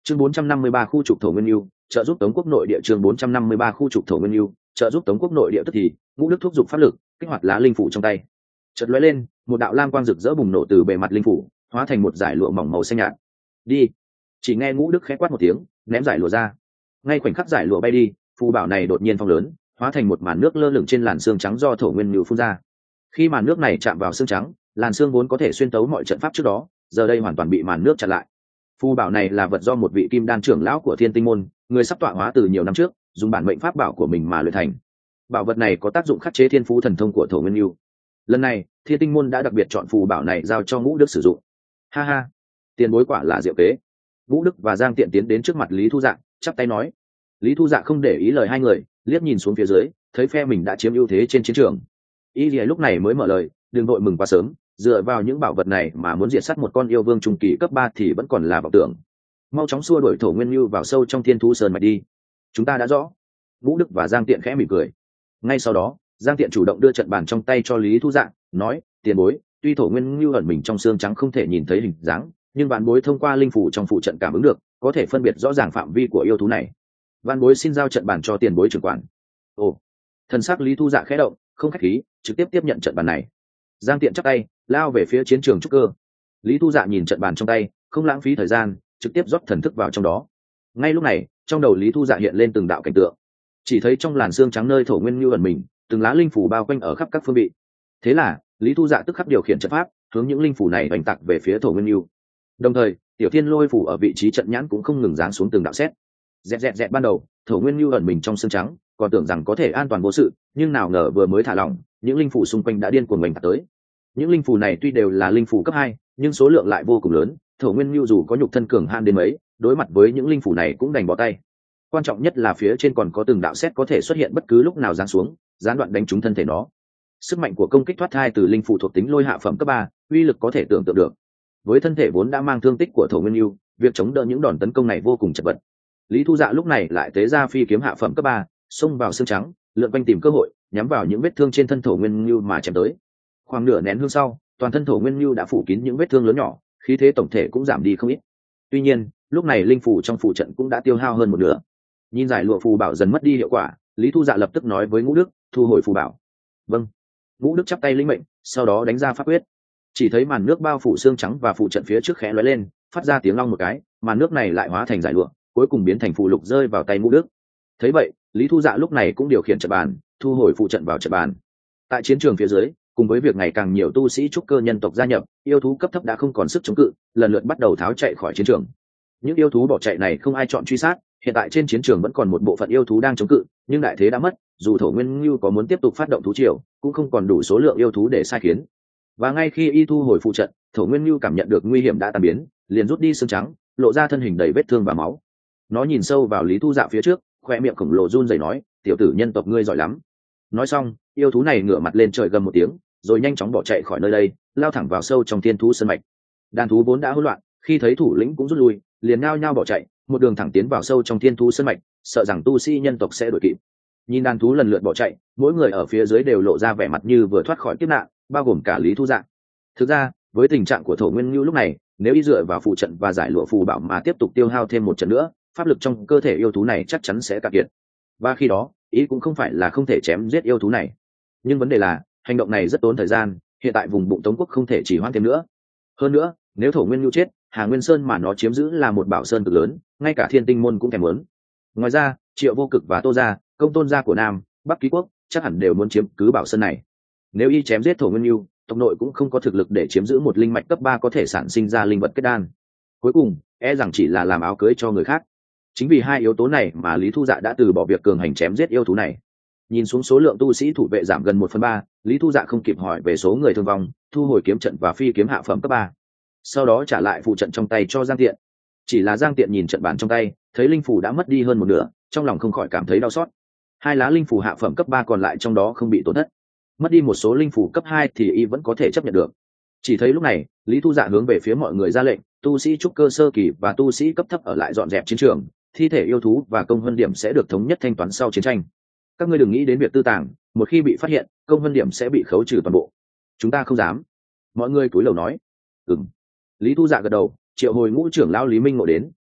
Chương 453 khu trục thổ nguyên lưu, trợ giúp Tống quốc nội địa. Chương 453 khu trục thổ nguyên lưu, trợ giúp Tống quốc nội địa. Tức thì Ngũ Đức thúc giục pháp lực, kích hoạt lá linh phủ trong tay. Chợt lóe lên, một đạo lam quang rực rỡ bùng nổ từ bề mặt linh phủ, hóa thành một dải lụa mỏng màu xanh nhạt. Đi. Chỉ nghe Ngũ Đức khẽ quát một tiếng, ném dải lụa ra. Ngay khoảnh khắc dải lụa bay đi, phù bảo này đột nhiên phong lớn, hóa thành một màn nước lơ lửng trên làn xương trắng do thổ nguyên lưu phun ra. Khi màn nước này chạm vào xương trắng, làn xương vốn có thể xuyên tấu mọi trận pháp trước đó, giờ đây hoàn toàn bị màn nước chặn lại. Phù bảo này là vật do một vị kim đan trưởng lão của Thiên Tinh môn, người sắp tọa hóa từ nhiều năm trước, dùng bản mệnh pháp bảo của mình mà luyện thành. Bảo vật này có tác dụng khắc chế thiên phú thần thông của thổ nguyên lưu. Lần này, Thiên Tinh môn đã đặc biệt chọn phù bảo này giao cho Ngũ Đức sử dụng. Ha ha, tiền bối quả là diệu kế. Ngũ Đức và Giang Tiện tiến đến trước mặt Lý Thu Dạ, chắp tay nói. Lý Thu Dạ không để ý lời hai người, liếc nhìn xuống phía dưới, thấy phe mình đã chiếm ưu thế trên chiến trường. Y Lìa lúc này mới mở lời, đừng vội mừng quá sớm, dựa vào những bảo vật này mà muốn diệt sát một con yêu vương trung kỳ cấp 3 thì vẫn còn là vọng tưởng. Mau chóng xua đuổi thổ nguyên lưu vào sâu trong Thiên Thú Sơn mạch đi. Chúng ta đã rõ. Ngũ Đức và Giang Tiện khẽ mỉm cười. Ngay sau đó, Giang Tiện chủ động đưa trận bàn trong tay cho Lý Thu Dạ, nói: tiền bối, tuy thổ nguyên lưu ẩn mình trong xương trắng không thể nhìn thấy hình dáng, nhưng vạn bối thông qua linh phủ trong phụ trận cảm ứng được, có thể phân biệt rõ ràng phạm vi của yêu thú này. Vạn bối xin giao trận bàn cho tiền bối trưởng quản. Ồ. Thần sắc Lý Thu Dạ khẽ động, không khách khí, trực tiếp tiếp nhận trận bàn này. Giang Tiện chắp tay, lao về phía chiến trường trúc cơ. Lý Thu Dạ nhìn trận bàn trong tay, không lãng phí thời gian, trực tiếp rót thần thức vào trong đó. Ngay lúc này, trong đầu Lý Thu Dạ hiện lên từng đạo cảnh tượng. Chỉ thấy trong làn xương trắng nơi thổ nguyên lưu ẩn mình, từng lá linh phủ bao quanh ở khắp các phương vị. Thế là, Lý Thu Dạ tức khắc điều khiển trận pháp, hướng những linh phủ này đánh tạc về phía thổ nguyên lưu. Đồng thời, Tiểu Thiên Lôi phủ ở vị trí trận nhãn cũng không ngừng giáng xuống từng đạo sét. Dẹt ban đầu, thổ nguyên lưu ẩn mình trong xương trắng, còn tưởng rằng có thể an toàn vô sự, nhưng nào ngờ vừa mới thả lỏng, những linh phủ xung quanh đã điên cuồng mình tới. Những linh phủ này tuy đều là linh phủ cấp 2, nhưng số lượng lại vô cùng lớn, thổ nguyên lưu dù có nhục thân cường hãn đến mấy, đối mặt với những linh phủ này cũng đành bỏ tay. Quan trọng nhất là phía trên còn có từng đạo sét có thể xuất hiện bất cứ lúc nào giáng xuống, gián đoạn đánh trúng thân thể nó. Sức mạnh của công kích thoát thai từ linh phủ thuộc tính lôi hạ phẩm cấp 3, uy lực có thể tưởng tượng được. Với thân thể vốn đã mang thương tích của thổ nguyên lưu, việc chống đỡ những đòn tấn công này vô cùng chật vật. Lý Thu Dạ lúc này lại tế ra phi kiếm hạ phẩm cấp 3, xông vào xương trắng, lượn quanh tìm cơ hội, nhắm vào những vết thương trên thân thổ nguyên lưu mà chém tới. Khoảng nửa nén hương sau, toàn thân thổ nguyên lưu đã phủ kín những vết thương lớn nhỏ, khí thế tổng thể cũng giảm đi không ít. Tuy nhiên, lúc này linh phủ trong phủ trận cũng đã tiêu hao hơn một nửa. Nhìn giải lụa phù bảo dần mất đi hiệu quả, Lý Thu Dạ lập tức nói với Ngũ Đức, thu hồi phù bảo. Vâng. Ngũ Đức chắp tay lĩnh mệnh, sau đó đánh ra pháp quyết. Chỉ thấy màn nước bao phủ xương trắng và phủ trận phía trước khẽ lóe lên, phát ra tiếng long một cái, màn nước này lại hóa thành giải lụa, cuối cùng biến thành phù lục rơi vào tay Ngũ Đức. Thấy vậy, Lý Thu Dạ lúc này cũng điều khiển trận bàn, thu hồi phụ trận vào trận bàn. Tại chiến trường phía dưới, cùng với việc ngày càng nhiều tu sĩ trúc cơ nhân tộc gia nhập, yêu thú cấp thấp đã không còn sức chống cự, lần lượt bắt đầu tháo chạy khỏi chiến trường. Những yêu thú bỏ chạy này không ai chọn truy sát, hiện tại trên chiến trường vẫn còn một bộ phận yêu thú đang chống cự, nhưng đại thế đã mất, dù thổ nguyên lưu có muốn tiếp tục phát động thú triều, cũng không còn đủ số lượng yêu thú để sai khiến. Và ngay khi y thu hồi phụ trận, thổ nguyên lưu cảm nhận được nguy hiểm đã tan biến, liền rút đi xương trắng, lộ ra thân hình đầy vết thương và máu. Nó nhìn sâu vào Lý Thu Dạ phía trước, khoe miệng khổng lồ run rẩy nói: tiểu tử nhân tộc ngươi giỏi lắm. Nói xong, yêu thú này ngửa mặt lên trời gầm một tiếng, rồi nhanh chóng bỏ chạy khỏi nơi đây, lao thẳng vào sâu trong Thiên Thú Sơn mạch. Đàn thú vốn đã hỗn loạn, khi thấy thủ lĩnh cũng rút lui, liền nhao nhao bỏ chạy, một đường thẳng tiến vào sâu trong Thiên Thú Sơn mạch, sợ rằng tu sĩ nhân tộc sẽ đuổi kịp. Nhìn đàn thú lần lượt bỏ chạy, mỗi người ở phía dưới đều lộ ra vẻ mặt như vừa thoát khỏi kiếp nạn, bao gồm cả Lý Thu Dạ. Thực ra, với tình trạng của thổ nguyên lưu lúc này, nếu y dựa vào phụ trận và giải lụa phù bảo mà tiếp tục tiêu hao thêm một trận nữa, pháp lực trong cơ thể yêu thú này chắc chắn sẽ cạn kiệt. Và khi đó, ý cũng không phải là không thể chém giết yêu thú này, nhưng vấn đề là hành động này rất tốn thời gian, hiện tại vùng bụng Tống quốc không thể chỉ hoãn thêm nữa. Hơn nữa, nếu thổ nguyên lưu chết, Hà Nguyên Sơn mà nó chiếm giữ là một bảo sơn cực lớn, ngay cả Thiên Tinh môn cũng thèm muốn. Ngoài ra, Triệu Vô Cực và Tô gia, công tôn gia của Nam, Bắc Ký quốc chắc hẳn đều muốn chiếm cứ bảo sơn này. Nếu y chém giết thổ nguyên lưu, tộc nội cũng không có thực lực để chiếm giữ một linh mạch cấp 3 có thể sản sinh ra linh vật kết đan. Cuối cùng, e rằng chỉ là làm áo cưới cho người khác. Chính vì hai yếu tố này mà Lý Thu Dạ đã từ bỏ việc cường hành chém giết yêu thú này. Nhìn xuống số lượng tu sĩ thủ vệ giảm gần 1/3, Lý Thu Dạ không kịp hỏi về số người thương vong, thu hồi kiếm trận và phi kiếm hạ phẩm cấp 3. Sau đó trả lại phụ trận trong tay cho Giang Tiện. Chỉ là Giang Tiện nhìn trận bàn trong tay, thấy linh phủ đã mất đi hơn một nửa, trong lòng không khỏi cảm thấy đau xót. Hai lá linh phủ hạ phẩm cấp 3 còn lại trong đó không bị tổn thất. Mất đi một số linh phủ cấp 2 thì y vẫn có thể chấp nhận được. Chỉ thấy lúc này, Lý Thu Dạ hướng về phía mọi người ra lệnh, tu sĩ trúc cơ sơ kỳ và tu sĩ cấp thấp ở lại dọn dẹp chiến trường, thi thể yêu thú và công hơn điểm sẽ được thống nhất thanh toán sau chiến tranh. Các ngươi đừng nghĩ đến việc tư tàng, một khi bị phát hiện, công hơn điểm sẽ bị khấu trừ toàn bộ. Chúng ta không dám. Mọi người cúi đầu nói. Lý Thu Dạ gật đầu, triệu hồi ngũ trưởng lão Lý Minh Ngộ đến,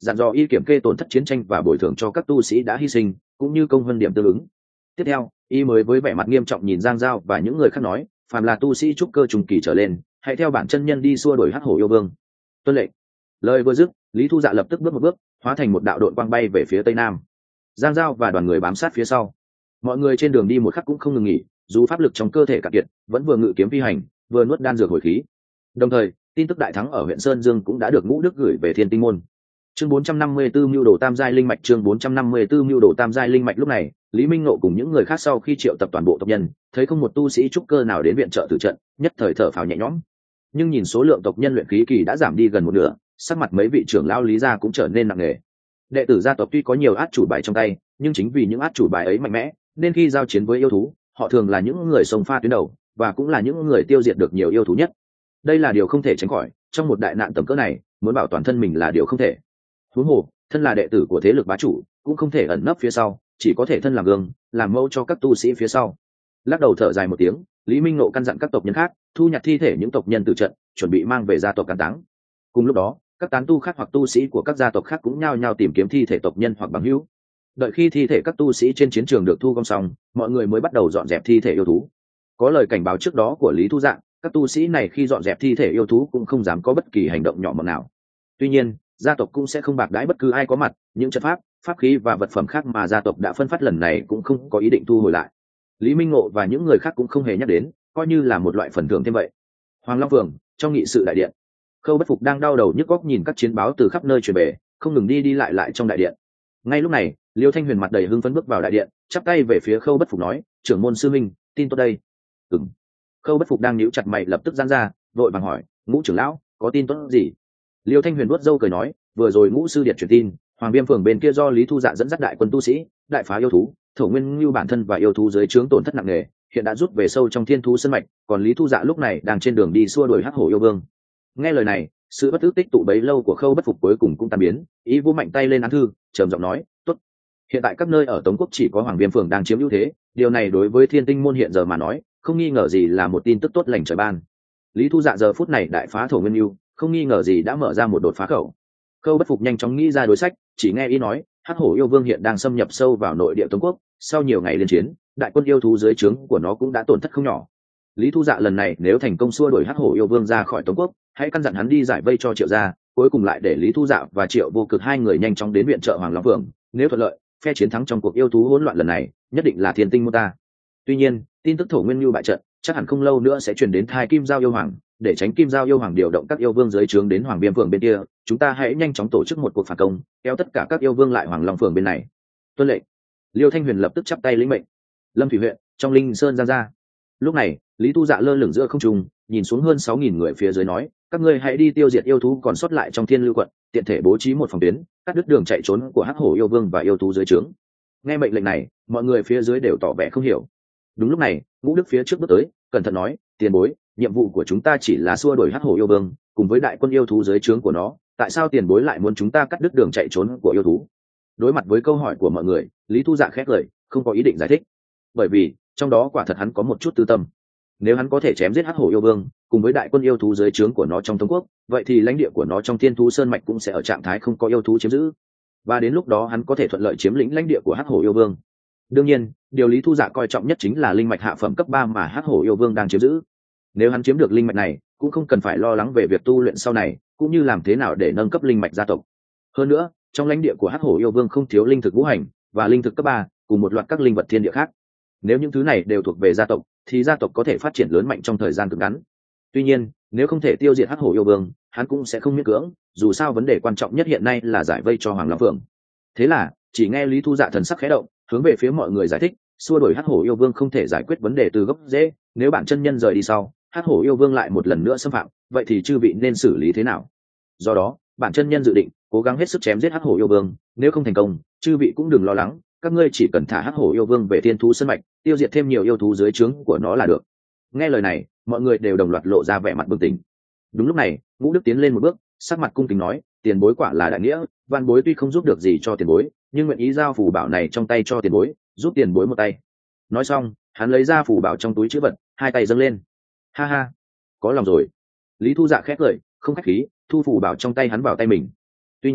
dặn dò y kiểm kê tổn thất chiến tranh và bồi thường cho các tu sĩ đã hy sinh cũng như công hơn điểm tương ứng. Tiếp theo y mới với vẻ mặt nghiêm trọng nhìn Giang Giao và những người khác nói, phàm là tu sĩ trúc cơ trùng kỳ trở lên, hãy theo bản chân nhân đi xua đuổi hắc hổ yêu vương. Tuân lệnh. Lời vừa dứt, Lý Thu Dạ lập tức bước một bước, hóa thành một đạo đội quang bay về phía tây nam. Giang Giao và đoàn người bám sát phía sau. Mọi người trên đường đi một khắc cũng không ngừng nghỉ, dù pháp lực trong cơ thể cạn kiệt, vẫn vừa ngự kiếm phi hành, vừa nuốt đan dược hồi khí. Đồng thời, tin tức đại thắng ở huyện Sơn Dương cũng đã được Ngũ Đức gửi về Thiên Tinh môn. Chương 454 Mưu đồ Tam giai linh mạch. Chương 454 Mưu đồ Tam giai linh mạch. Lúc này, Lý Minh Ngộ cùng những người khác sau khi triệu tập toàn bộ tộc nhân, thấy không một tu sĩ trúc cơ nào đến viện trợ tử trận, nhất thời thở phào nhẹ nhõm. Nhưng nhìn số lượng tộc nhân luyện khí kỳ đã giảm đi gần một nửa, sắc mặt mấy vị trưởng lão Lý gia cũng trở nên nặng nề. Đệ tử gia tộc tuy có nhiều át chủ bài trong tay, nhưng chính vì những át chủ bài ấy mạnh mẽ, nên khi giao chiến với yêu thú, họ thường là những người xông pha tuyến đầu, và cũng là những người tiêu diệt được nhiều yêu thú nhất. Đây là điều không thể tránh khỏi, trong một đại nạn tầm cỡ này, muốn bảo toàn thân mình là điều không thể. Huống hồ, thân là đệ tử của thế lực bá chủ, cũng không thể ẩn nấp phía sau, chỉ có thể thân làm gương, làm mẫu cho các tu sĩ phía sau. Lắc đầu thở dài một tiếng, Lý Minh Ngộ căn dặn các tộc nhân khác thu nhặt thi thể những tộc nhân tử trận, chuẩn bị mang về gia tộc can táng. Cùng lúc đó, các tán tu khác hoặc tu sĩ của các gia tộc khác cũng nhao nhao tìm kiếm thi thể tộc nhân hoặc bằng hữu. Đợi khi thi thể các tu sĩ trên chiến trường được thu gom xong, mọi người mới bắt đầu dọn dẹp thi thể yêu thú. Có lời cảnh báo trước đó của Lý Thu Dạng, các tu sĩ này khi dọn dẹp thi thể yêu thú cũng không dám có bất kỳ hành động nhỏ mọn nào. Tuy nhiên, gia tộc cũng sẽ không bạc đãi bất cứ ai có mặt, những chất pháp, pháp khí và vật phẩm khác mà gia tộc đã phân phát lần này cũng không có ý định thu hồi lại. Lý Minh Ngộ và những người khác cũng không hề nhắc đến, coi như là một loại phần thưởng thêm vậy. Hoàng Long Phường, trong nghị sự đại điện, Khâu Bất Phục đang đau đầu nhức góc nhìn các chiến báo từ khắp nơi truyền về, không ngừng đi lại trong đại điện. Ngay lúc này, Liêu Thanh Huyền mặt đầy hưng phấn bước vào đại điện, chắp tay về phía Khâu Bất Phục nói, trưởng môn sư minh, tin tốt đây. Ừm. Khâu Bất Phục đang nhíu chặt mày lập tức giãn ra, vội vàng hỏi, Ngũ trưởng lão, có tin tốt gì? Liêu Thanh Huyền vuốt râu cười nói, vừa rồi Ngũ sư điện truyền tin, Hoàng Viêm phường bên kia do Lý Thu Dạ dẫn dắt đại quân tu sĩ, đại phá yêu thú, Thổ Nguyên Ngưu bản thân và yêu thú dưới trướng tổn thất nặng nề, hiện đã rút về sâu trong Thiên Thú Sơn mạch, còn Lý Thu Dạ lúc này đang trên đường đi xua đuổi hắc hổ yêu vương. Nghe lời này, sự bất ức tích tụ bấy lâu của Khâu Bất Phục cuối cùng cũng tan biến, ý vô mạnh tay lên án thư, trầm giọng nói, tốt. Hiện tại các nơi ở Tống quốc chỉ có Hoàng Viêm phường đang chiếm ưu thế, điều này đối với Thiên Tinh môn hiện giờ mà nói, không nghi ngờ gì là một tin tức tốt lành trời ban. Lý Thu Dạ giờ phút này đại phá Thổ Nguyên Ngưu, không nghi ngờ gì đã mở ra một đột phá khẩu. Khâu Bất Phục nhanh chóng nghĩ ra đối sách, chỉ nghe ý nói, hắc hổ yêu vương hiện đang xâm nhập sâu vào nội địa Tống quốc, sau nhiều ngày liên chiến, đại quân yêu thú dưới trướng của nó cũng đã tổn thất không nhỏ. Lý Thu Dạ lần này nếu thành công xua đuổi hắc hổ yêu vương ra khỏi Tống quốc, hãy căn dặn hắn đi giải vây cho Triệu gia, cuối cùng lại để Lý Thu Dạ và Triệu Vô Cực hai người nhanh chóng đến viện trợ Hoàng Long Phường, nếu thuận lợi, phe chiến thắng trong cuộc yêu thú hỗn loạn lần này, nhất định là Thiên Tinh môn ta. Tuy nhiên, tin tức Thổ Nguyên Ngưu bại trận, chắc hẳn không lâu nữa sẽ truyền đến tai Kim Giao yêu hoàng, để tránh Kim Giao yêu hoàng điều động các yêu vương dưới trướng đến Hoàng Viêm phường bên kia, chúng ta hãy nhanh chóng tổ chức một cuộc phản công, kéo tất cả các yêu vương lại Hoàng Long phường bên này. Tuân lệnh. Liêu Thanh Huyền lập tức chắp tay lĩnh mệnh. Lâm Thủy huyện, trong Linh Sơn Giang gia. Lúc này, Lý Tu Dạ lơ lửng giữa không trung, nhìn xuống hơn 6.000 người phía dưới nói, các ngươi hãy đi tiêu diệt yêu thú còn sót lại trong Thiên Lưu quận, tiện thể bố trí một phòng tuyến, cắt đứt đường chạy trốn của hắc hổ yêu vương và yêu thú dưới trướng. Nghe mệnh lệnh này, mọi người phía dưới đều tỏ vẻ không hiểu. Đúng lúc này, Ngũ Đức phía trước bước tới, cẩn thận nói, tiền bối, nhiệm vụ của chúng ta chỉ là xua đuổi hắc hổ yêu vương cùng với đại quân yêu thú dưới trướng của nó, tại sao tiền bối lại muốn chúng ta cắt đứt đường chạy trốn của yêu thú? Đối mặt với câu hỏi của mọi người, Lý Thu Dạ khét lời, không có ý định giải thích, bởi vì trong đó quả thật hắn có một chút tư tâm. Nếu hắn có thể chém giết hắc hổ yêu vương cùng với đại quân yêu thú dưới trướng của nó trong Tống quốc, vậy thì lãnh địa của nó trong Thiên Thú Sơn mạch cũng sẽ ở trạng thái không có yêu thú chiếm giữ, và đến lúc đó hắn có thể thuận lợi chiếm lĩnh lãnh địa của hắc hổ yêu vương. Đương nhiên, điều Lý Thu Dạ coi trọng nhất chính là linh mạch hạ phẩm cấp 3 mà hắc hổ yêu vương đang chiếm giữ. Nếu hắn chiếm được linh mạch này, cũng không cần phải lo lắng về việc tu luyện sau này, cũng như làm thế nào để nâng cấp linh mạch gia tộc. Hơn nữa, trong lãnh địa của hắc hổ yêu vương không thiếu linh thực ngũ hành và linh thực cấp 3, cùng một loạt các linh vật thiên địa khác. Nếu những thứ này đều thuộc về gia tộc, thì gia tộc có thể phát triển lớn mạnh trong thời gian cực ngắn. Tuy nhiên, nếu không thể tiêu diệt hắc hổ yêu vương, hắn cũng sẽ không miễn cưỡng, dù sao vấn đề quan trọng nhất hiện nay là giải vây cho Hoàng Long Phượng. Thế là, chỉ nghe Lý Thu Dạ thần sắc khẽ động, hướng về phía mọi người giải thích, xua đuổi hắc hổ yêu vương không thể giải quyết vấn đề từ gốc rễ, nếu bản chân nhân rời đi sau, hắc hổ yêu vương lại một lần nữa xâm phạm, vậy thì chư vị nên xử lý thế nào? Do đó, bản chân nhân dự định cố gắng hết sức chém giết hắc hổ yêu vương, nếu không thành công, chư vị cũng đừng lo lắng, các ngươi chỉ cần thả hắc hổ yêu vương về Thiên Thú Sơn mạch, tiêu diệt thêm nhiều yêu thú dưới trướng của nó là được. Nghe lời này, mọi người đều đồng loạt lộ ra vẻ mặt bừng tỉnh. Đúng lúc này, Ngũ Đức tiến lên một bước, sắc mặt cung kính nói, tiền bối quả là đại nghĩa, văn bối tuy không giúp được gì cho tiền bối, nhưng nguyện ý giao phù bảo này trong tay cho tiền bối, giúp tiền bối một tay. Nói xong, hắn lấy ra phù bảo trong túi trữ vật, hai tay dâng lên. Ha ha, có lòng rồi. Lý Thu Dạ khét cười, không khách khí, thu phù bảo trong tay hắn vào tay mình. Tuy nhiên,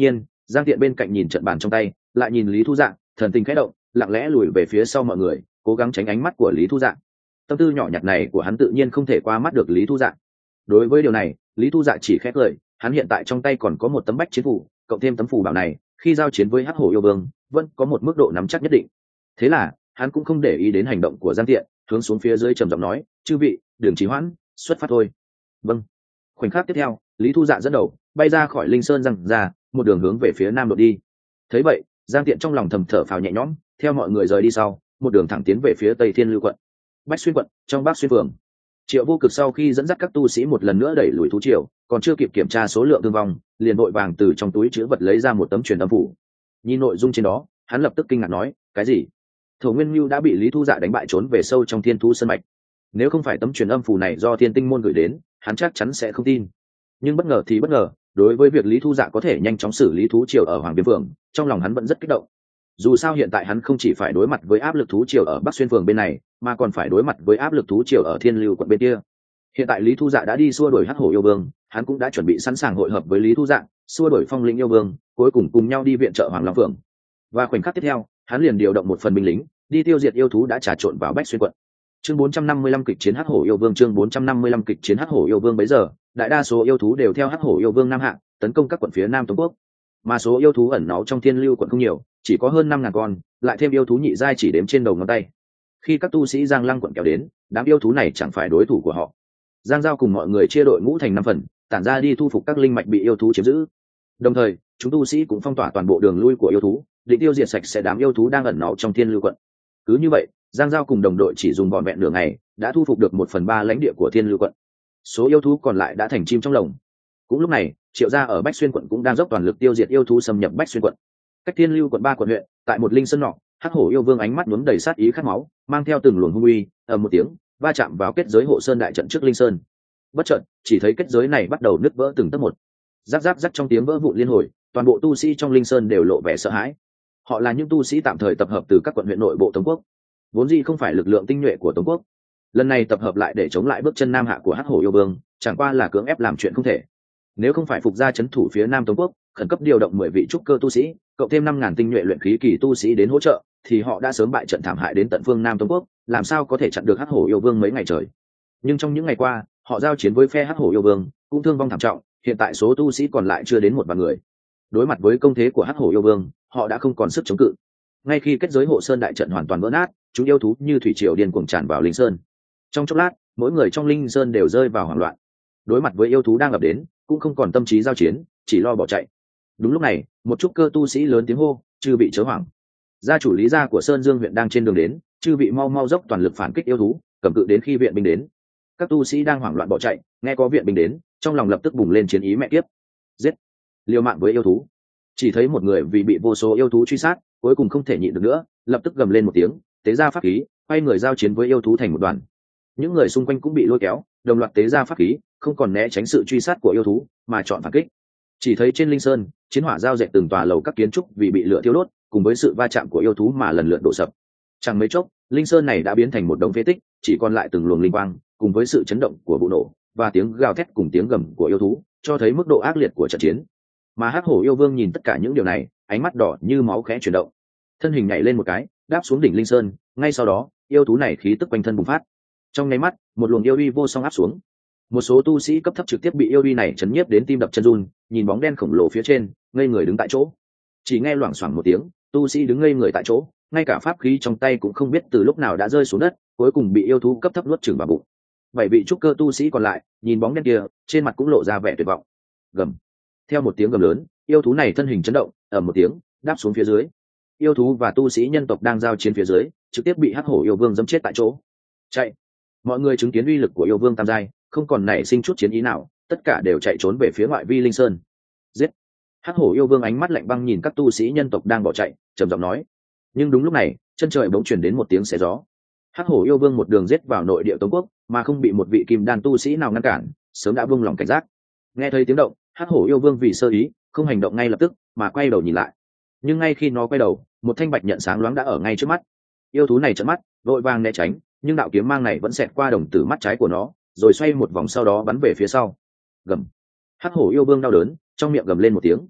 Giang Tiện bên cạnh nhìn trận bàn trong tay, lại nhìn Lý Thu Dạ, thần tình khẽ động, lặng lẽ lùi về phía sau mọi người, cố gắng tránh ánh mắt của Lý Thu Dạ. Tâm tư nhỏ nhặt này của hắn tự nhiên không thể qua mắt được Lý Thu Dạ. Đối với điều này, Lý Thu Dạ chỉ khẽ cười, hắn hiện tại trong tay còn có một tấm bách chiến phủ, cộng thêm tấm phù bảo này, khi giao chiến với Hắc Hổ yêu vương, vẫn có một mức độ nắm chắc nhất định. Thế là, hắn cũng không để ý đến hành động của Giang Tiện, hướng xuống phía dưới trầm giọng nói, "Chư vị, đừng trì hoãn, xuất phát thôi." Vâng. Khoảnh khắc tiếp theo, Lý Thu Dạ dẫn đầu, bay ra khỏi Linh Sơn rằng ra, một đường hướng về phía nam đột đi. Thấy vậy, Giang Tiện trong lòng thầm thở phào nhẹ nhõm, theo mọi người rời đi sau, một đường thẳng tiến về phía Tây Thiên Lưu quận. Bách Xuyên quận, trong Bắc Xuyên phường, Triệu Vô Cực sau khi dẫn dắt các tu sĩ một lần nữa đẩy lùi thú triều, còn chưa kịp kiểm tra số lượng thương vong, liền vội vàng từ trong túi trữ vật lấy ra một tấm truyền âm phủ. Nhìn nội dung trên đó, hắn lập tức kinh ngạc nói, "Cái gì? Thổ Nguyên Nưu đã bị Lý Thu Dạ đánh bại trốn về sâu trong Thiên Thú Sơn mạch. Nếu không phải tấm truyền âm phù này do Thiên Tinh môn gửi đến, hắn chắc chắn sẽ không tin." Nhưng bất ngờ thì bất ngờ, đối với việc Lý Thu Dạ có thể nhanh chóng xử lý thú triều ở Hoàng Viêm Phường, trong lòng hắn vẫn rất kích động. Dù sao hiện tại hắn không chỉ phải đối mặt với áp lực thú triều ở Bắc Xuyên Phường bên này, mà còn phải đối mặt với áp lực thú triều ở Thiên Lưu quận bên kia. Hiện tại Lý Thu Dạ đã đi xua đuổi Hắc Hổ yêu vương, hắn cũng đã chuẩn bị sẵn sàng hội hợp với Lý Thu Dạ, xua đuổi Phong Linh yêu vương, cuối cùng cùng nhau đi viện trợ Hoàng Long Phượng. Và khoảnh khắc tiếp theo, hắn liền điều động một phần binh lính, đi tiêu diệt yêu thú đã trà trộn vào Bách Xuyên quận. Chương 455 kịch chiến Hắc Hổ yêu vương, chương 455 kịch chiến Hắc Hổ yêu vương. Bấy giờ, đại đa số yêu thú đều theo Hắc Hổ yêu vương Nam Hạ, tấn công các quận phía Nam Tống quốc. Mà số yêu thú ẩn náu trong Thiên Lưu quận không nhiều, chỉ có hơn 5.000 con, lại thêm yêu thú nhị giai chỉ đếm trên đầu ngón tay. Khi các tu sĩ Giang Lăng quận kéo đến, đám yêu thú này chẳng phải đối thủ của họ. Giang Giao cùng mọi người chia đội ngũ thành 5 phần, tản ra đi thu phục các linh mạch bị yêu thú chiếm giữ. Đồng thời, chúng tu sĩ cũng phong tỏa toàn bộ đường lui của yêu thú, định tiêu diệt sạch sẽ đám yêu thú đang ẩn náu trong Thiên Lưu quận. Cứ như vậy, Giang Giao cùng đồng đội chỉ dùng vỏn vẹn nửa ngày, đã thu phục được 1/3 lãnh địa của Thiên Lưu quận. Số yêu thú còn lại đã thành chim trong lồng. Cũng lúc này, Triệu gia ở Bách Xuyên quận cũng đang dốc toàn lực tiêu diệt yêu thú xâm nhập Bách Xuyên quận. Cách Thiên Lưu quận 3 quận huyện, tại một linh sơn nọ, Hắc Hổ yêu vương ánh mắt nhuốm đầy sát ý khát máu, mang theo từng luồng hung uy, ầm một tiếng, va chạm vào kết giới hộ sơn đại trận trước linh sơn. Bất chợt, chỉ thấy kết giới này bắt đầu nứt vỡ từng tấc một. Rắc rắc rắc trong tiếng vỡ vụn liên hồi, toàn bộ tu sĩ trong linh sơn đều lộ vẻ sợ hãi. Họ là những tu sĩ tạm thời tập hợp từ các quận huyện nội bộ Tống quốc, vốn dĩ không phải lực lượng tinh nhuệ của Tống quốc. Lần này tập hợp lại để chống lại bước chân Nam Hạ của Hắc Hổ yêu vương, chẳng qua là cưỡng ép làm chuyện không thể. Nếu không phải phục gia trấn thủ phía Nam Tống quốc, khẩn cấp điều động 10 vị trúc cơ tu sĩ, cộng thêm 5.000 tinh nhuệ luyện khí kỳ tu sĩ đến hỗ trợ, thì họ đã sớm bại trận thảm hại đến tận phương Nam Tống quốc, làm sao có thể chặn được Hắc Hổ yêu vương mấy ngày trời. Nhưng trong những ngày qua, họ giao chiến với phe Hắc Hổ yêu vương, cũng thương vong thảm trọng, hiện tại số tu sĩ còn lại chưa đến 1 vạn người. Đối mặt với công thế của Hắc Hổ yêu vương, họ đã không còn sức chống cự. Ngay khi kết giới hộ sơn đại trận hoàn toàn vỡ nát, chúng yêu thú như thủy triều điên cuồng tràn vào linh sơn. Trong chốc lát, mỗi người trong linh sơn đều rơi vào hoảng loạn. Đối mặt với yêu thú đang ập đến, cũng không còn tâm trí giao chiến, chỉ lo bỏ chạy. Đúng lúc này, một trúc cơ tu sĩ lớn tiếng hô, "Chư vị chớ hoảng. Gia chủ Lý gia của Sơn Dương huyện đang trên đường đến, chư vị mau mau dốc toàn lực phản kích yêu thú, cầm cự đến khi viện binh đến." Các tu sĩ đang hoảng loạn bỏ chạy, nghe có viện binh đến, trong lòng lập tức bùng lên chiến ý mẹ kiếp. Giết, liều mạng với yêu thú. Chỉ thấy một người vì bị vô số yêu thú truy sát, cuối cùng không thể nhịn được nữa, lập tức gầm lên một tiếng, tế ra pháp khí, quay người giao chiến với yêu thú thành một đoàn. Những người xung quanh cũng bị lôi kéo, đồng loạt tế ra pháp khí, không còn né tránh sự truy sát của yêu thú, mà chọn phản kích. Chỉ thấy trên linh sơn, chiến hỏa giao dệt từng tòa lầu các kiến trúc vì bị lửa thiêu đốt, cùng với sự va chạm của yêu thú mà lần lượt đổ sập. Chẳng mấy chốc, linh sơn này đã biến thành một đống phế tích, chỉ còn lại từng luồng linh quang, cùng với sự chấn động của vụ nổ và tiếng gào thét cùng tiếng gầm của yêu thú, cho thấy mức độ ác liệt của trận chiến. Mà Hắc Hổ yêu vương nhìn tất cả những điều này, ánh mắt đỏ như máu khẽ chuyển động, thân hình nhảy lên một cái, đáp xuống đỉnh linh sơn. Ngay sau đó, yêu thú này khí tức quanh thân bùng phát. Trong nháy mắt, một luồng yêu uy vô song áp xuống. Một số tu sĩ cấp thấp trực tiếp bị yêu uy này chấn nhiếp đến tim đập chân run, nhìn bóng đen khổng lồ phía trên, ngây người đứng tại chỗ. Chỉ nghe loảng xoảng một tiếng, tu sĩ đứng ngây người tại chỗ, ngay cả pháp khí trong tay cũng không biết từ lúc nào đã rơi xuống đất, cuối cùng bị yêu thú cấp thấp nuốt chửng vào bụng. 7 vị trúc cơ tu sĩ còn lại, nhìn bóng đen kia, trên mặt cũng lộ ra vẻ tuyệt vọng. Gầm. Theo một tiếng gầm lớn, yêu thú này thân hình chấn động, ầm một tiếng, đáp xuống phía dưới. Yêu thú và tu sĩ nhân tộc đang giao chiến phía dưới, trực tiếp bị Hắc Hổ yêu vương giẫm chết tại chỗ. Chạy. Mọi người chứng kiến uy lực của yêu vương tam giai, không còn nảy sinh chút chiến ý nào, tất cả đều chạy trốn về phía ngoại vi linh sơn. Giết. Hắc Hổ yêu vương ánh mắt lạnh băng nhìn các tu sĩ nhân tộc đang bỏ chạy, trầm giọng nói. Nhưng đúng lúc này, chân trời bỗng truyền đến một tiếng xé gió. Hắc Hổ yêu vương một đường giết vào nội địa Tống quốc, mà không bị một vị kim đan tu sĩ nào ngăn cản, sớm đã buông lòng cảnh giác. Nghe thấy tiếng động, Hắc Hổ yêu vương vì sơ ý, không hành động ngay lập tức, mà quay đầu nhìn lại. Nhưng ngay khi nó quay đầu, một thanh bạch nhận sáng loáng đã ở ngay trước mắt. Yêu thú này trợn mắt, vội vàng né tránh, nhưng đạo kiếm mang này vẫn xẹt qua đồng tử mắt trái của nó, rồi xoay một vòng sau đó bắn về phía sau. Gầm. Hắc Hổ yêu vương đau đớn, trong miệng gầm lên một tiếng.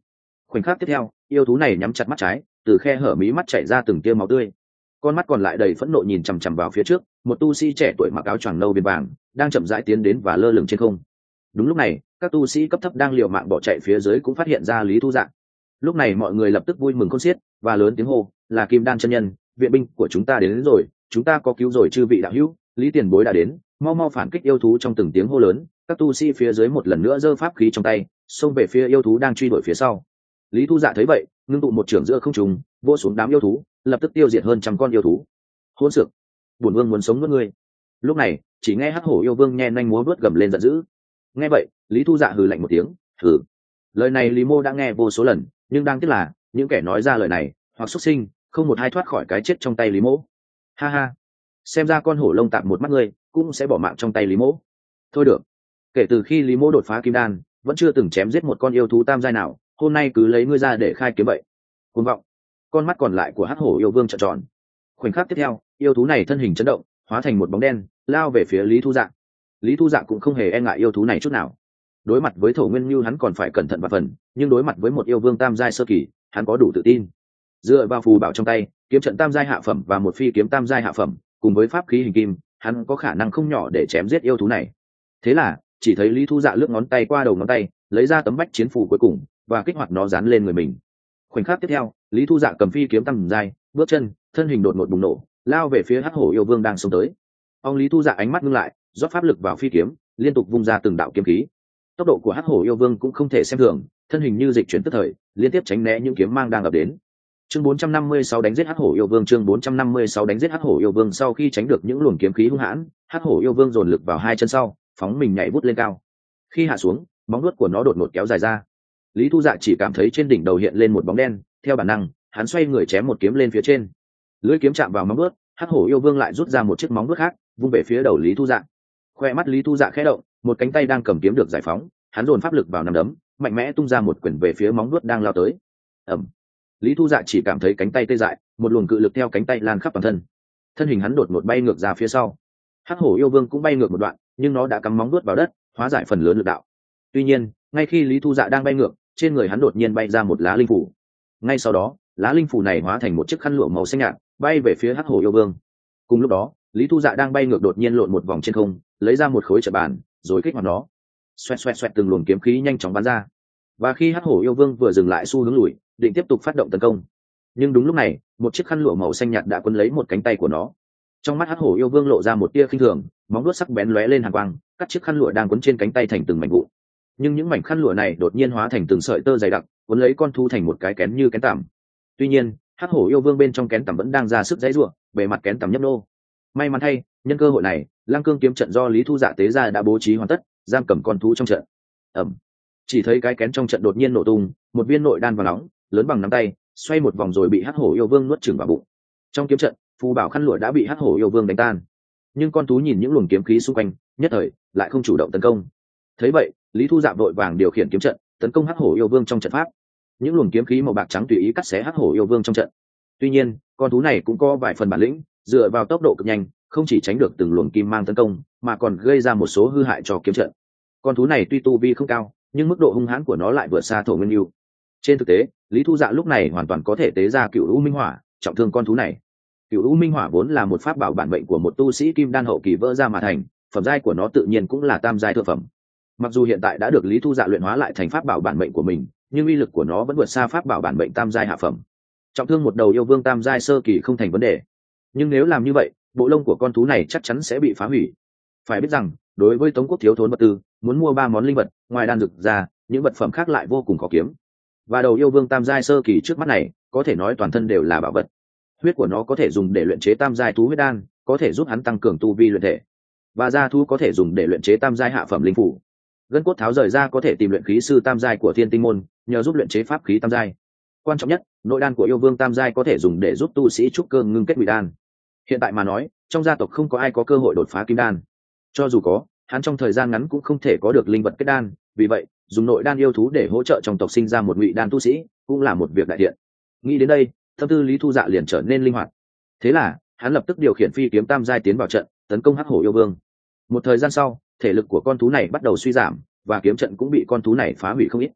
Khoảnh khắc tiếp theo, yêu thú này nhắm chặt mắt trái, từ khe hở mí mắt chảy ra từng tia máu tươi. Con mắt còn lại đầy phẫn nộ nhìn chằm chằm vào phía trước, một tu sĩ trẻ tuổi mặc áo choàng nâu viền vàng đang chậm rãi tiến đến và lơ lửng trên không. Đúng lúc này, các tu sĩ cấp thấp đang liều mạng bỏ chạy phía dưới cũng phát hiện ra Lý Thu Dạ. Lúc này mọi người lập tức vui mừng khôn xiết và lớn tiếng hô, là Kim Đan chân nhân, viện binh của chúng ta đến rồi, chúng ta có cứu rồi chư vị đạo hữu, Lý tiền bối đã đến, mau mau phản kích yêu thú. Trong từng tiếng hô lớn, các tu sĩ phía dưới một lần nữa giơ pháp khí trong tay, xông về phía yêu thú đang truy đuổi phía sau. Lý Thu Dạ thấy vậy, ngưng tụ một trưởng giữa không trung, vỗ xuống đám yêu thú, lập tức tiêu diệt hơn trăm con yêu thú. Hỗn xược, bổn vương muốn sống nuốt ngươi. Lúc này, chỉ nghe hắc hổ yêu vương nhe nanh múa vuốt gầm lên giận dữ. Nghe vậy, Lý Thu Dạ hừ lạnh một tiếng, hừ. Lời này Lý Mô đã nghe vô số lần, nhưng đáng tiếc là những kẻ nói ra lời này hoặc xuất sinh, không một ai thoát khỏi cái chết trong tay Lý Mô. Ha ha, xem ra con hổ lông tạp một mắt ngươi cũng sẽ bỏ mạng trong tay Lý Mô. Thôi được, kể từ khi Lý Mô đột phá kim đan, vẫn chưa từng chém giết một con yêu thú tam giai nào, hôm nay cứ lấy ngươi ra để khai kiếm vậy. Cuồng vọng. Con mắt còn lại của hắc hổ yêu vương trợn tròn. Khoảnh khắc tiếp theo, yêu thú này thân hình chấn động, hóa thành một bóng đen, lao về phía Lý Thu Dạ. Lý Thu Dạ cũng không hề e ngại yêu thú này chút nào. Đối mặt với Thổ Nguyên Nưu hắn còn phải cẩn thận và phần, nhưng đối mặt với một yêu vương tam giai sơ kỳ, hắn có đủ tự tin. Dựa vào phù bảo trong tay, kiếm trận tam giai hạ phẩm và một phi kiếm tam giai hạ phẩm, cùng với pháp khí hình kim, hắn có khả năng không nhỏ để chém giết yêu thú này. Thế là, chỉ thấy Lý Thu Dạ lướt ngón tay qua đầu ngón tay, lấy ra tấm bách chiến phù cuối cùng và kích hoạt nó dán lên người mình. Khoảnh khắc tiếp theo, Lý Thu Dạ cầm phi kiếm tam giai, bước chân, thân hình đột ngột bùng nổ, lao về phía hắc hổ yêu vương đang xông tới. Ông Lý Thu Dạ ánh mắt ngưng lại, rót pháp lực vào phi kiếm, liên tục vung ra từng đạo kiếm khí. Tốc độ của hắc hổ yêu vương cũng không thể xem thường, thân hình như dịch chuyển tức thời, liên tiếp tránh né những kiếm mang đang ập đến. Chương 456 đánh giết hắc hổ yêu vương. Chương 456 đánh giết hắc hổ yêu vương. Sau khi tránh được những luồng kiếm khí hung hãn, hắc hổ yêu vương dồn lực vào hai chân sau, phóng mình nhảy vút lên cao. Khi hạ xuống, móng vuốt của nó đột ngột kéo dài ra. Lý Thu Dạ chỉ cảm thấy trên đỉnh đầu hiện lên một bóng đen, theo bản năng, hắn xoay người chém một kiếm lên phía trên. Lưỡi kiếm chạm vào móng vuốt, hắc hổ yêu vương lại rút ra một chiếc móng vuốt khác, vung về phía đầu Lý Thu Dạ. Khoe mắt Lý Thu Dạ khẽ động, một cánh tay đang cầm kiếm được giải phóng, hắn dồn pháp lực vào nắm đấm, mạnh mẽ tung ra một quyền về phía móng vuốt đang lao tới. Ầm. Lý Thu Dạ chỉ cảm thấy cánh tay tê dại, một luồng cự lực theo cánh tay lan khắp toàn thân. Thân hình hắn đột ngột bay ngược ra phía sau. Hắc hổ yêu vương cũng bay ngược một đoạn, nhưng nó đã cắm móng vuốt vào đất, hóa giải phần lớn lực đạo. Tuy nhiên, ngay khi Lý Thu Dạ đang bay ngược, trên người hắn đột nhiên bay ra một lá linh phủ. Ngay sau đó, lá linh phủ này hóa thành một chiếc khăn lụa màu xanh nhạt, bay về phía hắc hổ yêu vương. Cùng lúc đó, Lý Thu Dạ đang bay ngược đột nhiên lộn một vòng trên không, lấy ra một khối trận bàn, rồi kích hoạt nó. Xoẹt xoẹt xoẹt, từng luồng kiếm khí nhanh chóng bắn ra. Và khi hắc hổ yêu vương vừa dừng lại xu hướng lùi, định tiếp tục phát động tấn công, nhưng đúng lúc này, một chiếc khăn lụa màu xanh nhạt đã quấn lấy một cánh tay của nó. Trong mắt hắc hổ yêu vương lộ ra một tia khinh thường, móng vuốt sắc bén lóe lên hàn quang, cắt chiếc khăn lụa đang quấn trên cánh tay thành từng mảnh vụn. Nhưng những mảnh khăn lụa này đột nhiên hóa thành từng sợi tơ dày đặc, quấn lấy con thú thành một cái kén như kén tằm. Tuy nhiên, hắc hổ yêu vương bên trong kén tằm vẫn đang ra sức giãy giụa, bề mặt kén tằm nhấp nô. May mắn thay, nhân cơ hội này, Lăng Cương kiếm trận do Lý Thu Dạ tế ra đã bố trí hoàn tất, giam cầm con thú trong trận. Ầm. Chỉ thấy cái kén trong trận đột nhiên nổ tung, một viên nội đan vàng nóng, lớn bằng nắm tay, xoay một vòng rồi bị hắc hổ yêu vương nuốt chửng vào bụng. Trong kiếm trận, phù bảo khăn lụa đã bị hắc hổ yêu vương đánh tan, nhưng con thú nhìn những luồng kiếm khí xung quanh, nhất thời lại không chủ động tấn công. Thấy vậy, Lý Thu Dạ vội vàng điều khiển kiếm trận, tấn công hắc hổ yêu vương trong trận pháp. Những luồng kiếm khí màu bạc trắng tùy ý cắt xé hắc hổ yêu vương trong trận. Tuy nhiên, con thú này cũng có vài phần bản lĩnh, dựa vào tốc độ cực nhanh, không chỉ tránh được từng luồng kim mang tấn công, mà còn gây ra một số hư hại cho kiếm trận. Con thú này tuy tu vi không cao, nhưng mức độ hung hãn của nó lại vượt xa Thổ Nguyên Nưu. Trên thực tế, Lý Thu Dạ lúc này hoàn toàn có thể tế ra Cửu U Minh Hỏa, trọng thương con thú này. Cửu U Minh Hỏa vốn là một pháp bảo bản mệnh của một tu sĩ kim đan hậu kỳ vỡ ra mà thành, phẩm giai của nó tự nhiên cũng là tam giai thượng phẩm. Mặc dù hiện tại đã được Lý Thu Dạ luyện hóa lại thành pháp bảo bản mệnh của mình, nhưng uy lực của nó vẫn vượt xa pháp bảo bản mệnh tam giai hạ phẩm. Trọng thương một đầu yêu vương tam giai sơ kỳ không thành vấn đề, nhưng nếu làm như vậy, bộ lông của con thú này chắc chắn sẽ bị phá hủy. Phải biết rằng, đối với Tống quốc thiếu thốn vật tư, muốn mua 3 món linh vật, ngoài đan dược ra, những vật phẩm khác lại vô cùng khó kiếm. Và đầu yêu vương tam giai sơ kỳ trước mắt này, có thể nói toàn thân đều là bảo vật. Huyết của nó có thể dùng để luyện chế tam giai thú huyết đan, có thể giúp hắn tăng cường tu vi luyện thể. Và da thú có thể dùng để luyện chế tam giai hạ phẩm linh phủ. Gân cốt tháo rời ra có thể tìm luyện khí sư tam giai của Thiên Tinh môn, nhờ giúp luyện chế pháp khí tam giai. Quan trọng nhất, nội đan của yêu vương tam giai có thể dùng để giúp tu sĩ trúc cơ ngưng kết ngụy đan. Hiện tại mà nói, trong gia tộc không có ai có cơ hội đột phá kim đan. Cho dù có, hắn trong thời gian ngắn cũng không thể có được linh vật kết đan, vì vậy, dùng nội đan yêu thú để hỗ trợ trong tộc sinh ra một ngụy đan tu sĩ, cũng là một việc đại thiện. Nghĩ đến đây, tâm tư Lý Thu Dạ liền trở nên linh hoạt. Thế là, hắn lập tức điều khiển phi kiếm tam giai tiến vào trận, tấn công hắc hổ yêu vương. Một thời gian sau, thể lực của con thú này bắt đầu suy giảm, và kiếm trận cũng bị con thú này phá hủy không ít.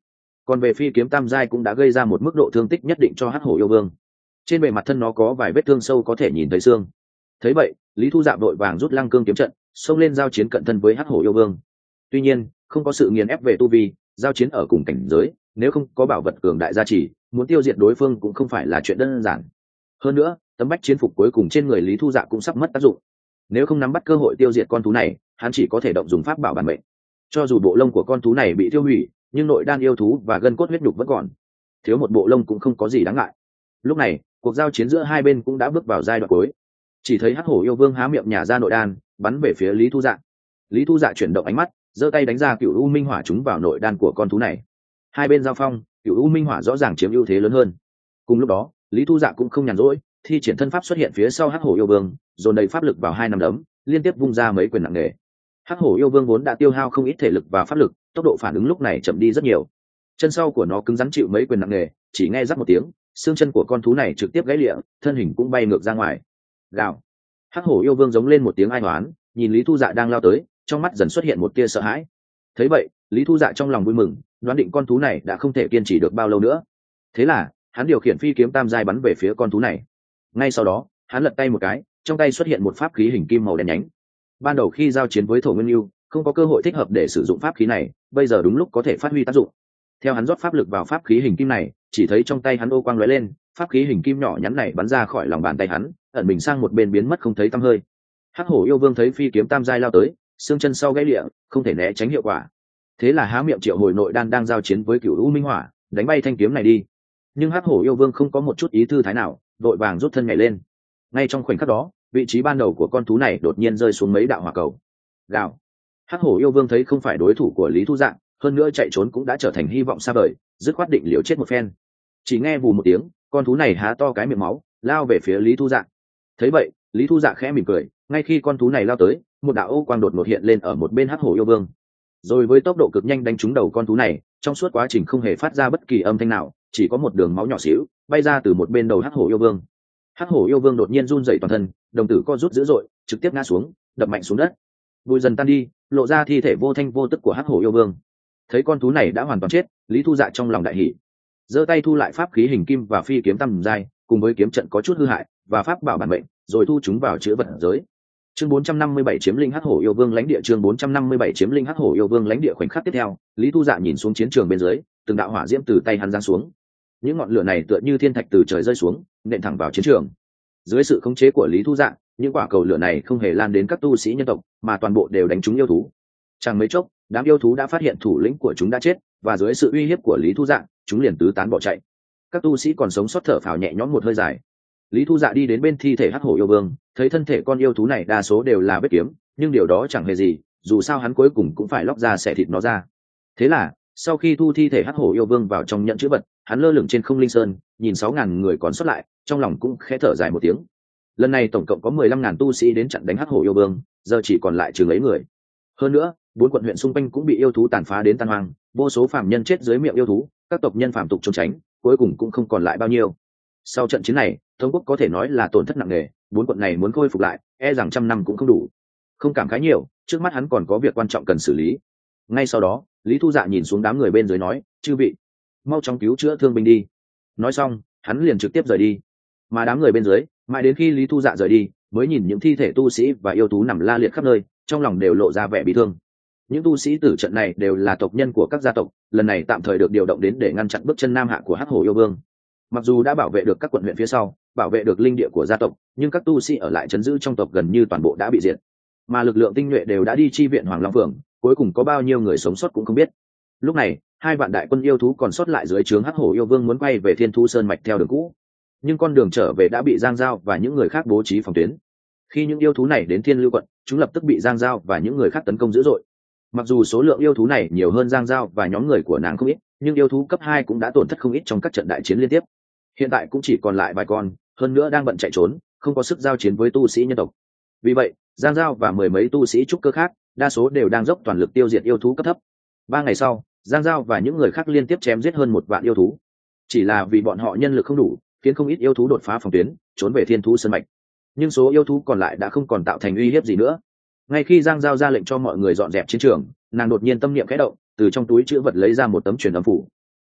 còn về phi kiếm tam giai cũng đã gây ra một mức độ thương tích nhất định cho hắc hổ yêu vương. Trên bề mặt thân nó có vài vết thương sâu có thể nhìn thấy xương. Thấy vậy, Lý Thu Dạ vội vàng rút lăng cương kiếm trận, xông lên giao chiến cận thân với hắc hổ yêu vương. Tuy nhiên, không có sự nghiền ép về tu vi, giao chiến ở cùng cảnh giới, nếu không có bảo vật cường đại gia trì, muốn tiêu diệt đối phương cũng không phải là chuyện đơn giản. Hơn nữa, tấm bách chiến phục cuối cùng trên người Lý Thu Dạ cũng sắp mất tác dụng. Nếu không nắm bắt cơ hội tiêu diệt con thú này, hắn chỉ có thể động dùng pháp bảo bản mệnh. Cho dù bộ lông của con thú này bị tiêu hủy, nhưng nội đan yêu thú và gân cốt huyết nhục vẫn còn, thiếu một bộ lông cũng không có gì đáng ngại. Lúc này, cuộc giao chiến giữa hai bên cũng đã bước vào giai đoạn cuối. Chỉ thấy hắc hổ yêu vương há miệng nhả ra nội đan, bắn về phía Lý Thu Dạ. Lý Thu Dạ chuyển động ánh mắt, giơ tay đánh ra cựu u minh hỏa trúng vào nội đan của con thú này. Hai bên giao phong, cựu u minh hỏa rõ ràng chiếm ưu thế lớn hơn. Cùng lúc đó, Lý Thu Dạ cũng không nhàn rỗi, thi triển thân pháp xuất hiện phía sau hắc hổ yêu vương, dồn đầy pháp lực vào hai nắm đấm, liên tiếp vung ra mấy quyền nặng nề. Hắc hổ yêu vương vốn đã tiêu hao không ít thể lực và pháp lực, tốc độ phản ứng lúc này chậm đi rất nhiều. Chân sau của nó cứng rắn chịu mấy quyền nặng nề, chỉ nghe rắc một tiếng, xương chân của con thú này trực tiếp gãy lịa, thân hình cũng bay ngược ra ngoài. Gào! Hắc hổ yêu vương giống lên một tiếng ai oán, nhìn Lý Thu Dạ đang lao tới, trong mắt dần xuất hiện một tia sợ hãi. Thấy vậy, Lý Thu Dạ trong lòng vui mừng, đoán định con thú này đã không thể kiên trì được bao lâu nữa. Thế là, hắn điều khiển phi kiếm tam giai bắn về phía con thú này. Ngay sau đó, hắn lật tay một cái, trong tay xuất hiện một pháp khí hình kim màu đen nhánh. Ban đầu khi giao chiến với Thổ Nguyên Lưu, không có cơ hội thích hợp để sử dụng pháp khí này, bây giờ đúng lúc có thể phát huy tác dụng. Theo hắn rót pháp lực vào pháp khí hình kim này, chỉ thấy trong tay hắn ô quang lóe lên, pháp khí hình kim nhỏ nhắn này bắn ra khỏi lòng bàn tay hắn, ẩn mình sang một bên biến mất không thấy tăm hơi. Hắc hổ yêu vương thấy phi kiếm tam giai lao tới, xương chân sau gãy lịa, không thể né tránh hiệu quả. Thế là há miệng triệu hồi nội đan đang giao chiến với cửu u minh hỏa, đánh bay thanh kiếm này đi. Nhưng hắc hổ yêu vương không có một chút ý thư thái nào, vội vàng rút thân nhảy lên. Ngay trong khoảnh khắc đó, vị trí ban đầu của con thú này đột nhiên rơi xuống mấy đạo hỏa cầu. Gào! Hắc hổ yêu vương thấy không phải đối thủ của Lý Thu Dạ, hơn nữa chạy trốn cũng đã trở thành hy vọng xa vời, dứt khoát định liều chết một phen. Chỉ nghe vù một tiếng, con thú này há to cái miệng máu, lao về phía Lý Thu Dạ. Thấy vậy, Lý Thu Dạ khẽ mỉm cười, ngay khi con thú này lao tới, một đạo ô quang đột ngột hiện lên ở một bên hắc hổ yêu vương, rồi với tốc độ cực nhanh đánh trúng đầu con thú này. Trong suốt quá trình không hề phát ra bất kỳ âm thanh nào, chỉ có một đường máu nhỏ xíu bay ra từ một bên đầu hắc hổ yêu vương. Hắc hổ yêu vương đột nhiên run rẩy toàn thân, đồng tử co rút dữ dội, trực tiếp ngã xuống, đập mạnh xuống đất. Bụi dần tan đi, lộ ra thi thể vô thanh vô tức của hắc hổ yêu vương. Thấy con thú này đã hoàn toàn chết, Lý Thu Dạ trong lòng đại hỉ, giơ tay thu lại pháp khí hình kim và phi kiếm tam giai, cùng với kiếm trận có chút hư hại và pháp bảo bản mệnh, rồi thu chúng vào chứa vật giới. Chương 457 chiếm lĩnh hắc hổ yêu vương lãnh địa. Chương 457 chiếm lĩnh hắc hổ yêu vương lãnh địa. Khoảnh khắc tiếp theo, Lý Thu Dạ nhìn xuống chiến trường bên dưới, từng đạo hỏa diễm từ tay hắn giáng xuống. Những ngọn lửa này tựa như thiên thạch từ trời rơi xuống, nện thẳng vào chiến trường. Dưới sự khống chế của Lý Thu Dạ, những quả cầu lửa này không hề lan đến các tu sĩ nhân tộc, mà toàn bộ đều đánh trúng yêu thú. Chẳng mấy chốc, đám yêu thú đã phát hiện thủ lĩnh của chúng đã chết, và dưới sự uy hiếp của Lý Thu Dạ, chúng liền tứ tán bỏ chạy. Các tu sĩ còn sống sót thở phào nhẹ nhõm một hơi dài. Lý Thu Dạ đi đến bên thi thể hắc hổ yêu vương, thấy thân thể con yêu thú này đa số đều là vết kiếm, nhưng điều đó chẳng hề gì, dù sao hắn cuối cùng cũng phải lóc ra xẻ thịt nó ra. Thế là, sau khi thu thi thể hắc hổ yêu vương vào trong nhận chữ vật, hắn lơ lửng trên không linh sơn, nhìn 6.000 người còn sót lại, trong lòng cũng khẽ thở dài một tiếng. Lần này tổng cộng có 15.000 tu sĩ đến chặn đánh hắc hổ yêu vương, giờ chỉ còn lại chừng ấy người. Hơn nữa, 4 quận huyện xung quanh cũng bị yêu thú tàn phá đến tan hoang, vô số phàm nhân chết dưới miệng yêu thú, các tộc nhân phàm tục trốn tránh, cuối cùng cũng không còn lại bao nhiêu. Sau trận chiến này, Tống quốc có thể nói là tổn thất nặng nề, 4 quận này muốn khôi phục lại, e rằng 100 năm cũng không đủ. Không cảm khái nhiều, trước mắt hắn còn có việc quan trọng cần xử lý. Ngay sau đó, Lý Thu Dạ nhìn xuống đám người bên dưới nói, chư vị, mau chóng cứu chữa thương binh đi. Nói xong, hắn liền trực tiếp rời đi. Mà đám người bên dưới, mãi đến khi Lý Thu Dạ rời đi, mới nhìn những thi thể tu sĩ và yêu thú nằm la liệt khắp nơi, trong lòng đều lộ ra vẻ bị thương. Những tu sĩ tử trận này đều là tộc nhân của các gia tộc, lần này tạm thời được điều động đến để ngăn chặn bước chân nam hạ của hắc hổ yêu vương. Mặc dù đã bảo vệ được các quận huyện phía sau, bảo vệ được linh địa của gia tộc, nhưng các tu sĩ ở lại trấn giữ trong tộc gần như toàn bộ đã bị diệt, mà lực lượng tinh nhuệ đều đã đi chi viện Hoàng Long Phường, cuối cùng có bao nhiêu người sống sót cũng không biết. Lúc này, 2 vạn đại quân yêu thú còn sót lại dưới trướng hắc hổ yêu vương muốn quay về Thiên Thu Sơn mạch theo đường cũ, nhưng con đường trở về đã bị Giang Giao và những người khác bố trí phòng tuyến. Khi những yêu thú này đến Thiên Lưu quận, chúng lập tức bị Giang Giao và những người khác tấn công dữ dội. Mặc dù số lượng yêu thú này nhiều hơn Giang Giao và nhóm người của nàng không ít, nhưng yêu thú cấp 2 cũng đã tổn thất không ít trong các trận đại chiến liên tiếp. Hiện tại cũng chỉ còn lại vài con, hơn nữa đang bận chạy trốn, không có sức giao chiến với tu sĩ nhân tộc. Vì vậy, Giang Giao và 10 mấy tu sĩ trúc cơ khác, đa số đều đang dốc toàn lực tiêu diệt yêu thú cấp thấp. 3 ngày sau, Giang Giao và những người khác liên tiếp chém giết hơn 1 vạn yêu thú. Chỉ là vì bọn họ nhân lực không đủ, khiến không ít yêu thú đột phá phòng tuyến, trốn về Thiên Thú Sơn mạch. Nhưng số yêu thú còn lại đã không còn tạo thành uy hiếp gì nữa. Ngay khi Giang Giao ra lệnh cho mọi người dọn dẹp chiến trường, nàng đột nhiên tâm niệm khẽ động, từ trong túi trữ vật lấy ra một tấm truyền âm phủ.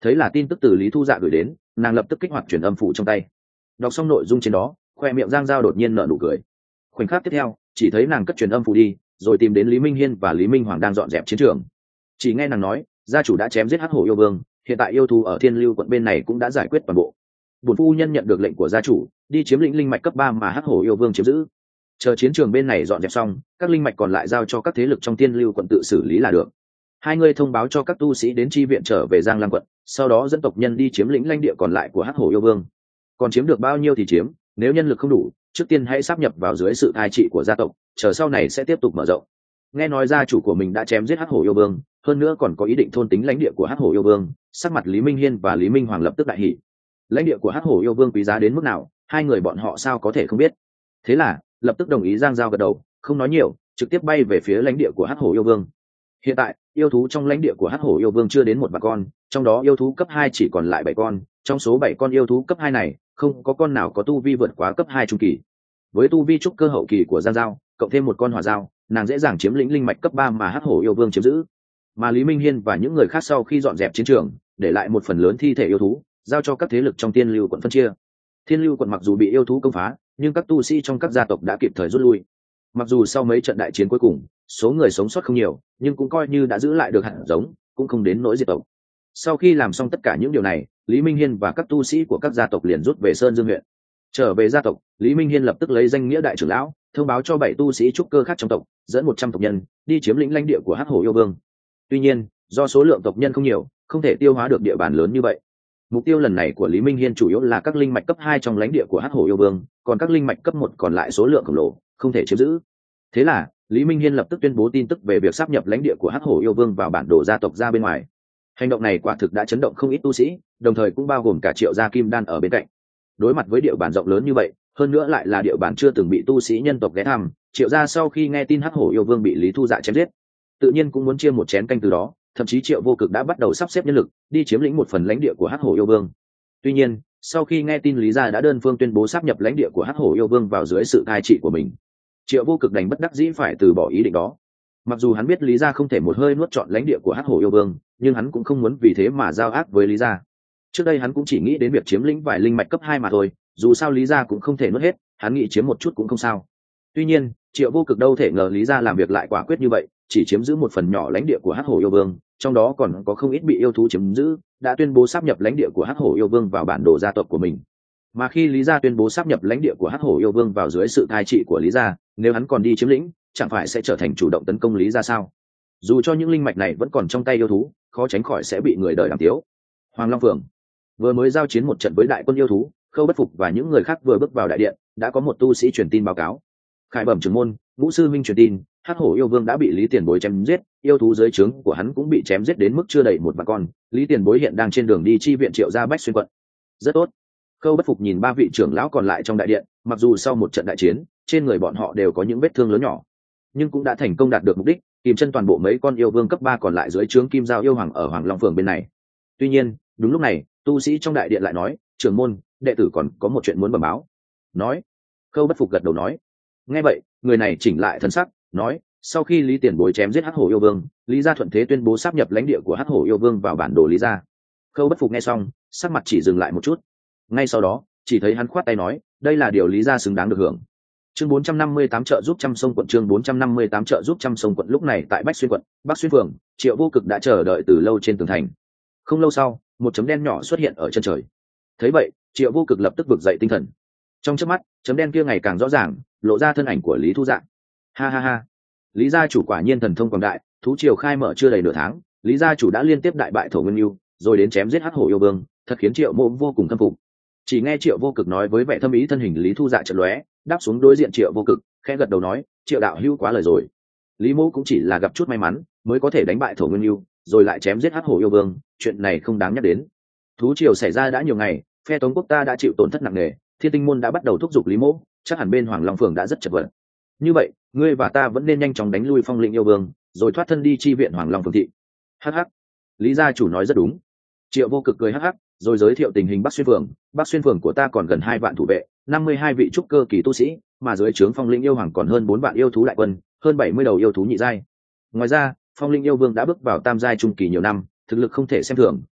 Thấy là tin tức từ Lý Thu Dạ gửi đến, nàng lập tức kích hoạt truyền âm phủ trong tay. Đọc xong nội dung trên đó, khoe miệng Giang Giao đột nhiên nở nụ cười. Khoảnh khắc tiếp theo, chỉ thấy nàng cất truyền âm phủ đi, rồi tìm đến Lý Minh Hiên và Lý Minh Hoàng đang dọn dẹp chiến trường. Chỉ nghe nàng nói, gia chủ đã chém giết Hắc Hổ yêu vương, hiện tại yêu thú ở Thiên Lưu quận bên này cũng đã giải quyết toàn bộ. Bổn phu nhân nhận được lệnh của gia chủ, đi chiếm lĩnh linh mạch cấp 3 mà Hắc Hổ yêu vương chiếm giữ. Chờ chiến trường bên này dọn dẹp xong, các linh mạch còn lại giao cho các thế lực trong Thiên Lưu quận tự xử lý là được. Hai người thông báo cho các tu sĩ đến chi viện trở về Giang Lam quận, sau đó dẫn tộc nhân đi chiếm lĩnh lãnh địa còn lại của Hắc Hổ yêu vương. Còn chiếm được bao nhiêu thì chiếm, nếu nhân lực không đủ, trước tiên hãy sáp nhập vào dưới sự cai trị của gia tộc, chờ sau này sẽ tiếp tục mở rộng. Nghe nói gia chủ của mình đã chém giết Hắc Hổ yêu vương, hơn nữa còn có ý định thôn tính lãnh địa của Hắc Hổ yêu vương, sắc mặt Lý Minh Hiên và Lý Minh Hoàng lập tức đại hỉ. Lãnh địa của Hắc Hổ yêu vương quý giá đến mức nào, hai người bọn họ sao có thể không biết. Thế là lập tức đồng ý. Giang Giao gật đầu, không nói nhiều, trực tiếp bay về phía lãnh địa của Hắc Hổ yêu vương. Hiện tại yêu thú trong lãnh địa của Hắc Hổ yêu vương chưa đến 1 vạn con, trong đó yêu thú cấp 2 chỉ còn lại 7 con, trong số 7 con yêu thú cấp 2 này không có con nào có tu vi vượt quá cấp 2 trung kỳ. Với tu vi trúc cơ hậu kỳ của Giang Giao, cộng thêm 1 con hỏa giao, nàng dễ dàng chiếm lĩnh linh mạch cấp 3 mà Hắc Hổ yêu vương chiếm giữ. Mà Lý Minh Hiên và những người khác sau khi dọn dẹp chiến trường, để lại một phần lớn thi thể yêu thú, giao cho các thế lực trong Thiên Lưu quận phân chia. Thiên Lưu quận mặc dù bị yêu thú công phá, nhưng các tu sĩ trong các gia tộc đã kịp thời rút lui. Mặc dù sau mấy trận đại chiến cuối cùng, số người sống sót không nhiều, nhưng cũng coi như đã giữ lại được hạt giống, cũng không đến nỗi diệt tộc. Sau khi làm xong tất cả những điều này, Lý Minh Hiên và các tu sĩ của các gia tộc liền rút về Sơn Dương huyện. Trở về gia tộc, Lý Minh Hiên lập tức lấy danh nghĩa đại trưởng lão, thông báo cho 7 tu sĩ trúc cơ khác trong tộc, dẫn 100 tộc nhân đi chiếm lĩnh lãnh địa của Hắc Hổ yêu vương. Tuy nhiên, do số lượng tộc nhân không nhiều, không thể tiêu hóa được địa bàn lớn như vậy. Mục tiêu lần này của Lý Minh Hiên chủ yếu là các linh mạch cấp 2 trong lãnh địa của Hắc Hổ yêu vương, còn các linh mạch cấp 1 còn lại số lượng khổng lồ, không thể chiếm giữ. Thế là Lý Minh Hiên lập tức tuyên bố tin tức về việc sáp nhập lãnh địa của Hắc Hổ yêu vương vào bản đồ gia tộc ra bên ngoài. Hành động này quả thực đã chấn động không ít tu sĩ, đồng thời cũng bao gồm cả Triệu gia Kim Đan ở bên cạnh. Đối mặt với địa bàn rộng lớn như vậy, hơn nữa lại là địa bàn chưa từng bị tu sĩ nhân tộc ghé thăm, Triệu gia sau khi nghe tin Hắc Hổ yêu vương bị Lý Thu Dạ chém giết, tự nhiên cũng muốn chia một chén canh từ đó, thậm chí Triệu Vô Cực đã bắt đầu sắp xếp nhân lực đi chiếm lĩnh một phần lãnh địa của Hắc Hổ yêu vương. Tuy nhiên, sau khi nghe tin Lý gia đã đơn phương tuyên bố sáp nhập lãnh địa của Hắc Hổ yêu vương vào dưới sự cai trị của mình, Triệu Vô Cực đành bất đắc dĩ phải từ bỏ ý định đó. Mặc dù hắn biết Lý gia không thể một hơi nuốt trọn lãnh địa của Hắc Hổ yêu vương, nhưng hắn cũng không muốn vì thế mà giao ác với Lý gia. Trước đây hắn cũng chỉ nghĩ đến việc chiếm lĩnh vài linh mạch cấp 2 mà thôi, dù sao Lý gia cũng không thể nuốt hết, hắn nghĩ chiếm một chút cũng không sao. Tuy nhiên, Triệu Vô Cực đâu thể ngờ Lý gia làm việc lại quả quyết như vậy, chỉ chiếm giữ một phần nhỏ lãnh địa của Hắc Hổ yêu vương, trong đó còn có không ít bị yêu thú chiếm giữ, đã tuyên bố sáp nhập lãnh địa của Hắc Hổ yêu vương vào bản đồ gia tộc của mình. Mà khi Lý gia tuyên bố sáp nhập lãnh địa của Hắc Hổ yêu vương vào dưới sự cai trị của Lý gia, nếu hắn còn đi chiếm lĩnh, chẳng phải sẽ trở thành chủ động tấn công Lý gia sao? Dù cho những linh mạch này vẫn còn trong tay yêu thú, khó tránh khỏi sẽ bị người đời đàm tiếu. Hoàng Long Phường vừa mới giao chiến một trận với đại quân yêu thú, Khâu Bất Phục và những người khác vừa bước vào đại điện, đã có một tu sĩ truyền tin báo cáo. Khải Bẩm trưởng môn, Ngũ sư minh truyền tin, Hắc Hổ yêu vương đã bị Lý Tiền Bối chém giết, yêu thú dưới trướng của hắn cũng bị chém giết đến mức chưa đầy 1 vạn con. Lý Tiền Bối hiện đang trên đường đi chi viện Triệu gia Bách Xuyên quận. Rất tốt. Khâu Bất Phục nhìn 3 vị trưởng lão còn lại trong đại điện, mặc dù sau một trận đại chiến, trên người bọn họ đều có những vết thương lớn nhỏ, nhưng cũng đã thành công đạt được mục đích, kìm chân toàn bộ mấy con yêu vương cấp 3 còn lại dưới trướng Kim Giao yêu hoàng ở Hoàng Long Phường bên này. Tuy nhiên, đúng lúc này, tu sĩ trong đại điện lại nói, trưởng môn, đệ tử còn có một chuyện muốn bẩm báo. Nói. Khâu Bất Phục gật đầu nói. Nghe vậy, người này chỉnh lại thần sắc, nói, sau khi Lý Tiền Bối chém giết Hắc Hổ yêu vương, Lý gia thuận thế tuyên bố sáp nhập lãnh địa của Hắc Hổ yêu vương vào bản đồ Lý gia. Khâu Bất Phục nghe xong, sắc mặt chỉ dừng lại một chút. Ngay sau đó, chỉ thấy hắn khoát tay nói, đây là điều Lý gia xứng đáng được hưởng. Chương 458 trợ giúp trăm sông quận, chương 458 trợ giúp trăm sông quận. Lúc này tại Bách Xuyên quận, Bắc Xuyên phường, Triệu Vô Cực đã chờ đợi từ lâu trên tường thành. Không lâu sau, một chấm đen nhỏ xuất hiện ở chân trời. Thấy vậy, Triệu Vô Cực lập tức vực dậy tinh thần. Trong chớp mắt, chấm đen kia ngày càng rõ ràng, lộ ra thân ảnh của Lý Thu Dạ. Ha ha ha, Lý gia chủ quả nhiên thần thông quảng đại, thú triều khai mở chưa đầy nửa tháng, Lý gia chủ đã liên tiếp đại bại Thổ Nguyên Nưu, rồi đến chém giết Hắc Hổ yêu vương, thật khiến Triệu Mộ vô cùng khâm phục. Chỉ nghe Triệu Vô Cực nói với vẻ thâm ý, thân hình Lý Thu Dạ chợt lóe, đáp xuống đối diện Triệu Vô Cực, khẽ gật đầu nói, Triệu đạo hữu quá lời rồi. Lý Mộ cũng chỉ là gặp chút may mắn, mới có thể đánh bại Thổ Nguyên Nưu, rồi lại chém giết Hắc Hổ yêu vương, chuyện này không đáng nhắc đến. Thú triều xảy ra đã nhiều ngày, phe Tống quốc ta đã chịu tổn thất nặng nề, Thiên Tinh môn đã bắt đầu thúc giục Lý Mộ, chắc hẳn bên Hoàng Long Phường đã rất chật vật. Như vậy, ngươi và ta vẫn nên nhanh chóng đánh lui Phong Linh yêu vương, rồi thoát thân đi chi viện Hoàng Long Phường thị. Hắc hắc, Lý gia chủ nói rất đúng. Triệu Vô Cực cười hắc hắc, rồi giới thiệu tình hình Bắc Xuyên phường. Bắc Xuyên phường của ta còn gần 2 vạn thủ vệ, 52 vị trúc cơ kỳ tu sĩ, mà dưới trướng Phong Linh yêu hoàng còn hơn 4 vạn yêu thú đại quân, hơn 70 đầu yêu thú nhị giai. Ngoài ra, Phong Linh yêu vương đã bước vào tam giai trung kỳ nhiều năm, thực lực không thể xem thường,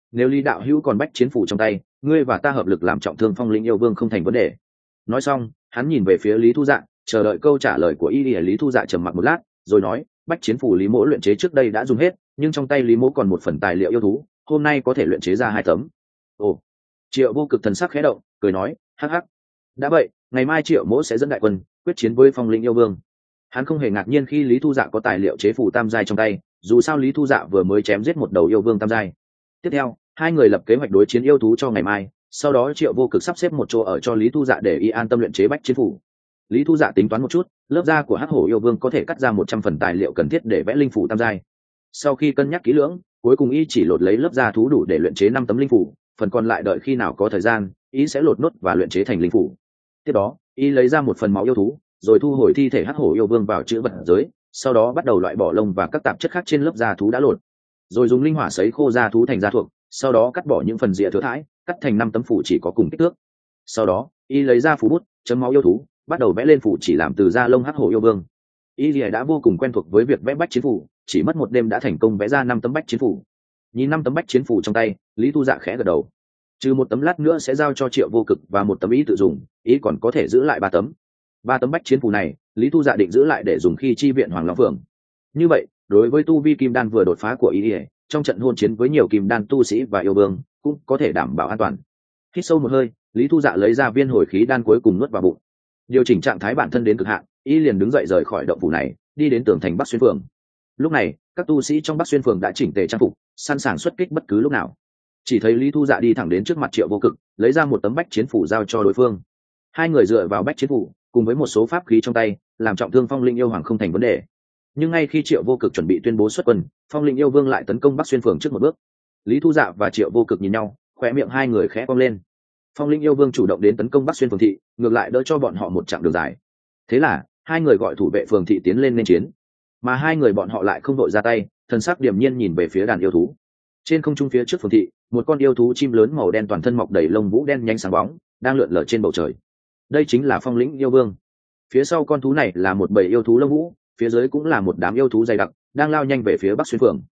nếu Lý đạo hữu còn bách chiến phủ trong tay, ngươi và ta hợp lực làm trọng thương Phong Linh yêu vương không thành vấn đề. Nói xong hắn nhìn về phía Lý Thu Dạ, chờ đợi câu trả lời của y. Lý Thu Dạ trầm mặc một lát rồi nói, bách chiến phủ Lý mỗ luyện chế trước đây đã dùng hết, nhưng trong tay Lý mỗ còn một phần tài liệu yêu thú, hôm nay có thể luyện chế ra 2 tấm. Ồ. Triệu Vô Cực thần sắc khẽ động, cười nói, hắc hắc, đã vậy ngày mai Triệu mỗ sẽ dẫn đại quân quyết chiến với Phong Linh yêu vương. Hắn không hề ngạc nhiên khi Lý Thu Dạ có tài liệu chế phủ tam giai trong tay, dù sao Lý Thu Dạ vừa mới chém giết một đầu yêu vương tam giai. Tiếp theo hai người lập kế hoạch đối chiến yêu thú cho ngày mai, sau đó Triệu Vô Cực sắp xếp một chỗ ở cho Lý Thu Dạ để y an tâm luyện chế bách chiến phủ. Lý Thu Dạ tính toán một chút, lớp da của hắc hổ yêu vương có thể cắt ra 100 phần tài liệu cần thiết để vẽ linh phủ tam giai. Sau khi cân nhắc kỹ lưỡng, cuối cùng y chỉ lột lấy lớp da thú đủ để luyện chế 5 tấm linh phủ, phần còn lại đợi khi nào có thời gian y sẽ lột nốt và luyện chế thành linh phủ. Tiếp đó y lấy ra một phần máu yêu thú rồi thu hồi thi thể hắc hổ yêu vương vào chữ vật giới, sau đó bắt đầu loại bỏ lông và các tạp chất khác trên lớp da thú đã lột, rồi dùng linh hỏa sấy khô da thú thành da thuộc, sau đó cắt bỏ những phần rịa thừa thãi, cắt thành 5 tấm phủ chỉ có cùng kích thước. Sau đó y lấy ra phù bút chấm máu yêu thú, bắt đầu vẽ lên phủ chỉ làm từ da lông hắc hổ yêu vương. Y đã vô cùng quen thuộc với việc vẽ bách chiến phủ, chỉ mất một đêm đã thành công vẽ ra 5 tấm bách chiến phủ. Nhìn 5 tấm bách chiến phủ trong tay, Lý Thu Dạ khẽ gật đầu. Trừ một tấm lát nữa sẽ giao cho Triệu Vô Cực và một tấm ý tự dùng, ý còn có thể giữ lại 3 tấm. 3 tấm bách chiến phủ này Lý Thu Dạ định giữ lại để dùng khi chi viện Hoàng Long Phượng. Như vậy đối với tu vi kim đan vừa đột phá của ý trong trận hôn chiến với nhiều kim đan tu sĩ và yêu vương cũng có thể đảm bảo an toàn. Hít sâu một hơi, Lý Thu Dạ lấy ra viên hồi khí đan cuối cùng nuốt vào bụng, điều chỉnh trạng thái bản thân đến cực hạn, ý liền đứng dậy rời khỏi động phủ này, đi đến tường thành Bắc Xuyên Phường. Lúc này các tu sĩ trong Bắc Xuyên Phường đã chỉnh tề trang phục, sẵn sàng xuất kích bất cứ lúc nào. Chỉ thấy Lý Thu Dạ đi thẳng đến trước mặt Triệu Vô Cực, lấy ra một tấm bách chiến phủ giao cho đối phương. Hai người dựa vào bách chiến phủ cùng với một số pháp khí trong tay, làm trọng thương Phong Linh yêu hoàng không thành vấn đề. Nhưng ngay khi Triệu Vô Cực chuẩn bị tuyên bố xuất quân, Phong Linh yêu vương lại tấn công Bắc Xuyên Phường trước một bước. Lý Thu Dạ và Triệu Vô Cực nhìn nhau, khóe miệng hai người khẽ cong lên. Phong Linh yêu vương chủ động đến tấn công Bắc Xuyên Phường thị, ngược lại đỡ cho bọn họ một chặng đường dài. Thế là hai người gọi thủ vệ phường thị tiến lên nên chiến, mà hai người bọn họ lại không đội ra tay, thần sắc điềm nhiên nhìn về phía đàn yêu thú. Trên không trung phía trước phường thị, một con yêu thú chim lớn màu đen toàn thân mọc đầy lông vũ đen nhánh sáng bóng, đang lượn lờ trên bầu trời. Đây chính là Phong Linh yêu vương. Phía sau con thú này là một bầy yêu thú lông vũ, phía dưới cũng là một đám yêu thú dày đặc, đang lao nhanh về phía Bắc Xuyên Phường.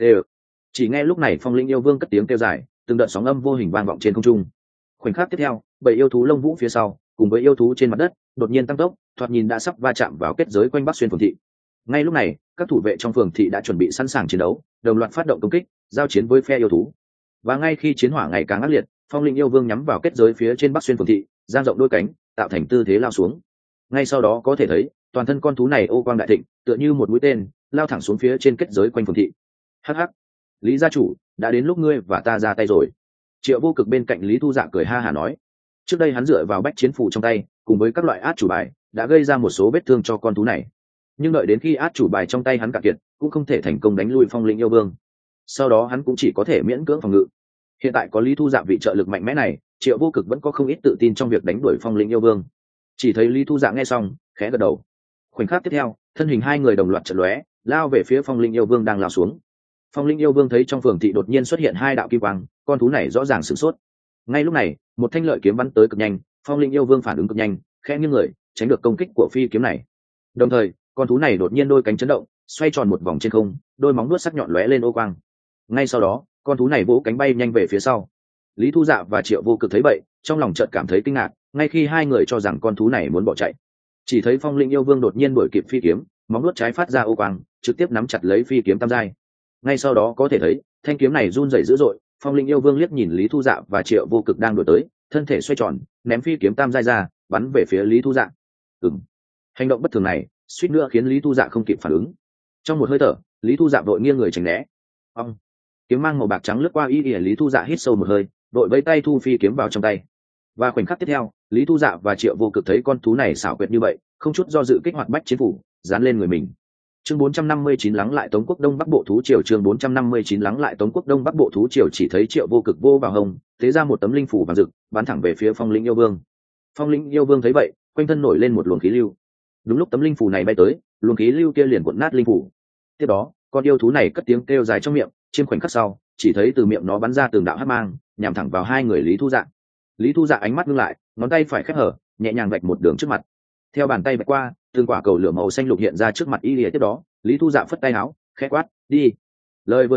Chỉ nghe lúc này Phong Linh yêu vương cất tiếng kêu dài, từng đợt sóng âm vô hình vang vọng trên không trung. Khoảnh khắc tiếp theo, bầy yêu thú lông vũ phía sau cùng với yêu thú trên mặt đất đột nhiên tăng tốc, thoạt nhìn đã sắp va chạm vào kết giới quanh Bắc Xuyên Phường thị. Ngay lúc này các thủ vệ trong phường thị đã chuẩn bị sẵn sàng chiến đấu, đồng loạt phát động công kích, giao chiến với phe yêu thú. Và ngay khi chiến hỏa ngày càng ác liệt, Phong Linh yêu vương nhắm vào kết giới phía trên Bắc Xuyên Phường thị, dang rộng đôi cánh, tạo thành tư thế lao xuống. Ngay sau đó có thể thấy toàn thân con thú này ô quang đại thịnh, tựa như một mũi tên lao thẳng xuống phía trên kết giới quanh phường thị. Hắc hắc, Lý gia chủ, đã đến lúc ngươi và ta ra tay rồi. Triệu Vô Cực bên cạnh Lý Thu Dạ cười ha hả nói. Trước đây hắn dựa vào bách chiến phủ trong tay cùng với các loại át chủ bài đã gây ra một số vết thương cho con thú này, nhưng đợi đến khi át chủ bài trong tay hắn cạn kiệt cũng không thể thành công đánh lui Phong Linh yêu vương. Sau đó hắn cũng chỉ có thể miễn cưỡng phòng ngự. Hiện tại có Lý Thu Dạ vị trợ lực mạnh mẽ này, Triệu Vô Cực vẫn có không ít tự tin trong việc đánh đuổi Phong Linh yêu vương. Chỉ thấy Lý Thu Dạ nghe xong khẽ gật đầu. Khoảnh khắc tiếp theo, thân hình hai người đồng loạt chợt lóe, lao về phía Phong Linh yêu vương đang lao xuống. Phong Linh yêu vương thấy trong phường thị đột nhiên xuất hiện hai đạo kim quang, con thú này rõ ràng sửng sốt. Ngay lúc này một thanh lợi kiếm bắn tới cực nhanh, Phong Linh yêu vương phản ứng cực nhanh, khẽ nghiêng người tránh được công kích của phi kiếm này. Đồng thời con thú này đột nhiên đôi cánh chấn động, xoay tròn một vòng trên không, đôi móng vuốt sắc nhọn lóe lên ô quang. Ngay sau đó con thú này vỗ cánh bay nhanh về phía sau. Lý Thu Dạ và Triệu Vô Cực thấy vậy, trong lòng chợt cảm thấy kinh ngạc, ngay khi hai người cho rằng con thú này muốn bỏ chạy, chỉ thấy Phong Linh yêu vương đột nhiên đuổi kịp phi kiếm, móng vuốt trái phát ra ô quang, trực tiếp nắm chặt lấy phi kiếm tam giai. Ngay sau đó có thể thấy thanh kiếm này run rẩy dữ dội. Phong Linh yêu vương liếc nhìn Lý Thu Dạ và Triệu Vô Cực đang đuổi tới, thân thể xoay tròn, ném phi kiếm tam giai ra, bắn về phía Lý Thu Dạ. Hành động bất thường này suýt nữa khiến Lý Thu Dạ không kịp phản ứng. Trong một hơi thở, Lý Thu Dạ vội nghiêng người tránh né. Kiếm mang màu bạc trắng lướt qua y ỉa, Lý Thu Dạ hít sâu một hơi, vội vẫy tay thu phi kiếm vào trong tay. Và khoảnh khắc tiếp theo, Lý Thu Dạ và Triệu Vô Cực thấy con thú này xảo quyệt như vậy, không chút do dự kích hoạt bách chiến phủ, dán lên người mình. Chương 459 lắng lại Tống quốc Đông Bắc bộ thú triều. Chương 459 lắng lại Tống quốc Đông Bắc bộ thú triều. Chỉ thấy Triệu Vô Cực vô vào hông, tế ra một tấm linh phủ vàng rực, bắn thẳng về phía Phong Linh yêu vương. Phong Linh yêu vương thấy vậy, quanh thân nổi lên một luồng khí lưu. Đúng lúc tấm linh phủ này bay tới, luồng khí lưu kia liền cuộn nát linh phủ. Tiếp đó con yêu thú này cất tiếng kêu dài trong miệng, trên khoảnh khắc sau chỉ thấy từ miệng nó bắn ra từng đạo hắc mang, nhằm thẳng vào hai người Lý Thu Dạ. Lý Thu Dạ ánh mắt ngưng lại, ngón tay phải khép hở, nhẹ nhàng vạch một đường trước mặt. Theo bàn tay vạch qua, từng quả cầu lửa màu xanh lục hiện ra trước mặt y lìa. Tiếp đó Lý Thu Dạ phất tay áo, khẽ quát, đi. Lời vừa dứt,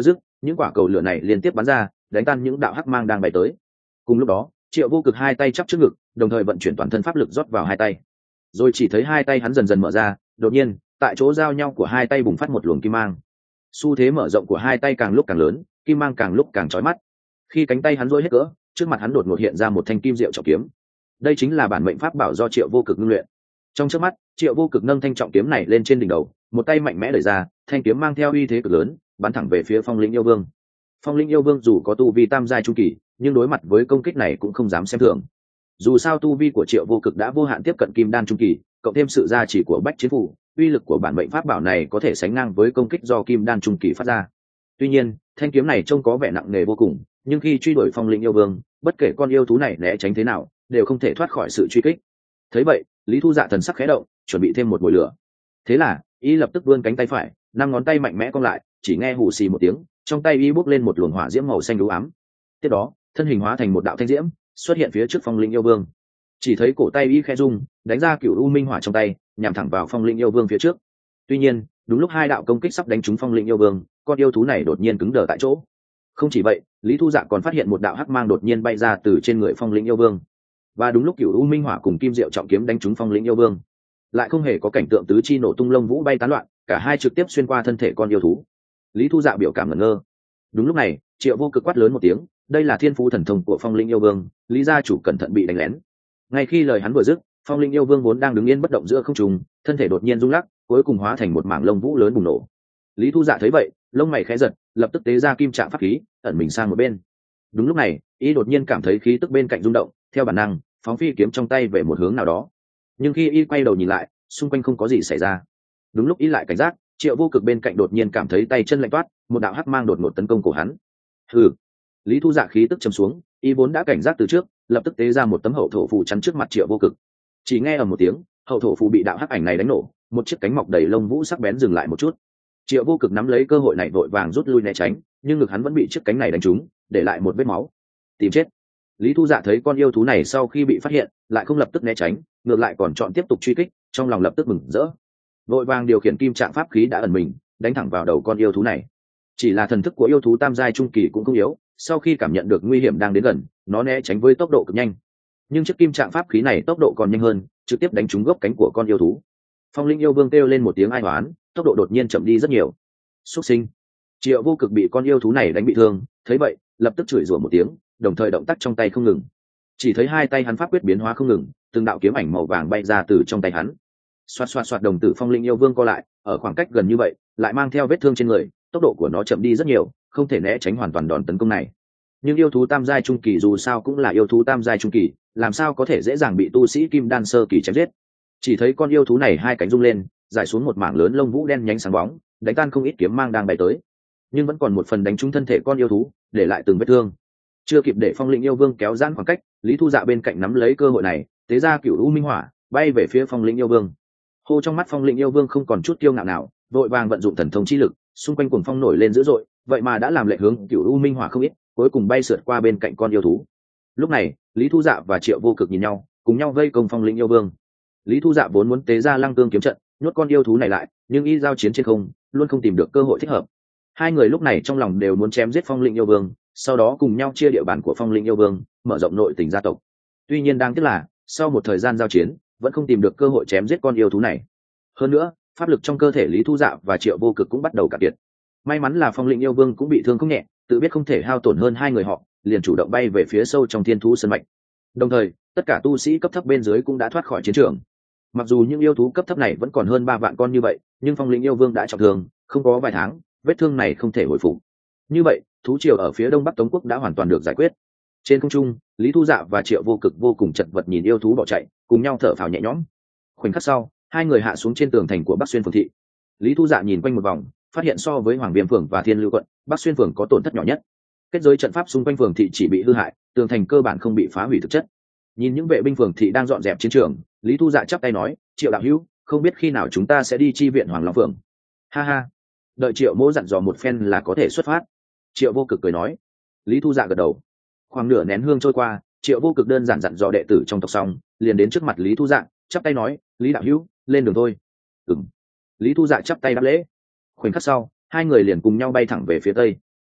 những quả cầu lửa này liên tiếp bắn ra, đánh tan những đạo hắc mang đang bay tới. Cùng lúc đó, Triệu Vô Cực hai tay chắp trước ngực, đồng thời vận chuyển toàn thân pháp lực rót vào hai tay. Rồi chỉ thấy hai tay hắn dần dần mở ra, đột nhiên, tại chỗ giao nhau của hai tay bùng phát một luồng kim mang. Xu thế mở rộng của hai tay càng lúc càng lớn, kim mang càng lúc càng chói mắt. Khi cánh tay hắn duỗi hết cỡ, trước mặt hắn đột ngột hiện ra một thanh kim diệu trọng kiếm. Đây chính là bản mệnh pháp bảo do Triệu Vô Cực ngưng luyện. Trong chớp mắt, Triệu Vô Cực nâng thanh trọng kiếm này lên trên đỉnh đầu, một tay mạnh mẽ đẩy ra, thanh kiếm mang theo uy thế cực lớn, bắn thẳng về phía Phong Linh Yêu Vương. Phong Linh Yêu Vương dù có tu vi tam giai trung kỳ, nhưng đối mặt với công kích này cũng không dám xem thường. Dù sao tu vi của Triệu Vô Cực đã vô hạn tiếp cận kim đan trung kỳ, cộng thêm sự gia trì của Bách Chiến Phủ, uy lực của bản mệnh pháp bảo này có thể sánh ngang với công kích do kim đan trung kỳ phát ra. Tuy nhiên, thanh kiếm này trông có vẻ nặng nề vô cùng, nhưng khi truy đuổi Phong Linh Yêu Vương, bất kể con yêu thú này né tránh thế nào, đều không thể thoát khỏi sự truy kích. Thấy vậy, Lý Thu Dạ thần sắc khẽ động, chuẩn bị thêm một mồi lửa. Thế là, y lập tức vươn cánh tay phải, năm ngón tay mạnh mẽ cong lại, chỉ nghe hù xì một tiếng, trong tay y bốc lên một luồng hỏa diễm màu xanh đú ám. Tiếp đó, thân hình hóa thành một đạo thanh diễm, xuất hiện phía trước Phong Linh Yêu Vương. Chỉ thấy cổ tay y khẽ rung, đánh ra cửu u minh hỏa trong tay, nhằm thẳng vào Phong Linh Yêu Vương phía trước. Tuy nhiên, đúng lúc hai đạo công kích sắp đánh trúng Phong Linh Yêu Vương, con yêu thú này đột nhiên cứng đờ tại chỗ. Không chỉ vậy, Lý Thu Dạ còn phát hiện một đạo hắc mang đột nhiên bay ra từ trên người Phong Linh Yêu Vương. Và đúng lúc cửu u minh hỏa cùng kim diệu trọng kiếm đánh trúng Phong Linh Yêu Vương, lại không hề có cảnh tượng tứ chi nổ tung lông vũ bay tán loạn, cả hai trực tiếp xuyên qua thân thể con yêu thú. Lý Thu Dạ biểu cảm ngẩn ngơ. Đúng lúc này, Triệu Vô Cực quát lớn một tiếng, đây là thiên phú thần thông của Phong Linh Yêu Vương, Lý gia chủ cẩn thận bị đánh lén. Ngay khi lời hắn vừa dứt, Phong Linh Yêu Vương vốn đang đứng yên bất động giữa không trung, thân thể đột nhiên rung lắc, cuối cùng hóa thành một mảng lông vũ lớn bùng nổ. Lý Thu Dạ thấy vậy, lông mày khẽ giật, lập tức tế ra kim trạng pháp khí, ẩn mình sang một bên. Đúng lúc này, y đột nhiên cảm thấy khí tức bên cạnh rung động, theo bản năng, phóng phi kiếm trong tay về một hướng nào đó. Nhưng khi y quay đầu nhìn lại, xung quanh không có gì xảy ra. Đúng lúc y lại cảnh giác, Triệu Vô Cực bên cạnh đột nhiên cảm thấy tay chân lạnh toát, một đạo hắc mang đột ngột tấn công cổ hắn. Hừ. Lý Thu Dạ khí tức trầm xuống, y vốn đã cảnh giác từ trước, lập tức tế ra một tấm hậu thổ phù chắn trước mặt Triệu Vô Cực. Chỉ nghe ầm một tiếng, hậu thổ phù bị đạo hắc ảnh này đánh nổ, một chiếc cánh mọc đầy lông vũ sắc bén dừng lại một chút. Triệu Vô Cực nắm lấy cơ hội này vội vàng rút lui né tránh, nhưng ngực hắn vẫn bị chiếc cánh này đánh trúng, để lại một vết máu. Tìm chết. Lý Thu Dạ thấy con yêu thú này sau khi bị phát hiện, lại không lập tức né tránh, ngược lại còn chọn tiếp tục truy kích, trong lòng lập tức mừng rỡ. Vội vàng điều khiển kim trạng pháp khí đã ẩn mình, đánh thẳng vào đầu con yêu thú này. Chỉ là thần thức của yêu thú tam giai trung kỳ cũng không yếu, sau khi cảm nhận được nguy hiểm đang đến gần, nó né tránh với tốc độ cực nhanh. Nhưng chiếc kim trạng pháp khí này tốc độ còn nhanh hơn, trực tiếp đánh trúng gốc cánh của con yêu thú. Phong Linh Yêu Vương kêu lên một tiếng ai oán, tốc độ đột nhiên chậm đi rất nhiều. Súc sinh. Triệu Vô Cực bị con yêu thú này đánh bị thương, thấy vậy, lập tức chửi rủa một tiếng, đồng thời động tác trong tay không ngừng. Chỉ thấy hai tay hắn pháp quyết biến hóa không ngừng, từng đạo kiếm ảnh màu vàng bay ra từ trong tay hắn. Xoạt xoạt xoạt, đồng tử Phong Linh Yêu Vương co lại, ở khoảng cách gần như vậy, lại mang theo vết thương trên người, tốc độ của nó chậm đi rất nhiều, không thể né tránh hoàn toàn đòn tấn công này. Nhưng yêu thú tam giai trung kỳ dù sao cũng là yêu thú tam giai trung kỳ, làm sao có thể dễ dàng bị tu sĩ kim đan sơ kỳ chém giết. Chỉ thấy con yêu thú này hai cánh rung lên, giải xuống một mảng lớn lông vũ đen nhánh sáng bóng, đánh tan không ít kiếm mang đang bay tới, nhưng vẫn còn một phần đánh trúng thân thể con yêu thú, để lại từng vết thương. Chưa kịp để Phong Linh Yêu Vương kéo giãn khoảng cách, Lý Thu Dạ bên cạnh nắm lấy cơ hội này, tế ra cửu u minh hỏa, bay về phía Phong Linh Yêu Vương. Hô, trong mắt Phong Linh Yêu Vương không còn chút kiêu ngạo nào, vội vàng vận dụng thần thông chi lực, xung quanh cuồng phong nổi lên dữ dội, vậy mà đã làm lệch hướng cửu u minh hỏa không ít, cuối cùng bay sượt qua bên cạnh con yêu thú. Lúc này, Lý Thu Dạ và Triệu Vô Cực nhìn nhau, cùng nhau vây công Phong Linh Yêu Vương. Lý Thu Dạ vốn muốn tế ra Lăng Tương kiếm trận, nhốt con yêu thú này lại, nhưng y giao chiến trên không, luôn không tìm được cơ hội thích hợp. Hai người lúc này trong lòng đều muốn chém giết Phong Linh Yêu Vương, sau đó cùng nhau chia địa bàn của Phong Linh Yêu Vương, mở rộng nội tình gia tộc. Tuy nhiên đáng tiếc là, sau một thời gian giao chiến, vẫn không tìm được cơ hội chém giết con yêu thú này. Hơn nữa, pháp lực trong cơ thể Lý Thu Dạ và Triệu Vô Cực cũng bắt đầu cạn kiệt. May mắn là Phong Linh Yêu Vương cũng bị thương không nhẹ, tự biết không thể hao tổn hơn hai người họ, liền chủ động bay về phía sâu trong Thiên Thú Sơn mạch. Đồng thời, tất cả tu sĩ cấp thấp bên dưới cũng đã thoát khỏi chiến trường. Mặc dù những yêu thú cấp thấp này vẫn còn hơn 3 vạn con như vậy, nhưng Phong Linh Yêu Vương đã trọng thương, không có vài tháng, vết thương này không thể hồi phục. Như vậy, thú triều ở phía đông bắc Tống quốc đã hoàn toàn được giải quyết. Trên không trung, Lý Thu Dạ và Triệu Vô Cực vô cùng chật vật nhìn yêu thú bỏ chạy, cùng nhau thở phào nhẹ nhõm. Khoảnh khắc sau, hai người hạ xuống trên tường thành của Bắc Xuyên phường thị. Lý Thu Dạ nhìn quanh một vòng, phát hiện so với Hoàng Viêm phường và Thiên Lưu quận, Bắc Xuyên phường có tổn thất nhỏ nhất. Kết giới trận pháp xung quanh phường thị chỉ bị hư hại, tường thành cơ bản không bị phá hủy thực chất. Nhìn những vệ binh phường thị đang dọn dẹp chiến trường, Lý Thu Dạ chắp tay nói, Triệu đạo hữu, không biết khi nào chúng ta sẽ đi chi viện Hoàng Long phường. Ha ha, đợi Triệu mỗ dặn dò một phen là có thể xuất phát. Triệu Vô Cực cười nói. Lý Thu Dạ gật đầu. Khoảng nửa nén hương trôi qua, Triệu Vô Cực đơn giản dặn dò đệ tử trong tộc xong, liền đến trước mặt Lý Thu Dạ, chắp tay nói, Lý đạo hữu, lên đường thôi. Ừm. Lý Thu Dạ chắp tay đáp lễ. Khoảnh khắc sau, hai người liền cùng nhau bay thẳng về phía tây.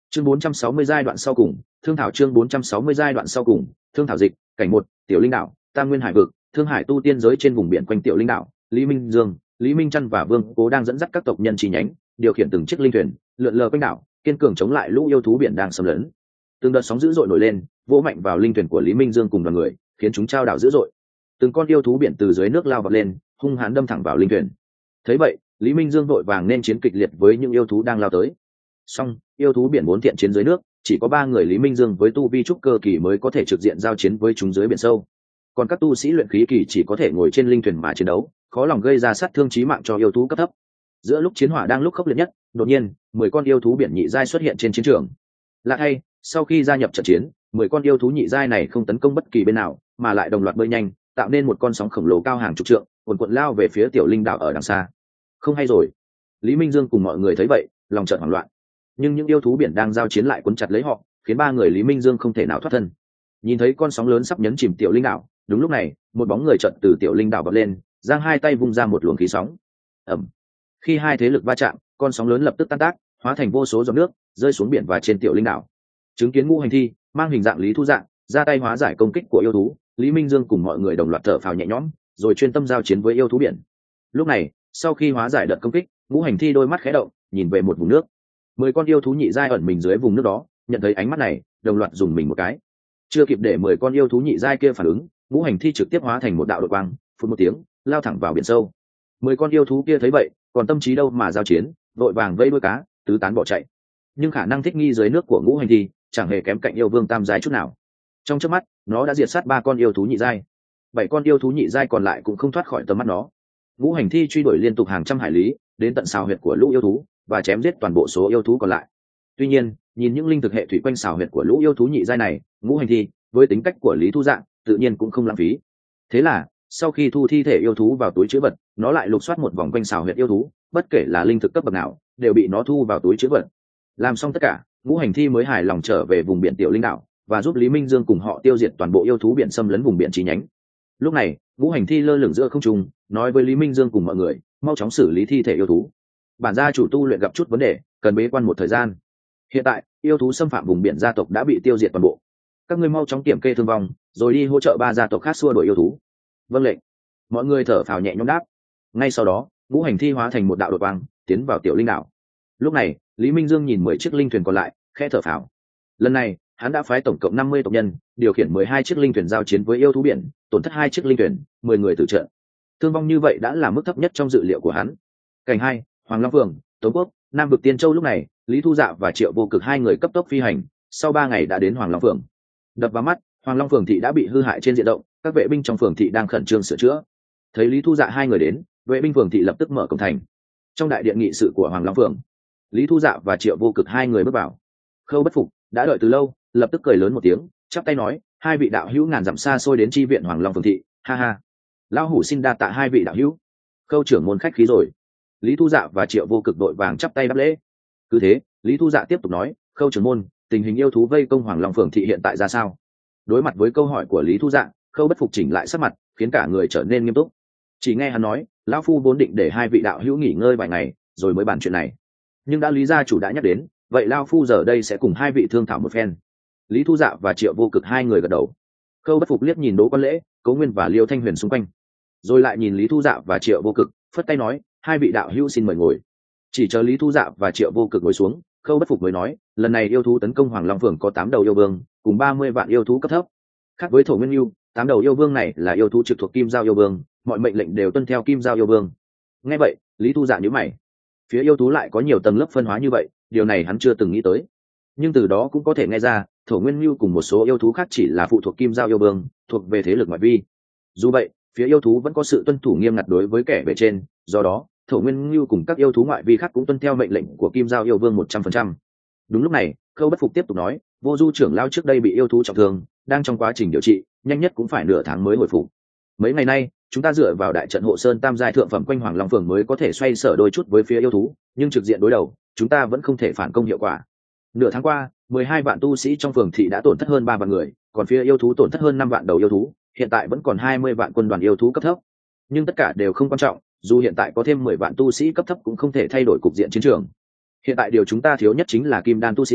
Chương 460 giai đoạn sau cùng, thương thảo. Chương 460 giai đoạn sau cùng, thương thảo. Dịch cảnh. Một, Tiểu Linh đảo, Tam Nguyên hải vực, Thương Hải tu tiên giới. Trên vùng biển quanh Tiểu Linh đảo, Lý Minh Dương, Lý Minh Chân và Vương Cố đang dẫn dắt các tộc nhân chi nhánh, điều khiển từng chiếc linh thuyền lượn lờ quanh đảo, kiên cường chống lại lũ yêu thú biển đang xâm lấn. Từng đợt sóng dữ dội nổi lên, vỗ mạnh vào linh thuyền của Lý Minh Dương cùng đoàn người, khiến chúng trao đảo dữ dội. Từng con yêu thú biển từ dưới nước lao vọt lên, hung hãn đâm thẳng vào linh thuyền. Thấy vậy, Lý Minh Dương vội vàng nên chiến kịch liệt với những yêu thú đang lao tới. Song yêu thú biển vốn thiện chiến dưới nước, chỉ có 3 người Lý Minh Dương với tu vi trúc cơ kỳ mới có thể trực diện giao chiến với chúng dưới biển sâu. Còn các tu sĩ luyện khí kỳ chỉ có thể ngồi trên linh thuyền mà chiến đấu, khó lòng gây ra sát thương chí mạng cho yêu thú cấp thấp. Giữa lúc chiến hỏa đang lúc khốc liệt nhất, đột nhiên 10 con yêu thú biển nhị giai xuất hiện trên chiến trường. Lạ thay, sau khi gia nhập trận chiến, 10 con yêu thú nhị giai này không tấn công bất kỳ bên nào, mà lại đồng loạt bơi nhanh, tạo nên một con sóng khổng lồ cao hàng chục trượng, cuồn cuộn lao về phía Tiểu Linh đảo ở đằng xa. Không hay rồi. Lý Minh Dương cùng mọi người thấy vậy, lòng chợt hoảng loạn. Nhưng những yêu thú biển đang giao chiến lại cuốn chặt lấy họ, khiến 3 người Lý Minh Dương không thể nào thoát thân. Nhìn thấy con sóng lớn sắp nhấn chìm Tiểu Linh đảo, đúng lúc này, một bóng người chợt từ Tiểu Linh đảo bật lên, giang hai tay vung ra một luồng khí sóng. Ầm. Khi hai thế lực va chạm, con sóng lớn lập tức tan tác, hóa thành vô số giọt nước, rơi xuống biển và trên Tiểu Linh đảo. Chứng kiến Ngũ Hành Thi mang hình dạng Lý Thu Dạng ra tay hóa giải công kích của yêu thú, Lý Minh Dương cùng mọi người đồng loạt thở phào nhẹ nhõm, rồi chuyên tâm giao chiến với yêu thú biển. Lúc này, sau khi hóa giải đợt công kích, Ngũ Hành Thi đôi mắt khẽ động, nhìn về một vùng nước. 10 con yêu thú nhị giai ẩn mình dưới vùng nước đó, nhận thấy ánh mắt này, đồng loạt dùng mình một cái. Chưa kịp để 10 con yêu thú nhị giai kia phản ứng, Ngũ Hành Thi trực tiếp hóa thành một đạo đột quang, phun một tiếng, lao thẳng vào biển sâu. 10 con yêu thú kia thấy vậy, còn tâm trí đâu mà giao chiến, vội vàng vây đuôi cá, tứ tán bỏ chạy. Nhưng khả năng thích nghi dưới nước của Ngũ Hành Thi chẳng hề kém cạnh yêu vương tam giai chút nào. Trong chớp mắt, nó đã diệt sát 3 con yêu thú nhị giai. 7 con yêu thú nhị giai còn lại cũng không thoát khỏi tầm mắt nó. Ngũ Hành Thi truy đuổi liên tục hàng trăm hải lý, đến tận sào huyệt của lũ yêu thú và chém giết toàn bộ số yêu thú còn lại. Tuy nhiên, nhìn những linh thực hệ thủy quanh sào huyệt của lũ yêu thú nhị giai này, Ngũ Hành Thi với tính cách của Lý Thu Dạng tự nhiên cũng không lãng phí. Thế là, sau khi thu thi thể yêu thú vào túi trữ vật, nó lại lục soát một vòng quanh sào huyệt yêu thú, bất kể là linh thực cấp bậc nào, đều bị nó thu vào túi trữ vật. Làm xong tất cả, Ngũ Hành Thi mới hài lòng trở về vùng biển Tiểu Linh đảo và giúp Lý Minh Dương cùng họ tiêu diệt toàn bộ yêu thú biển xâm lấn vùng biển chi nhánh. Lúc này, Ngũ Hành Thi lơ lửng giữa không trung, nói với Lý Minh Dương cùng mọi người, mau chóng xử lý thi thể yêu thú. Bản gia chủ tu luyện gặp chút vấn đề, cần bế quan một thời gian. Hiện tại, yêu thú xâm phạm vùng biển gia tộc đã bị tiêu diệt toàn bộ. Các ngươi mau chóng kiểm kê thương vong, rồi đi hỗ trợ 3 gia tộc khác xua đuổi yêu thú. Vâng lệnh. Mọi người thở phào nhẹ nhõm đáp. Ngay sau đó, Ngũ Hành Thi hóa thành một đạo đột quang, tiến vào Tiểu Linh đảo. Lúc này, Lý Minh Dương nhìn 10 chiếc linh thuyền còn lại, khẽ thở phào. Lần này, hắn đã phái tổng cộng 50 tộc nhân, điều khiển 12 chiếc linh thuyền giao chiến với yêu thú biển, tổn thất 2 chiếc linh thuyền, 10 người tử trận. Thương vong như vậy đã là mức thấp nhất trong dự liệu của hắn. Cảnh 2, Hoàng Long Phường, Tống Quốc, Nam vực Tiên Châu. Lúc này, Lý Thu Dạ và Triệu Vô Cực hai người cấp tốc phi hành, sau 3 ngày đã đến Hoàng Long Phường. Đập vào mắt, Hoàng Long Phường thị đã bị hư hại trên diện rộng, các vệ binh trong phường thị đang khẩn trương sửa chữa. Thấy Lý Thu Dạ hai người đến, vệ binh phường thị lập tức mở cổng thành. Trong đại điện nghị sự của Hoàng Long Phường, Lý Thu Dạ và Triệu Vô Cực hai người bước vào. Khâu Bất Phục đã đợi từ lâu, lập tức cười lớn một tiếng, chắp tay nói, hai vị đạo hữu ngàn dặm xa xôi đến chi viện Hoàng Long Phường thị, ha ha. Lão hủ xin đa tạ hai vị đạo hữu. Khâu trưởng môn khách khí rồi. Lý Thu Dạ và Triệu Vô Cực đội vàng chắp tay đáp lễ. Cứ thế, Lý Thu Dạ tiếp tục nói, Khâu trưởng môn, tình hình yêu thú vây công Hoàng Long Phường thị hiện tại ra sao? Đối mặt với câu hỏi của Lý Thu Dạ, Khâu Bất Phục chỉnh lại sắc mặt, khiến cả người trở nên nghiêm túc. Chỉ nghe hắn nói, lão phu vốn định để hai vị đạo hữu nghỉ ngơi vài ngày, rồi mới bàn chuyện này. Nhưng đã Lý gia chủ đã nhắc đến, vậy lão phu giờ đây sẽ cùng hai vị thương thảo một phen. Lý Thu Dạ và Triệu Vô Cực hai người gật đầu. Khâu Bất Phục liếc nhìn Đỗ Quan Lễ, Cố Nguyên và Liêu Thanh Huyền xung quanh, rồi lại nhìn Lý Thu Dạ và Triệu Vô Cực, phất tay nói, hai vị đạo hữu xin mời ngồi. Chỉ chờ Lý Thu Dạ và Triệu Vô Cực ngồi xuống, Khâu Bất Phục mới nói, lần này yêu thú tấn công Hoàng Long Phường có 8 đầu yêu vương, cùng 30 vạn yêu thú cấp thấp. Khác với Thổ Nguyên Yêu, 8 đầu yêu vương này là yêu thú trực thuộc Kim Giao yêu vương, mọi mệnh lệnh đều tuân theo Kim Giao yêu vương. Nghe vậy, Lý Thu Dạ nhíu mày. Phía yêu thú lại có nhiều tầng lớp phân hóa như vậy, điều này hắn chưa từng nghĩ tới. Nhưng từ đó cũng có thể nghe ra, Thổ Nguyên Yêu cùng một số yêu thú khác chỉ là phụ thuộc Kim Giao yêu vương, thuộc về thế lực ngoại vi. Dù vậy, phía yêu thú vẫn có sự tuân thủ nghiêm ngặt đối với kẻ bề trên, do đó, Thổ Nguyên Yêu cùng các yêu thú ngoại vi khác cũng tuân theo mệnh lệnh của Kim Giao yêu vương 100%. Đúng lúc này, Khâu Bất Phục tiếp tục nói, Vô Du trưởng lao trước đây bị yêu thú trọng thương, đang trong quá trình điều trị, nhanh nhất cũng phải nửa tháng mới hồi phục. Mấy ngày nay, chúng ta dựa vào đại trận hộ sơn tam giai thượng phẩm quanh Hoàng Long Phường mới có thể xoay sở đôi chút với phía yêu thú, nhưng trực diện đối đầu, chúng ta vẫn không thể phản công hiệu quả. Nửa tháng qua, 12 vạn tu sĩ trong phường thị đã tổn thất hơn 3 vạn người, còn phía yêu thú tổn thất hơn 5 vạn đầu yêu thú, hiện tại vẫn còn 20 vạn quân đoàn yêu thú cấp thấp. Nhưng tất cả đều không quan trọng, dù hiện tại có thêm 10 vạn tu sĩ cấp thấp cũng không thể thay đổi cục diện chiến trường. Hiện tại điều chúng ta thiếu nhất chính là kim đan tu sĩ,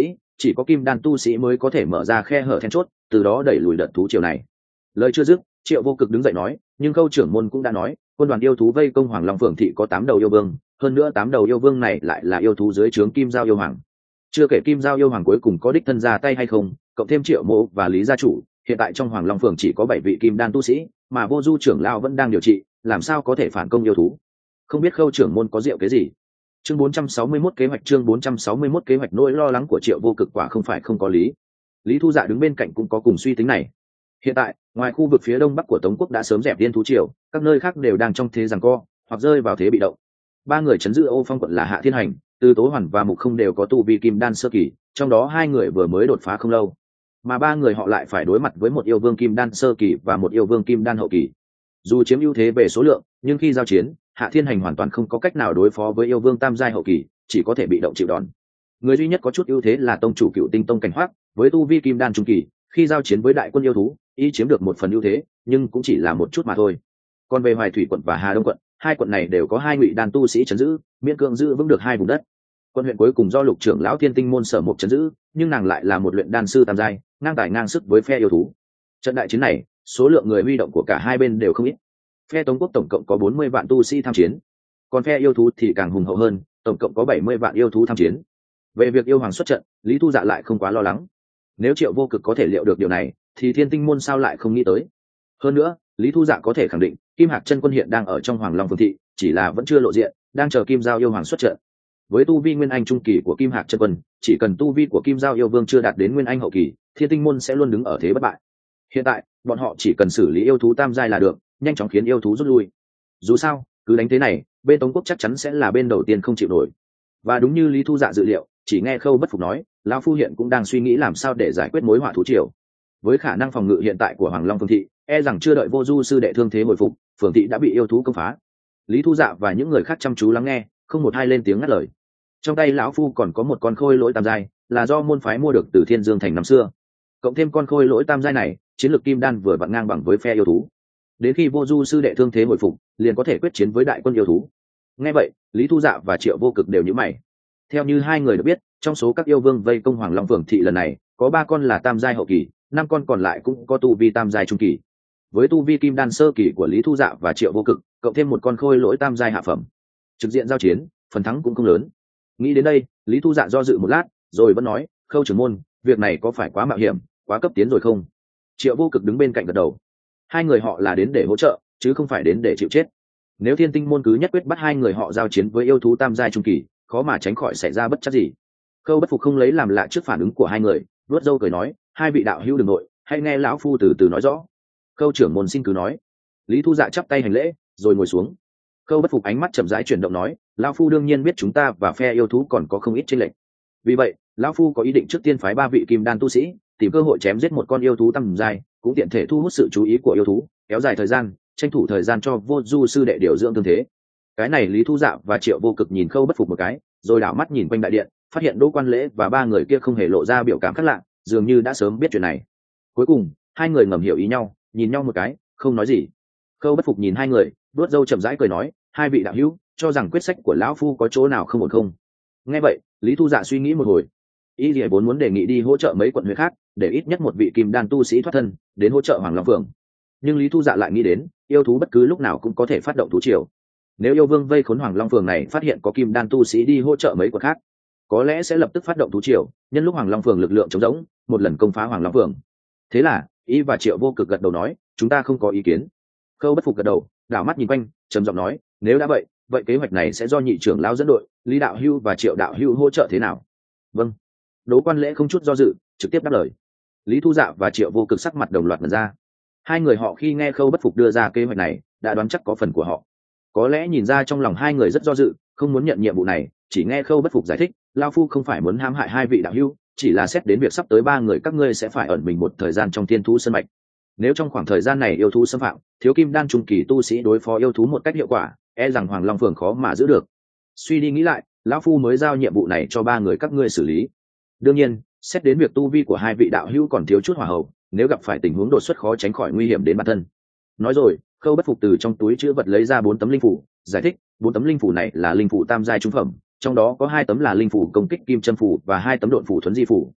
chỉ có kim đan tu sĩ mới có thể mở ra khe hở then chốt, từ đó đẩy lùi đợt thú triều này. Lời chưa dứt, Triệu Vô Cực đứng dậy nói, nhưng Khâu trưởng môn cũng đã nói, quân đoàn yêu thú vây công Hoàng Long Phường thị có 8 đầu yêu vương, hơn nữa 8 đầu yêu vương này lại là yêu thú dưới trướng Kim Giao yêu hoàng. Chưa kể Kim Giao yêu hoàng cuối cùng có đích thân ra tay hay không, cộng thêm Triệu Mộ và Lý gia chủ, hiện tại trong Hoàng Long Phường chỉ có 7 vị kim đan tu sĩ, mà Vô Du trưởng lão vẫn đang điều trị, làm sao có thể phản công yêu thú? Không biết Khâu trưởng môn có diệu cái gì? Chương 461 kế hoạch, chương 461 kế hoạch. Nỗi lo lắng của Triệu Vô Cực quả không phải không có lý. Lý Thu Dạ đứng bên cạnh cũng có cùng suy tính này. Hiện tại, ngoài khu vực phía đông bắc của Tống quốc đã sớm dẹp điên thú triều, các nơi khác đều đang trong thế giằng co, hoặc rơi vào thế bị động. Ba người trấn giữ Ô Phong quận là Hạ Thiên Hành, Từ Tố Hoàn và Mục Không đều có tu vi kim đan sơ kỳ, trong đó 2 người vừa mới đột phá không lâu, mà 3 người họ lại phải đối mặt với một yêu vương kim đan sơ kỳ và một yêu vương kim đan hậu kỳ. Dù chiếm ưu thế về số lượng, nhưng khi giao chiến, Hạ Thiên Hành hoàn toàn không có cách nào đối phó với yêu vương tam giai hậu kỳ, chỉ có thể bị động chịu đòn. Người duy nhất có chút ưu thế là tông chủ Cựu Tinh Tông Cảnh Hoắc, với tu vi kim đan trung kỳ, khi giao chiến với đại quân yêu thú, y chiếm được một phần ưu thế, nhưng cũng chỉ là một chút mà thôi. Còn về Hoài Thủy quận và Hà Đông quận, 2 quận này đều có 2 ngụy đan tu sĩ trấn giữ, miễn cưỡng giữ vững được 2 vùng đất. Quận huyện cuối cùng do Lục trưởng lão Thiên Tinh môn Sở Mục trấn giữ, nhưng nàng lại là một luyện đan sư tam giai, ngang tài ngang sức với phe yêu thú. Trận đại chiến này, số lượng người huy động của cả hai bên đều không ít. Phe Tống quốc tổng cộng có 40 vạn tu sĩ tham chiến, còn phe yêu thú thì càng hùng hậu hơn, tổng cộng có 70 vạn yêu thú tham chiến. Về việc yêu hoàng xuất trận, Lý Thu Dạ lại không quá lo lắng. Nếu Triệu Vô Cực có thể liệu được điều này, thì Thiên Tinh môn sao lại không nghĩ tới? Hơn nữa, Lý Thu Dạ có thể khẳng định, Kim Hạc Chân Quân hiện đang ở trong Hoàng Long Phường thị, chỉ là vẫn chưa lộ diện, đang chờ Kim Giao yêu hoàng xuất trận. Với tu vi nguyên anh trung kỳ của Kim Hạc Chân Quân, chỉ cần tu vi của Kim Giao yêu vương chưa đạt đến nguyên anh hậu kỳ, Thiên Tinh môn sẽ luôn đứng ở thế bất bại. Hiện tại, bọn họ chỉ cần xử lý yêu thú tam giai là được, nhanh chóng khiến yêu thú rút lui. Dù sao, cứ đánh thế này, bên Tống quốc chắc chắn sẽ là bên đầu tiên không chịu nổi. Và đúng như Lý Thu Dạ dự liệu, chỉ nghe Khâu Bất Phục nói, lão phu hiện cũng đang suy nghĩ làm sao để giải quyết mối họa thú triều. Với khả năng phòng ngự hiện tại của Hoàng Long Phường thị, e rằng chưa đợi Vô Du sư đệ thương thế hồi phục, phường thị đã bị yêu thú công phá. Lý Thu Dạ và những người khác chăm chú lắng nghe, không một ai lên tiếng ngắt lời. Trong tay lão phu còn có một con khôi lỗi tam giai, là do môn phái mua được từ Thiên Dương thành năm xưa. Cộng thêm con khôi lỗi tam giai này, chiến lược kim đan vừa vặn ngang bằng với phe yêu thú. Đến khi Vô Du sư đệ thương thế hồi phục, liền có thể quyết chiến với đại quân yêu thú. Nghe vậy, Lý Thu Dạ và Triệu Vô Cực đều nhíu mày. Theo như hai người được biết, trong số các yêu vương vây công Hoàng Long Phường thị lần này, có 3 con là tam giai hậu kỳ, 5 con còn lại cũng có tu vi tam giai trung kỳ. Với tu vi kim đan sơ kỳ của Lý Thu Dạ và Triệu Vô Cực, cộng thêm một con khôi lỗi tam giai hạ phẩm, trực diện giao chiến, phần thắng cũng không lớn. Nghĩ đến đây, Lý Thu Dạ do dự một lát, rồi vẫn nói, Khâu trưởng môn, việc này có phải quá mạo hiểm, quá cấp tiến rồi không? Triệu Vô Cực đứng bên cạnh gật đầu. Hai người họ là đến để hỗ trợ, chứ không phải đến để chịu chết. Nếu Thiên Tinh môn cứ nhất quyết bắt hai người họ giao chiến với yêu thú tam giai trung kỳ, khó mà tránh khỏi xảy ra bất trắc gì. Khâu Bất Phục không lấy làm lạ trước phản ứng của hai người, vuốt râu cười nói, hai vị đạo hữu đừng nội, hãy nghe lão phu từ từ nói rõ. Khâu trưởng môn xin cứ nói. Lý Thu Dạ chắp tay hành lễ, rồi ngồi xuống. Khâu Bất Phục ánh mắt chậm rãi chuyển động nói, lão phu đương nhiên biết chúng ta và phe yêu thú còn có không ít chênh lệch. Vì vậy, lão phu có ý định trước tiên phái 3 vị kim đan tu sĩ, tìm cơ hội chém giết một con yêu thú tầm giai, cũng tiện thể thu hút sự chú ý của yêu thú, kéo dài thời gian, tranh thủ thời gian cho Vô Du sư đệ điều dưỡng thương thế. Cái này Lý Thu Dạ và Triệu Vô Cực nhìn Khâu Bất Phục một cái, rồi đảo mắt nhìn quanh đại điện, phát hiện Đỗ Quan Lễ và 3 người kia không hề lộ ra biểu cảm khác lạ, dường như đã sớm biết chuyện này. Cuối cùng, hai người ngầm hiểu ý nhau, nhìn nhau một cái, không nói gì. Khâu Bất Phục nhìn hai người, vuốt râu chậm rãi cười nói, hai vị đạo hữu, cho rằng quyết sách của lão phu có chỗ nào không ổn không? Nghe vậy, Lý Thu Dạ suy nghĩ một hồi. Ý Liễu vốn muốn đề nghị đi hỗ trợ mấy quận huyện khác, để ít nhất một vị kim đan tu sĩ thoát thân, đến hỗ trợ Hoàng Long Phường. Nhưng Lý Thu Dạ lại nghĩ đến, yêu thú bất cứ lúc nào cũng có thể phát động thú triều. Nếu yêu vương vây khốn Hoàng Long Phường này phát hiện có kim đan tu sĩ đi hỗ trợ mấy quận khác, có lẽ sẽ lập tức phát động thú triều, nhân lúc Hoàng Long Phường lực lượng trống rỗng, một lần công phá Hoàng Long Phường. Thế là, Y và Triệu Vô Cực gật đầu nói, chúng ta không có ý kiến. Khâu Bất Phục gật đầu, đảo mắt nhìn quanh, trầm giọng nói, nếu đã vậy, vậy kế hoạch này sẽ do nhị trưởng lão dẫn đội, Lý đạo hữu và Triệu đạo hữu hỗ trợ thế nào? Vâng. Đỗ Quan Lễ không chút do dự, trực tiếp đáp lời. Lý Thu Dạ và Triệu Vô Cực sắc mặt đồng loạt mở ra. Hai người họ khi nghe Khâu Bất Phục đưa ra kế hoạch này, đã đoán chắc có phần của họ. Có lẽ nhìn ra trong lòng hai người rất do dự, không muốn nhận nhiệm vụ này, chỉ nghe Khâu Bất Phục giải thích, lão phu không phải muốn hãm hại hai vị đạo hữu, chỉ là xét đến việc sắp tới 3 người các ngươi sẽ phải ẩn mình một thời gian trong Thiên Thú Sơn mạch. Nếu trong khoảng thời gian này yêu thú xâm phạm, thiếu kim đan trung kỳ tu sĩ đối phó yêu thú một cách hiệu quả, e rằng Hoàng Long Phường khó mà giữ được. Suy đi nghĩ lại, lão phu mới giao nhiệm vụ này cho 3 người các ngươi xử lý. Đương nhiên, xét đến việc tu vi của hai vị đạo hữu còn thiếu chút hỏa hậu, nếu gặp phải tình huống đột xuất khó tránh khỏi nguy hiểm đến bản thân. Nói rồi, Khâu Bất Phục từ trong túi chữ vật lấy ra 4 tấm linh phủ, giải thích, 4 tấm linh phủ này là linh phủ tam giai trung phẩm, trong đó có 2 tấm là linh phủ công kích kim châm phủ và 2 tấm độn phủ thuấn di phủ.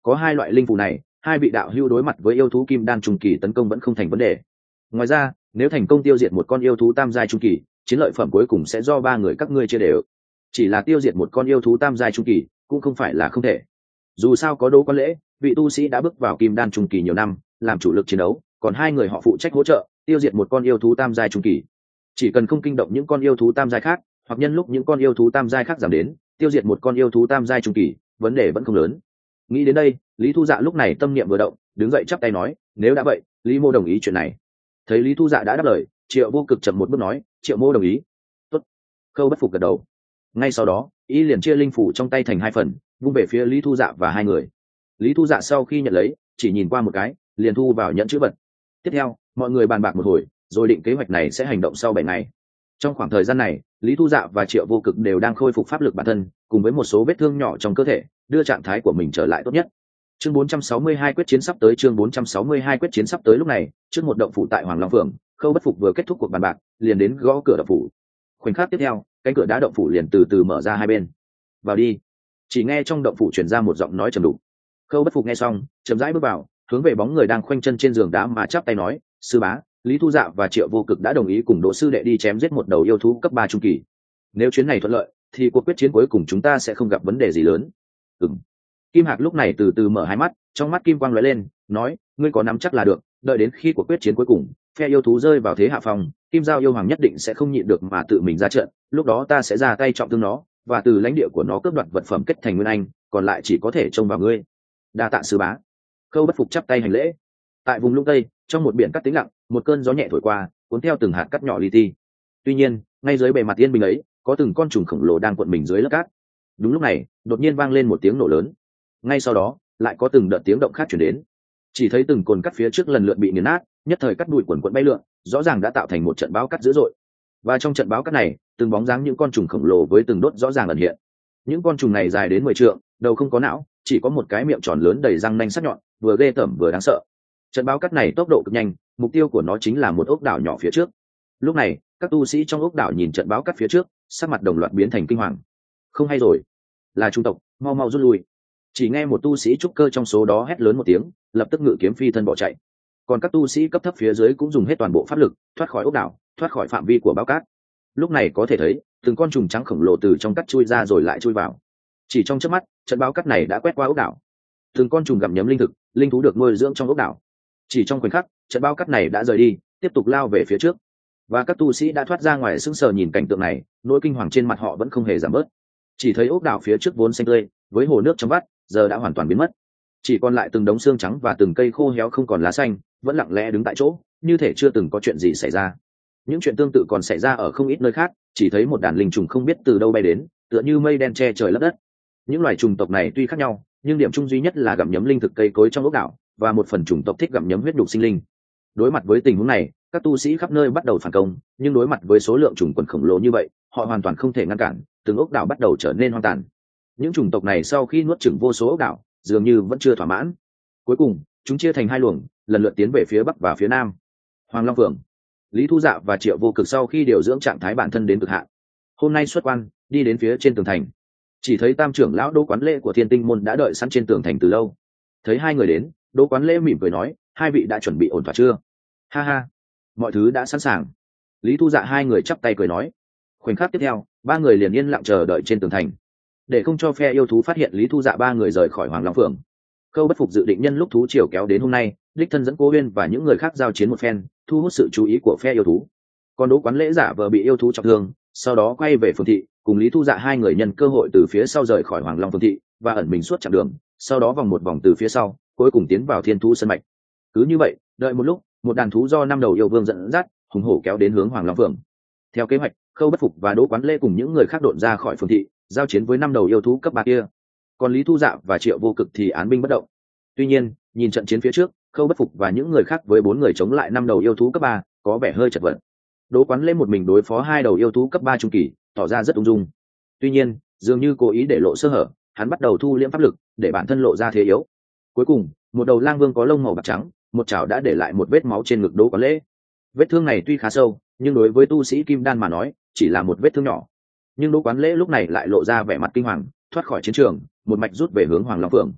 có hai loại linh phù này, hai vị đạo hữu đối mặt với yêu thú kim đan trung kỳ tấn công vẫn không thành vấn đề. Ngoài ra, nếu thành công tiêu diệt một con yêu thú tam giai trung kỳ, chiến lợi phẩm cuối cùng sẽ do ba người các ngươi chia đều. Chỉ là tiêu diệt một con yêu thú tam giai trung kỳ cũng không phải là không thể. Dù sao có Đỗ Quán Lễ, vị tu sĩ đã bước vào kim đan trung kỳ nhiều năm, làm chủ lực chiến đấu, còn hai người họ phụ trách hỗ trợ tiêu diệt một con yêu thú tam giai trung kỳ. Chỉ cần không kinh động những con yêu thú tam giai khác, hoặc nhân lúc những con yêu thú tam giai khác giảm đến, tiêu diệt một con yêu thú tam giai trung kỳ, vấn đề vẫn không lớn. Nghĩ đến đây, Lý Thu Dạ lúc này tâm niệm vừa động, đứng dậy chắp tay nói, nếu đã vậy, Lý mô đồng ý chuyện này. Thấy Lý Thu Dạ đã đáp lời, Triệu Vô Cực chậm một bước nói, Triệu mô đồng ý. Tốt. Khâu Bất Phục gật đầu. Ngay sau đó, y liền chia linh phủ trong tay thành hai phần, vung về phía Lý Thu Dạ và hai người. Lý Thu Dạ sau khi nhận lấy, chỉ nhìn qua một cái, liền thu vào nhẫn chữ vật. Tiếp theo, mọi người bàn bạc một hồi, rồi định kế hoạch này sẽ hành động sau 7 ngày. Trong khoảng thời gian này, Lý Thu Dạ và Triệu Vô Cực đều đang khôi phục pháp lực bản thân, cùng với một số vết thương nhỏ trong cơ thể, đưa trạng thái của mình trở lại tốt nhất. Chương 462 quyết chiến sắp tới, chương 462 quyết chiến sắp tới. Lúc này, trước một động phủ tại Hoàng Long Phường, Khâu Bất Phục vừa kết thúc cuộc bàn bạc, liền đến gõ cửa động phủ. Khoảnh khắc tiếp theo, cánh cửa đá động phủ liền từ từ mở ra hai bên. "Vào đi." Chỉ nghe trong động phủ truyền ra một giọng nói trầm đục. Khâu Bất Phục nghe xong, chậm rãi bước vào, hướng về bóng người đang khoanh chân trên giường đá mà chắp tay nói, "Sư bá, Lý Thu Dạ và Triệu Vô Cực đã đồng ý cùng Đỗ sư đệ đi chém giết một đầu yêu thú cấp 3 trung kỳ. Nếu chuyến này thuận lợi, thì cuộc quyết chiến cuối cùng chúng ta sẽ không gặp vấn đề gì lớn." Ừm. Kim Hạc lúc này từ từ mở hai mắt, trong mắt kim quang lóe lên, nói, "Ngươi có nắm chắc là được, đợi đến khi cuộc quyết chiến cuối cùng, phe yêu thú rơi vào thế hạ phong, Kim Giao yêu hoàng nhất định sẽ không nhịn được mà tự mình ra trận, lúc đó ta sẽ ra tay trọng thương nó, và từ lãnh địa của nó cướp đoạt vật phẩm kết thành nguyên anh, còn lại chỉ có thể trông vào ngươi." Đa tạ sư bá. Khâu Bất Phục chắp tay hành lễ. Tại vùng lũng tây, trong một biển cát tĩnh lặng, một cơn gió nhẹ thổi qua, cuốn theo từng hạt cát nhỏ li ti. Tuy nhiên, ngay dưới bề mặt yên bình ấy, có từng con trùng khổng lồ đang cuộn mình dưới lớp cát. Đúng lúc này, đột nhiên vang lên một tiếng nổ lớn. Ngay sau đó, lại có từng đợt tiếng động khác chuyển đến. Chỉ thấy từng cồn cát phía trước lần lượt bị nghiền nát, nhất thời cát bụi quần quần bay lượn, rõ ràng đã tạo thành một trận bão cát dữ dội. Và trong trận bão cát này, từng bóng dáng những con trùng khổng lồ với từng đốt rõ ràng ẩn hiện. Những con trùng này dài đến 10 trượng, đầu không có não, chỉ có một cái miệng tròn lớn đầy răng nanh sắc nhọn, vừa ghê tởm vừa đáng sợ. Trận bão cát này tốc độ cực nhanh, mục tiêu của nó chính là một ốc đảo nhỏ phía trước. Lúc này, các tu sĩ trong ốc đảo nhìn trận bão cát phía trước, sắc mặt đồng loạt biến thành kinh hoàng. Không hay rồi, là trung tộc, mau mau rút lui. Chỉ nghe một tu sĩ trúc cơ trong số đó hét lớn một tiếng, lập tức ngự kiếm phi thân bỏ chạy. Còn các tu sĩ cấp thấp phía dưới cũng dùng hết toàn bộ pháp lực, thoát khỏi ốc đảo, thoát khỏi phạm vi của bão cát. Lúc này có thể thấy, từng con trùng trắng khổng lồ từ trong cát chui ra rồi lại chui vào. Chỉ trong chớp mắt, trận bão cát này đã quét qua ốc đảo. Từng con trùng gặm nhấm linh thực, linh thú được nuôi dưỡng trong ốc đảo. Chỉ trong khoảnh khắc, trận bão cát này đã rời đi, tiếp tục lao về phía trước. Và các tu sĩ đã thoát ra ngoài sững sờ nhìn cảnh tượng này, nỗi kinh hoàng trên mặt họ vẫn không hề giảm bớt. Chỉ thấy ốc đảo phía trước vốn xanh tươi, với hồ nước trong vắt, giờ đã hoàn toàn biến mất. Chỉ còn lại từng đống xương trắng và từng cây khô héo không còn lá xanh, vẫn lặng lẽ đứng tại chỗ, như thể chưa từng có chuyện gì xảy ra. Những chuyện tương tự còn xảy ra ở không ít nơi khác, chỉ thấy một đàn linh trùng không biết từ đâu bay đến, tựa như mây đen che trời lấp đất. Những loài trùng tộc này tuy khác nhau, nhưng điểm chung duy nhất là gặm nhấm linh thực cây cối trong ốc đảo, và một phần chủng tộc thích gặm nhấm huyết nhục sinh linh. Đối mặt với tình huống này, các tu sĩ khắp nơi bắt đầu phản công, nhưng đối mặt với số lượng chủng quần khổng lồ như vậy, họ hoàn toàn không thể ngăn cản, từng ốc đảo bắt đầu trở nên hoang tàn. Những chủng tộc này sau khi nuốt chửng vô số ốc đảo, dường như vẫn chưa thỏa mãn. Cuối cùng, chúng chia thành hai luồng, lần lượt tiến về phía bắc và phía nam. Hoàng Long Phường, Lý Thu Dạ và Triệu Vô Cực sau khi điều dưỡng trạng thái bản thân đến cực hạn, hôm nay xuất quan, đi đến phía trên tường thành. Chỉ thấy tam trưởng lão Đỗ Quán Lễ của Thiên Tinh môn đã đợi sẵn trên tường thành từ lâu. Thấy hai người đến, Đỗ Quán Lễ mỉm cười nói, hai vị đã chuẩn bị ổn thỏa chưa? Ha ha, mọi thứ đã sẵn sàng. Lý Thu Dạ hai người chắp tay cười nói. Khoảnh khắc tiếp theo, ba người liền yên lặng chờ đợi trên tường thành. Để không cho phe yêu thú phát hiện Lý Thu Dạ ba người rời khỏi Hoàng Long Phường, Khâu Bất Phục dự định nhân lúc thú triều kéo đến hôm nay, đích thân dẫn Cố Uyên và những người khác giao chiến một phen, thu hút sự chú ý của phe yêu thú. Còn Đỗ Quán Lễ giả vờ bị yêu thú trọng thương, sau đó quay về phường thị, cùng Lý Thu Dạ hai người nhân cơ hội từ phía sau rời khỏi Hoàng Long Phường thị và ẩn mình suốt chặng đường, sau đó vòng một vòng từ phía sau, cuối cùng tiến vào Thiên Thú Sơn mạch. Cứ như vậy, đợi một lúc, một đàn thú do năm đầu yêu vương dẫn dắt, hùng hổ kéo đến hướng Hoàng Long Phường. Theo kế hoạch, Khâu Bất Phục và Đỗ Quán Lễ cùng những người khác độn ra khỏi phường thị, giao chiến với năm đầu yêu thú cấp 3 kia. Còn Lý Thu Dạ và Triệu Vô Cực thì án binh bất động. Tuy nhiên, nhìn trận chiến phía trước, Khâu Bất Phục và những người khác với 4 người chống lại năm đầu yêu thú cấp 3, có vẻ hơi chật vật. Đỗ Quán Lễ một mình đối phó hai đầu yêu thú cấp 3 trung kỳ, tỏ ra rất ung dung. Tuy nhiên, dường như cố ý để lộ sơ hở, hắn bắt đầu thu liễm pháp lực, để bản thân lộ ra thế yếu. Cuối cùng, một đầu lang vương có lông màu bạc trắng, một chảo đã để lại một vết máu trên ngực Đỗ Quán Lễ. Vết thương này tuy khá sâu, nhưng đối với tu sĩ kim đan mà nói, chỉ là một vết thương nhỏ. Nhưng Đỗ Quán Lễ lúc này lại lộ ra vẻ mặt kinh hoàng, thoát khỏi chiến trường, một mạch rút về hướng Hoàng Long Phường.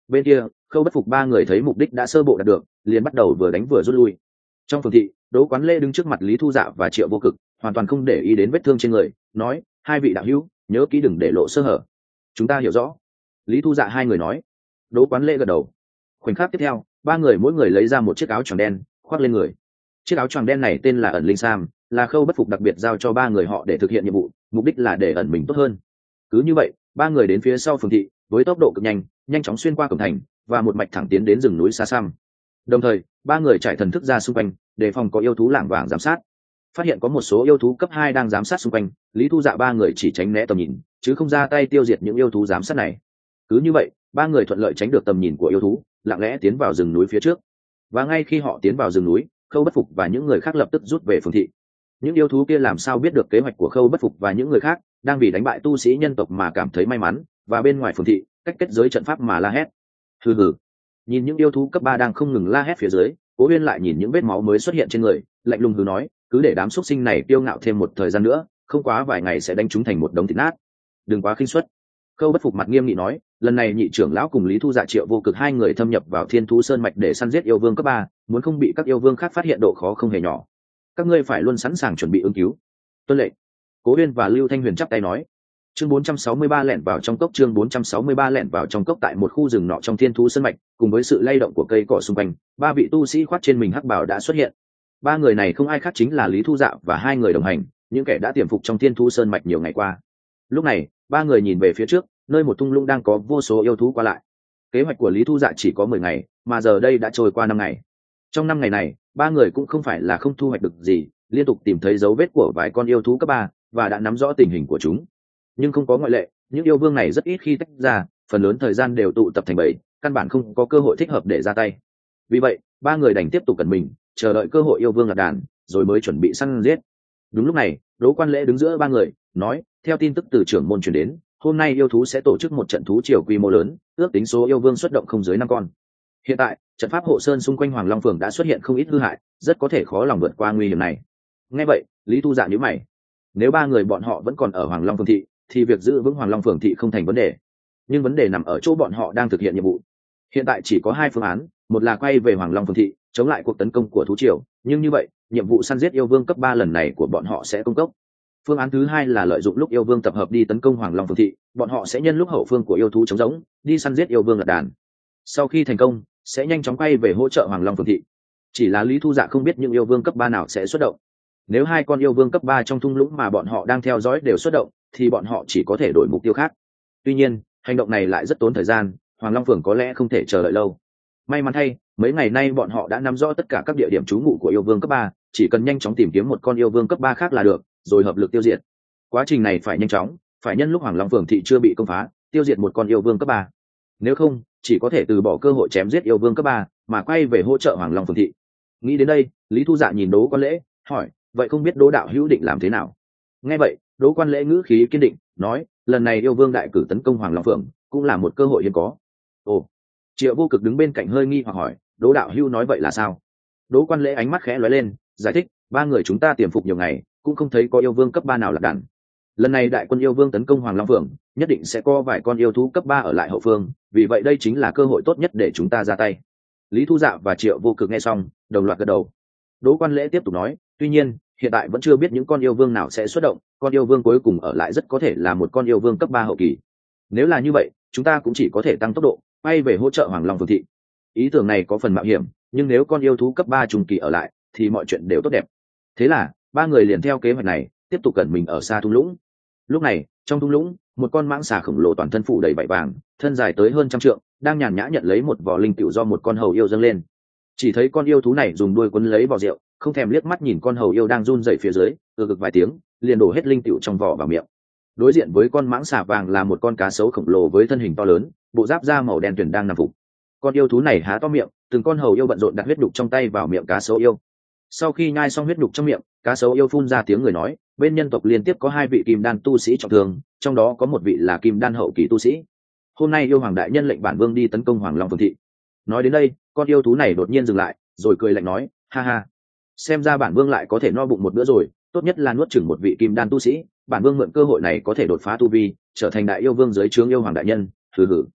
Bên kia Khâu Bất Phục ba người thấy mục đích đã sơ bộ đạt được, liền bắt đầu vừa đánh vừa rút lui. Trong phường thị, Đỗ Quán Lễ đứng trước mặt Lý Thu Dạ và Triệu Vô Cực, hoàn toàn không để ý đến vết thương trên người, nói: hai vị đạo hữu, nhớ kỹ đừng để lộ sơ hở. Chúng ta hiểu rõ. Lý Thu Dạ hai người nói. Đỗ Quán Lễ gật đầu. Khoảnh khắc tiếp theo, ba người mỗi người lấy ra một chiếc áo choàng đen khoác lên người. Chiếc áo choàng đen này tên là ẩn linh sam, là Khâu Bất Phục đặc biệt giao cho ba người họ để thực hiện nhiệm vụ, mục đích là để ẩn mình tốt hơn. Cứ như vậy, ba người đến phía sau phường thị với tốc độ cực nhanh, nhanh chóng xuyên qua cổng thành và một mạch thẳng tiến đến rừng núi xa xăm. Đồng thời, ba người trải thần thức ra xung quanh, đề phòng có yêu thú lảng vảng giám sát. Phát hiện có một số yêu thú cấp 2 đang giám sát xung quanh, Lý Thu Dạ ba người chỉ tránh né tầm nhìn, chứ không ra tay tiêu diệt những yêu thú giám sát này. Cứ như vậy, ba người thuận lợi tránh được tầm nhìn của yêu thú, lặng lẽ tiến vào rừng núi phía trước. Và ngay khi họ tiến vào rừng núi, Khâu Bất Phục và những người khác lập tức rút về phường thị. Những yêu thú kia làm sao biết được kế hoạch của Khâu Bất Phục và những người khác, đang vì đánh bại tu sĩ nhân tộc mà cảm thấy may mắn, và bên ngoài phường thị, cách kết giới trận pháp mà la hét. Hừ hừ. Nhìn những yêu thú cấp 3 đang không ngừng la hét phía dưới, Cố Uyên lại nhìn những vết máu mới xuất hiện trên người, lạnh lùng hừ nói: cứ để đám xuất sinh này kiêu ngạo thêm một thời gian nữa, không quá vài ngày sẽ đánh chúng thành một đống thịt nát. Đừng quá khinh suất. Khâu Bất Phục mặt nghiêm nghị nói: lần này nhị trưởng lão cùng Lý Thu Dạ Triệu Vô Cực hai người thâm nhập vào Thiên Thú Sơn mạch để săn giết yêu vương cấp 3, muốn không bị các yêu vương khác phát hiện độ khó không hề nhỏ. Các ngươi phải luôn sẵn sàng chuẩn bị ứng cứu. Tuân lệnh. Cố Uyên và Lưu Thanh Huyền chắp tay nói. Chương 463 lẻn vào trong cốc. Chương 463 lẻn vào trong cốc. Tại một khu rừng nọ trong Thiên Thú Sơn mạch, cùng với sự lay động của cây cỏ xung quanh, ba vị tu sĩ khoác trên mình hắc bào đã xuất hiện. Ba người này không ai khác chính là Lý Thu Dạ và hai người đồng hành, những kẻ đã tiềm phục trong Thiên Thú Sơn mạch nhiều ngày qua. Lúc này, ba người nhìn về phía trước, nơi một thung lũng đang có vô số yêu thú qua lại. Kế hoạch của Lý Thu Dạ chỉ có 10 ngày, mà giờ đây đã trôi qua 5 ngày. Trong 5 ngày này, ba người cũng không phải là không thu hoạch được gì, liên tục tìm thấy dấu vết của vài con yêu thú cấp 3 và đã nắm rõ tình hình của chúng. Nhưng không có ngoại lệ, những yêu vương này rất ít khi tách ra, phần lớn thời gian đều tụ tập thành bầy, căn bản không có cơ hội thích hợp để ra tay. Vì vậy, ba người đành tiếp tục cẩn mình, chờ đợi cơ hội yêu vương lạc đàn, rồi mới chuẩn bị săn giết. Đúng lúc này, Đỗ Quan Lễ đứng giữa ba người, nói: theo tin tức từ trưởng môn truyền đến, hôm nay yêu thú sẽ tổ chức một trận thú triều quy mô lớn, ước tính số yêu vương xuất động không dưới 5 con. Hiện tại, trận pháp hộ sơn xung quanh Hoàng Long Phường đã xuất hiện không ít hư hại, rất có thể khó lòng vượt qua nguy hiểm này. Nghe vậy, Lý Thu Dạ nhíu mày. Nếu ba người bọn họ vẫn còn ở Hoàng Long Phường thị, thì việc giữ vững Hoàng Long Phường thị không thành vấn đề. Nhưng vấn đề nằm ở chỗ bọn họ đang thực hiện nhiệm vụ. Hiện tại chỉ có hai phương án, một là quay về Hoàng Long Phường thị, chống lại cuộc tấn công của thú triều, nhưng như vậy, nhiệm vụ săn giết yêu vương cấp 3 lần này của bọn họ sẽ công cốc. Phương án thứ hai là lợi dụng lúc yêu vương tập hợp đi tấn công Hoàng Long Phường thị, bọn họ sẽ nhân lúc hậu phương của yêu thú trống rỗng, đi săn giết yêu vương lật đàn. Sau khi thành công, sẽ nhanh chóng quay về hỗ trợ Hoàng Long Phường thị. Chỉ là Lý Thu Dạ không biết những yêu vương cấp 3 nào sẽ xuất động. Nếu hai con yêu vương cấp 3 trong thung lũng mà bọn họ đang theo dõi đều xuất động, thì bọn họ chỉ có thể đổi mục tiêu khác. Tuy nhiên, hành động này lại rất tốn thời gian, Hoàng Long Phường có lẽ không thể chờ đợi lâu. May mắn thay, mấy ngày nay bọn họ đã nắm rõ tất cả các địa điểm trú ngụ của yêu vương cấp 3, chỉ cần nhanh chóng tìm kiếm một con yêu vương cấp 3 khác là được, rồi hợp lực tiêu diệt. Quá trình này phải nhanh chóng, phải nhân lúc Hoàng Long Phường thị chưa bị công phá, tiêu diệt một con yêu vương cấp 3. Nếu không, chỉ có thể từ bỏ cơ hội chém giết yêu vương cấp 3, mà quay về hỗ trợ Hoàng Long Phường thị. Nghĩ đến đây, Lý Thu Dạ nhìn Đỗ Quan Lễ, hỏi: vậy không biết Đỗ đạo hữu định làm thế nào? Nghe vậy, Đỗ Quan Lễ ngữ khí kiên định, nói: lần này yêu vương đại cử tấn công Hoàng Long Phường, cũng là một cơ hội hiếm có. Ồ. Triệu Vô Cực đứng bên cạnh hơi nghi hoặc hỏi: Đỗ đạo hữu nói vậy là sao? Đỗ Quan Lễ ánh mắt khẽ lóe lên, giải thích: ba người chúng ta tiềm phục nhiều ngày, cũng không thấy có yêu vương cấp 3 nào lạc đàn. Lần này đại quân yêu vương tấn công Hoàng Long Phường, nhất định sẽ có vài con yêu thú cấp 3 ở lại hậu phương, vì vậy đây chính là cơ hội tốt nhất để chúng ta ra tay. Lý Thu Dạ và Triệu Vô Cực nghe xong, đồng loạt gật đầu. Đỗ Quan Lễ tiếp tục nói: tuy nhiên, hiện tại vẫn chưa biết những con yêu vương nào sẽ xuất động, con yêu vương cuối cùng ở lại rất có thể là một con yêu vương cấp 3 hậu kỳ. Nếu là như vậy, chúng ta cũng chỉ có thể tăng tốc độ, quay về hỗ trợ Hoàng Long Phường thị. Ý tưởng này có phần mạo hiểm, nhưng nếu con yêu thú cấp 3 trung kỳ ở lại, thì mọi chuyện đều tốt đẹp. Thế là, ba người liền theo kế hoạch này, tiếp tục cẩn mình ở xa thung lũng. Lúc này, trong thung lũng, một con mãng xà khổng lồ toàn thân phủ đầy vảy vàng, thân dài tới hơn 100 trượng, đang nhàn nhã nhận lấy một vỏ linh tiểu do một con hầu yêu dâng lên. Chỉ thấy con yêu thú này dùng đuôi quấn lấy vỏ rượu, không thèm liếc mắt nhìn con hầu yêu đang run rẩy phía dưới, cực vài tiếng, liền đổ hết linh tiểu trong vỏ vào miệng. Đối diện với con mãng xà vàng là một con cá sấu khổng lồ với thân hình to lớn, bộ giáp da màu đen tuyền đang nằm phục. Con yêu thú này há to miệng, từng con hầu yêu bận rộn đặt huyết đục trong tay vào miệng cá sấu yêu. Sau khi nhai xong huyết đục trong miệng, cá sấu yêu phun ra tiếng người nói: bên nhân tộc liên tiếp có 2 vị kim đan tu sĩ trọng thương, trong đó có một vị là kim đan hậu kỳ tu sĩ. Hôm nay yêu hoàng đại nhân lệnh bản vương đi tấn công Hoàng Long Phường thị. Nói đến đây, con yêu thú này đột nhiên dừng lại, rồi cười lạnh nói: ha ha, xem ra bản vương lại có thể no bụng một bữa rồi, tốt nhất là nuốt chửng một vị kim đan tu sĩ, bản vương mượn cơ hội này có thể đột phá tu vi, trở thành đại yêu vương dưới trướng yêu hoàng đại nhân. Hừ hừ.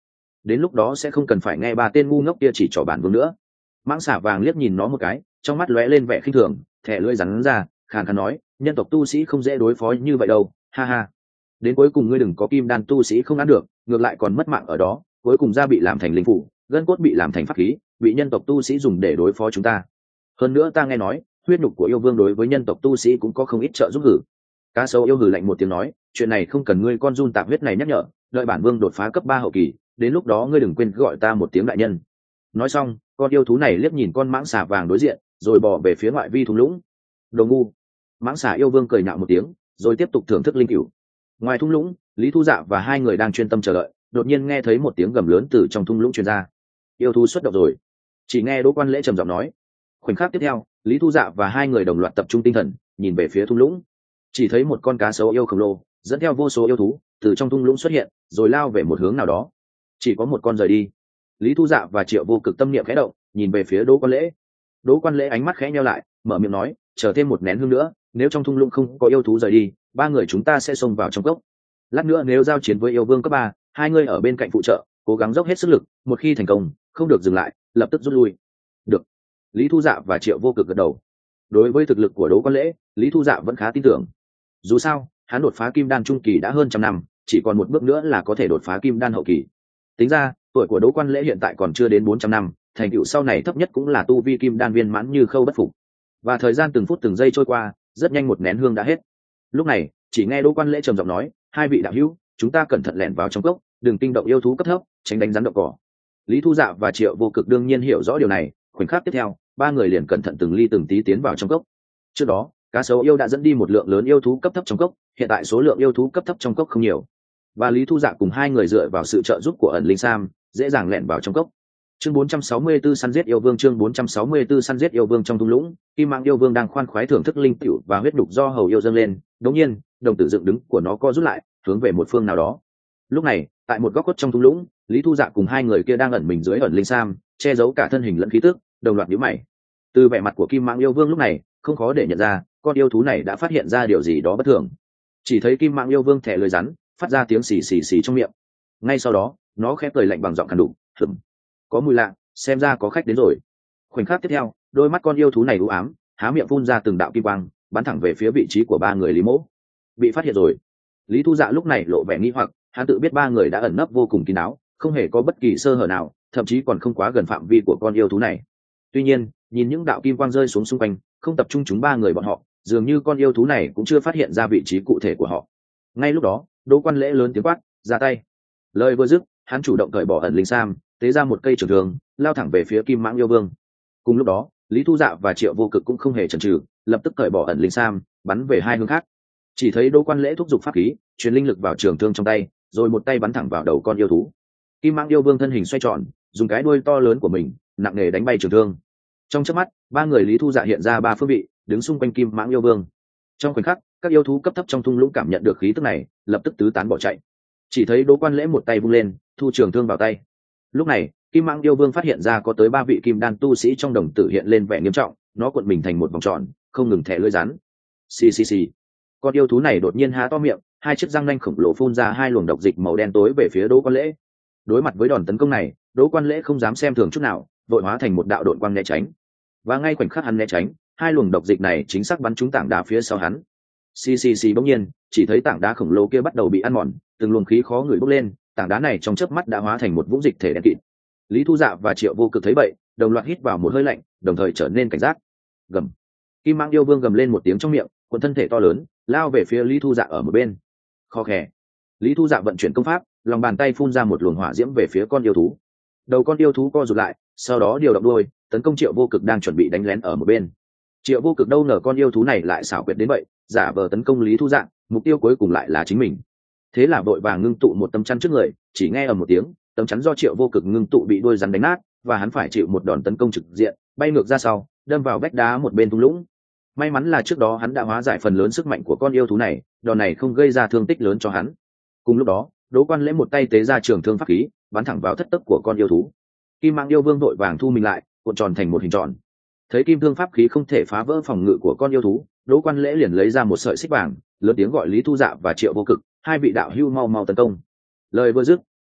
đến lúc đó sẽ không cần phải nghe ba tên ngu ngốc kia chỉ trỏ bản vương nữa. Mãng xà vàng liếc nhìn nó một cái, trong mắt lóe lên vẻ khinh thường, thẻ lưỡi rắn ra, khàn khàn nói, nhân tộc tu sĩ không dễ đối phó như vậy đâu, ha ha. Đến cuối cùng ngươi đừng có kim đan tu sĩ không ăn được, ngược lại còn mất mạng ở đó, cuối cùng da bị làm thành linh phủ, gân cốt bị làm thành pháp khí, bị nhân tộc tu sĩ dùng để đối phó chúng ta. Hơn nữa ta nghe nói, huyết nhục của yêu vương đối với nhân tộc tu sĩ cũng có không ít trợ giúp hử. Cá sấu yêu hử lạnh một tiếng nói, chuyện này không cần ngươi con run tạp huyết này nhắc nhở, đợi bản vương đột phá cấp 3 hậu kỳ, đến lúc đó ngươi đừng quên gọi ta một tiếng đại nhân. Nói xong, con yêu thú này liếc nhìn con mãng xà vàng đối diện, rồi bỏ về phía ngoại vi thung lũng. Đồ ngu. Mãng xà yêu vương cười nhạo một tiếng, rồi tiếp tục thưởng thức linh cửu. Ngoài thung lũng, Lý Thu Dạ và hai người đang chuyên tâm chờ đợi, đột nhiên nghe thấy một tiếng gầm lớn từ trong thung lũng truyền ra. Yêu thú xuất động rồi. Chỉ nghe Đỗ Quan Lễ trầm giọng nói. Khoảnh khắc tiếp theo, Lý Thu Dạ và hai người đồng loạt tập trung tinh thần, nhìn về phía thung lũng. Chỉ thấy một con cá sấu yêu khổng lồ dẫn theo vô số yêu thú từ trong thung lũng xuất hiện, rồi lao về một hướng nào đó. Chỉ có một con rời đi. Lý Thu Dạ và Triệu Vô Cực tâm niệm khẽ động, nhìn về phía Đỗ Quan Lễ. Đỗ Quan Lễ ánh mắt khẽ nheo lại, mở miệng nói, chờ thêm một nén hương nữa, nếu trong thung lũng không có yêu thú rời đi, ba người chúng ta sẽ xông vào trong cốc. Lát nữa nếu giao chiến với yêu vương cấp 3, hai người ở bên cạnh phụ trợ, cố gắng dốc hết sức lực, một khi thành công, không được dừng lại, lập tức rút lui. Được. Lý Thu Dạ và Triệu Vô Cực gật đầu. Đối với thực lực của Đỗ Quan Lễ, Lý Thu Dạ vẫn khá tin tưởng. Dù sao, hắn đột phá kim đan trung kỳ đã hơn trăm năm, chỉ còn một bước nữa là có thể đột phá kim đan hậu kỳ. Tính ra, tuổi của Đỗ Quan Lễ hiện tại còn chưa đến 400 năm, thành tựu sau này thấp nhất cũng là tu vi kim đan viên mãn như khâu bất phục. Và thời gian từng phút từng giây trôi qua, rất nhanh một nén hương đã hết. Lúc này, chỉ nghe Đỗ Quan Lễ trầm giọng nói, hai vị đạo hữu, chúng ta cẩn thận lẻn vào trong cốc, đừng kinh động yêu thú cấp thấp, tránh đánh rắn động cỏ. Lý Thu Dạ và Triệu Vô Cực đương nhiên hiểu rõ điều này, khoảnh khắc tiếp theo, ba người liền cẩn thận từng ly từng tí tiến vào trong cốc. Trước đó, cá sấu yêu đã dẫn đi một lượng lớn yêu thú cấp thấp trong cốc, hiện tại số lượng yêu thú cấp thấp trong cốc không nhiều, và Lý Thu Dạ cùng hai người dựa vào sự trợ giúp của ẩn linh sam, dễ dàng lẻn vào trong cốc. Chương 464 săn giết yêu vương. Chương 464 săn giết yêu vương. Trong thung lũng, Kim Mãng yêu vương đang khoan khoái thưởng thức linh tiểu và huyết đục do hầu yêu dâng lên. Đột nhiên, đồng tử dựng đứng của nó co rút lại, hướng về một phương nào đó. Lúc này, tại một góc khuất trong thung lũng, Lý Thu Dạ cùng hai người kia đang ẩn mình dưới ẩn linh sam, che giấu cả thân hình lẫn khí tức, đồng loạt nhíu mày. Từ vẻ mặt của Kim Mãng yêu vương lúc này, không khó để nhận ra, con yêu thú này đã phát hiện ra điều gì đó bất thường. Chỉ thấy Kim Mãng yêu vương thẻ lưỡi rắn, phát ra tiếng xì xì xì trong miệng. Ngay sau đó, nó khẽ cười lạnh bằng giọng khàn đục, "Hửm, có mùi lạ, xem ra có khách đến rồi." Khoảnh khắc tiếp theo, đôi mắt con yêu thú này u ám, há miệng phun ra từng đạo kim quang, bắn thẳng về phía vị trí của ba người Lý Mỗ. Bị phát hiện rồi. Lý Thu Dạ lúc này lộ vẻ nghi hoặc, hắn tự biết ba người đã ẩn nấp vô cùng kín đáo, không hề có bất kỳ sơ hở nào, thậm chí còn không quá gần phạm vi của con yêu thú này. Tuy nhiên, nhìn những đạo kim quang rơi xuống xung quanh, không tập trung chúng ba người bọn họ, dường như con yêu thú này cũng chưa phát hiện ra vị trí cụ thể của họ. Ngay lúc đó, Đỗ Quan Lễ lớn tiếng quát, "Ra tay!" Lời vừa dứt, hắn chủ động cởi bỏ ẩn linh sam, tế ra một cây trường thương, lao thẳng về phía Kim Mãng yêu vương. Cùng lúc đó, Lý Thu Dạ và Triệu Vô Cực cũng không hề chần chừ, lập tức cởi bỏ ẩn linh sam, bắn về hai hướng khác. Chỉ thấy Đỗ Quan Lễ thúc giục pháp khí, truyền linh lực vào trường thương trong tay, rồi một tay bắn thẳng vào đầu con yêu thú. Kim Mãng yêu vương thân hình xoay tròn, dùng cái đuôi to lớn của mình nặng nề đánh bay trường thương. Trong chớp mắt, ba người Lý Thu Dạ hiện ra ba phương vị, đứng xung quanh Kim Mãng yêu vương. Trong khoảnh khắc, các yêu thú cấp thấp trong thung lũng cảm nhận được khí tức này, lập tức tứ tán bỏ chạy. Chỉ thấy Đỗ Quan Lễ một tay vung lên, thu trường thương vào tay. Lúc này, Kim Mãng yêu vương phát hiện ra có tới ba vị kim đan tu sĩ trong đồng tử hiện lên vẻ nghiêm trọng, nó cuộn mình thành một vòng tròn, không ngừng thẻ lưỡi rắn. Xì xì xì. Con yêu thú này đột nhiên há to miệng, hai chiếc răng nanh khổng lồ phun ra hai luồng độc dịch màu đen tối về phía Đỗ Quan Lễ. Đối mặt với đòn tấn công này, Đỗ Quan Lễ không dám xem thường chút nào, vội hóa thành một đạo độn quang né tránh. Và ngay khoảnh khắc hắn né tránh, hai luồng độc dịch này chính xác bắn trúng tảng đá phía sau hắn. Xì xì xì, bỗng nhiên, chỉ thấy tảng đá khổng lồ kia bắt đầu bị ăn mòn, từng luồng khí khó ngửi bốc lên, tảng đá này trong chớp mắt đã hóa thành một vũng dịch thể đen kịt. Lý Thu Dạ và Triệu Vô Cực thấy vậy, đồng loạt hít vào một hơi lạnh, đồng thời trở nên cảnh giác. Gầm. Kim Mãng yêu vương gầm lên một tiếng trong miệng, cuộn thân thể to lớn, lao về phía Lý Thu Dạ ở một bên. Kho khè. Lý Thu Dạ vận chuyển công pháp, lòng bàn tay phun ra một luồng hỏa diễm về phía con yêu thú. Đầu con yêu thú co rụt lại, sau đó điều động đuôi, tấn công Triệu Vô Cực đang chuẩn bị đánh lén ở một bên. Triệu Vô Cực đâu ngờ con yêu thú này lại xảo quyệt đến vậy, giả vờ tấn công Lý Thu Dạ, mục tiêu cuối cùng lại là chính mình. Thế là vội vàng ngưng tụ một tấm chắn trước người, chỉ nghe ầm một tiếng, tấm chắn do Triệu Vô Cực ngưng tụ bị đuôi rắn đánh nát, và hắn phải chịu một đòn tấn công trực diện, bay ngược ra sau, đâm vào vách đá một bên thung lũng. May mắn là trước đó hắn đã hóa giải phần lớn sức mạnh của con yêu thú này, đòn này không gây ra thương tích lớn cho hắn. Cùng lúc đó, Đỗ Quan Lễ một tay tế ra trường thương pháp khí, bắn thẳng vào thất tấc của con yêu thú. Kim Mãng yêu vương vội vàng thu mình lại, cuộn tròn thành một hình tròn. Thấy kim thương pháp khí không thể phá vỡ phòng ngự của con yêu thú, Đỗ Quan Lễ liền lấy ra một sợi xích vàng, lớn tiếng gọi Lý Thu Dạ và Triệu Vô Cực, hai vị đạo hữu mau mau tấn công. Lời vừa dứt,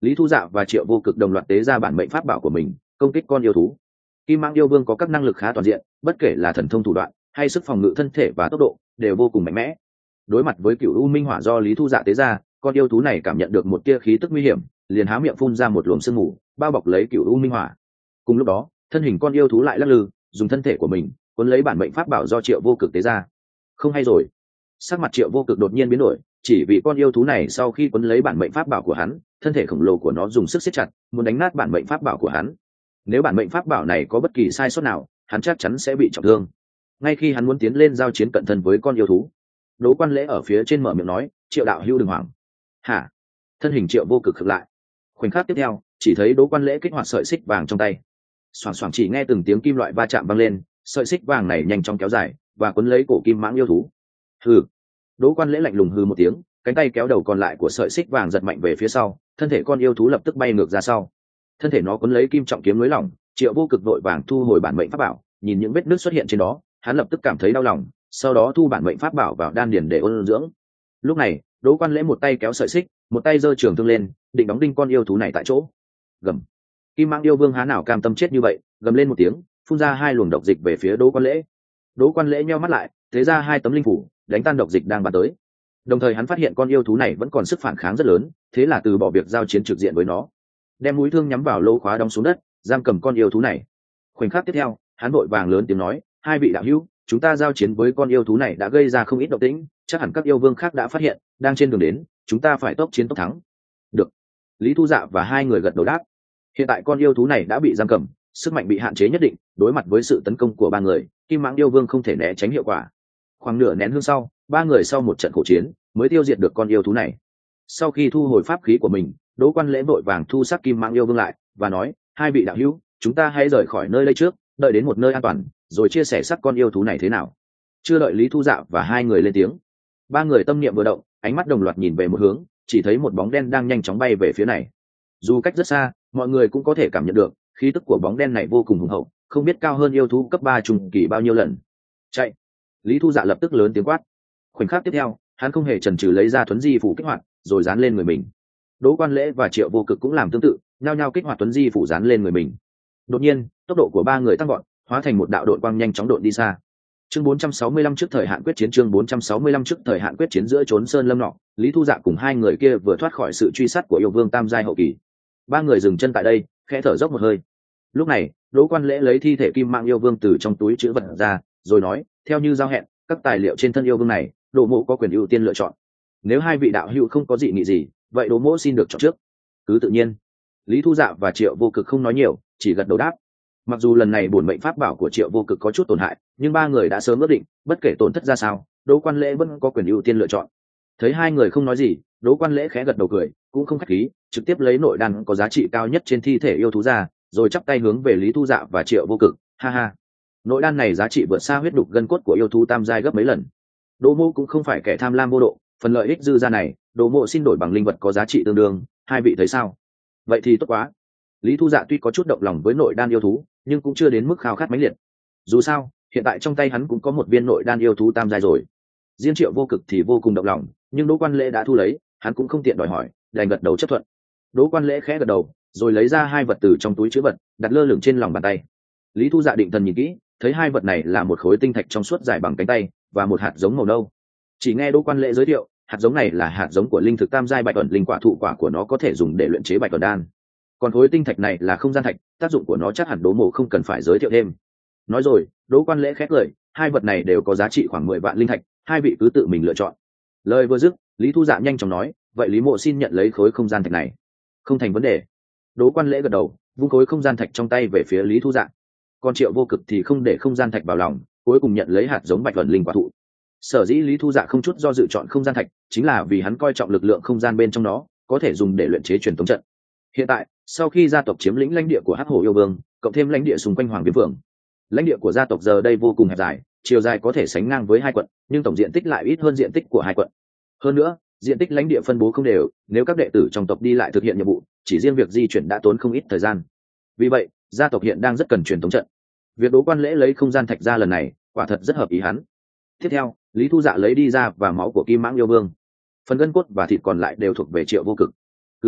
Lý Thu Dạ và Triệu Vô Cực đồng loạt tế ra bản mệnh pháp bảo của mình công kích con yêu thú. Kim Mãng yêu vương có các năng lực khá toàn diện, bất kể là thần thông thủ đoạn hay sức phòng ngự thân thể và tốc độ đều vô cùng mạnh mẽ. Đối mặt với Cửu U Minh Hỏa do Lý Thu Dạ tế ra, con yêu thú này cảm nhận được một tia khí tức nguy hiểm, liền há miệng phun ra một luồng sương mù bao bọc lấy Cửu U Minh Hỏa. Cùng lúc đó, thân hình con yêu thú lại lắc lư, dùng thân thể của mình cuốn lấy bản mệnh pháp bảo do Triệu Vô Cực tế ra. Không hay rồi. Sắc mặt Triệu Vô Cực đột nhiên biến đổi, chỉ vì con yêu thú này sau khi cuốn lấy bản mệnh pháp bảo của hắn, thân thể khổng lồ của nó dùng sức siết chặt, muốn đánh nát bản mệnh pháp bảo của hắn. Nếu bản mệnh pháp bảo này có bất kỳ sai sót nào, hắn chắc chắn sẽ bị trọng thương. Ngay khi hắn muốn tiến lên giao chiến cận thân với con yêu thú, Đỗ Quan Lễ ở phía trên mở miệng nói, Triệu đạo hữu đừng hoảng. Hả? Thân hình Triệu Vô Cực khựng lại. Khoảnh khắc tiếp theo, chỉ thấy Đỗ Quan Lễ kích hoạt sợi xích vàng trong tay. Xoảng xoảng, chỉ nghe từng tiếng kim loại va chạm vang lên, sợi xích vàng này nhanh chóng kéo dài và cuốn lấy cổ Kim Mãng yêu thú. Hừ. Đỗ Quan Lễ lạnh lùng hừ một tiếng, cánh tay kéo đầu còn lại của sợi xích vàng giật mạnh về phía sau, thân thể con yêu thú lập tức bay ngược ra sau. Thân thể nó cuốn lấy kim trọng kiếm lưới lỏng, Triệu Vô Cực vội vàng thu hồi bản mệnh pháp bảo, nhìn những vết nứt xuất hiện trên đó, hắn lập tức cảm thấy đau lòng, sau đó thu bản mệnh pháp bảo vào đan điền để ôn dưỡng. Lúc này, Đỗ Quan Lễ một tay kéo sợi xích, một tay giơ trường thương lên, định đóng đinh con yêu thú này tại chỗ. Gầm. Kim Mãng yêu vương há nào cam tâm chết như vậy, gầm lên một tiếng, phun ra hai luồng độc dịch về phía Đỗ Quan Lễ. Đỗ Quan Lễ nheo mắt lại, thế ra hai tấm linh phủ, đánh tan độc dịch đang bắn tới. Đồng thời hắn phát hiện con yêu thú này vẫn còn sức phản kháng rất lớn, thế là từ bỏ việc giao chiến trực diện với nó, đem mũi thương nhắm vào lỗ khóa đóng xuống đất, giam cầm con yêu thú này. Khoảnh khắc tiếp theo, hắn vội vàng lớn tiếng nói, hai vị đạo hữu, chúng ta giao chiến với con yêu thú này đã gây ra không ít động tĩnh, chắc hẳn các yêu vương khác đã phát hiện, đang trên đường đến, chúng ta phải tốc chiến tốc thắng. Được. Lý Thu Dạ và hai người gật đầu đáp. Hiện tại con yêu thú này đã bị giam cầm, sức mạnh bị hạn chế nhất định, đối mặt với sự tấn công của ba người, Kim Mãng yêu vương không thể né tránh hiệu quả. Khoảng nửa nén hương sau, ba người sau một trận khổ chiến mới tiêu diệt được con yêu thú này. Sau khi thu hồi pháp khí của mình, Đỗ Quan Lễ vội vàng thu sắc Kim Mãng yêu vương lại và nói, hai vị đạo hữu, chúng ta hãy rời khỏi nơi đây trước, đợi đến một nơi an toàn rồi chia sẻ sắc con yêu thú này thế nào. Chưa đợi Lý Thu Dạ và hai người lên tiếng, ba người tâm niệm vừa động, ánh mắt đồng loạt nhìn về một hướng, chỉ thấy một bóng đen đang nhanh chóng bay về phía này. Dù cách rất xa, mọi người cũng có thể cảm nhận được khí tức của bóng đen này vô cùng hùng hậu, không biết cao hơn yêu thú cấp 3 trùng kỳ bao nhiêu lần. Chạy! Lý Thu Dạ lập tức lớn tiếng quát. Khoảnh khắc tiếp theo, hắn không hề chần chừ lấy ra Tuấn Di phủ kích hoạt, rồi dán lên người mình. Đỗ Quan Lễ và Triệu Vô Cực cũng làm tương tự, nhao nhao kích hoạt Tuấn Di phủ dán lên người mình. Đột nhiên, tốc độ của ba người tăng vọt, hóa thành một đạo đội quang nhanh chóng độn đi xa. Chương 465 trước thời hạn quyết chiến, chương 465 trước thời hạn quyết chiến giữa Trốn Sơn Lâm Nọ, Lý Thu Dạ cùng hai người kia vừa thoát khỏi sự truy sát của yêu vương tam giai hậu kỳ. Ba người dừng chân tại đây, khẽ thở dốc một hơi. Lúc này, Đỗ Quan Lễ lấy thi thể Kim Mãng yêu vương từ trong túi trữ vật ra, rồi nói, theo như giao hẹn, các tài liệu trên thân yêu vương này, Đỗ Mộ có quyền ưu tiên lựa chọn. Nếu hai vị đạo hữu không có dị nghị gì, vậy Đỗ Mộ xin được chọn trước. Cứ tự nhiên. Lý Thu Dạ và Triệu Vô Cực không nói nhiều, chỉ gật đầu đáp. Mặc dù lần này bổn mệnh pháp bảo của Triệu Vô Cực có chút tổn hại, nhưng ba người đã sớm ước định, bất kể tổn thất ra sao, Đỗ Quan Lễ vẫn có quyền ưu tiên lựa chọn. Thấy hai người không nói gì, Đỗ Quan Lễ khẽ gật đầu cười, cũng không khách khí, trực tiếp lấy nội đan có giá trị cao nhất trên thi thể yêu thú ra, rồi chắp tay hướng về Lý Thu Dạ và Triệu Vô Cực, ha ha. Nội đan này giá trị vượt xa huyết đục gân cốt của yêu thú tam giai gấp mấy lần. Đỗ Mộ cũng không phải kẻ tham lam vô độ, phần lợi ích dư ra này, Đỗ Mộ xin đổi bằng linh vật có giá trị tương đương, hai vị thấy sao? Vậy thì tốt quá. Lý Thu Dạ tuy có chút động lòng với nội đan yêu thú, nhưng cũng chưa đến mức khao khát mãnh liệt. Dù sao, hiện tại trong tay hắn cũng có một viên nội đan yêu thú tam giai rồi. Riêng Triệu Vô Cực thì vô cùng động lòng, nhưng Đỗ Quan Lễ đã thu lấy, hắn cũng không tiện đòi hỏi, đành gật đầu chấp thuận. Đỗ Quan Lễ khẽ gật đầu, rồi lấy ra hai vật từ trong túi trữ vật, đặt lơ lửng trên lòng bàn tay. Lý Thu Dạ định thần nhìn kỹ, thấy hai vật này là một khối tinh thạch trong suốt dài bằng cánh tay và một hạt giống màu nâu. Chỉ nghe Đỗ Quan Lễ giới thiệu, hạt giống này là hạt giống của linh thực tam giai bạch ẩn linh quả, thụ quả của nó có thể dùng để luyện chế bạch ẩn đan. Còn khối tinh thạch này là không gian thạch, tác dụng của nó chắc hẳn Đỗ Mộ không cần phải giới thiệu thêm. Nói rồi, Đỗ Quan Lễ khét lời, hai vật này đều có giá trị khoảng 10 vạn linh thạch, hai vị cứ tự mình lựa chọn. Lời vừa dứt, Lý Thu Dạ nhanh chóng nói, vậy Lý Mộ xin nhận lấy khối không gian thạch này. Không thành vấn đề. Đỗ Quan Lễ gật đầu, vung khối không gian thạch trong tay về phía Lý Thu Dạ. Còn Triệu Vô Cực thì không để không gian thạch vào lòng, cuối cùng nhận lấy hạt giống bạch ẩn linh quả thụ. Sở dĩ Lý Thu Dạ không chút do dự chọn không gian thạch, chính là vì hắn coi trọng lực lượng không gian bên trong nó, có thể dùng để luyện chế truyền tống trận. Hiện tại, sau khi gia tộc chiếm lĩnh lãnh địa của Hắc Hổ yêu vương, cộng thêm lãnh địa xung quanh Hoàng Viêm Phượng, lãnh địa của gia tộc giờ đây vô cùng hẹp dài, chiều dài có thể sánh ngang với hai quận, nhưng tổng diện tích lại ít hơn diện tích của hai quận. Hơn nữa, diện tích lãnh địa phân bố không đều, nếu các đệ tử trong tộc đi lại thực hiện nhiệm vụ, chỉ riêng việc di chuyển đã tốn không ít thời gian. Vì vậy, gia tộc hiện đang rất cần truyền tống trận. Việc Đỗ Quan Lễ lấy không gian thạch ra lần này, quả thật rất hợp ý hắn. Tiếp theo, Lý Thu Dạ lấy đi ra và máu của Kim Mãng yêu vương. Phần gân cốt và thịt còn lại đều thuộc về Triệu Vô Cực. Cứ thế,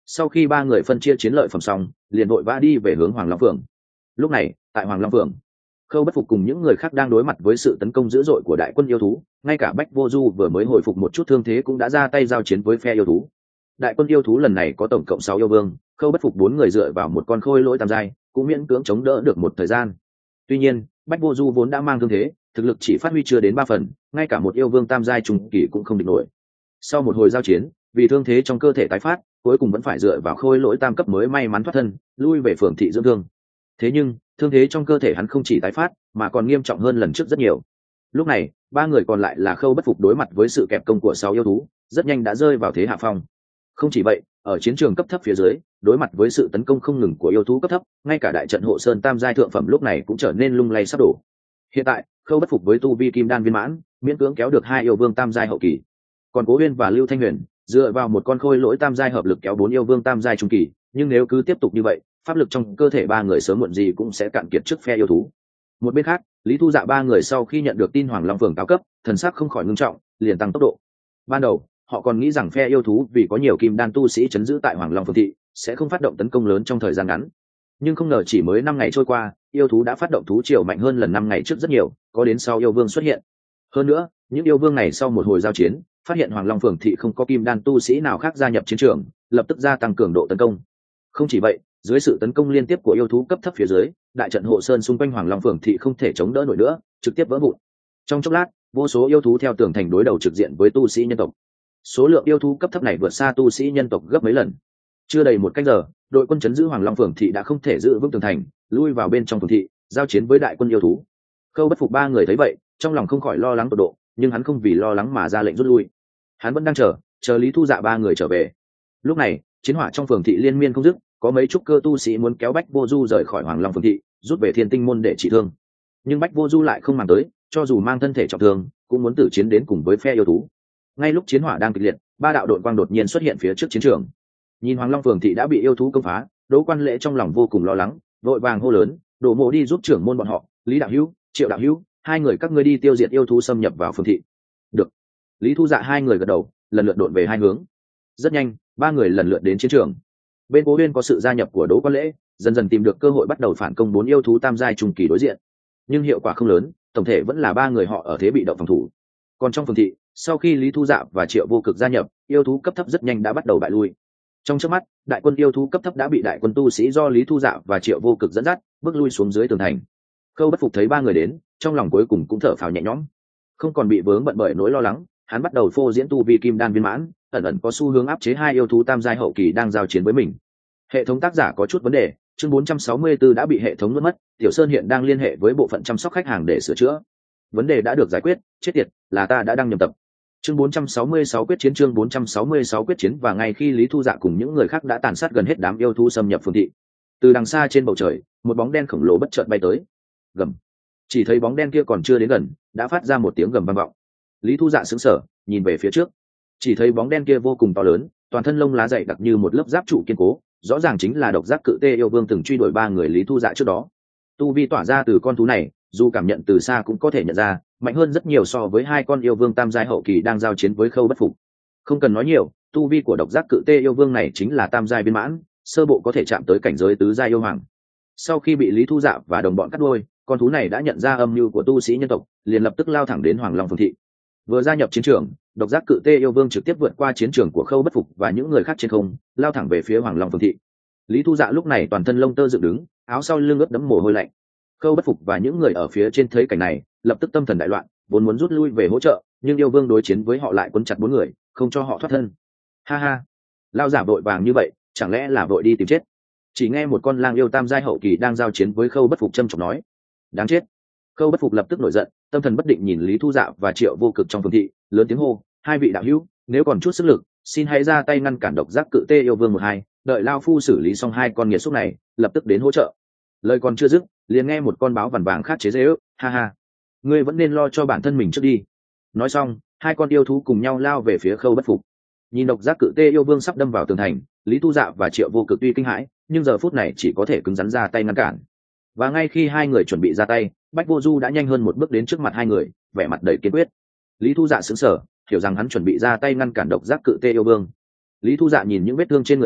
Sau khi ba người phân chia chiến lợi phẩm xong, liền vội vã đi về hướng Hoàng Long Phường. Lúc này tại Hoàng Long Phường, Khâu Bất Phục cùng những người khác đang đối mặt với sự tấn công dữ dội của đại quân yêu thú, ngay cả Bách Vô Du vừa mới hồi phục một chút thương thế cũng đã ra tay giao chiến với phe yêu thú. Đại quân yêu thú lần này có tổng cộng 6 yêu vương, Khâu Bất Phục 4 người dựa vào một con khôi lỗi tam giai, cũng miễn cưỡng chống đỡ được một thời gian. Tuy nhiên, Bách Vô Du vốn đã mang thương thế, thực lực chỉ phát huy chưa đến 3 phần, ngay cả một yêu vương tam giai trung kỳ cũng không địch nổi. Sau một hồi giao chiến, vì thương thế trong cơ thể tái phát, cuối cùng vẫn phải dựa vào khôi lỗi tam cấp mới may mắn thoát thân, lui về phường thị dưỡng thương. Thế nhưng, thương thế trong cơ thể hắn không chỉ tái phát, mà còn nghiêm trọng hơn lần trước rất nhiều. Lúc này, ba người còn lại là Khâu Bất Phục đối mặt với sự kẹp công của 6 yêu thú, rất nhanh đã rơi vào thế hạ phong. Không chỉ vậy, ở chiến trường cấp thấp phía dưới, đối mặt với sự tấn công không ngừng của yêu thú cấp thấp, ngay cả đại trận hộ sơn tam giai thượng phẩm lúc này cũng trở nên lung lay sắp đổ. Hiện tại, Khâu Bất Phục với tu vi kim đan viên mãn, miễn cưỡng kéo được 2 yêu vương tam giai hậu kỳ. Còn Cố Uyên và Lưu Thanh Huyền dựa vào một con khôi lỗi tam giai hợp lực kéo 4 yêu vương tam giai trung kỳ, nhưng nếu cứ tiếp tục như vậy, pháp lực trong cơ thể ba người sớm muộn gì cũng sẽ cạn kiệt trước phe yêu thú. Một bên khác, Lý Thu Dạ ba người sau khi nhận được tin Hoàng Long Phường cao cấp, thần sắc không khỏi ngưng trọng, liền tăng tốc độ. Ban đầu, họ còn nghĩ rằng phe yêu thú vì có nhiều kim đan tu sĩ trấn giữ tại Hoàng Long Phường thị, sẽ không phát động tấn công lớn trong thời gian ngắn. Nhưng không ngờ chỉ mới 5 ngày trôi qua, yêu thú đã phát động thú triều mạnh hơn lần 5 ngày trước rất nhiều, có đến 6 yêu vương xuất hiện. Hơn nữa, những yêu vương này sau một hồi giao chiến, phát hiện Hoàng Long Phường thị không có kim đan tu sĩ nào khác gia nhập chiến trường, lập tức gia tăng cường độ tấn công. Không chỉ vậy, dưới sự tấn công liên tiếp của yêu thú cấp thấp phía dưới, đại trận hộ sơn xung quanh Hoàng Long Phường thị không thể chống đỡ nổi nữa, trực tiếp vỡ vụn. Trong chốc lát, vô số yêu thú theo tường thành đối đầu trực diện với tu sĩ nhân tộc. Số lượng yêu thú cấp thấp này vượt xa tu sĩ nhân tộc gấp mấy lần. Chưa đầy một canh giờ, đội quân trấn giữ Hoàng Long Phường thị đã không thể giữ vững tường thành, lui vào bên trong phường thị, giao chiến với đại quân yêu thú. Khâu Bất Phục ba người thấy vậy, trong lòng không khỏi lo lắng tột độ, nhưng hắn không vì lo lắng mà ra lệnh rút lui. Hắn vẫn đang chờ Lý Thu Dạ ba người trở về. Lúc này, chiến hỏa trong phường thị liên miên không dứt, có mấy trúc cơ tu sĩ muốn kéo Bách Vô Du rời khỏi Hoàng Long Phường thị, rút về Thiên Tinh môn để trị thương. Nhưng Bách Vô Du lại không màng tới, cho dù mang thân thể trọng thương, cũng muốn tử chiến đến cùng với phe yêu thú. Ngay lúc chiến hỏa đang kịch liệt, ba đạo đội quang đột nhiên xuất hiện phía trước chiến trường. Nhìn Hoàng Long Phường thị đã bị yêu thú công phá, Đỗ Quan Lễ trong lòng vô cùng lo lắng, vội vàng hô lớn, Đỗ Mộ đi giúp trưởng môn bọn họ, Lý đạo hữu, Triệu đạo hữu, hai người các ngươi đi tiêu diệt yêu thú xâm nhập vào phường thị. Được. Lý Thu Dạ hai người gật đầu, lần lượt độn về hai hướng. Rất nhanh, ba người lần lượt đến chiến trường. Bên Cố Uyên có sự gia nhập của Đỗ Quan Lễ, dần dần tìm được cơ hội bắt đầu phản công 4 yêu thú tam giai trung kỳ đối diện. Nhưng hiệu quả không lớn, tổng thể vẫn là ba người họ ở thế bị động phòng thủ. Còn trong phường thị, sau khi Lý Thu Dạ và Triệu Vô Cực gia nhập, yêu thú cấp thấp rất nhanh đã bắt đầu bại lui. Trong chớp mắt, đại quân yêu thú cấp thấp đã bị đại quân tu sĩ do Lý Thu Dạ và Triệu Vô Cực dẫn dắt, bước lui xuống dưới tường thành. Khâu Bất Phục thấy ba người đến, trong lòng cuối cùng cũng thở phào nhẹ nhõm, không còn bị vướng bận bởi nỗi lo lắng. Hắn bắt đầu phô diễn tu vi kim đan viên mãn, ẩn ẩn có xu hướng áp chế 2 yêu thú tam giai hậu kỳ đang giao chiến với mình. Hệ thống tác giả có chút vấn đề, chương 464 đã bị hệ thống nuốt mất. Tiểu Sơn hiện đang liên hệ với bộ phận chăm sóc khách hàng để sửa chữa. Vấn đề đã được giải quyết, chết tiệt, là ta đã đăng nhầm tập. Chương 466 quyết chiến, chương 466 quyết chiến. Và ngay khi Lý Thu Dạ cùng những người khác đã tàn sát gần hết đám yêu thú xâm nhập phường thị, từ đằng xa trên bầu trời, một bóng đen khổng lồ bất chợt bay tới. Gầm. Chỉ thấy bóng đen kia còn chưa đến gần, đã phát ra một tiếng gầm vang vọng. Lý Thu Dạ sững sờ, nhìn về phía trước, chỉ thấy bóng đen kia vô cùng to lớn, toàn thân lông lá dày đặc như một lớp giáp trụ kiên cố, rõ ràng chính là độc giác cự tê yêu vương từng truy đuổi ba người Lý Thu Dạ trước đó. Tu vi tỏa ra từ con thú này, dù cảm nhận từ xa cũng có thể nhận ra, mạnh hơn rất nhiều so với 2 con yêu vương tam giai hậu kỳ đang giao chiến với Khâu Bất Phục. Không cần nói nhiều, tu vi của độc giác cự tê yêu vương này chính là tam giai viên mãn, sơ bộ có thể chạm tới cảnh giới tứ giai yêu hoàng. Sau khi bị Lý Thu Dạ và đồng bọn cắt đuôi, con thú này đã nhận ra âm mưu của tu sĩ nhân tộc, liền lập tức lao thẳng đến Hoàng Long Phường thị. Vừa gia nhập chiến trường, độc giác cự tê yêu vương trực tiếp vượt qua chiến trường của Khâu Bất Phục và những người khác trên không, lao thẳng về phía Hoàng Long Phường thị. Lý Thu Dạ lúc này toàn thân lông tơ dựng đứng, áo sau lưng ướt đẫm mồ hôi lạnh. Khâu Bất Phục và những người ở phía trên thấy cảnh này, lập tức tâm thần đại loạn, vốn muốn rút lui về hỗ trợ, nhưng yêu vương đối chiến với họ lại quấn chặt 4 người, không cho họ thoát thân. Ha ha, lao giả vội vàng như vậy, chẳng lẽ là vội đi tìm chết? Chỉ nghe một con lang yêu tam giai hậu kỳ đang giao chiến với Khâu Bất Phục trầm trọng nói. Đáng chết. Khâu Bất Phục lập tức nổi giận, tâm thần bất định nhìn Lý Thu Dạ và Triệu Vô Cực trong phường thị, lớn tiếng hô, hai vị đạo hữu, nếu còn chút sức lực, xin hãy ra tay ngăn cản độc giác cự tê yêu vương 12, đợi lao phu xử lý xong 2 con nghiệt xúc này, lập tức đến hỗ trợ. Lời còn chưa dứt, liền nghe một con báo vằn vàng khác chế giễu, ha ha, ngươi vẫn nên lo cho bản thân mình trước đi. Nói xong, 2 con yêu thú cùng nhau lao về phía Khâu Bất Phục. Nhìn độc giác cự tê yêu vương sắp đâm vào tường thành, Lý Thu Dạ và Triệu Vô Cực tuy kinh hãi, nhưng giờ phút này chỉ có thể cứng rắn ra tay ngăn cản. Và ngay khi 2 người chuẩn bị ra tay, Bách Vô Du đã nhanh hơn một bước đến trước mặt 2 người, vẻ mặt đầy kiên quyết. Lý Thu Dạ sững sờ, hiểu rằng hắn chuẩn bị ra tay ngăn cản độc giác cự tê yêu vương. Lý Thu Dạ nhìn những vết thương trên người hắn,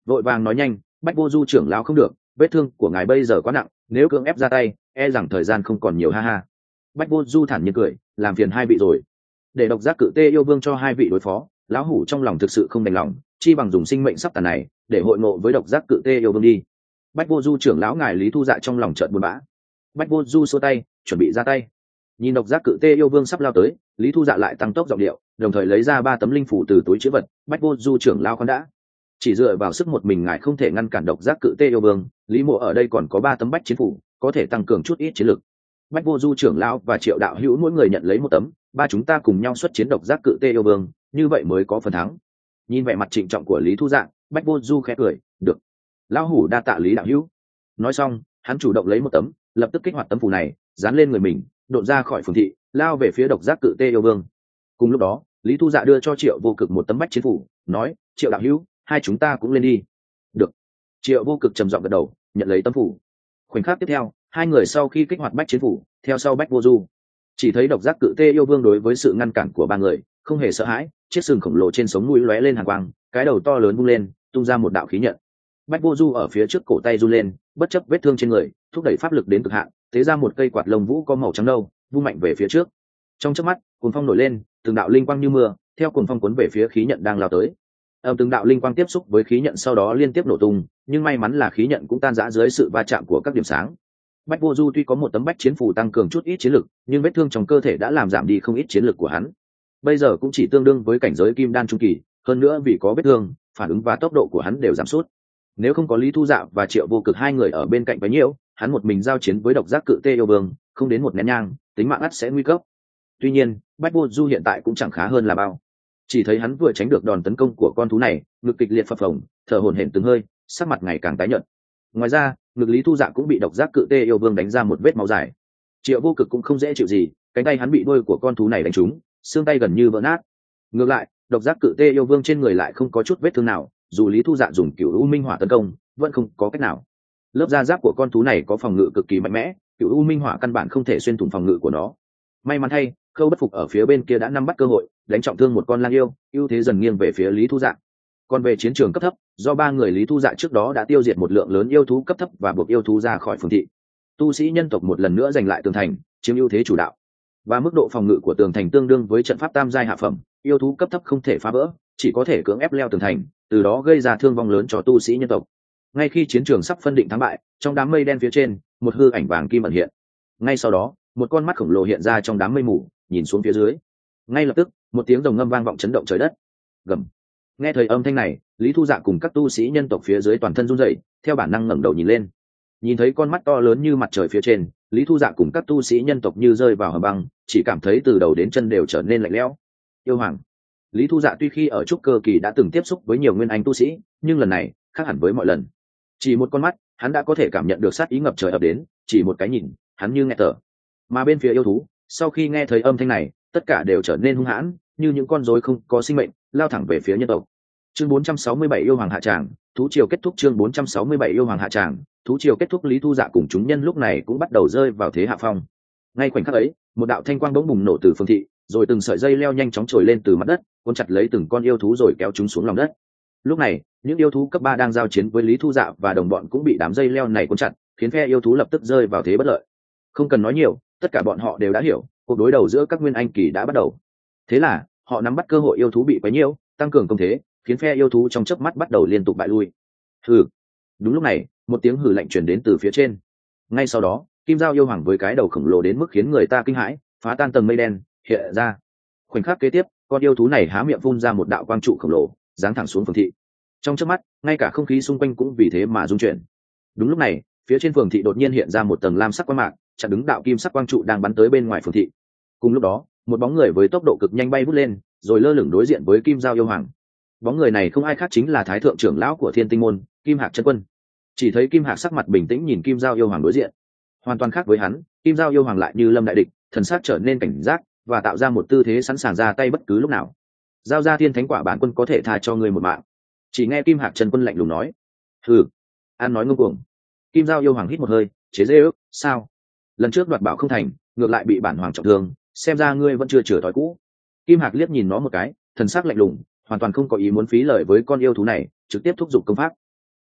vội vàng nói nhanh, Bách Vô Du trưởng lão không được, vết thương của ngài bây giờ quá nặng, nếu cưỡng ép ra tay e rằng thời gian không còn nhiều, ha ha. Bách Vô Du thản nhiên cười, làm phiền hai vị rồi. Để độc giác cự tê yêu vương cho hai vị đối phó, lão hủ trong lòng thực sự không đành lòng, chi bằng dùng sinh mệnh sắp tàn này để hội ngộ với độc giác cự tê yêu vương đi. Bách Vô Du trưởng lão ngài Lý Thu Dạ trong lòng chợt buồn bã. Bách Vô Du xua tay, chuẩn bị ra tay. Nhìn độc giác cự tê yêu vương sắp lao tới, Lý Thu Dạ lại tăng tốc giọng điệu, đồng thời lấy ra 3 tấm linh phủ từ túi trữ vật. Bách Vô Du trưởng lão con đã, chỉ dựa vào sức một mình ngài không thể ngăn cản độc giác cự tê yêu vương, Lý Mộ ở đây còn có 3 tấm bách chiến phủ, có thể tăng cường chút ít chiến lực. Bách Vô Du trưởng lão và Triệu đạo hữu mỗi người nhận lấy 1 tấm, ba chúng ta cùng nhau xuất chiến độc giác cự tê yêu vương, như vậy mới có phần thắng. Nhìn vẻ mặt trịnh trọng của Lý Thu Dạ, Bách Vô Du khẽ cười, được, lão hủ đa tạ Lý đạo hữu. Nói xong, hắn chủ động lấy 1 tấm, lập tức kích hoạt tấm phù này, dán lên người mình, độn ra khỏi phường thị, lao về phía độc giác cự tê yêu vương. Cùng lúc đó, Lý Thu Dạ đưa cho Triệu Vô Cực 1 tấm bách chiến phủ, nói, Triệu đạo hữu, hai chúng ta cũng lên đi. Được. Triệu Vô Cực trầm giọng gật đầu, nhận lấy tấm phủ. Khoảnh khắc tiếp theo, hai người sau khi kích hoạt bách chiến phủ, theo sau Bách Vô Du, chỉ thấy độc giác cự tê yêu vương đối với sự ngăn cản của 3 người không hề sợ hãi, chiếc sừng khổng lồ trên sống mũi lóe lên hàn quang, cái đầu to lớn vung lên, tung ra một đạo khí nhận. Bách Vô Du ở phía trước cổ tay run lên, bất chấp vết thương trên người, thúc đẩy pháp lực đến cực hạn, tế ra một cây quạt lông vũ có màu trắng nâu, vung mạnh về phía trước. Trong chớp mắt, cuồng phong nổi lên, từng đạo linh quang như mưa, theo cuồng phong cuốn về phía khí nhận đang lao tới. Từng đạo linh quang tiếp xúc với khí nhận sau đó liên tiếp nổ tung, nhưng may mắn là khí nhận cũng tan rã dưới sự va chạm của các điểm sáng. Bách Vô Du tuy có 1 tấm bách chiến phù tăng cường chút ít chiến lực, nhưng vết thương trong cơ thể đã làm giảm đi không ít chiến lực của hắn. Bây giờ cũng chỉ tương đương với cảnh giới kim đan trung kỳ, hơn nữa vì có vết thương, phản ứng và tốc độ của hắn đều giảm sút. Nếu không có Lý Thu Dạ và Triệu Vô Cực hai người ở bên cạnh bấy nhiêu, hắn một mình giao chiến với độc giác cự tê yêu vương, không đến 1 nén nhang, tính mạng ắt sẽ nguy cấp. Tuy nhiên, Bách Vô Du hiện tại cũng chẳng khá hơn là bao. Chỉ thấy hắn vừa tránh được đòn tấn công của con thú này, ngực kịch liệt phập phồng, thở hổn hển từng hơi, sắc mặt ngày càng tái nhợt. Ngoài ra, ngực Lý Thu Dạ cũng bị độc giác cự tê yêu vương đánh ra một vết máu dài. Triệu Vô Cực cũng không dễ chịu gì, cánh tay hắn bị đuôi của con thú này đánh trúng, xương tay gần như vỡ nát. Ngược lại, độc giác cự tê yêu vương trên người lại không có chút vết thương nào, dù Lý Thu Dạ dùng Cửu U Minh Hỏa tấn công, vẫn không có cách nào. Lớp da giáp của con thú này có phòng ngự cực kỳ mạnh mẽ, Cửu U Minh Hỏa căn bản không thể xuyên thủng phòng ngự của nó. May mắn thay, Khâu Bất Phục ở phía bên kia đã nắm bắt cơ hội, đánh trọng thương một con lang yêu, ưu thế dần nghiêng về phía Lý Thu Dạ. Còn về chiến trường cấp thấp, do 3 người Lý Thu Dạ trước đó đã tiêu diệt một lượng lớn yêu thú cấp thấp và buộc yêu thú ra khỏi phường thị. Tu sĩ nhân tộc một lần nữa giành lại tường thành, chiếm ưu thế chủ đạo. Và mức độ phòng ngự của tường thành tương đương với trận pháp tam giai hạ phẩm, yêu thú cấp thấp không thể phá vỡ, chỉ có thể cưỡng ép leo tường thành, từ đó gây ra thương vong lớn cho tu sĩ nhân tộc. Ngay khi chiến trường sắp phân định thắng bại, trong đám mây đen phía trên, một hư ảnh vàng kim ẩn hiện. Ngay sau đó, một con mắt khổng lồ hiện ra trong đám mây mù, nhìn xuống phía dưới. Ngay lập tức, một tiếng rồng ngâm vang vọng chấn động trời đất. Gầm. Nghe thời âm thanh này, Lý Thu Dạ cùng các tu sĩ nhân tộc phía dưới toàn thân run rẩy, theo bản năng ngẩng đầu nhìn lên. Nhìn thấy con mắt to lớn như mặt trời phía trên, Lý Thu Dạ cùng các tu sĩ nhân tộc như rơi vào hầm băng, chỉ cảm thấy từ đầu đến chân đều trở nên lạnh lẽo. Yêu hoàng. Lý Thu Dạ tuy khi ở trúc cơ kỳ đã từng tiếp xúc với nhiều nguyên anh tu sĩ, nhưng lần này khác hẳn với mọi lần. Chỉ một con mắt, hắn đã có thể cảm nhận được sát ý ngập trời ập đến, chỉ một cái nhìn, hắn như nghe thở. Mà bên phía yêu thú, sau khi nghe thấy âm thanh này, tất cả đều trở nên hung hãn, như những con rối không có sinh mệnh, lao thẳng về phía nhân tộc. Chương 467 yêu hoàng hạ tràng, thú triều kết thúc. Chương 467 yêu hoàng hạ tràng, thú triều kết thúc. Lý Thu Dạ cùng chúng nhân lúc này cũng bắt đầu rơi vào thế hạ phong. Ngay khoảnh khắc ấy, một đạo thanh quang bỗng bùng nổ từ phương thị, rồi từng sợi dây leo nhanh chóng trồi lên từ mặt đất, cuốn chặt lấy từng con yêu thú rồi kéo chúng xuống lòng đất. Lúc này, những yêu thú cấp 3 đang giao chiến với Lý Thu Dạ và đồng bọn cũng bị đám dây leo này cuốn chặt, khiến phe yêu thú lập tức rơi vào thế bất lợi. Không cần nói nhiều, tất cả bọn họ đều đã hiểu, cuộc đối đầu giữa các nguyên anh kỳ đã bắt đầu. Thế là, họ nắm bắt cơ hội yêu thú bị quấy nhiễu, tăng cường công thế, khiến phe yêu thú trong chớp mắt bắt đầu liên tục bại lui. Hừ. Đúng lúc này, một tiếng hừ lạnh truyền đến từ phía trên. Ngay sau đó, kim giao yêu hoàng với cái đầu khổng lồ đến mức khiến người ta kinh hãi, phá tan tầng mây đen, hiện ra. Khoảnh khắc kế tiếp, con yêu thú này há miệng phun ra một đạo quang trụ khổng lồ, giáng thẳng xuống phường thị. Trong chớp mắt, ngay cả không khí xung quanh cũng vì thế mà rung chuyển. Đúng lúc này, phía trên phường thị đột nhiên hiện ra một tầng lam sắc quang mạc, chặn đứng đạo kim sắc quang trụ đang bắn tới bên ngoài phường thị. Cùng lúc đó, một bóng người với tốc độ cực nhanh bay vút lên, rồi lơ lửng đối diện với kim giao yêu hoàng. Bóng người này không ai khác chính là thái thượng trưởng lão của Thiên Tinh môn, Kim Hạc chân quân. Chỉ thấy Kim Hạc sắc mặt bình tĩnh nhìn kim giao yêu hoàng đối diện. Hoàn toàn khác với hắn, kim giao yêu hoàng lại như lâm đại địch, thần sắc trở nên cảnh giác và tạo ra một tư thế sẵn sàng ra tay bất cứ lúc nào. Giao ra thiên thánh quả bản quân có thể tha cho ngươi một mạng. Chỉ nghe Kim Hạc chân quân lạnh lùng nói. Hừ, an nói ngông cuồng. Kim giao yêu hoàng hít một hơi, chế giễu, sao? Lần trước đoạt bảo không thành, ngược lại bị bản hoàng trọng thương, xem ra ngươi vẫn chưa chữa thói cũ. Kim Hạc liếc nhìn nó một cái, thần sắc lạnh lùng, hoàn toàn không có ý muốn phí lời với con yêu thú này, trực tiếp thúc giục công pháp.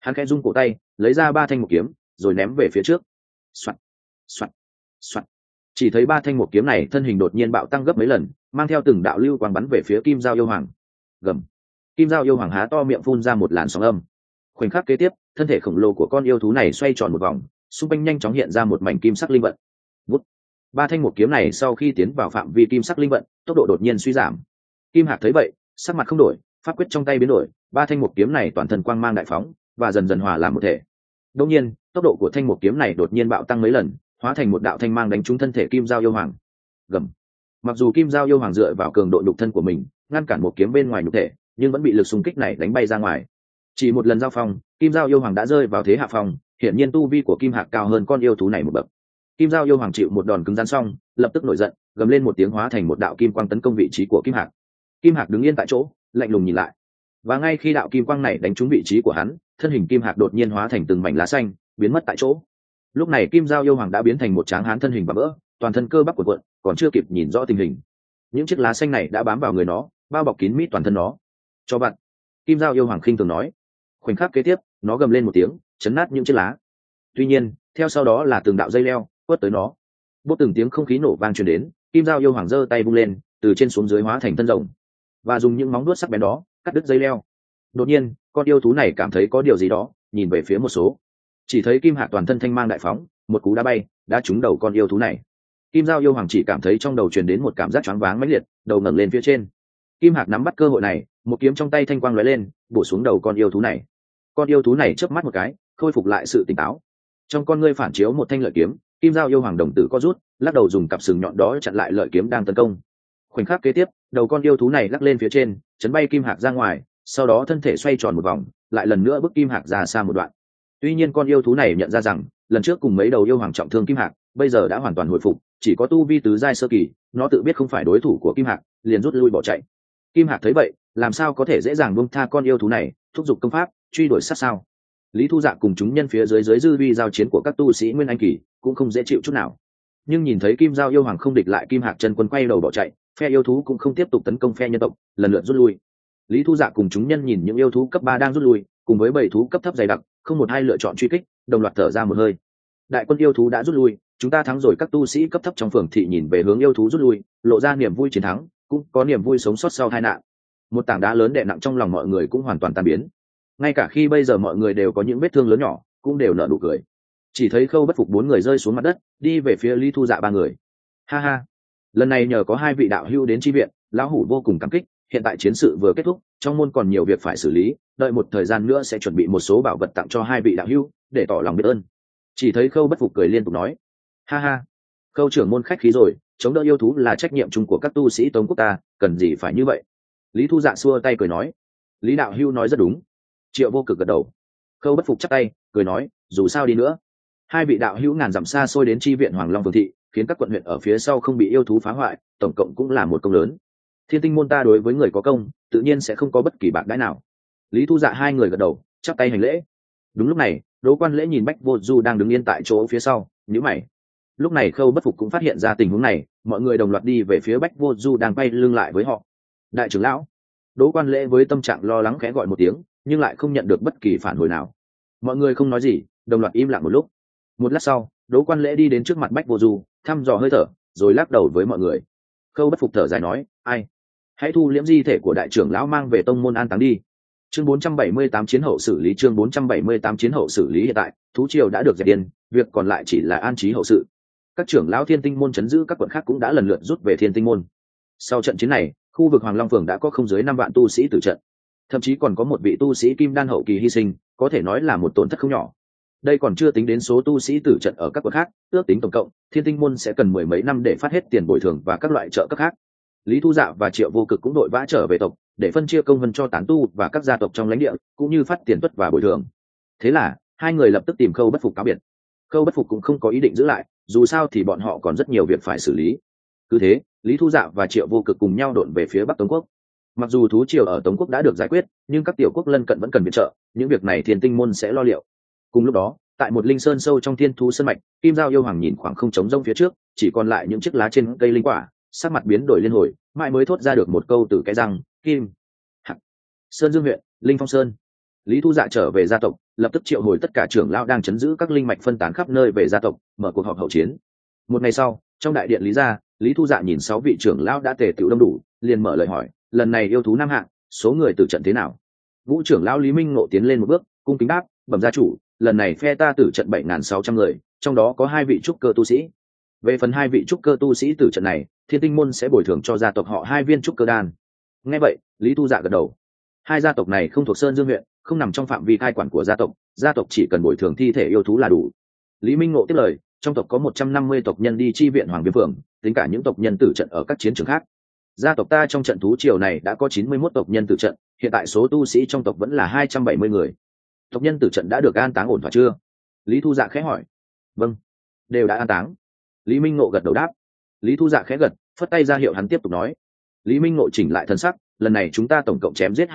Hắn khẽ rung cổ tay, lấy ra 3 thanh một kiếm rồi ném về phía trước. Soạt, soạt, soạt. Chỉ thấy 3 thanh một kiếm này thân hình đột nhiên bạo tăng gấp mấy lần, mang theo từng đạo lưu quang bắn về phía Kim Dao yêu hoàng. Gầm. Kim Dao yêu hoàng há to miệng phun ra một làn sóng âm. Khoảnh khắc kế tiếp, thân thể khổng lồ của con yêu thú này xoay tròn một vòng, xung quanh nhanh chóng hiện ra một mảnh kim sắc linh vận. Vút. 3 thanh một kiếm này sau khi tiến vào phạm vi kim sắc linh vận, tốc độ đột nhiên suy giảm. Kim Hạc thấy vậy, sắc mặt không đổi, pháp quyết trong tay biến đổi, 3 thanh một kiếm này toàn thân quang mang đại phóng và dần dần hòa làm một thể. Đột nhiên, tốc độ của thanh một kiếm này đột nhiên bạo tăng mấy lần, hóa thành một đạo thanh mang đánh trúng thân thể Kim Dao yêu hoàng. Gầm. Mặc dù Kim Dao yêu hoàng dựa vào cường độ nhục thân của mình ngăn cản một kiếm bên ngoài nhục thể, nhưng vẫn bị lực xung kích này đánh bay ra ngoài. Chỉ một lần giao phong, Kim Dao yêu hoàng đã rơi vào thế hạ phong, hiển nhiên tu vi của Kim Hạc cao hơn con yêu thú này một bậc. Kim Dao yêu hoàng chịu một đòn cứng rắn xong, lập tức nổi giận, gầm lên một tiếng hóa thành một đạo kim quang tấn công vị trí của Kim Hạc. Kim Hạc đứng yên tại chỗ, lạnh lùng nhìn lại. Và ngay khi đạo kim quang này đánh trúng vị trí của hắn, thân hình Kim Hạc đột nhiên hóa thành từng mảnh lá xanh, biến mất tại chỗ. Lúc này Kim Dao yêu hoàng đã biến thành một tráng hán thân hình và vỡ, toàn thân cơ bắp cuộn cuộn, còn chưa kịp nhìn rõ tình hình. Những chiếc lá xanh này đã bám vào người nó, bao bọc kín mít toàn thân nó. Cho bạn. Kim Dao yêu hoàng khinh thường nói. Khoảnh khắc kế tiếp, nó gầm lên một tiếng, chấn nát những chiếc lá. Tuy nhiên, theo sau đó là từng đạo dây leo quất tới nó. Bốp từng tiếng không khí nổ vang truyền đến, Kim Dao yêu hoàng giơ tay vung lên, từ trên xuống dưới hóa thành thân rồng, và dùng những móng vuốt sắc bén đó cắt đứt dây leo. Đột nhiên, con yêu thú này cảm thấy có điều gì đó, nhìn về phía một số. Chỉ thấy Kim Hạc toàn thân thanh mang đại phóng, một cú đá bay, đã trúng đầu con yêu thú này. Kim Dao yêu hoàng chỉ cảm thấy trong đầu truyền đến một cảm giác choáng váng mãnh liệt, đầu ngẩng lên phía trên. Kim Hạc nắm bắt cơ hội này, một kiếm trong tay thanh quang lóe lên, bổ xuống đầu con yêu thú này. Con yêu thú này chớp mắt một cái, khôi phục lại sự tỉnh táo. Trong con ngươi phản chiếu một thanh lợi kiếm, Kim Dao yêu hoàng đồng tử co rút, lắc đầu dùng cặp sừng nhọn đó chặn lại lợi kiếm đang tấn công. Khoảnh khắc kế tiếp, đầu con yêu thú này lắc lên phía trên, chấn bay Kim Hạc ra ngoài, sau đó thân thể xoay tròn một vòng, lại lần nữa bước Kim Hạc ra xa một đoạn. Tuy nhiên con yêu thú này nhận ra rằng, lần trước cùng mấy đầu yêu hoàng trọng thương Kim Hạc, bây giờ đã hoàn toàn hồi phục, chỉ có tu vi tứ giai sơ kỳ, nó tự biết không phải đối thủ của Kim Hạc, liền rút lui bỏ chạy. Kim Hạc thấy vậy, làm sao có thể dễ dàng buông tha con yêu thú này, thúc giục công pháp, truy đuổi sát sao. Lý Thu Dạ cùng chúng nhân phía dưới dư vi giao chiến của các tu sĩ Nguyên Anh kỳ, cũng không dễ chịu chút nào. Nhưng nhìn thấy Kim Dao yêu hoàng không địch lại Kim Hạc, chân quân quay đầu bỏ chạy, phe yêu thú cũng không tiếp tục tấn công phe nhân tộc, lần lượt rút lui. Lý Thu Dạ cùng chúng nhân nhìn những yêu thú cấp 3 đang rút lui, cùng với 7 thú cấp thấp dày đặc, không một ai lựa chọn truy kích, đồng loạt thở ra một hơi. Đại quân yêu thú đã rút lui, chúng ta thắng rồi. Các tu sĩ cấp thấp trong phường thị nhìn về hướng yêu thú rút lui, lộ ra niềm vui chiến thắng, cũng có niềm vui sống sót sau tai nạn. Một tảng đá lớn đè nặng trong lòng mọi người cũng hoàn toàn tan biến. Ngay cả khi bây giờ mọi người đều có những vết thương lớn nhỏ, cũng đều nở nụ cười. Chỉ thấy Khâu Bất Phục 4 người rơi xuống mặt đất, đi về phía Lý Thu Dạ 3 người. Ha ha, lần này nhờ có 2 vị đạo hữu đến chi viện, lão hủ vô cùng cảm kích. Hiện tại chiến sự vừa kết thúc, trong môn còn nhiều việc phải xử lý, đợi một thời gian nữa sẽ chuẩn bị một số bảo vật tặng cho 2 vị đạo hữu, để tỏ lòng biết ơn. Chỉ thấy Khâu Bất Phục cười liên tục nói. Ha ha, Khâu trưởng môn khách khí rồi, chống đỡ yêu thú là trách nhiệm chung của các tu sĩ Tống quốc ta, cần gì phải như vậy. Lý Thu Dạ xua tay cười nói. Lý đạo hữu nói rất đúng. Triệu Vô Cực gật đầu. Khâu Bất Phục chắp tay cười nói, dù sao đi nữa, 2 vị đạo hữu ngàn dặm xa xôi đến chi viện Hoàng Long Vương thị, khiến các quận huyện ở phía sau không bị yêu thú phá hoại, tổng cộng cũng là một công lớn. Thiên Tinh môn ta đối với người có công, tự nhiên sẽ không có bất kỳ bạc đãi nào. Lý Thu Dạ 2 người gật đầu, chắp tay hành lễ. Đúng lúc này, Đỗ Quan Lễ nhìn Bách Vô Du đang đứng yên tại chỗ phía sau, nhíu mày. Lúc này Khâu Bất Phục cũng phát hiện ra tình huống này, mọi người đồng loạt đi về phía Bách Vô Du đang quay lưng lại với họ. Đại trưởng lão. Đỗ Quan Lễ với tâm trạng lo lắng khẽ gọi một tiếng, nhưng lại không nhận được bất kỳ phản hồi nào. Mọi người không nói gì, đồng loạt im lặng một lúc. Một lát sau, Đỗ Quan Lễ đi đến trước mặt Bách Vô Du, thăm dò hơi thở, rồi lắc đầu với mọi người. Khâu Bất Phục thở dài nói, ai, hãy thu liễm di thể của đại trưởng lão mang về tông môn an táng đi. Chương 478 chiến hậu xử lý. Chương 478 chiến hậu xử lý. Hiện tại thú triều đã được dẹp điên, việc còn lại chỉ là an trí hậu sự. Các trưởng lão Thiên Tinh môn trấn giữ các quận khác cũng đã lần lượt rút về Thiên Tinh môn. Sau trận chiến này, khu vực Hoàng Long phường đã có không dưới 5 vạn tu sĩ tử trận, thậm chí còn có một vị tu sĩ kim đan hậu kỳ hy sinh, có thể nói là một tổn thất không nhỏ. Đây còn chưa tính đến số tu sĩ tử trận ở các quận khác, ước tính tổng cộng Thiên Tinh môn sẽ cần 10 mấy năm để phát hết tiền bồi thường và các loại trợ cấp khác. Lý Thu Dạ và Triệu Vô Cực cũng đội vã trở về tộc, để phân chia công vân cho tán tu và các gia tộc trong lãnh địa, cũng như phát tiền tuất và bồi thường. Thế là 2 người lập tức tìm Khâu Bất Phục cáo biệt. Khâu Bất Phục cũng không có ý định giữ lại, dù sao thì bọn họ còn rất nhiều việc phải xử lý. Cứ thế, Lý Thu Dạ và Triệu Vô Cực cùng nhau độn về phía Bắc Tống quốc. Mặc dù thú triều ở Tống quốc đã được giải quyết, nhưng các tiểu quốc lân cận vẫn cần viện trợ, những việc này Thiên Tinh môn sẽ lo liệu. Cùng lúc đó, tại một linh sơn sâu trong Thiên Thú Sơn mạch, Kim Dao yêu hoàng nhìn khoảng không trống rông phía trước, chỉ còn lại những chiếc lá trên cây linh quả, sắc mặt biến đổi liên hồi, mãi mới thốt ra được một câu từ cái răng, Kim Hạc. Sơn Dương huyện, Linh Phong Sơn. Lý Thu Dạ trở về gia tộc, lập tức triệu hồi tất cả trưởng lão đang chấn giữ các linh mạch phân tán khắp nơi về gia tộc, mở cuộc họp hậu chiến. Một ngày sau, trong đại điện Lý gia, Lý Thu Dạ nhìn 6 vị trưởng lão đã tề tựu đông đủ, liền mở lời hỏi, lần này yêu thú nam hạng, số người tử trận thế nào? Ngũ trưởng lão Lý Minh Ngộ tiến lên một bước, cung kính đáp, bẩm gia chủ, lần này phe ta tử trận 7.600 người, trong đó có 2 vị trúc cơ tu sĩ. Về phần 2 vị trúc cơ tu sĩ tử trận này, Thiên Tinh môn sẽ bồi thường cho gia tộc họ 2 viên trúc cơ đan. Nghe vậy, Lý Thu Dạ gật đầu. 2 gia tộc này không thuộc Sơn Dương huyện, không nằm trong phạm vi cai quản của gia tộc chỉ cần bồi thường thi thể yêu thú là đủ. Lý Minh Ngộ tiếp lời, trong tộc có 150 tộc nhân đi chi viện Hoàng Viêm Phường, tính cả những tộc nhân tử trận ở các chiến trường khác. Gia tộc ta trong trận thú triều này đã có 91 tộc nhân tử trận, hiện tại số tu sĩ trong tộc vẫn là 270 người. Tộc nhân tử trận đã được an táng ổn thỏa chưa? Lý Thu Dạ khẽ hỏi. Vâng, đều đã an táng. Lý Minh Ngộ gật đầu đáp. Lý Thu Dạ khẽ gật, phất tay ra hiệu hắn tiếp tục nói. Lý Minh Ngộ chỉnh lại thân sắc, lần này chúng ta tổng cộng chém giết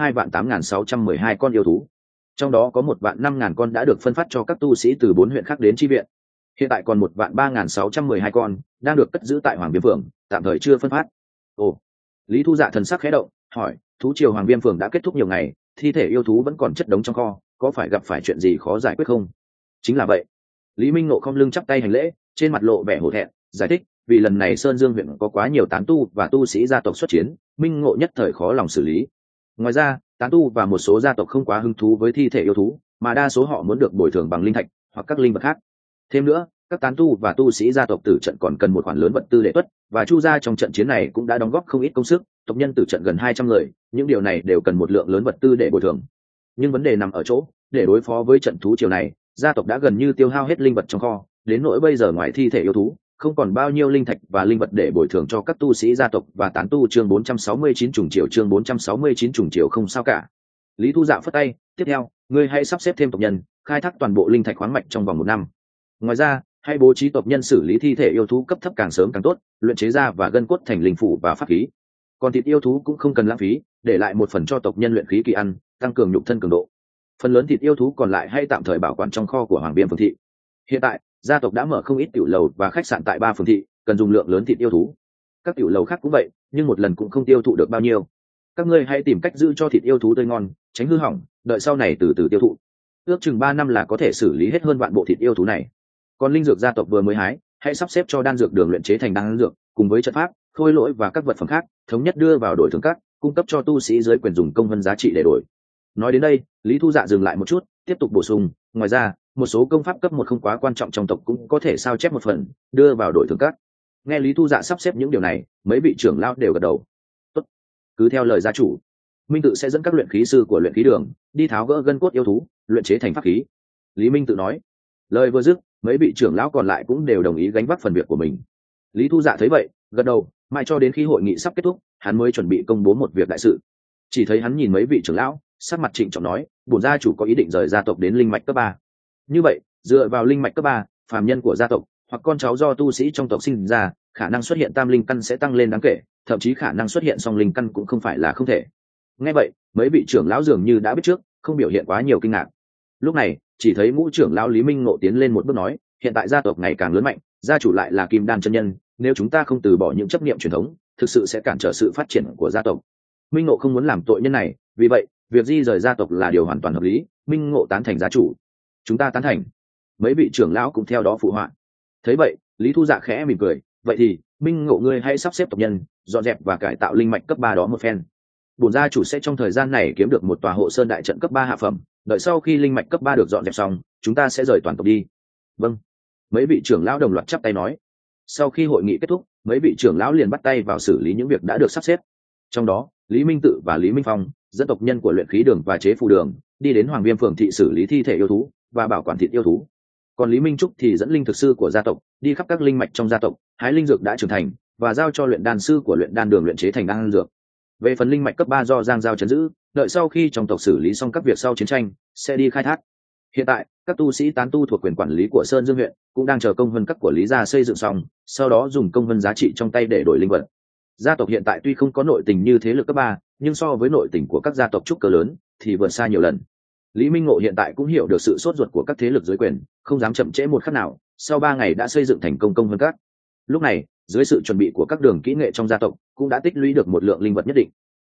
2.8612 con yêu thú, trong đó có 1.005.000 con đã được phân phát cho các tu sĩ từ 4 huyện khác đến chi viện. Hiện tại còn 1.003.612 con đang được cất giữ tại Hoàng Viêm Phường, tạm thời chưa phân phát. Ồ. Lý Thu Dạ thần sắc khẽ động, hỏi, thú triều Hoàng Viêm Phường đã kết thúc nhiều ngày, thi thể yêu thú vẫn còn chất đống trong kho, có phải gặp phải chuyện gì khó giải quyết không? Chính là vậy. Lý Minh Ngộ không lưng chắp tay hành lễ, trên mặt lộ vẻ hổ thẹn, giải thích, vì lần này Sơn Dương huyện có quá nhiều tán tu và tu sĩ gia tộc xuất chiến, Minh Ngộ nhất thời khó lòng xử lý. Ngoài ra, tán tu và một số gia tộc không quá hứng thú với thi thể yêu thú, mà đa số họ muốn được bồi thường bằng linh thạch hoặc các linh vật khác. Thêm nữa, các tán tu và tu sĩ gia tộc tử trận còn cần một khoản lớn vật tư để tuất, và Chu gia trong trận chiến này cũng đã đóng góp không ít công sức, tộc nhân tử trận gần 200 người, những điều này đều cần một lượng lớn vật tư để bồi thường. Nhưng vấn đề nằm ở chỗ, để đối phó với trận thú triều này, gia tộc đã gần như tiêu hao hết linh vật trong kho, đến nỗi bây giờ ngoài thi thể yêu thú, không còn bao nhiêu linh thạch và linh vật để bồi thường cho các tu sĩ gia tộc và tán tu. Chương 469 trùng triều, chương 469 trùng triều không sao cả. Lý Thu Dạ phất tay, tiếp theo, ngươi hãy sắp xếp thêm tộc nhân, khai thác toàn bộ linh thạch khoáng mạch trong vòng 1 năm. Ngoài ra, hãy bố trí tộc nhân xử lý thi thể yêu thú cấp thấp càng sớm càng tốt, luyện chế ra và gân cốt thành linh phủ và pháp khí. Còn thịt yêu thú cũng không cần lãng phí, để lại một phần cho tộc nhân luyện khí kỳ ăn, tăng cường nhục thân cường độ. Phần lớn thịt yêu thú còn lại hãy tạm thời bảo quản trong kho của Hoàng Viêm Phường thị. Hiện tại, gia tộc đã mở không ít tiểu lầu và khách sạn tại 3 phường thị, cần dùng lượng lớn thịt yêu thú. Các tiểu lầu khác cũng vậy, nhưng một lần cũng không tiêu thụ được bao nhiêu. Các ngươi hãy tìm cách giữ cho thịt yêu thú tươi ngon, tránh hư hỏng, đợi sau này từ từ tiêu thụ. Ước chừng 3 năm là có thể xử lý hết hơn vạn bộ thịt yêu thú này. Còn linh dược gia tộc vừa mới hái, hãy sắp xếp cho đan dược đường luyện chế thành đan dược, cùng với trận pháp, khôi lỗi và các vật phẩm khác, thống nhất đưa vào đổi thưởng các, cung cấp cho tu sĩ dưới quyền dùng công vân giá trị để đổi. Nói đến đây, Lý Thu Dạ dừng lại một chút, tiếp tục bổ sung, ngoài ra, một số công pháp cấp 1 không quá quan trọng trong tộc cũng có thể sao chép một phần, đưa vào đổi thưởng các. Nghe Lý Thu Dạ sắp xếp những điều này, mấy vị trưởng lão đều gật đầu. Tốt, cứ theo lời gia chủ, Minh Tự sẽ dẫn các luyện khí sư của luyện khí đường đi tháo gỡ gân cốt yêu thú, luyện chế thành pháp khí. Lý Minh Tự nói. Lời vừa dứt, mấy vị trưởng lão còn lại cũng đều đồng ý gánh vác phần việc của mình. Lý Thu Dạ thấy vậy, gật đầu, mãi cho đến khi hội nghị sắp kết thúc, hắn mới chuẩn bị công bố một việc đại sự. Chỉ thấy hắn nhìn mấy vị trưởng lão, sắc mặt trịnh trọng nói, bổn gia chủ có ý định rời gia tộc đến linh mạch cấp 3. Như vậy, dựa vào linh mạch cấp 3, phàm nhân của gia tộc hoặc con cháu do tu sĩ trong tộc sinh ra, khả năng xuất hiện tam linh căn sẽ tăng lên đáng kể, thậm chí khả năng xuất hiện song linh căn cũng không phải là không thể. Nghe vậy, mấy vị trưởng lão dường như đã biết trước, không biểu hiện quá nhiều kinh ngạc. Lúc này, chỉ thấy ngũ trưởng lão Lý Minh Ngộ tiến lên một bước nói, hiện tại gia tộc ngày càng lớn mạnh, gia chủ lại là Kim Đan chân nhân, nếu chúng ta không từ bỏ những chấp niệm truyền thống, thực sự sẽ cản trở sự phát triển của gia tộc. Minh Ngộ không muốn làm tội nhân này, vì vậy, việc di rời gia tộc là điều hoàn toàn hợp lý. Minh Ngộ tán thành gia chủ. Chúng ta tán thành. Mấy vị trưởng lão cũng theo đó phụ họa. Thấy vậy, Lý Thu Dạ khẽ mỉm cười, vậy thì, Minh Ngộ ngươi hãy sắp xếp tộc nhân, dọn dẹp và cải tạo linh mạch cấp 3 đó một phen. Bổn gia chủ sẽ trong thời gian này kiếm được một tòa hộ sơn đại trận cấp 3 hạ phẩm, đợi sau khi linh mạch cấp 3 được dọn dẹp xong, chúng ta sẽ rời toàn tộc đi. Vâng. Mấy vị trưởng lão đồng loạt chắp tay nói. Sau khi hội nghị kết thúc, mấy vị trưởng lão liền bắt tay vào xử lý những việc đã được sắp xếp. Trong đó, Lý Minh Tự và Lý Minh Phong, dẫn tộc nhân của luyện khí đường và chế phù đường, đi đến Hoàng Viêm Phường thị xử lý thi thể yêu thú và bảo quản thịt yêu thú. Còn Lý Minh Trúc thì dẫn linh thực sư của gia tộc đi khắp các linh mạch trong gia tộc, hái linh dược đã trưởng thành và giao cho luyện đan sư của luyện đan đường luyện chế thành đan dược. Về phần linh mạch cấp 3 do Giang Giao trấn giữ, đợi sau khi trong tộc xử lý xong các việc sau chiến tranh, sẽ đi khai thác. Hiện tại, các tu sĩ tán tu thuộc quyền quản lý của Sơn Dương huyện cũng đang chờ công vân các của Lý gia xây dựng xong, sau đó dùng công vân giá trị trong tay để đổi linh vật. Gia tộc hiện tại tuy không có nội tình như thế lực cấp 3, nhưng so với nội tình của các gia tộc trúc cơ lớn thì vượt xa nhiều lần. Lý Minh Ngộ hiện tại cũng hiểu được sự sốt ruột của các thế lực dưới quyền, không dám chậm trễ một khắc nào, sau 3 ngày đã xây dựng thành công công vân các. Lúc này, dưới sự chuẩn bị của các đường kỹ nghệ trong gia tộc, cũng đã tích lũy được một lượng linh vật nhất định.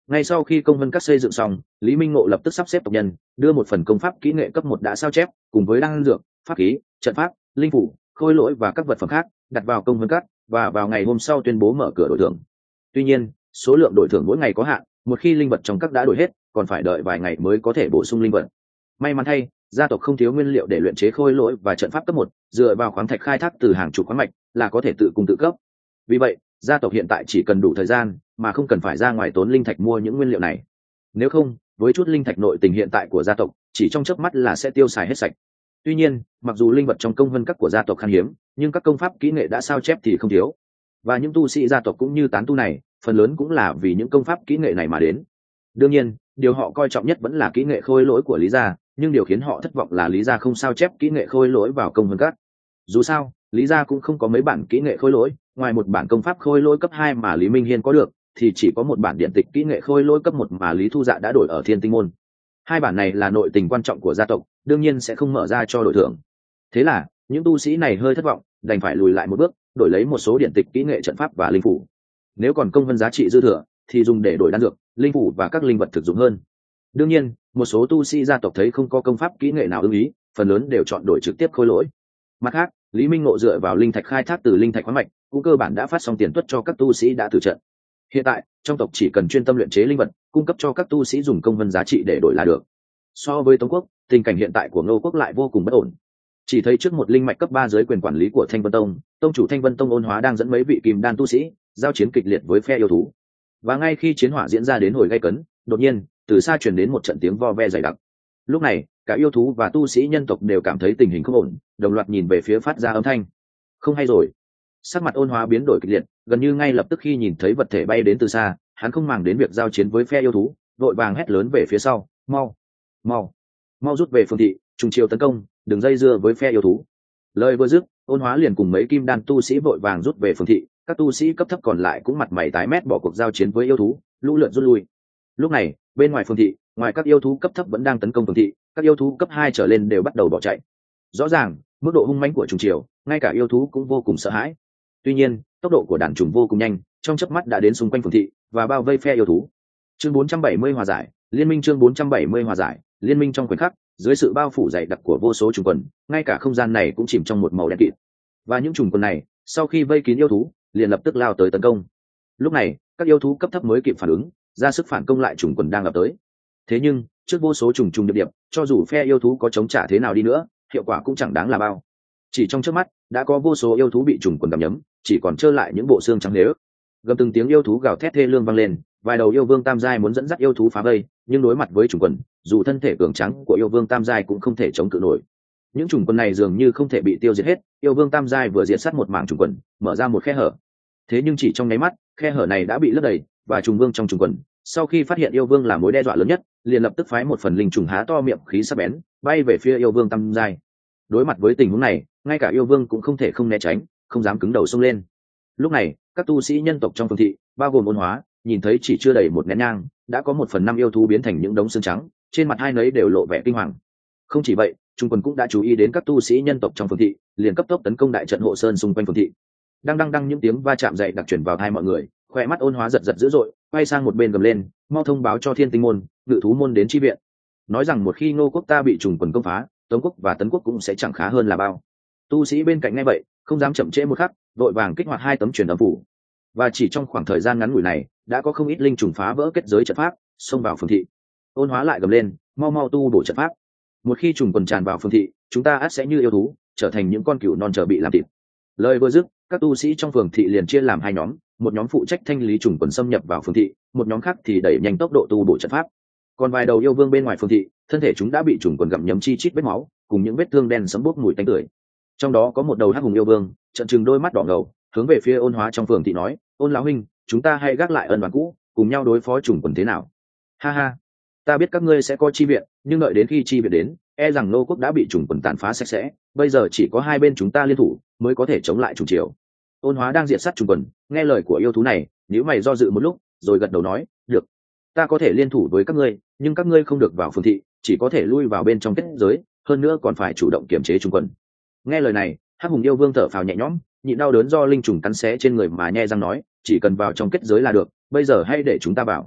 Ngay sau khi công vân các xây dựng xong, Lý Minh Ngộ lập tức sắp xếp tộc nhân đưa một phần công pháp kỹ nghệ cấp 1 đã sao chép cùng với đan dược, pháp khí, trận pháp, linh phủ, khôi lỗi và các vật phẩm khác đặt vào công vân các, và vào ngày hôm sau tuyên bố mở cửa đổi thưởng. Tuy nhiên, số lượng đổi thưởng mỗi ngày có hạn, một khi linh vật trong các đã đổi hết, còn phải đợi vài ngày mới có thể bổ sung linh vật. May mắn thay, gia tộc không thiếu nguyên liệu để luyện chế khôi lỗi và trận pháp cấp 1, dựa vào khoáng thạch khai thác từ hàng chục khoáng mạch là có thể tự cung tự cấp. Vì vậy, gia tộc hiện tại chỉ cần đủ thời gian mà không cần phải ra ngoài tốn linh thạch mua những nguyên liệu này. Nếu không, với chút linh thạch nội tình hiện tại của gia tộc, chỉ trong chớp mắt là sẽ tiêu xài hết sạch. Tuy nhiên, mặc dù linh vật trong công vân các của gia tộc khan hiếm, nhưng các công pháp kỹ nghệ đã sao chép thì không thiếu. Và những tu sĩ gia tộc cũng như tán tu này, phần lớn cũng là vì những công pháp kỹ nghệ này mà đến. Đương nhiên, điều họ coi trọng nhất vẫn là kỹ nghệ khôi lỗi của Lý gia, nhưng điều khiến họ thất vọng là Lý gia không sao chép kỹ nghệ khôi lỗi vào công vân các. Dù sao, Lý gia cũng không có mấy bản kỹ nghệ khôi lỗi, ngoài một bản công pháp khôi lỗi cấp 2 mà Lý Minh Hiên có được, thì chỉ có một bản điện tịch kỹ nghệ khôi lỗi cấp 1 mà Lý Thu Dạ đã đổi ở Thiên Tinh môn. Hai bản này là nội tình quan trọng của gia tộc, đương nhiên sẽ không mở ra cho đổi thưởng. Thế là, những tu sĩ này hơi thất vọng, đành phải lùi lại một bước, đổi lấy một số điện tịch kỹ nghệ trận pháp và linh phủ. Nếu còn công vân giá trị dư thừa, thì dùng để đổi đan dược, linh phủ và các linh vật thực dụng hơn. Đương nhiên, một số tu sĩ gia tộc thấy không có công pháp kỹ nghệ nào ưng ý, phần lớn đều chọn đổi trực tiếp khôi lỗi. Mặt khác, Lý Minh Ngộ dựa vào linh thạch khai thác từ linh thạch khoáng mạch, cũng cơ bản đã phát xong tiền tuất cho các tu sĩ đã tử trận. Hiện tại, trong tộc chỉ cần chuyên tâm luyện chế linh vật, cung cấp cho các tu sĩ dùng công vân giá trị để đổi là được. So với Tống quốc, tình cảnh hiện tại của Ngô quốc lại vô cùng bất ổn. Chỉ thấy trước một linh mạch cấp 3 dưới quyền quản lý của Thanh Vân Tông, tông chủ Thanh Vân Tông Ôn Hóa đang dẫn mấy vị kim đan tu sĩ giao chiến kịch liệt với phe yêu thú. Và ngay khi chiến hỏa diễn ra đến hồi gay cấn, đột nhiên, từ xa truyền đến một trận tiếng vo ve dày đặc. Lúc này, cả yêu thú và tu sĩ nhân tộc đều cảm thấy tình hình không ổn, đồng loạt nhìn về phía phát ra âm thanh. Không hay rồi. Sắc mặt Ôn Hóa biến đổi kịch liệt, gần như ngay lập tức khi nhìn thấy vật thể bay đến từ xa, hắn không màng đến việc giao chiến với phe yêu thú, vội vàng hét lớn về phía sau, mau, mau, mau rút về phương thị, trùng chiều tấn công, đừng dây dưa với phe yêu thú. Lời vừa dứt, Ôn Hóa liền cùng mấy kim đan tu sĩ vội vàng rút về phương thị, các tu sĩ cấp thấp còn lại cũng mặt mày tái mét bỏ cuộc giao chiến với yêu thú, lũ lượt rút lui. Lúc này, bên ngoài phương thị, ngoài các yêu thú cấp thấp vẫn đang tấn công phương thị, các yêu thú cấp 2 trở lên đều bắt đầu bỏ chạy. Rõ ràng, mức độ hung mãnh của trùng chiều, ngay cả yêu thú cũng vô cùng sợ hãi. Tuy nhiên, tốc độ của đàn trùng vô cùng nhanh, trong chớp mắt đã đến xung quanh phương thị và bao vây phe yêu thú. Chương 470 hòa giải, liên minh. Chương 470 hòa giải, liên minh. Trong khoảnh khắc, dưới sự bao phủ dày đặc của vô số trùng quần, ngay cả không gian này cũng chìm trong một màu đen kịt. Và những trùng quần này, sau khi vây kín yêu thú, liền lập tức lao tới tấn công. Lúc này, các yêu thú cấp thấp mới kịp phản ứng, ra sức phản công lại trùng quần đang ập tới. Thế nhưng, trước vô số trùng trùng điệp điệp, cho dù phe yêu thú có chống trả thế nào đi nữa, hiệu quả cũng chẳng đáng là bao. Chỉ trong chớp mắt, đã có vô số yêu thú bị trùng quần gặm nhấm, chỉ còn trơ lại những bộ xương trắng lếu. Gầm từng tiếng yêu thú gào thét thê lương vang lên, vài đầu yêu vương tam giai muốn dẫn dắt yêu thú phá vây, nhưng đối mặt với trùng quần, dù thân thể cường tráng của yêu vương tam giai cũng không thể chống cự nổi. Những trùng quần này dường như không thể bị tiêu diệt hết, yêu vương tam giai vừa diệt sát một mảng trùng quần, mở ra một khe hở. Thế nhưng chỉ trong nháy mắt, khe hở này đã bị lấp đầy, và trùng vương trong trùng quần, sau khi phát hiện yêu vương là mối đe dọa lớn nhất, liền lập tức phái một phần linh trùng há to miệng khí sắc bén, bay về phía yêu vương tam giai. Đối mặt với tình huống này, ngay cả yêu vương cũng không thể không né tránh, không dám cứng đầu xông lên. Lúc này, các tu sĩ nhân tộc trong phương thị, bao gồm Ôn Hóa, nhìn thấy chỉ chưa đầy một nén nhang, đã có 1/5 yêu thú biến thành những đống xương trắng, trên mặt hai nấy đều lộ vẻ kinh hoàng. Không chỉ vậy, trung quân cũng đã chú ý đến các tu sĩ nhân tộc trong phương thị, liền cấp tốc tấn công đại trận hộ sơn xung quanh phương thị. Đang những tiếng va chạm dậy đặc truyền vào tai mọi người, khỏe mắt Ôn Hóa giật giật dữ dội, quay sang một bên gầm lên, mau thông báo cho Thiên Tinh môn, Ngự thú môn đến chi viện. Nói rằng một khi Ngô quốc ta bị trùng quần công phá, Tống quốc và Tấn quốc cũng sẽ chẳng khá hơn là bao. Tu sĩ bên cạnh nghe vậy, không dám chậm trễ một khắc, vội vàng kích hoạt 2 tấm truyền âm phủ. Và chỉ trong khoảng thời gian ngắn ngủi này, đã có không ít linh trùng phá vỡ kết giới trận pháp, xông vào phương thị. Ôn Hóa lại gầm lên, mau tu bổ trận pháp. Một khi trùng quần tràn vào phương thị, chúng ta ắt sẽ như yêu thú, trở thành những con cừu non chờ bị làm thịt. Lời vừa dứt, các tu sĩ trong phường thị liền chia làm 2 nhóm, một nhóm phụ trách thanh lý trùng quần xâm nhập vào phương thị, một nhóm khác thì đẩy nhanh tốc độ tu bổ trận pháp. Còn vài đầu yêu vương bên ngoài phương thị, thân thể chúng đã bị trùng quần gặm nhấm chi chít vết máu, cùng những vết thương đen sẫm bốc mùi tanh tưởi. Trong đó có một đầu hắc hùng yêu vương, trợn trừng đôi mắt đỏ ngầu, hướng về phía Ôn Hóa trong phường thị nói, Ôn lão huynh, chúng ta hãy gác lại ân oán cũ, cùng nhau đối phó trùng quần thế nào? Ha ha, ta biết các ngươi sẽ có chi viện, nhưng đợi đến khi chi viện đến, e rằng Nô quốc đã bị trùng quần tàn phá sạch sẽ, bây giờ chỉ có 2 bên chúng ta liên thủ mới có thể chống lại trùng triều. Ôn Hóa đang diệt sát trùng quần, nghe lời của yêu thú này, nếu mày do dự một lúc, rồi gật đầu nói, được, ta có thể liên thủ với các ngươi, nhưng các ngươi không được vào phường thị, chỉ có thể lui vào bên trong kết giới, hơn nữa còn phải chủ động kiểm chế trùng quần. Nghe lời này, hắc hùng yêu vương thở phào nhẹ nhõm, nhịn đau đớn do linh trùng cắn xé trên người mà nhe răng nói, chỉ cần vào trong kết giới là được, bây giờ hãy để chúng ta vào.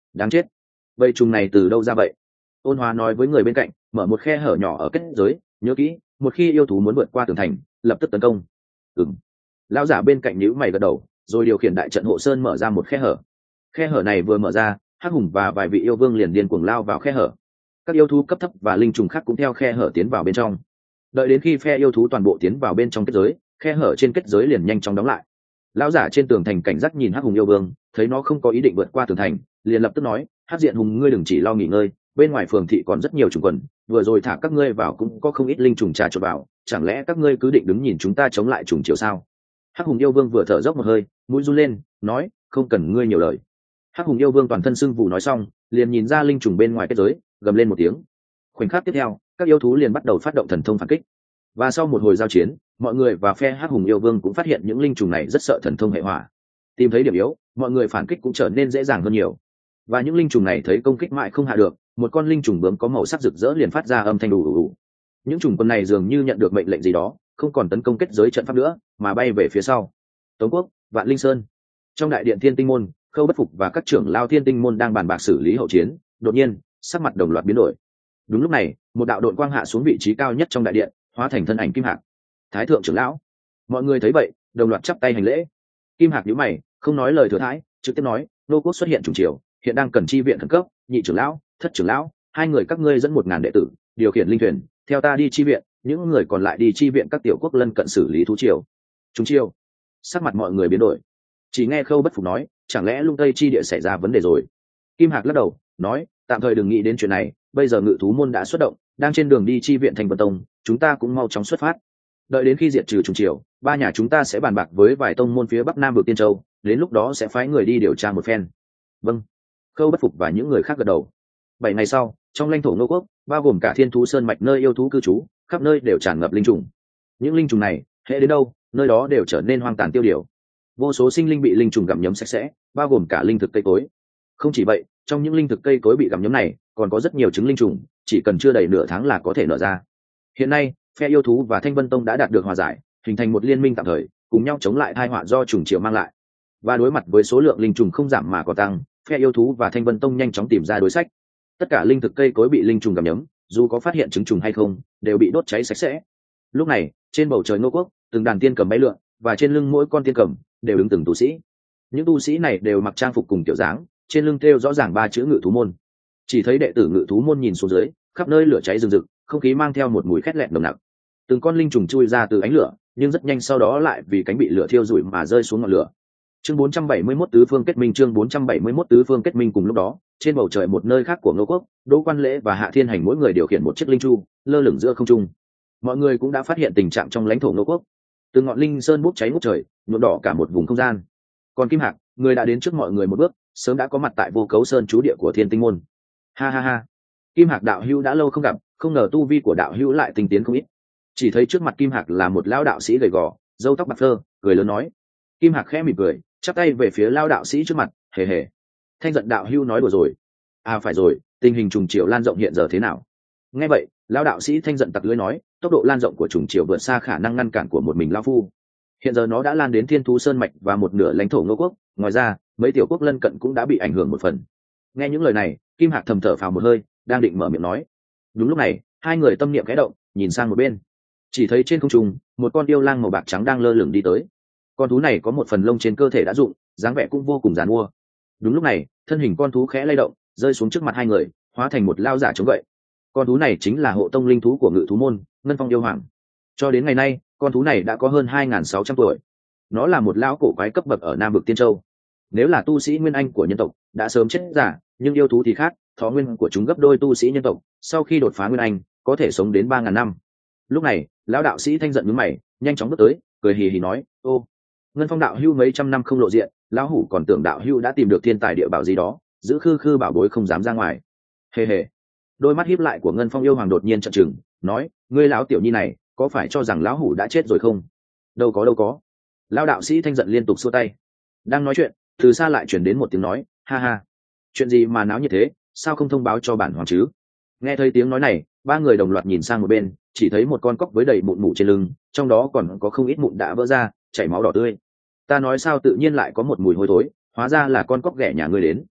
Đáng chết, vậy trùng này từ đâu ra vậy? Ôn Hòa nói với người bên cạnh, mở một khe hở nhỏ ở kết giới, nhớ kỹ, một khi yêu thú muốn vượt qua tường thành, lập tức tấn công. Ừm. Lão giả bên cạnh nhíu mày gật đầu, rồi điều khiển đại trận hộ sơn mở ra một khe hở. Khe hở này vừa mở ra, Hắc Hùng và vài vị yêu vương liền điên cuồng lao vào khe hở. Các yêu thú cấp thấp và linh trùng khác cũng theo khe hở tiến vào bên trong. Đợi đến khi phe yêu thú toàn bộ tiến vào bên trong kết giới, khe hở trên kết giới liền nhanh chóng đóng lại. Lão giả trên tường thành cảnh giác nhìn Hắc Hùng yêu vương, thấy nó không có ý định vượt qua tường thành, liền lập tức nói: Hắc Diện Hùng, ngươi đừng chỉ lo nghỉ ngơi, bên ngoài phường thị còn rất nhiều trùng quần, vừa rồi thả các ngươi vào cũng có không ít linh trùng trà trộn vào, chẳng lẽ các ngươi cứ định đứng nhìn chúng ta chống lại trùng chiều sao? Hắc Hùng yêu vương vừa thở dốc một hơi, mũi run lên, nói: không cần ngươi nhiều lời. Hắc Hùng yêu vương toàn thân sưng vụ nói xong, liền nhìn ra linh trùng bên ngoài kết giới, gầm lên một tiếng. Khoảnh khắc tiếp theo, các yêu thú liền bắt đầu phát động thần thông phản kích. Và sau một hồi giao chiến, mọi người và phe Hắc Hùng yêu vương cũng phát hiện những linh trùng này rất sợ thần thông hệ hỏa. Tìm thấy điểm yếu, mọi người phản kích cũng trở nên dễ dàng hơn nhiều. Và những linh trùng này thấy công kích mãi không hạ được, một con linh trùng bướm có màu sắc rực rỡ liền phát ra âm thanh ù ù ù. Những trùng quân này dường như nhận được mệnh lệnh gì đó, không còn tấn công kết giới trận pháp nữa, mà bay về phía sau. Tống Quốc, Vạn Linh Sơn. Trong đại điện Thiên Tinh môn, Khâu Bất Phục và các trưởng lao Thiên Tinh môn đang bàn bạc xử lý hậu chiến, đột nhiên, sắc mặt đồng loạt biến đổi. Đúng lúc này, một đạo độn quang hạ xuống vị trí cao nhất trong đại điện, hóa thành thân ảnh Kim Hạc. Thái thượng trưởng lão. Mọi người thấy vậy, đồng loạt chắp tay hành lễ. Kim Hạc nhíu mày, không nói lời thừa thãi, trực tiếp nói: nô quốc xuất hiện trùng triều, hiện đang cần chi viện khẩn cấp, nhị trưởng lão, thất trưởng lão, hai người các ngươi dẫn 1000 đệ tử, điều khiển linh thuyền, theo ta đi chi viện, những người còn lại đi chi viện các tiểu quốc lân cận xử lý thú triều. Trùng triều. Sắc mặt mọi người biến đổi. Chỉ nghe Khâu Bất Phục nói: chẳng lẽ Lung Tây chi địa xảy ra vấn đề rồi? Kim Hạc lắc đầu, nói: tạm thời đừng nghĩ đến chuyện này, bây giờ Ngự thú môn đã xuất động, đang trên đường đi chi viện Thành Vân Tông, chúng ta cũng mau chóng xuất phát. Đợi đến khi diệt trừ trùng triều, ba nhà chúng ta sẽ bàn bạc với vài tông môn phía bắc nam vực Tiên Châu, đến lúc đó sẽ phái người đi điều tra một phen. Vâng. Khâu Bất Phục và những người khác gật đầu. 7 ngày sau, trong lãnh thổ Ngô quốc, bao gồm cả Thiên Thú Sơn mạch nơi yêu thú cư trú, khắp nơi đều tràn ngập linh trùng. Những linh trùng này, hễ đến đâu, nơi đó đều trở nên hoang tàn tiêu điều. Vô số sinh linh bị linh trùng gặm nhấm sạch sẽ, bao gồm cả linh thực cây cối. Không chỉ vậy, trong những linh thực cây cối bị gặm nhấm này, còn có rất nhiều trứng linh trùng, chỉ cần chưa đầy nửa tháng là có thể nở ra. Hiện nay, phe yêu thú và Thanh Vân Tông đã đạt được hòa giải, hình thành một liên minh tạm thời, cùng nhau chống lại tai họa do trùng triều mang lại. Và đối mặt với số lượng linh trùng không giảm mà còn tăng, phe yêu thú và Thanh Vân Tông nhanh chóng tìm ra đối sách. Tất cả linh thực cây cối bị linh trùng gặm nhấm, dù có phát hiện trứng trùng hay không, đều bị đốt cháy sạch sẽ. Lúc này, trên bầu trời Ngô quốc, từng đàn tiên cầm bay lượn, và trên lưng mỗi con tiên cầm đều đứng từng tu sĩ. Những tu sĩ này đều mặc trang phục cùng kiểu dáng, trên lưng thêu rõ ràng 3 chữ Ngự thú môn. Chỉ thấy đệ tử Ngự thú môn nhìn xuống dưới, khắp nơi lửa cháy rừng rực, không khí mang theo một mùi khét lẹt nồng nặc. Từng con linh trùng chui ra từ ánh lửa, nhưng rất nhanh sau đó lại vì cánh bị lửa thiêu rụi mà rơi xuống ngọn lửa. Chương 471 tứ phương kết minh. Chương 471 tứ phương kết minh. Cùng lúc đó, trên bầu trời một nơi khác của Ngô quốc, Đỗ Quan Lễ và Hạ Thiên Hành mỗi người điều khiển một chiếc linh chu, lơ lửng giữa không trung. Mọi người cũng đã phát hiện tình trạng trong lãnh thổ Ngô quốc, từng ngọn linh sơn bốc cháy ngút trời, nhuộm đỏ cả một vùng không gian. Còn Kim Hạc, người đã đến trước mọi người một bước, sớm đã có mặt tại Vô Cấu Sơn trú địa của Thiên Tinh môn. Ha ha ha, Kim Hạc đạo hữu đã lâu không gặp, không ngờ tu vi của đạo hữu lại tinh tiến không ít. Chỉ thấy trước mặt Kim Hạc là một lão đạo sĩ gầy gò, râu tóc bạc phơ, cười lớn nói. Kim Hạc khẽ mỉm cười, chắp tay về phía lão đạo sĩ trước mặt, hề hề. Thanh Giận đạo hữu nói đùa rồi. À phải rồi, tình hình trùng triều lan rộng hiện giờ thế nào? Nghe vậy, lão đạo sĩ Thanh Giận tặc lưỡi nói, tốc độ lan rộng của trùng triều vượt xa khả năng ngăn cản của một mình lão phu. Hiện giờ nó đã lan đến Thiên Thú Sơn mạch và một nửa lãnh thổ Ngô quốc, ngoài ra, mấy tiểu quốc lân cận cũng đã bị ảnh hưởng một phần. Nghe những lời này, Kim Hạc thầm thở phào một hơi, đang định mở miệng nói. Đúng lúc này, hai người tâm niệm khẽ động, nhìn sang một bên. Chỉ thấy trên không trung, một con yêu lang màu bạc trắng đang lơ lửng đi tới. Con thú này có một phần lông trên cơ thể đã rụng, dáng vẻ cũng vô cùng giàn mua. Đúng lúc này, thân hình con thú khẽ lay động, rơi xuống trước mặt hai người, hóa thành một lao giả chống gậy. Con thú này chính là hộ tông linh thú của Ngự thú môn, Ngân Phong yêu hoàng. Cho đến ngày nay, con thú này đã có hơn 2600 tuổi. Nó là một lão cổ quái cấp bậc ở Nam vực Tiên Châu. Nếu là tu sĩ nguyên anh của nhân tộc, đã sớm chết giả, nhưng yêu thú thì khác, thọ nguyên của chúng gấp đôi tu sĩ nhân tộc, sau khi đột phá nguyên anh, có thể sống đến 3000 năm. Lúc này, lão đạo sĩ Thanh Giận nhướng mày, nhanh chóng bước tới, cười hì hì nói, ô, Ngân Phong đạo hưu mấy trăm năm không lộ diện, lão hủ còn tưởng đạo hưu đã tìm được thiên tài địa bảo gì đó, giữ khư khư bảo bối không dám ra ngoài. Hề hề. Đôi mắt híp lại của Ngân Phong yêu hoàng đột nhiên trợn trừng, nói, ngươi lão tiểu nhi này, có phải cho rằng lão hủ đã chết rồi không? Đâu có. Lão đạo sĩ Thanh Giận liên tục xua tay. Đang nói chuyện, từ xa lại chuyển đến một tiếng nói, ha ha, chuyện gì mà náo như thế, sao không thông báo cho bản hoàng chứ? Nghe thấy tiếng nói này, ba người đồng loạt nhìn sang một bên, chỉ thấy một con cóc với đầy mụn mủ trên lưng, trong đó còn có không ít mụn đã vỡ ra, chảy máu đỏ tươi. Ta nói sao tự nhiên lại có một mùi hôi thối, hóa ra là con cóc ghẻ nhà ngươi đến.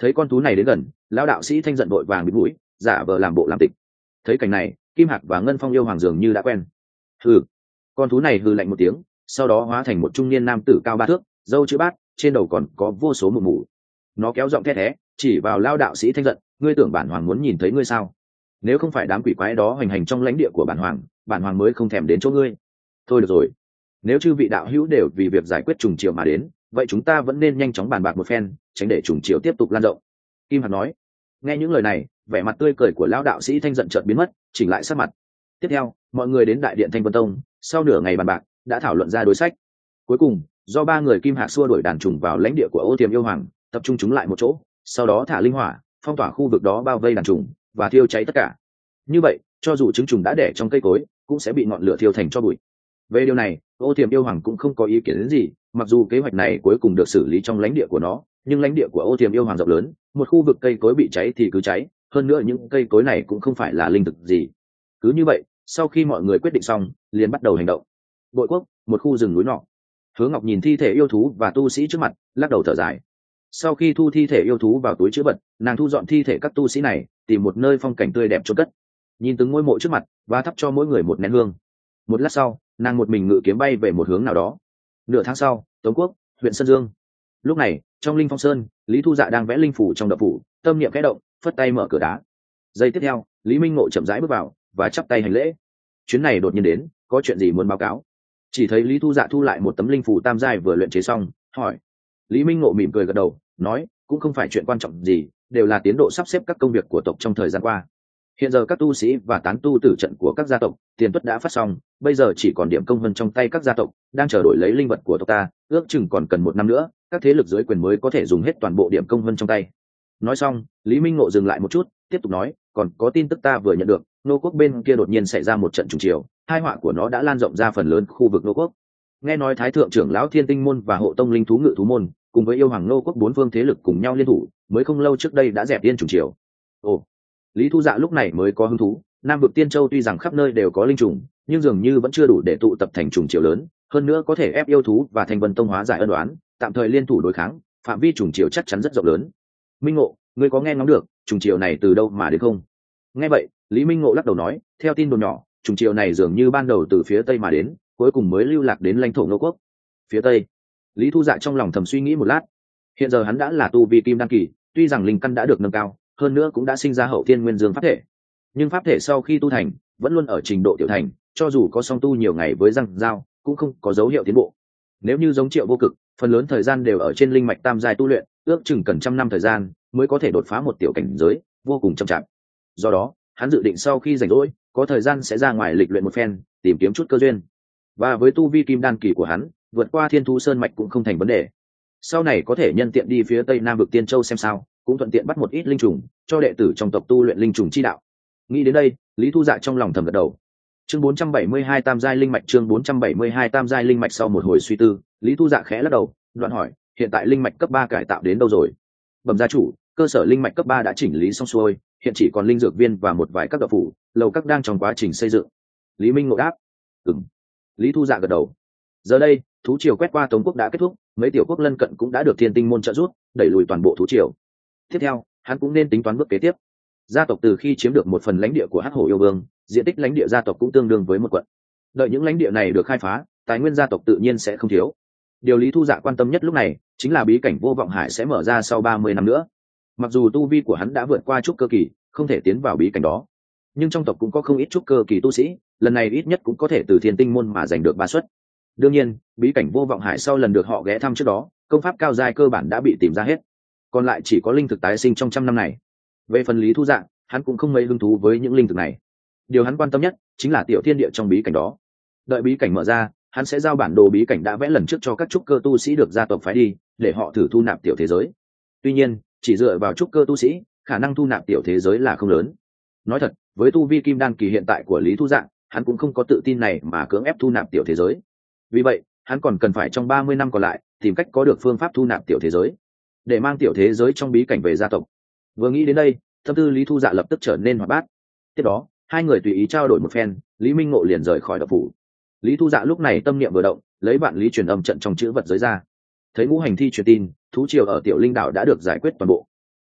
Thấy con thú này đến gần, lão đạo sĩ Thanh giận vội vàng bịt mũi, giả vờ làm bộ làm tịch. Thấy cảnh này, Kim Hạc và Ngân Phong yêu hoàng dường như đã quen. Hừ. Con thú này hừ lạnh một tiếng, sau đó hóa thành một trung niên nam tử cao 3 thước, râu chữ bát, trên đầu còn có vô số mụn mủ. Nó kéo giọng thét thé, chỉ vào lão đạo sĩ Thanh giận, ngươi tưởng bản hoàng muốn nhìn thấy ngươi sao? Nếu không phải đám quỷ quái đó hoành hành trong lãnh địa của bản hoàng mới không thèm đến chỗ ngươi. Thôi được rồi, nếu chư vị đạo hữu đều vì việc giải quyết trùng triều mà đến, vậy chúng ta vẫn nên nhanh chóng bàn bạc một phen, tránh để trùng triều tiếp tục lan rộng. Kim Hạc nói. Nghe những lời này, vẻ mặt tươi cười của lão đạo sĩ Thanh giận chợt biến mất, chỉnh lại sắc mặt. Tiếp theo, mọi người đến đại điện Thanh Vân Tông, sau nửa ngày bàn bạc, đã thảo luận ra đối sách. Cuối cùng, do 3 người Kim Hạc xua đuổi đàn trùng vào lãnh địa của Ô Tiềm yêu hoàng, tập trung chúng lại một chỗ, sau đó thả linh hỏa, phong tỏa khu vực đó bao vây đàn trùng và thiêu cháy tất cả. Như vậy, cho dù trứng trùng đã đẻ trong cây cối, cũng sẽ bị ngọn lửa thiêu thành tro bụi. Về điều này, Ô Tiềm yêu hoàng cũng không có ý kiến đến gì, mặc dù kế hoạch này cuối cùng được xử lý trong lãnh địa của nó, nhưng lãnh địa của Ô Tiềm yêu hoàng rộng lớn, một khu vực cây cối bị cháy thì cứ cháy, hơn nữa những cây cối này cũng không phải là linh thực gì. Cứ như vậy, sau khi mọi người quyết định xong, liền bắt đầu hành động. Bội Quốc, một khu rừng núi nọ. Hứa Ngọc nhìn thi thể yêu thú và tu sĩ trước mặt, lắc đầu thở dài. Sau khi thu thi thể yêu thú vào túi chữ vật, nàng thu dọn thi thể các tu sĩ này, tìm một nơi phong cảnh tươi đẹp chôn cất. Nhìn từng ngôi mộ trước mặt và thắp cho mỗi người một nén hương. Một lát sau, nàng một mình ngự kiếm bay về một hướng nào đó. Nửa tháng sau, Tống Quốc, huyện Sơn Dương. Lúc này, trong Linh Phong Sơn, Lý Thu Dạ đang vẽ linh phủ trong động phủ, tâm niệm khẽ động, phất tay mở cửa đá. Giây tiếp theo, Lý Minh Ngộ chậm rãi bước vào và chắp tay hành lễ. Chuyến này đột nhiên đến, có chuyện gì muốn báo cáo? Chỉ thấy Lý Thu Dạ thu lại một tấm linh phủ tam giai vừa luyện chế xong, hỏi. Lý Minh Ngộ mỉm cười gật đầu, nói, cũng không phải chuyện quan trọng gì, đều là tiến độ sắp xếp các công việc của tộc trong thời gian qua. Hiện giờ các tu sĩ và tán tu tử trận của các gia tộc tiền tuất đã phát xong, bây giờ chỉ còn điểm công vân trong tay các gia tộc, đang chờ đổi lấy linh vật của tộc ta, ước chừng còn cần 1 năm nữa, các thế lực dưới quyền mới có thể dùng hết toàn bộ điểm công vân trong tay. Nói xong, Lý Minh Ngộ dừng lại một chút, tiếp tục nói, còn có tin tức ta vừa nhận được, Nô Quốc bên kia đột nhiên xảy ra một trận trùng triều, tai họa của nó đã lan rộng ra phần lớn khu vực Nô Quốc. Nghe nói Thái thượng trưởng lão Thiên Tinh môn và Hộ Tông linh thú ngự thú môn, cùng với yêu hoàng Nô Quốc 4 phương thế lực cùng nhau liên thủ, mới không lâu trước đây đã dẹp yên trùng triều. Ồ. Lý Thu Dạ lúc này mới có hứng thú, Nam vực Tiên Châu tuy rằng khắp nơi đều có linh trùng, nhưng dường như vẫn chưa đủ để tụ tập thành trùng triều lớn, hơn nữa có thể ép yêu thú và Thanh Vân Tông hóa giải ân oán, tạm thời liên thủ đối kháng, phạm vi trùng triều chắc chắn rất rộng lớn. Minh Ngộ, ngươi có nghe ngóng được trùng triều này từ đâu mà đến không? Nghe vậy, Lý Minh Ngộ lắc đầu nói, theo tin đồn nhỏ, trùng triều này dường như ban đầu từ phía tây mà đến, cuối cùng mới lưu lạc đến lãnh thổ Nô Quốc. Phía tây? Lý Thu Dạ trong lòng thầm suy nghĩ một lát. Hiện giờ hắn đã là tu vi kim đan kỳ, tuy rằng linh căn đã được nâng cao, hơn nữa cũng đã sinh ra hậu thiên nguyên dương pháp thể, nhưng pháp thể sau khi tu thành vẫn luôn ở trình độ tiểu thành, cho dù có song tu nhiều ngày với răng dao cũng không có dấu hiệu tiến bộ. Nếu như giống Triệu Vô Cực, phần lớn thời gian đều ở trên linh mạch tam giai tu luyện, ước chừng cần 100 năm thời gian mới có thể đột phá một tiểu cảnh giới, vô cùng chậm chạp. Do đó, hắn dự định sau khi rảnh rỗi, có thời gian sẽ ra ngoài lịch luyện một phen, tìm kiếm chút cơ duyên. Và với tu vi kim đan kỳ của hắn, vượt qua Thiên Thú Sơn mạch cũng không thành vấn đề. Sau này có thể nhân tiện đi phía tây Nam vực Tiên Châu xem sao, cũng thuận tiện bắt một ít linh trùng cho đệ tử trong tộc tu luyện linh trùng chi đạo. Nghĩ đến đây, Lý Thu Dạ trong lòng thầm gật đầu. Chương 472 tam giai linh mạch, chương 472 tam giai linh mạch. Sau một hồi suy tư, Lý Thu Dạ khẽ lắc đầu, đoạn hỏi, hiện tại linh mạch cấp 3 cải tạo đến đâu rồi? Bẩm gia chủ, cơ sở linh mạch cấp 3 đã chỉnh lý xong xuôi, hiện chỉ còn linh dược viên và một vài các đạo phủ, lầu các đang trong quá trình xây dựng. Lý Minh Ngộ đáp. Ừm. Lý Thu Dạ gật đầu. Giờ đây, thú triều quét qua Tống Quốc đã kết thúc, mấy tiểu quốc lân cận cũng đã được Thiên Tinh môn trợ giúp, đẩy lùi toàn bộ thú triều. Tiếp theo, hắn cũng nên tính toán bước kế tiếp. Gia tộc từ khi chiếm được một phần lãnh địa của Hắc Hổ yêu vương, diện tích lãnh địa gia tộc cũng tương đương với một quận. Đợi những lãnh địa này được khai phá, tài nguyên gia tộc tự nhiên sẽ không thiếu. Điều Lý Thu Dạ quan tâm nhất lúc này chính là bí cảnh Vô Vọng Hải sẽ mở ra sau 30 năm nữa. Mặc dù tu vi của hắn đã vượt qua trúc cơ kỳ, không thể tiến vào bí cảnh đó, nhưng trong tộc cũng có không ít trúc cơ kỳ tu sĩ, lần này ít nhất cũng có thể từ Thiên Tinh môn mà giành được 3 suất. Đương nhiên, bí cảnh Vô Vọng Hải sau lần được họ ghé thăm trước đó, công pháp cao giai cơ bản đã bị tìm ra hết, còn lại chỉ có linh thực tái sinh trong 100 năm này. Về phần Lý Thu Dạ, hắn cũng không mấy hứng thú với những linh thực này. Điều hắn quan tâm nhất chính là tiểu thiên địa trong bí cảnh đó. Đợi bí cảnh mở ra, hắn sẽ giao bản đồ bí cảnh đã vẽ lần trước cho các trúc cơ tu sĩ được gia tộc phái đi, để họ thử thu nạp tiểu thế giới. Tuy nhiên, chỉ dựa vào trúc cơ tu sĩ, khả năng thu nạp tiểu thế giới là không lớn. Nói thật, với tu vi kim đan kỳ hiện tại của Lý Thu Dạ, hắn cũng không có tự tin này mà cưỡng ép thu nạp tiểu thế giới. Vì vậy, hắn còn cần phải trong 30 năm còn lại tìm cách có được phương pháp thu nạp tiểu thế giới, để mang tiểu thế giới trong bí cảnh về gia tộc. Vừa nghĩ đến đây, tâm tư Lý Thu Dạ lập tức trở nên hoạt bát. Tiếp đó, hai người tùy ý trao đổi một phen, Lý Minh Ngộ liền rời khỏi động phủ. Lý Thu Dạ lúc này tâm niệm vừa động, lấy vạn lý truyền âm trận trong chữ vật giới ra. Thấy ngũ hành thi truyền tin, thú triều ở tiểu linh đảo đã được giải quyết toàn bộ.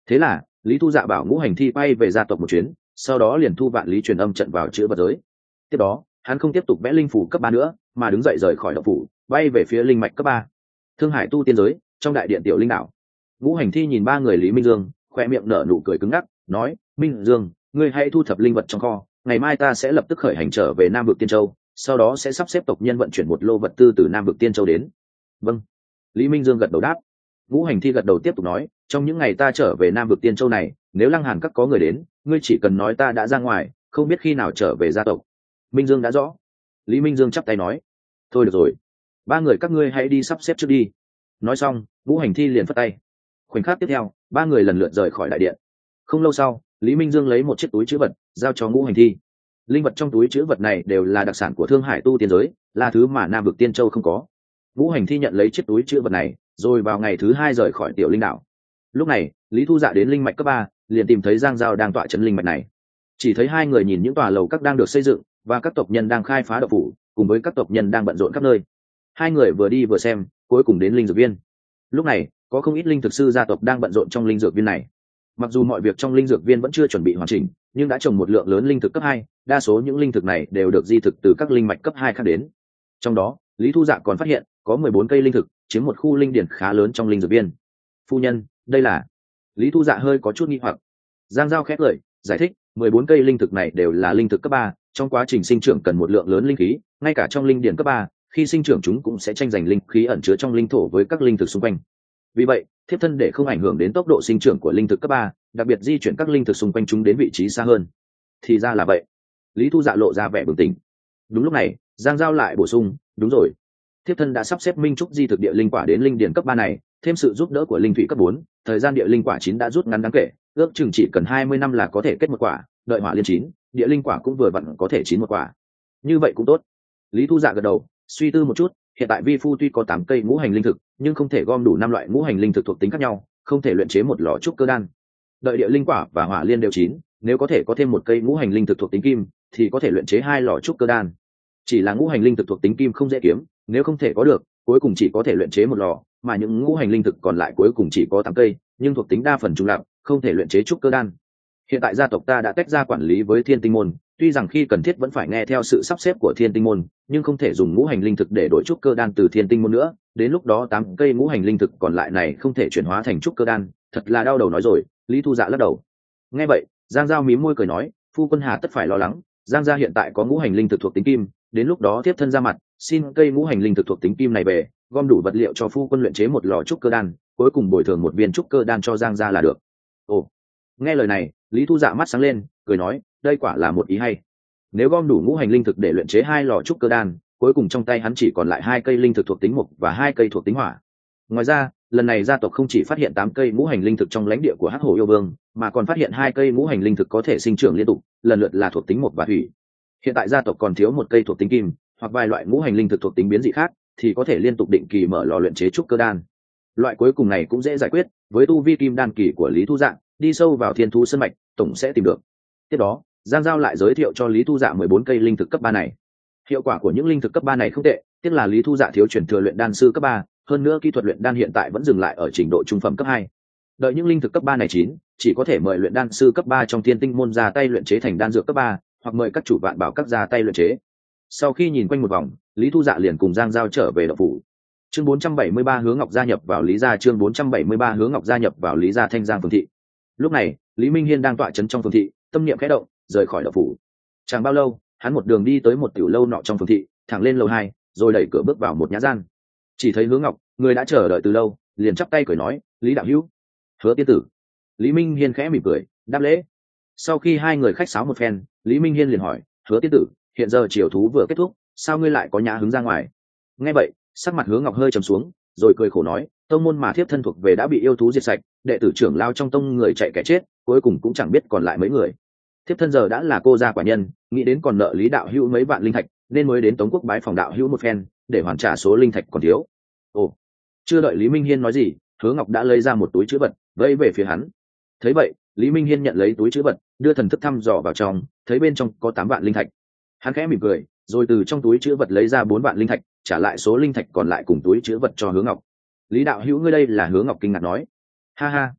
Thế là Lý Thu Dạ bảo Ngũ Hành Thi bay về gia tộc một chuyến, sau đó liền thu vạn lý truyền âm trận vào chữ vật giới. Tiếp đó hắn không tiếp tục vẽ linh phủ cấp 3 nữa, mà đứng dậy rời khỏi động phủ, bay về phía linh mạch cấp 3. Thương Hải tu tiên giới, trong đại điện tiểu linh đảo. Ngũ Hành Thi nhìn ba người Lý Minh Dương, khoe miệng nở nụ cười cứng ngắc, nói: Minh Dương, ngươi hãy thu thập linh vật trong kho, ngày mai ta sẽ lập tức khởi hành trở về Nam vực Tiên Châu, sau đó sẽ sắp xếp tộc nhân vận chuyển một lô vật tư từ Nam vực Tiên Châu đến. Vâng. Lý Minh Dương gật đầu đáp. Ngũ Hành Thi gật đầu tiếp tục nói: trong những ngày ta trở về Nam vực Tiên Châu này, nếu Lăng Hàn các có người đến, ngươi chỉ cần nói ta đã ra ngoài, không biết khi nào trở về gia tộc. Minh Dương đã rõ. Lý Minh Dương chắp tay nói: thôi được rồi, ba người các ngươi hãy đi sắp xếp trước đi. Nói xong, Ngũ Hành Thi liền phất tay. Khoảnh khắc tiếp theo, ba người lần lượt rời khỏi đại điện. Không lâu sau, Lý Minh Dương lấy một chiếc túi trữ vật giao cho Ngũ Hành Thi. Linh vật trong túi trữ vật này đều là đặc sản của Thương Hải tu tiên giới, là thứ mà Nam vực Tiên Châu không có. Ngũ Hành Thi nhận lấy chiếc túi trữ vật này, rồi vào ngày thứ 2 rời khỏi tiểu linh đảo. Lúc này, Lý Thu Dạ đến linh mạch cấp 3, liền tìm thấy Giang Giao đang tọa trấn linh mạch này. Chỉ thấy hai người nhìn những tòa lầu các đang được xây dựng, và các tộc nhân đang khai phá động phủ, cùng với các tộc nhân đang bận rộn khắp nơi. Hai người vừa đi vừa xem, cuối cùng đến linh dược viên. Lúc này, có không ít linh thực sư gia tộc đang bận rộn trong linh dược viên này. Mặc dù mọi việc trong linh dược viên vẫn chưa chuẩn bị hoàn chỉnh, nhưng đã trồng một lượng lớn linh thực cấp 2, đa số những linh thực này đều được di thực từ các linh mạch cấp 2 khác đến. Trong đó, Lý Thu Dạ còn phát hiện có 14 cây linh thực chiếm một khu linh điển khá lớn trong linh dược viên. Phu nhân, đây là... Lý Thu Dạ hơi có chút nghi hoặc. Giang Giao khép lời giải thích, 14 cây linh thực này đều là linh thực cấp 3, trong quá trình sinh trưởng cần một lượng lớn linh khí, ngay cả trong linh điển cấp 3, khi sinh trưởng chúng cũng sẽ tranh giành linh khí ẩn chứa trong linh thổ với các linh thực xung quanh. Vì vậy, thiếp thân để không ảnh hưởng đến tốc độ sinh trưởng của linh thực cấp 3, đặc biệt di chuyển các linh thực xung quanh chúng đến vị trí xa hơn. Thì ra là vậy. Lý Thu Dạ lộ ra vẻ bừng tỉnh. Đúng lúc này, Giang Giao lại bổ sung, đúng rồi, thiếp thân đã sắp xếp minh trúc di thực địa linh quả đến linh điển cấp 3 này, thêm sự giúp đỡ của linh thủy cấp 4, thời gian địa linh quả chín đã rút ngắn đáng kể, ước chừng chỉ cần 20 năm là có thể kết một quả, đợi hỏa liên chín, địa linh quả cũng vừa vặn có thể chín một quả. Như vậy cũng tốt. Lý Thu Dạ gật đầu, suy tư một chút, hiện tại vi phu tuy có 8 cây ngũ hành linh thực, nhưng không thể gom đủ 5 loại ngũ hành linh thực thuộc tính khác nhau, không thể luyện chế một lò trúc cơ đan. Đợi địa linh quả và hỏa liên đều chín, nếu có thể có thêm một cây ngũ hành linh thực thuộc tính kim, thì có thể luyện chế 2 lò trúc cơ đan. Chỉ là ngũ hành linh thực thuộc tính kim không dễ kiếm, nếu không thể có được, cuối cùng chỉ có thể luyện chế một lò, mà những ngũ hành linh thực còn lại cuối cùng chỉ có 8 cây, nhưng thuộc tính đa phần trùng lặp, không thể luyện chế trúc cơ đan. Hiện tại gia tộc ta đã tách ra quản lý với Thiên Tinh môn, tuy rằng khi cần thiết vẫn phải nghe theo sự sắp xếp của Thiên Tinh môn, nhưng không thể dùng ngũ hành linh thực để đổi trúc cơ đan từ Thiên Tinh môn nữa, đến lúc đó 8 cây ngũ hành linh thực còn lại này không thể chuyển hóa thành trúc cơ đan, thật là đau đầu nói rồi. Lý Thu Dạ lắc đầu. Nghe vậy, Giang Giao mím môi cười nói, phu quân hà tất phải lo lắng, Giang gia hiện tại có ngũ hành linh thực thuộc tính kim, đến lúc đó tiếp thân ra mặt, xin cây ngũ hành linh thực thuộc tính kim này về, gom đủ vật liệu cho phu quân luyện chế một lò trúc cơ đan, cuối cùng bồi thường một viên trúc cơ đan cho Giang gia là được. Ồ, nghe lời này, Lý Thu Dạ mắt sáng lên, cười nói, đây quả là một ý hay. Nếu gom đủ ngũ hành linh thực để luyện chế 2 lò trúc cơ đan, cuối cùng trong tay hắn chỉ còn lại 2 cây linh thực thuộc tính mộc và 2 cây thuộc tính hỏa. Ngoài ra, lần này gia tộc không chỉ phát hiện 8 cây ngũ hành linh thực trong lãnh địa của Hắc Hổ yêu vương, mà còn phát hiện 2 cây ngũ hành linh thực có thể sinh trưởng liên tục, lần lượt là thuộc tính mộc và thủy. Hiện tại gia tộc còn thiếu một cây thuộc tính kim, hoặc vài loại ngũ hành linh thực thuộc tính biến dị khác, thì có thể liên tục định kỳ mở lò luyện chế trúc cơ đan. Loại cuối cùng này cũng dễ giải quyết, với tu vi kim đan kỳ của Lý Thu Dạ, đi sâu vào thiên thú sơn mạch, tổng sẽ tìm được. Tiếp đó, Giang Giao lại giới thiệu cho Lý Thu Dạ 14 cây linh thực cấp 3 này. Hiệu quả của những linh thực cấp 3 này không tệ, tiếc là Lý Thu Dạ thiếu truyền thừa luyện đan sư cấp 3, hơn nữa kỹ thuật luyện đan hiện tại vẫn dừng lại ở trình độ trung phẩm cấp 2. Đợi những linh thực cấp 3 này chín, chỉ có thể mời luyện đan sư cấp 3 trong Thiên Tinh môn ra tay luyện chế thành đan dược cấp 3, hoặc mời các chủ vạn bảo các ra tay luyện chế. Sau khi nhìn quanh một vòng, Lý Thu Dạ liền cùng Giang Giao trở về động phủ. Chương 473 Hứa Ngọc gia nhập vào Lý gia, chương 473 Hứa Ngọc gia nhập vào Lý gia Thanh Giang phường thị. Lúc này, Lý Minh Hiên đang tọa trấn trong phường thị, tâm niệm khẽ động, rời khỏi động phủ. Chẳng bao lâu, hắn một đường đi tới một tiểu lâu nọ trong phường thị, thẳng lên lầu 2, rồi đẩy cửa bước vào một nhã gian. Chỉ thấy Hứa Ngọc, người đã chờ đợi từ lâu, liền chắp tay cười nói, Lý đạo hữu. Hứa tiên tử. Lý Minh Hiên khẽ mỉm cười, đáp lễ. Sau khi hai người khách sáo một phen, Lý Minh Hiên liền hỏi, Hứa tiên tử, hiện giờ triều thú vừa kết thúc, sao ngươi lại có nhã hứng ra ngoài? Nghe vậy, sắc mặt Hứa Ngọc hơi trầm xuống, rồi cười khổ nói, tông môn mà thiếp thân thuộc về đã bị yêu thú diệt sạch, đệ tử trưởng lao trong tông người chạy kẻ chết, cuối cùng cũng chẳng biết còn lại mấy người. Thiếp thân giờ đã là cô gia quả nhân, nghĩ đến còn nợ Lý đạo hữu mấy vạn linh thạch, nên mới đến Tống Quốc bái phòng đạo hữu một phen, để hoàn trả số linh thạch còn thiếu. Ồ, chưa đợi Lý Minh Hiên nói gì, Hứa Ngọc đã lấy ra một túi trữ vật, vẫy về phía hắn. Thấy vậy, Lý Minh Hiên nhận lấy túi trữ vật, đưa thần thức thăm dò vào trong, thấy bên trong có 8 vạn linh thạch. Hắn khẽ mỉm cười, rồi từ trong túi trữ vật lấy ra 4 vạn linh thạch, trả lại số linh thạch còn lại cùng túi trữ vật cho Hứa Ngọc. Lý đạo hữu ngươi đây là? Hứa Ngọc kinh ngạc nói. Ha ha,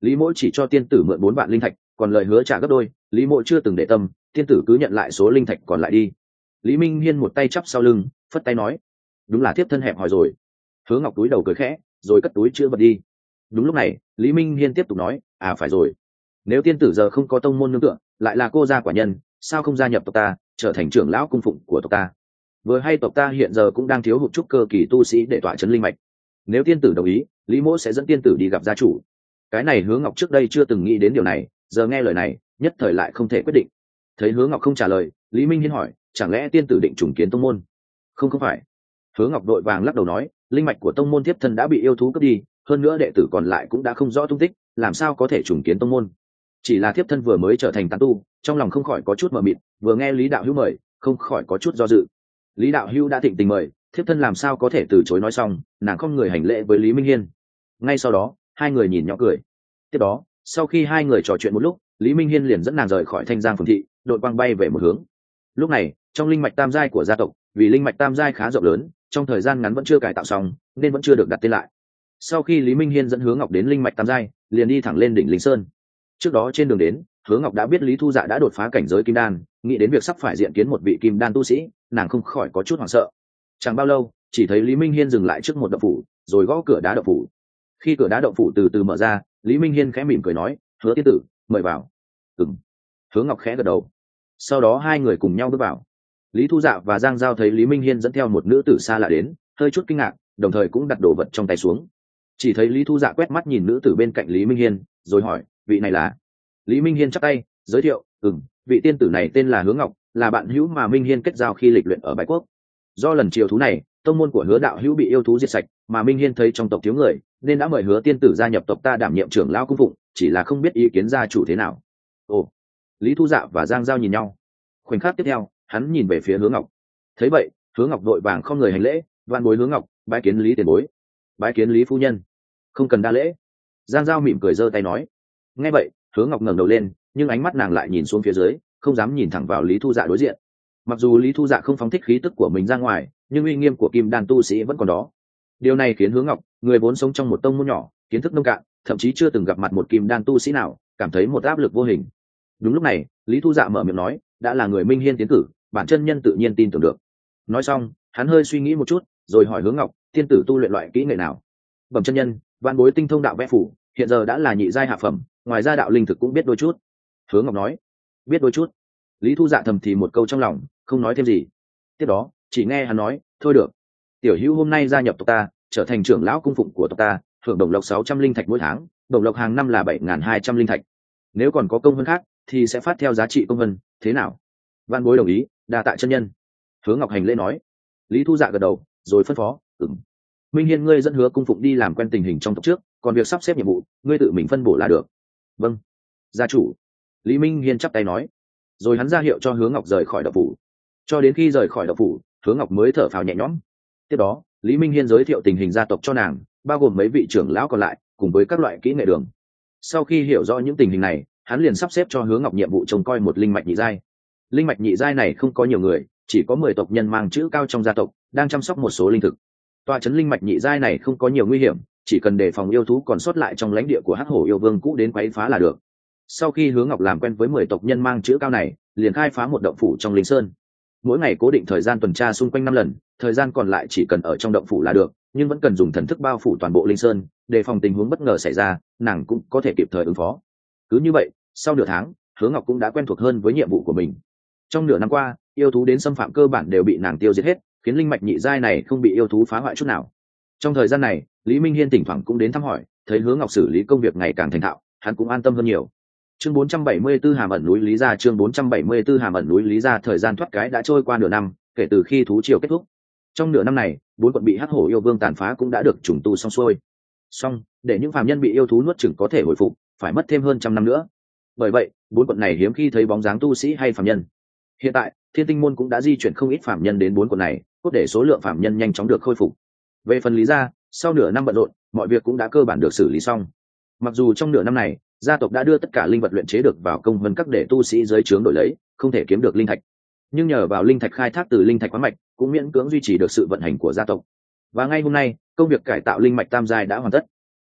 Lý Mỗ chỉ cho tiên tử mượn 4 vạn linh thạch, còn lời hứa trả gấp đôi, Lý Mỗ chưa từng để tâm, tiên tử cứ nhận lại số linh thạch còn lại đi. Lý Minh Hiên một tay chắp sau lưng, phất tay nói, đúng là thiếp thân hẹp hòi rồi. Hứa Ngọc túi đầu cười khẽ, rồi cất túi chứa vật đi. Đúng lúc này, Lý Minh Hiên tiếp tục nói, phải rồi, nếu tiên tử giờ không có tông môn nương tựa, lại là cô gia quả nhân, sao không gia nhập tộc ta, trở thành trưởng lão cung phụng của tộc ta? Vừa hay tộc ta hiện giờ cũng đang thiếu hụt trúc cơ kỳ tu sĩ để tọa trấn linh mạch. Nếu tiên tử đồng ý, Lý Mỗ sẽ dẫn tiên tử đi gặp gia chủ. Cái này Hứa Ngọc trước đây chưa từng nghĩ đến điều này, giờ nghe lời này, nhất thời lại không thể quyết định. Thấy Hứa Ngọc không trả lời, Lý Minh Hiên hỏi, chẳng lẽ tiên tử định trùng kiến tông môn? Không phải. Hứa Ngọc đội vàng lắc đầu nói, linh mạch của tông môn tiếp thân đã bị yêu thú cướp đi, hơn nữa đệ tử còn lại cũng đã không rõ tung tích, làm sao có thể trùng kiến tông môn? Chỉ là thiếp thân vừa mới trở thành tán tu, trong lòng không khỏi có chút mờ mịt, vừa nghe Lý đạo hữu mời, không khỏi có chút do dự. Lý đạo hữu đã thịnh tình mời, thiếp thân làm sao có thể từ chối. Nói xong, nàng không người hành lễ với Lý Minh Hiên. Ngay sau đó, hai người nhìn nhỏ cười. Tiếp đó, sau khi hai người trò chuyện một lúc, Lý Minh Hiên liền dẫn nàng rời khỏi Thanh Giang phường thị, đội quang bay về một hướng. Lúc này, trong linh mạch tam giai của gia tộc, vì linh mạch tam giai khá rộng lớn, trong thời gian ngắn vẫn chưa cải tạo xong, nên vẫn chưa được đặt tên lại. Sau khi Lý Minh Hiên dẫn Hứa Ngọc đến linh mạch tam giai, liền đi thẳng lên đỉnh Linh Sơn. Trước đó trên đường đến, Hứa Ngọc đã biết Lý Thu Dạ đã đột phá cảnh giới kim đan, nghĩ đến việc sắp phải diện kiến một vị kim đan tu sĩ, nàng không khỏi có chút hoảng sợ. Chẳng bao lâu, chỉ thấy Lý Minh Hiên dừng lại trước một động phủ, rồi gõ cửa đá động phủ. Khi cửa đá động phủ từ từ mở ra, Lý Minh Hiên khẽ mỉm cười nói, Hứa tiên tử, mời vào. Ừm. Hứa Ngọc khẽ gật đầu. Sau đó hai người cùng nhau bước vào. Lý Thu Dạ và Giang Giao thấy Lý Minh Hiên dẫn theo một nữ tử xa lạ đến, hơi chút kinh ngạc, đồng thời cũng đặt đồ vật trong tay xuống. Chỉ thấy Lý Thu Dạ quét mắt nhìn nữ tử bên cạnh Lý Minh Hiên, rồi hỏi, vị này là? Lý Minh Hiên chắp tay giới thiệu, vị tiên tử này tên là Hứa Ngọc, là bạn hữu mà Minh Hiên kết giao khi lịch luyện ở Bái Quốc. Do lần chiều thú này, tông môn của Hứa đạo hữu bị yêu thú diệt sạch, mà Minh Hiên thấy trong tộc thiếu người, nên đã mời Hứa tiên tử gia nhập tộc ta đảm nhiệm trưởng lão cung phụng, chỉ là không biết ý kiến gia chủ thế nào. Ồ. Lý Thu Dạ và Giang Giao nhìn nhau. Khoảnh khắc tiếp theo, hắn nhìn về phía Hứa Ngọc. Thấy vậy, Hứa Ngọc đội vàng không người hành lễ, van bối Hứa Ngọc, bái kiến Lý tiền bối. Bái kiến Lý phu nhân. Không cần đa lễ. Giang Giao mỉm cười giơ tay nói. Nghe vậy, Hứa Ngọc ngẩng đầu lên, nhưng ánh mắt nàng lại nhìn xuống phía dưới, không dám nhìn thẳng vào Lý Thu Dạ đối diện. Mặc dù Lý Thu Dạ không phóng thích khí tức của mình ra ngoài, nhưng uy nghiêm của kim đan tu sĩ vẫn còn đó. Điều này khiến Hứa Ngọc, người vốn sống trong một tông môn nhỏ, kiến thức nông cạn, thậm chí chưa từng gặp mặt một kim đan tu sĩ nào, cảm thấy một áp lực vô hình. Đúng lúc này, Lý Thu Dạ mở miệng nói, đã là người Minh Hiên tiến cử, bản chân nhân tự nhiên tin tưởng được. Nói xong, hắn hơi suy nghĩ một chút, rồi hỏi Hứa Ngọc, tiên tử tu luyện loại kỹ nghệ nào? Bẩm chân nhân, vạn bối tinh thông đạo vẽ phủ, hiện giờ đã là nhị giai hạ phẩm, ngoài ra đạo linh thực cũng biết đôi chút. Hứa Ngọc nói. Biết đôi chút. Lý Thu Dạ thầm thì một câu trong lòng, không nói thêm gì. Tiếp đó, chỉ nghe hắn nói, thôi được, tiểu hữu hôm nay gia nhập tộc ta, trở thành trưởng lão cung phụng của tộc ta, hưởng đồng lộc 600 linh thạch mỗi tháng, đồng lộc hàng năm là 7.200 linh thạch. Nếu còn có công vân khác thì sẽ phát theo giá trị công vân, thế nào? Văn bối đồng ý, đa tạ chân nhân. Hứa Ngọc hành lễ nói. Lý Thu Dạ gật đầu, rồi phân phó, Minh Hiên ngươi dẫn Hứa cung phụng đi làm quen tình hình trong tộc trước, còn việc sắp xếp nhiệm vụ, ngươi tự mình phân bổ là được. Vâng, gia chủ. Lý Minh Hiên chắp tay nói, rồi hắn ra hiệu cho Hứa Ngọc rời khỏi động phủ. Cho đến khi rời khỏi động phủ, Hứa Ngọc mới thở phào nhẹ nhõm. Tiếp đó, Lý Minh Hiên giới thiệu tình hình gia tộc cho nàng, bao gồm mấy vị trưởng lão còn lại, cùng với các loại kỹ nghệ đường. Sau khi hiểu rõ những tình hình này, hắn liền sắp xếp cho Hứa Ngọc nhiệm vụ trông coi một linh mạch nhị giai. Linh mạch nhị giai này không có nhiều người, chỉ có 10 tộc nhân mang chữ cao trong gia tộc, đang chăm sóc một số linh thực. Tòa trấn linh mạch nhị giai này không có nhiều nguy hiểm, chỉ cần đề phòng yêu thú còn sót lại trong lãnh địa của Hắc Hổ yêu vương cũ đến quấy phá là được. Sau khi Hứa Ngọc làm quen với 10 tộc nhân mang chữ cao này, liền khai phá một động phủ trong Linh Sơn. Mỗi ngày cố định thời gian tuần tra xung quanh 5 lần, thời gian còn lại chỉ cần ở trong động phủ là được, nhưng vẫn cần dùng thần thức bao phủ toàn bộ Linh Sơn, đề phòng tình huống bất ngờ xảy ra, nàng cũng có thể kịp thời ứng phó. Cứ như vậy, sau nửa tháng, Hứa Ngọc cũng đã quen thuộc hơn với nhiệm vụ của mình. Trong nửa năm qua, yêu thú đến xâm phạm cơ bản đều bị nàng tiêu diệt hết, khiến linh mạch nhị giai này không bị yêu thú phá hoại chút nào. Trong thời gian này, Lý Minh Hiên thỉnh thoảng cũng đến thăm hỏi, thấy Hứa Ngọc xử lý công việc ngày càng thành thạo, hắn cũng an tâm hơn nhiều. Chương 474 Hàm ẩn núi Lý Gia, chương 474 Hàm ẩn núi Lý Gia. Thời gian thoát cái đã trôi qua nửa năm, kể từ khi thú triều kết thúc. Trong nửa năm này, 4 quận bị Hắc Hổ yêu vương tàn phá cũng đã được trùng tu xong xuôi. Song, để những phàm nhân bị yêu thú nuốt chửng có thể hồi phục, phải mất thêm hơn 100 năm nữa. Bởi vậy, 4 quận này hiếm khi thấy bóng dáng tu sĩ hay phàm nhân. Hiện tại, Thiên Tinh môn cũng đã di chuyển không ít phàm nhân đến 4 quận này, cốt để số lượng phàm nhân nhanh chóng được khôi phục. Về phần Lý Gia, sau nửa năm bận rộn, mọi việc cũng đã cơ bản được xử lý xong. Mặc dù trong nửa năm này, gia tộc đã đưa tất cả linh vật luyện chế được vào công vân các để tu sĩ dưới trướng đổi lấy, không thể kiếm được linh thạch, nhưng nhờ vào linh thạch khai thác từ linh thạch khoáng mạch, cũng miễn cưỡng duy trì được sự vận hành của gia tộc. Và ngay hôm nay, công việc cải tạo linh mạch tam giai đã hoàn tất.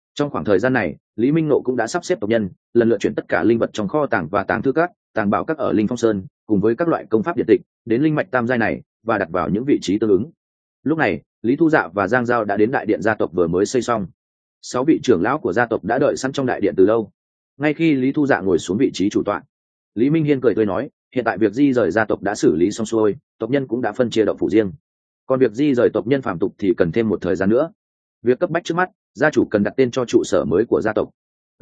Trong khoảng thời gian này, Lý Minh Ngộ cũng đã sắp xếp tộc nhân lần lượt chuyển tất cả linh vật trong kho tàng và tàng thư các, tàng bảo các ở Linh Phong Sơn cùng với các loại công pháp điện tịch đến linh mạch tam giai này và đặt vào những vị trí tương ứng. Lúc này, Lý Thu Dạ và Giang Giao đã đến đại điện gia tộc vừa mới xây xong. 6 vị trưởng lão của gia tộc đã đợi sẵn trong đại điện từ lâu. Ngay khi Lý Thu Dạ ngồi xuống vị trí chủ tọa, Lý Minh Hiên cười tươi nói, hiện tại việc di rời gia tộc đã xử lý xong xuôi, tộc nhân cũng đã phân chia động phủ riêng. Còn việc di rời tộc nhân phàm tục thì cần thêm một thời gian nữa. Việc cấp bách trước mắt, gia chủ cần đặt tên cho trụ sở mới của gia tộc.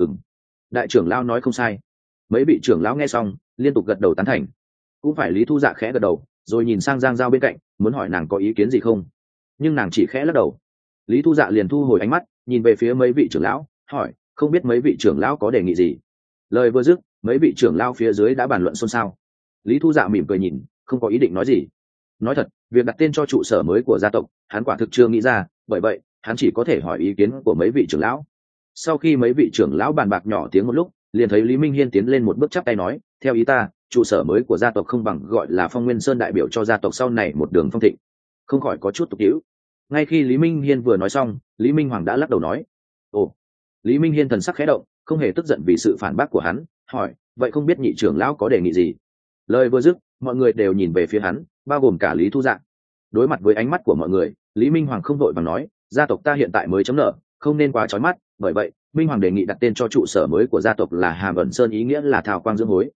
Đại trưởng lão nói không sai. Mấy vị trưởng lão nghe xong liên tục gật đầu tán thành. Cũng phải Lý Thu Dạ khẽ gật đầu, rồi nhìn sang Giang Giao bên cạnh, muốn hỏi nàng có ý kiến gì không, nhưng nàng chỉ khẽ lắc đầu. Lý Thu Dạ liền thu hồi ánh mắt, nhìn về phía mấy vị trưởng lão, hỏi, không biết mấy vị trưởng lão có đề nghị gì. Lời vừa dứt, mấy vị trưởng lão phía dưới đã bàn luận xôn xao. Lý Thu Dạ mỉm cười nhìn, không có ý định nói gì. Nói thật, việc đặt tên cho trụ sở mới của gia tộc hắn quả thực chưa nghĩ ra, bởi vậy hắn chỉ có thể hỏi ý kiến của mấy vị trưởng lão. Sau khi mấy vị trưởng lão bàn bạc nhỏ tiếng một lúc, liền thấy Lý Minh Hiên tiến lên một bước chắp tay nói, theo ý ta, trụ sở mới của gia tộc không bằng gọi là Phong Nguyên Sơn, đại biểu cho gia tộc sau này một đường phong thịnh. Không khỏi có chút tục tiễu. Ngay khi Lý Minh Hiên vừa nói xong, Lý Minh Hoàng đã lắc đầu nói, ồ. Lý Minh Hiên thần sắc khẽ động, không hề tức giận vì sự phản bác của hắn, hỏi, vậy không biết nhị trưởng lão có đề nghị gì. Lời vừa dứt, mọi người đều nhìn về phía hắn, bao gồm cả Lý Thu Dạ. Đối mặt với ánh mắt của mọi người, Lý Minh Hoàng không vội vàng nói, gia tộc ta hiện tại mới chấm nợ, không nên quá chói mắt, bởi vậy Minh Hoàng đề nghị đặt tên cho trụ sở mới của gia tộc là Hàm Ẩn Sơn, ý nghĩa là thao quang dưỡng hối.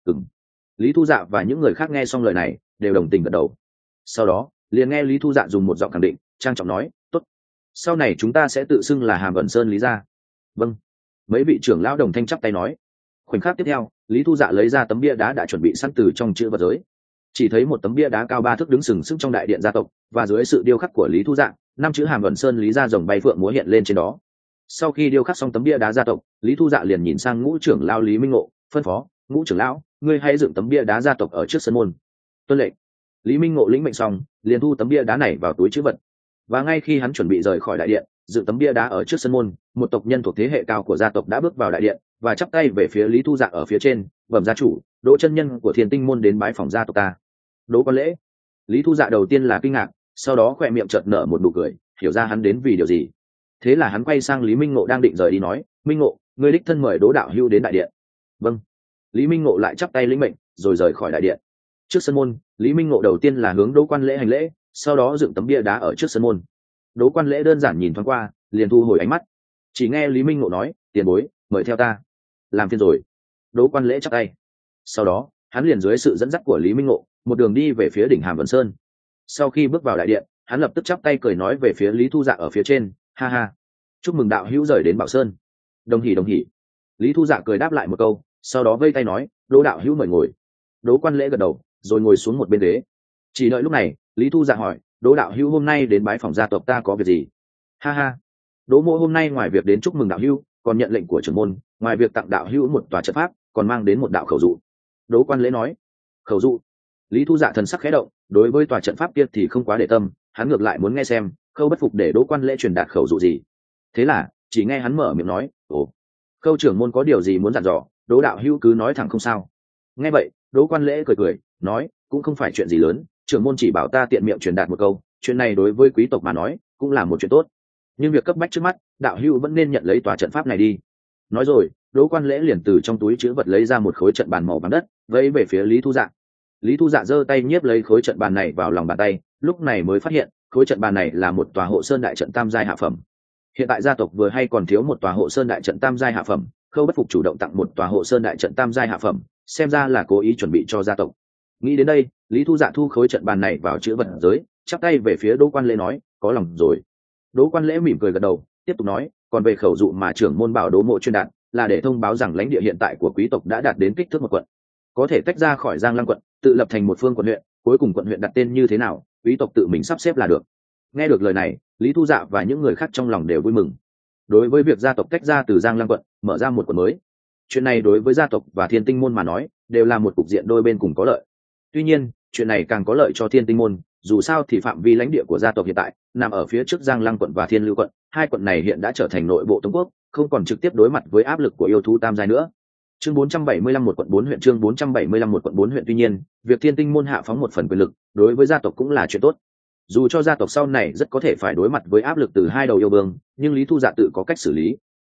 Lý Thu Dạ và những người khác nghe xong lời này đều đồng tình gật đầu. Sau đó liền nghe Lý Thu Dạ dùng một giọng khẳng định trang trọng nói, tốt, sau này chúng ta sẽ tự xưng là Hàm Ẩn Sơn Lý gia. Vâng. Mấy vị trưởng lão đồng thanh chắp tay nói. Khoảnh khắc tiếp theo, Lý Thu Dạ lấy ra tấm bia đá đã chuẩn bị sẵn từ trong chữ vật giới. Chỉ thấy một tấm bia đá cao 3 thước đứng sừng sững trong đại điện gia tộc, và dưới sự điêu khắc của Lý Thu Dạ, 5 chữ Hàm Ẩn Sơn Lý gia rồng bay phượng múa hiện lên trên đó. Sau khi điêu khắc xong tấm bia đá gia tộc, Lý Thu Dạ liền nhìn sang ngũ trưởng lão Lý Minh Ngộ, phân phó, ngũ trưởng lão, ngươi hãy dựng tấm bia đá gia tộc ở trước sân môn. Tuân lệnh. Lý Minh Ngộ lĩnh mệnh xong, liền thu tấm bia đá này vào túi trữ vật. Và ngay khi hắn chuẩn bị rời khỏi đại điện, dựng tấm bia đá ở trước sân môn, một tộc nhân thuộc thế hệ cao của gia tộc đã bước vào đại điện và chắp tay về phía Lý Thu Dạ ở phía trên, bẩm gia chủ, Đỗ chân nhân của Thiên Tinh môn đến bái phỏng gia tộc ta. Đỗ Quan Lễ. Lý Thu Dạ đầu tiên là kinh ngạc, sau đó khỏe miệng chợt nở một nụ cười, hiểu ra hắn đến vì điều gì. Thế là hắn quay sang Lý Minh Ngộ đang định rời đi nói, Minh Ngộ, ngươi đích thân mời Đỗ đạo hữu đến đại điện. Vâng. Lý Minh Ngộ lại chắp tay lĩnh mệnh, rồi rời khỏi đại điện. Trước sân môn, Lý Minh Ngộ đầu tiên là hướng Đỗ Quan Lễ hành lễ, sau đó dựng tấm bia đá ở trước sân môn. Đỗ Quan Lễ đơn giản nhìn thoáng qua, liền thu hồi ánh mắt. Chỉ nghe Lý Minh Ngộ nói, tiền bối, mời theo ta. Làm phiền rồi. Đỗ Quan Lễ chắp tay. Sau đó hắn liền dưới sự dẫn dắt của Lý Minh Ngộ một đường đi về phía đỉnh Hàm Vân Sơn. Sau khi bước vào đại điện, hắn lập tức chắp tay cười nói về phía Lý Thu Dạ ở phía trên, ha ha, chúc mừng đạo hữu rời đến Bảo Sơn. Đồng hỉ đồng hỉ. Lý Thu Dạ cười đáp lại một câu, sau đó vây tay nói, Đỗ đạo hữu mời ngồi. Đỗ Quan Lễ gật đầu, rồi ngồi xuống một bên ghế. Chỉ đợi lúc này, Lý Thu Dạ hỏi, Đỗ đạo hữu hôm nay đến bái phỏng gia tộc ta có việc gì? Ha ha. Đỗ mỗ hôm nay ngoài việc đến chúc mừng đạo hữu, còn nhận lệnh của trưởng môn, ngoài việc tặng đạo hữu một tòa trận pháp, còn mang đến một đạo khẩu dụ. Đỗ Quan Lễ nói. Khẩu dụ. Lý Thu Dạ thần sắc khẽ động, đối với tòa trận pháp kia thì không quá để tâm, hắn ngược lại muốn nghe xem Khâu Bất Phục để Đỗ Quan Lễ truyền đạt khẩu dụ gì. Thế là chỉ nghe hắn mở miệng nói, ồ, Khâu trưởng môn có điều gì muốn dặn dò, Đỗ đạo hữu cứ nói thẳng không sao. Nghe vậy, Đỗ Quan Lễ cười cười nói, cũng không phải chuyện gì lớn, trưởng môn chỉ bảo ta tiện miệng truyền đạt một câu, chuyện này đối với quý tộc mà nói cũng là một chuyện tốt, nhưng việc cấp bách trước mắt, đạo hữu vẫn nên nhận lấy tòa trận pháp này đi. Nói rồi, Đỗ Quan Lễ liền từ trong túi trữ vật lấy ra một khối trận bàn màu vàng đất, vẫy về phía Lý Thu Dạ. Lý Thu Dạ giơ tay nhiếp lấy khối trận bàn này vào lòng bàn tay, lúc này mới phát hiện khối trận bàn này là một tòa hộ sơn đại trận tam giai hạ phẩm. Hiện tại gia tộc vừa hay còn thiếu một tòa hộ sơn đại trận tam giai hạ phẩm, Khâu Bất Phục chủ động tặng một tòa hộ sơn đại trận tam giai hạ phẩm, xem ra là cố ý chuẩn bị cho gia tộc. Nghĩ đến đây, Lý Thu Dạ thu khối trận bàn này vào trữ vật giới, chắp tay về phía Đỗ Quan Lễ nói, có lòng rồi. Đỗ Quan Lễ mỉm cười gật đầu, tiếp tục nói, còn về khẩu dụ mà trưởng môn bảo Đỗ mộ truyền đạt, là để thông báo rằng lãnh địa hiện tại của quý tộc đã đạt đến kích thước một quận, có thể tách ra khỏi Giang Lăng quận, tự lập thành một phương quận huyện, cuối cùng quận huyện đặt tên như thế nào, quý tộc tự mình sắp xếp là được. Nghe được lời này, Lý Thu Dạ và những người khác trong lòng đều vui mừng. Đối với việc gia tộc tách ra từ Giang Lăng quận, mở ra một quận mới, chuyện này đối với gia tộc và Thiên Tinh môn mà nói, đều là một cục diện đôi bên cùng có lợi. Tuy nhiên, chuyện này càng có lợi cho Thiên Tinh môn, dù sao thì phạm vi lãnh địa của gia tộc hiện tại nằm ở phía trước Giang Lăng quận và Thiên Lưu quận, hai quận này hiện đã trở thành nội bộ Tống quốc, không còn trực tiếp đối mặt với áp lực của yêu thú tam giai nữa. Chương 475 một quận 4 huyện, chương 475 một quận 4 huyện. Tuy nhiên, việc Thiên Tinh môn hạ phóng một phần quyền lực, đối với gia tộc cũng là chuyện tốt. Dù cho gia tộc sau này rất có thể phải đối mặt với áp lực từ hai đầu yêu vương, nhưng Lý Thu Dạ tự có cách xử lý.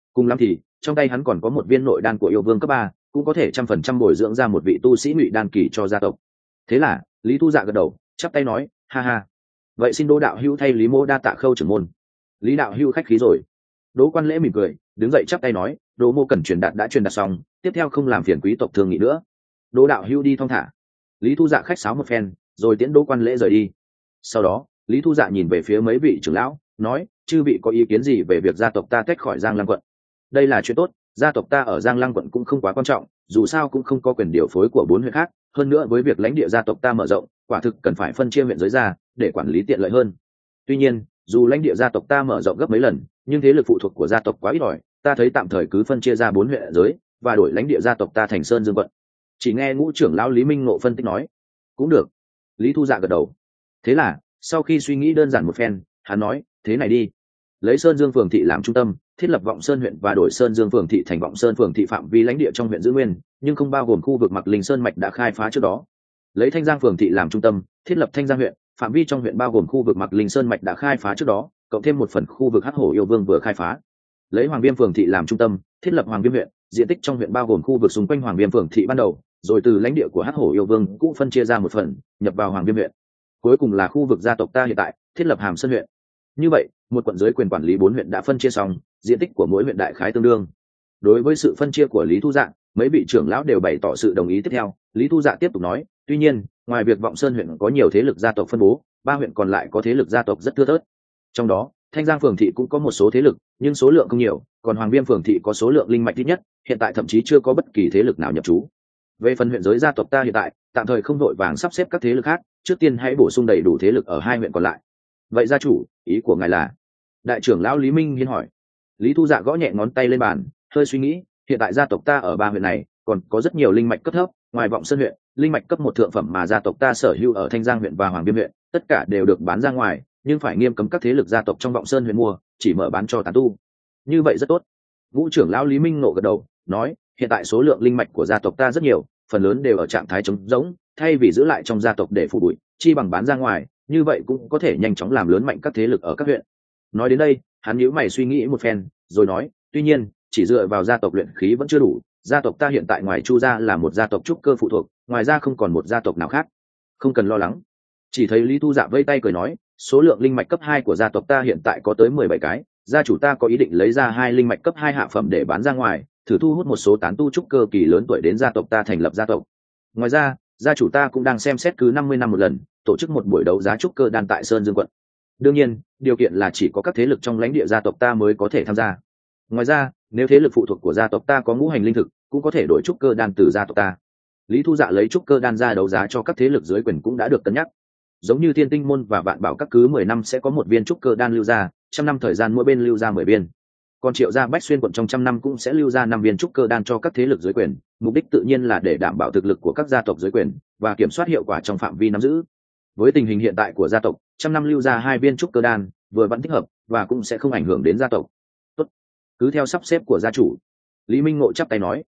Cùng lắm thì trong tay hắn còn có một viên nội đan của yêu vương cấp 3, cũng có thể 100% bồi dưỡng ra một vị tu sĩ ngụy đan kỳ cho gia tộc. Thế là Lý Thu Dạ gật đầu, chắp tay nói, ha ha, vậy xin Đỗ đạo hữu thay Lý mô đa tạ khâu trưởng môn. Lý đạo hữu khách khí rồi. Đỗ Quan Lễ mỉm cười, đứng dậy chắp tay nói, Đỗ mô cần truyền đạt đã truyền đạt xong, tiếp theo không làm phiền quý tộc thương nghị nữa. Đỗ đạo hữu đi thong thả. Lý Thu Dạ khách sáo một phen, rồi tiễn Đỗ Quan Lễ rời đi. Sau đó Lý Thu Dạ nhìn về phía mấy vị trưởng lão, nói, chư vị có ý kiến gì về việc gia tộc ta tách khỏi Giang Lăng quận? Đây là chuyện tốt, gia tộc ta ở Giang Lăng quận cũng không quá quan trọng, dù sao cũng không có quyền điều phối của 4 huyện khác, hơn nữa với việc lãnh địa gia tộc ta mở rộng, quả thực cần phải phân chia huyện giới ra để quản lý tiện lợi hơn. Tuy nhiên, dù lãnh địa gia tộc ta mở rộng gấp mấy lần, nhưng thế lực phụ thuộc của gia tộc quá ít ỏi, ta thấy tạm thời cứ phân chia ra 4 huyện giới và đổi lãnh địa gia tộc ta thành Sơn Dương quận. Chỉ nghe ngũ trưởng lão Lý Minh Ngộ phân tích nói, cũng được. Lý Thu Dạ gật đầu. Thế là sau khi suy nghĩ đơn giản một phen, hắn nói, thế này đi, lấy Sơn Dương phường thị làm trung tâm, thiết lập Vọng Sơn huyện và đổi Sơn Dương phường thị thành Vọng Sơn phường thị phạm vi lãnh địa trong huyện giữ nguyên, nhưng không bao gồm khu vực Mặc Linh Sơn mạch đã khai phá trước đó. Lấy Thanh Giang phường thị làm trung tâm, thiết lập Thanh Giang huyện, phạm vi trong huyện bao gồm khu vực Mặc Linh Sơn mạch đã khai phá trước đó, cộng thêm một phần khu vực Hắc Hổ Yêu Vương vừa khai phá. Lấy Hoàng Viêm phường thị làm trung tâm, thiết lập Hoàng Viêm huyện, diện tích trong huyện bao gồm khu vực xung quanh Hoàng Viêm phường thị ban đầu, rồi từ lãnh địa của Hắc Hổ Yêu Vương cũng phân chia ra một phần, nhập vào Hoàng Viêm huyện. Cuối cùng là khu vực gia tộc ta hiện tại, thiết lập Hàm Sơn huyện. Như vậy, một quận dưới quyền quản lý 4 huyện đã phân chia xong, diện tích của mỗi huyện đại khái tương đương. Đối với sự phân chia của Lý Thu Dạ, mấy vị trưởng lão đều bày tỏ sự đồng ý. Tiếp theo Lý Thu Dạ tiếp tục nói, tuy nhiên ngoài việc Vọng Sơn huyện có nhiều thế lực gia tộc phân bố, 3 huyện còn lại có thế lực gia tộc rất thưa thớt. Trong đó Thanh Giang phường thị cũng có một số thế lực, nhưng số lượng không nhiều, còn Hoàng Viêm phường thị có số lượng linh mạch ít nhất, hiện tại thậm chí chưa có bất kỳ thế lực nào nhập trú. Về phần huyện giới gia tộc ta hiện tại, tạm thời không đội vàng sắp xếp các thế lực khác, trước tiên hãy bổ sung đầy đủ thế lực ở 2 huyện còn lại. Vậy gia chủ, ý của ngài là? Đại trưởng lão Lý Minh Hiên hỏi. Lý Thu Dạ gõ nhẹ ngón tay lên bàn, hơi suy nghĩ, hiện tại gia tộc ta ở 3 huyện này còn có rất nhiều linh mạch cấp thấp, ngoài Vọng Sơn huyện, linh mạch cấp 1 thượng phẩm mà gia tộc ta sở hữu ở Thanh Giang huyện và Hoàng Viêm huyện, tất cả đều được bán ra ngoài, nhưng phải nghiêm cấm các thế lực gia tộc trong Vọng Sơn huyện mua, chỉ mở bán cho tán tu. Như vậy rất tốt. Vũ trưởng lão Lý Minh Ngộ gật đầu, nói, hiện tại số lượng linh mạch của gia tộc ta rất nhiều, phần lớn đều ở trạng thái trống rỗng, thay vì giữ lại trong gia tộc để phụ bụi, chi bằng bán ra ngoài, như vậy cũng có thể nhanh chóng làm lớn mạnh các thế lực ở các huyện. Nói đến đây, hắn nhíu mày suy nghĩ một phen, rồi nói, tuy nhiên, chỉ dựa vào gia tộc luyện khí vẫn chưa đủ, gia tộc ta hiện tại ngoài Chu gia là một gia tộc trúc cơ phụ thuộc, ngoài ra không còn một gia tộc nào khác. Không cần lo lắng. Chỉ thấy Lý Thu Dạ vây tay cười nói, số lượng linh mạch cấp 2 của gia tộc ta hiện tại có tới 17 cái, gia chủ ta có ý định lấy ra 2 linh mạch cấp 2 hạ phẩm để bán ra ngoài, thử thu hút một số tán tu trúc cơ kỳ lớn tuổi đến gia tộc ta thành lập gia tộc. Ngoài ra, gia chủ ta cũng đang xem xét cứ 50 năm một lần, tổ chức một buổi đấu giá trúc cơ đan tại Sơn Dương quận. Đương nhiên, điều kiện là chỉ có các thế lực trong lãnh địa gia tộc ta mới có thể tham gia. Ngoài ra, nếu thế lực phụ thuộc của gia tộc ta có ngũ hành linh thực, cũng có thể đổi trúc cơ đan từ gia tộc ta. Lý Thu Dạ lấy trúc cơ đan ra đấu giá cho các thế lực dưới quyền cũng đã được cân nhắc. Giống như Thiên Tinh môn và Vạn Bảo các cứ 10 năm sẽ có một viên trúc cơ đan lưu ra, 100 năm thời gian mỗi bên lưu ra 10 viên. Còn Triệu gia Bách Xuyên quận trong 100 năm cũng sẽ lưu ra 5 viên trúc cơ đan cho các thế lực dưới quyền, mục đích tự nhiên là để đảm bảo thực lực của các gia tộc dưới quyền và kiểm soát hiệu quả trong phạm vi nắm giữ. Với tình hình hiện tại của gia tộc, 100 năm lưu ra 2 viên trúc cơ đan vừa vẫn thích hợp và cũng sẽ không ảnh hưởng đến gia tộc. Tốt, cứ theo sắp xếp của gia chủ. Lý Minh Ngộ chắp tay nói.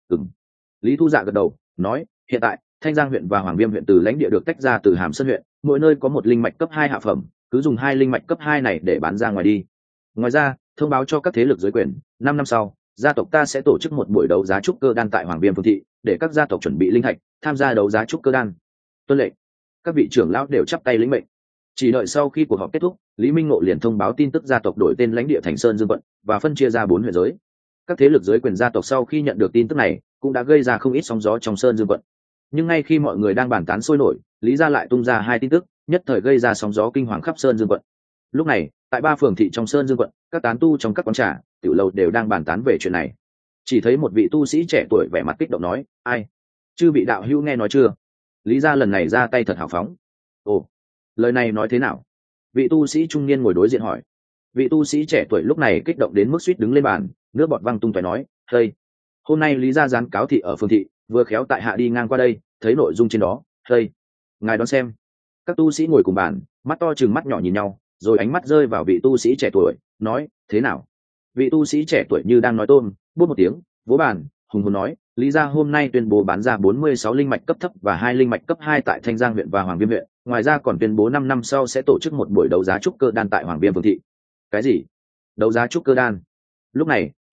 Lý Thu Dạ gật đầu, nói, hiện tại Thanh Giang huyện và Hoàng Viêm huyện từ lãnh địa được tách ra từ Hàm Sơn huyện, mỗi nơi có một linh mạch cấp 2 hạ phẩm, cứ dùng 2 linh mạch cấp 2 này để bán ra ngoài đi. Ngoài ra, thông báo cho các thế lực dưới quyền, 5 năm sau, gia tộc ta sẽ tổ chức một buổi đấu giá trúc cơ đan tại Hoàng Viêm phường thị, để các gia tộc chuẩn bị linh thạch, tham gia đấu giá trúc cơ đan. Tuân lệnh. Các vị trưởng lão đều chắp tay lĩnh mệnh. Chỉ đợi sau khi cuộc họp kết thúc, Lý Minh Ngộ liền thông báo tin tức gia tộc đổi tên lãnh địa thành Sơn Dương quận và phân chia ra 4 huyện giới. Các thế lực dưới quyền gia tộc sau khi nhận được tin tức này, cũng đã gây ra không ít sóng gió trong Sơn Dương quận. Nhưng ngay khi mọi người đang bàn tán sôi nổi, Lý gia lại tung ra 2 tin tức, nhất thời gây ra sóng gió kinh hoàng khắp Sơn Dương quận. Lúc này, tại 3 phường thị trong Sơn Dương quận, các tán tu trong các quán trà, tiểu lầu đều đang bàn tán về chuyện này. Chỉ thấy một vị tu sĩ trẻ tuổi vẻ mặt kích động nói, ai? Chư vị đạo hữu nghe nói chưa? Lý gia lần này ra tay thật hào phóng. Ồ, lời này nói thế nào? Vị tu sĩ trung niên ngồi đối diện hỏi. Vị tu sĩ trẻ tuổi lúc này kích động đến mức suýt đứng lên bàn, nước bọt văng tung tóe nói, hey, hôm nay Lý gia gián cáo thị ở phường thị, vừa khéo tại hạ đi ngang qua đây, thấy nội dung trên đó, hey, ngài đón xem. Các tu sĩ ngồi cùng bàn, mắt to chừng mắt nhỏ nhìn nhau, rồi ánh mắt rơi vào vị tu sĩ trẻ tuổi, nói, thế nào? Vị tu sĩ trẻ tuổi như đang nói tôm, bút một tiếng, vỗ bàn, hùng hồn nói, Lý gia hôm nay tuyên bố bán ra 46 linh mạch cấp thấp và 2 linh mạch cấp 2 tại Thanh Giang huyện và Hoàng Viêm huyện, ngoài ra còn tuyên bố 5 năm sau sẽ tổ chức một buổi đấu giá trúc cơ đan tại Hoàng Viêm phường thị. Cái gì? Đấu giá trúc cơ đan? Lúc này,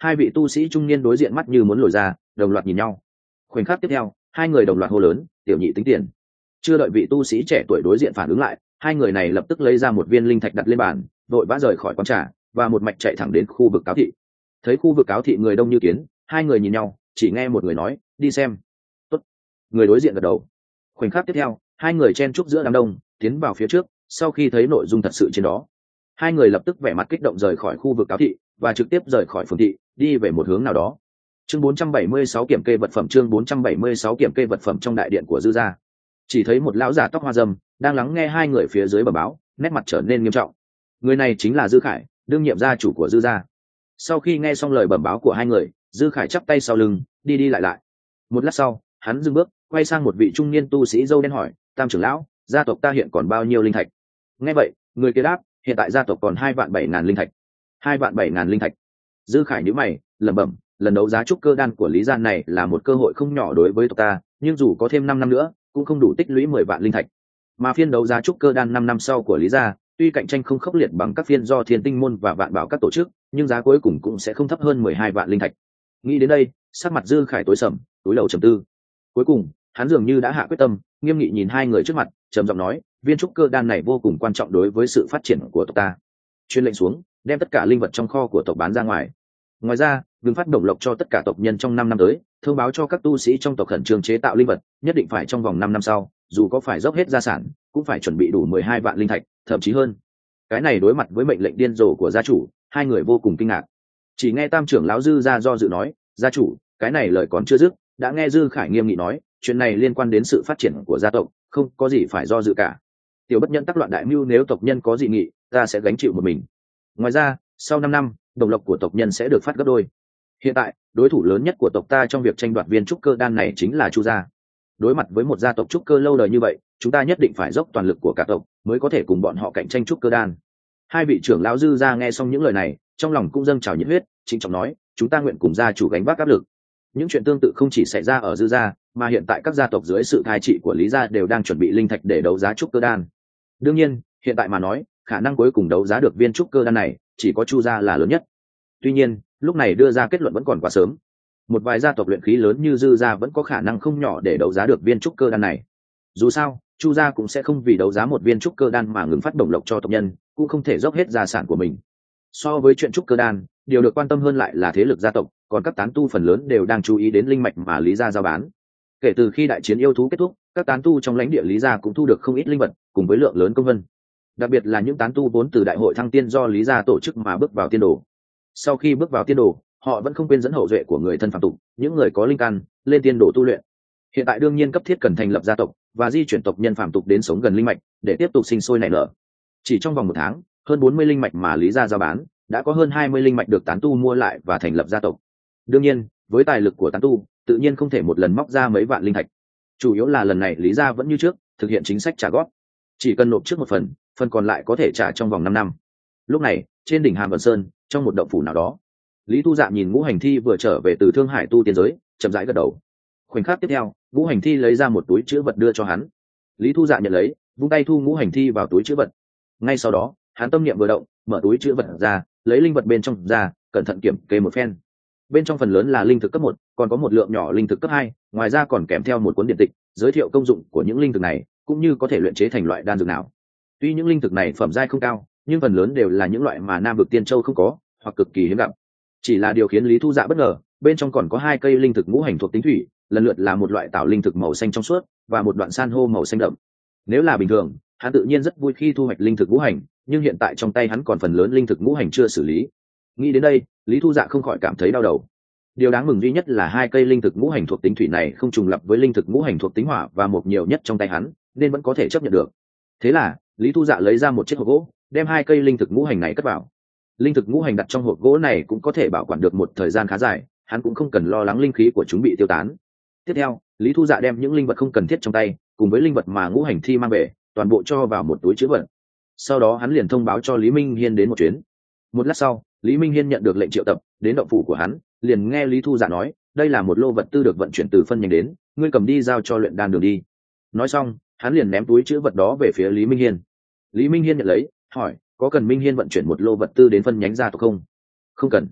Hai vị tu sĩ trung niên đối diện mắt như muốn lồi ra, đồng loạt nhìn nhau. Khoảnh khắc tiếp theo, hai người đồng loạt hô lớn, tiểu nhị tính tiền. Chưa đợi vị tu sĩ trẻ tuổi đối diện phản ứng lại, hai người này lập tức lấy ra một viên linh thạch đặt lên bàn, vội vã rời khỏi quán trà và một mạch chạy thẳng đến khu vực cáo thị. Thấy khu vực cáo thị người đông như kiến, hai người nhìn nhau, chỉ nghe một người nói, đi xem. Tốt. Người đối diện gật đầu. Khoảnh khắc tiếp theo, hai người chen chúc giữa đám đông, tiến vào phía trước. Sau khi thấy nội dung thật sự trên đó, hai người lập tức vẻ mặt kích động rời khỏi khu vực cáo thị và trực tiếp rời khỏi phường thị, đi về một hướng nào đó. Chương 476 kiểm kê vật phẩm. Chương 476 kiểm kê vật phẩm. Trong đại điện của Dư gia, chỉ thấy một lão giả tóc hoa râm đang lắng nghe hai người phía dưới bẩm báo, nét mặt trở nên nghiêm trọng. Người này chính là Dư Khải, đương nhiệm gia chủ của Dư gia. Sau khi nghe xong lời bẩm báo của hai người, Dư Khải chắp tay sau lưng, đi đi lại lại. Một lát sau, hắn dừng bước, quay sang một vị trung niên tu sĩ râu đen hỏi, Tam trưởng lão, gia tộc ta hiện còn bao nhiêu linh thạch? Nghe vậy, người kia đáp, hiện tại gia tộc còn 2.700.000 linh thạch. 2.700.000 linh thạch. Dư Khải nhíu mày, lẩm bẩm, lần đấu giá trúc cơ đan của Lý gia này là một cơ hội không nhỏ đối với tộc ta, nhưng dù có thêm 5 năm nữa, cũng không đủ tích lũy 10 vạn linh thạch. Mà phiên đấu giá trúc cơ đan 5 năm sau của Lý gia, tuy cạnh tranh không khốc liệt bằng các phiên do Thiên Tinh môn và Vạn Bảo các tổ chức, nhưng giá cuối cùng cũng sẽ không thấp hơn 12 vạn linh thạch. Nghĩ đến đây, sắc mặt Dư Khải tối sầm, túi đầu trầm tư. Cuối cùng, hắn dường như đã hạ quyết tâm, nghiêm nghị nhìn hai người trước mặt, trầm giọng nói, viên trúc cơ đan này vô cùng quan trọng đối với sự phát triển của tộc ta. Truyền lệnh xuống, đem tất cả linh vật trong kho của tộc bán ra ngoài. Ngoài ra, ngừng phát đồng lộc cho tất cả tộc nhân trong 5 năm tới, thông báo cho các tu sĩ trong tộc khẩn trương chế tạo linh vật, nhất định phải trong vòng 5 năm sau, dù có phải dốc hết gia sản, cũng phải chuẩn bị đủ 12 vạn linh thạch, thậm chí hơn. Cái này đối mặt với mệnh lệnh điên rồ của gia chủ, hai người vô cùng kinh ngạc. Chỉ nghe Tam trưởng lão Dư gia do dự nói, gia chủ, cái này lời còn chưa dứt, đã nghe Dư Khải nghiêm nghị nói, chuyện này liên quan đến sự phát triển của gia tộc, không có gì phải do dự cả. Tiểu bất nhân tắc loạn đại mưu, nếu tộc nhân có dị nghị, ta sẽ gánh chịu một mình. Ngoài ra, sau 5 năm, đồng lộc của tộc nhân sẽ được phát gấp đôi. Hiện tại, đối thủ lớn nhất của tộc ta trong việc tranh đoạt viên trúc cơ đan này chính là Chu gia. Đối mặt với một gia tộc trúc cơ lâu đời như vậy, chúng ta nhất định phải dốc toàn lực của cả tộc mới có thể cùng bọn họ cạnh tranh trúc cơ đan. Hai vị trưởng lão Dư gia nghe xong những lời này, trong lòng cũng dâng trào nhiệt huyết, trịnh trọng nói, chúng ta nguyện cùng gia chủ gánh vác áp lực. Những chuyện tương tự không chỉ xảy ra ở Dư gia, mà hiện tại các gia tộc dưới sự cai trị của Lý gia đều đang chuẩn bị linh thạch để đấu giá trúc cơ đan. Đương nhiên, hiện tại mà nói, khả năng cuối cùng đấu giá được viên trúc cơ đan này chỉ có Chu gia là lớn nhất. Tuy nhiên, lúc này đưa ra kết luận vẫn còn quá sớm. Một vài gia tộc luyện khí lớn như Dư gia vẫn có khả năng không nhỏ để đấu giá được viên trúc cơ đan này. Dù sao, Chu gia cũng sẽ không vì đấu giá một viên trúc cơ đan mà ngừng phát đồng lộc cho tộc nhân, cũng không thể dốc hết gia sản của mình. So với chuyện trúc cơ đan, điều được quan tâm hơn lại là thế lực gia tộc, còn các tán tu phần lớn đều đang chú ý đến linh mạch mà Lý gia giao bán. Kể từ khi đại chiến yêu thú kết thúc, các tán tu trong lãnh địa Lý gia cũng thu được không ít linh vật, cùng với lượng lớn công vân. Đặc biệt là những tán tu vốn từ đại hội thăng tiên do Lý gia tổ chức mà bước vào tiên đồ. Sau khi bước vào tiên đồ, họ vẫn không quên dẫn hậu duệ của người thân phàm tục, những người có linh căn, lên tiên đồ tu luyện. Hiện tại đương nhiên cấp thiết cần thành lập gia tộc và di chuyển tộc nhân phàm tục đến sống gần linh mạch để tiếp tục sinh sôi nảy nở. Chỉ trong vòng 1 tháng, hơn 40 linh mạch mà Lý gia giao bán, đã có hơn 20 linh mạch được tán tu mua lại và thành lập gia tộc. Đương nhiên, với tài lực của tán tu, tự nhiên không thể một lần móc ra mấy vạn linh thạch. Chủ yếu là lần này Lý gia vẫn như trước, thực hiện chính sách trả góp. Chỉ cần nộp trước một phần, phần còn lại có thể trả trong vòng 5 năm. Lúc này, trên đỉnh Hàm Vân Sơn, trong một động phủ nào đó, Lý Thu Dạ nhìn Ngũ Hành Thi vừa trở về từ Thương Hải tu tiên giới, chậm rãi gật đầu. Khoảnh khắc tiếp theo, Ngũ Hành Thi lấy ra một túi trữ vật đưa cho hắn. Lý Thu Dạ nhận lấy, vung tay thu Ngũ Hành Thi vào túi trữ vật. Ngay sau đó, hắn tâm niệm vừa động, mở túi trữ vật ra, lấy linh vật bên trong ra, cẩn thận kiểm kê một phen. Bên trong phần lớn là linh thực cấp 1, còn có một lượng nhỏ linh thực cấp 2, ngoài ra còn kèm theo một cuốn điện tịch, giới thiệu công dụng của những linh thực này, cũng như có thể luyện chế thành loại đan dược nào. Tuy những linh thực này phẩm giai không cao, nhưng phần lớn đều là những loại mà Nam vực Tiên Châu không có, hoặc cực kỳ hiếm gặp. Chỉ là điều khiến Lý Thu Dạ bất ngờ, bên trong còn có 2 cây linh thực ngũ hành thuộc tính thủy, lần lượt là một loại tảo linh thực màu xanh trong suốt và một đoạn san hô màu xanh đậm. Nếu là bình thường, hắn tự nhiên rất vui khi thu hoạch linh thực ngũ hành, nhưng hiện tại trong tay hắn còn phần lớn linh thực ngũ hành chưa xử lý. Nghĩ đến đây, Lý Thu Dạ không khỏi cảm thấy đau đầu. Điều đáng mừng duy nhất là 2 cây linh thực ngũ hành thuộc tính thủy này không trùng lập với linh thực ngũ hành thuộc tính hỏa và một nhiều nhất trong tay hắn, nên vẫn có thể chấp nhận được. Thế là, Lý Thu Dạ lấy ra một chiếc hộp gỗ, đem 2 cây linh thực ngũ hành này cất vào. Linh thực ngũ hành đặt trong hộp gỗ này cũng có thể bảo quản được một thời gian khá dài, hắn cũng không cần lo lắng linh khí của chúng bị tiêu tán. Tiếp theo, Lý Thu Dạ đem những linh vật không cần thiết trong tay, cùng với linh vật mà Ngũ Hành Thi mang về, toàn bộ cho vào một túi trữ vật. Sau đó hắn liền thông báo cho Lý Minh Hiên đến một chuyến. Một lát sau, Lý Minh Hiên nhận được lệnh triệu tập, đến động phủ của hắn, liền nghe Lý Thu Dạ nói, đây là một lô vật tư được vận chuyển từ phân nhánh đến, ngươi cầm đi giao cho luyện đan đường đi. Nói xong, hắn liền ném túi trữ vật đó về phía Lý Minh Hiên. Lý Minh Hiên nhận lấy, hỏi, có cần Minh Hiên vận chuyển một lô vật tư đến phân nhánh gia tộc không? Không cần.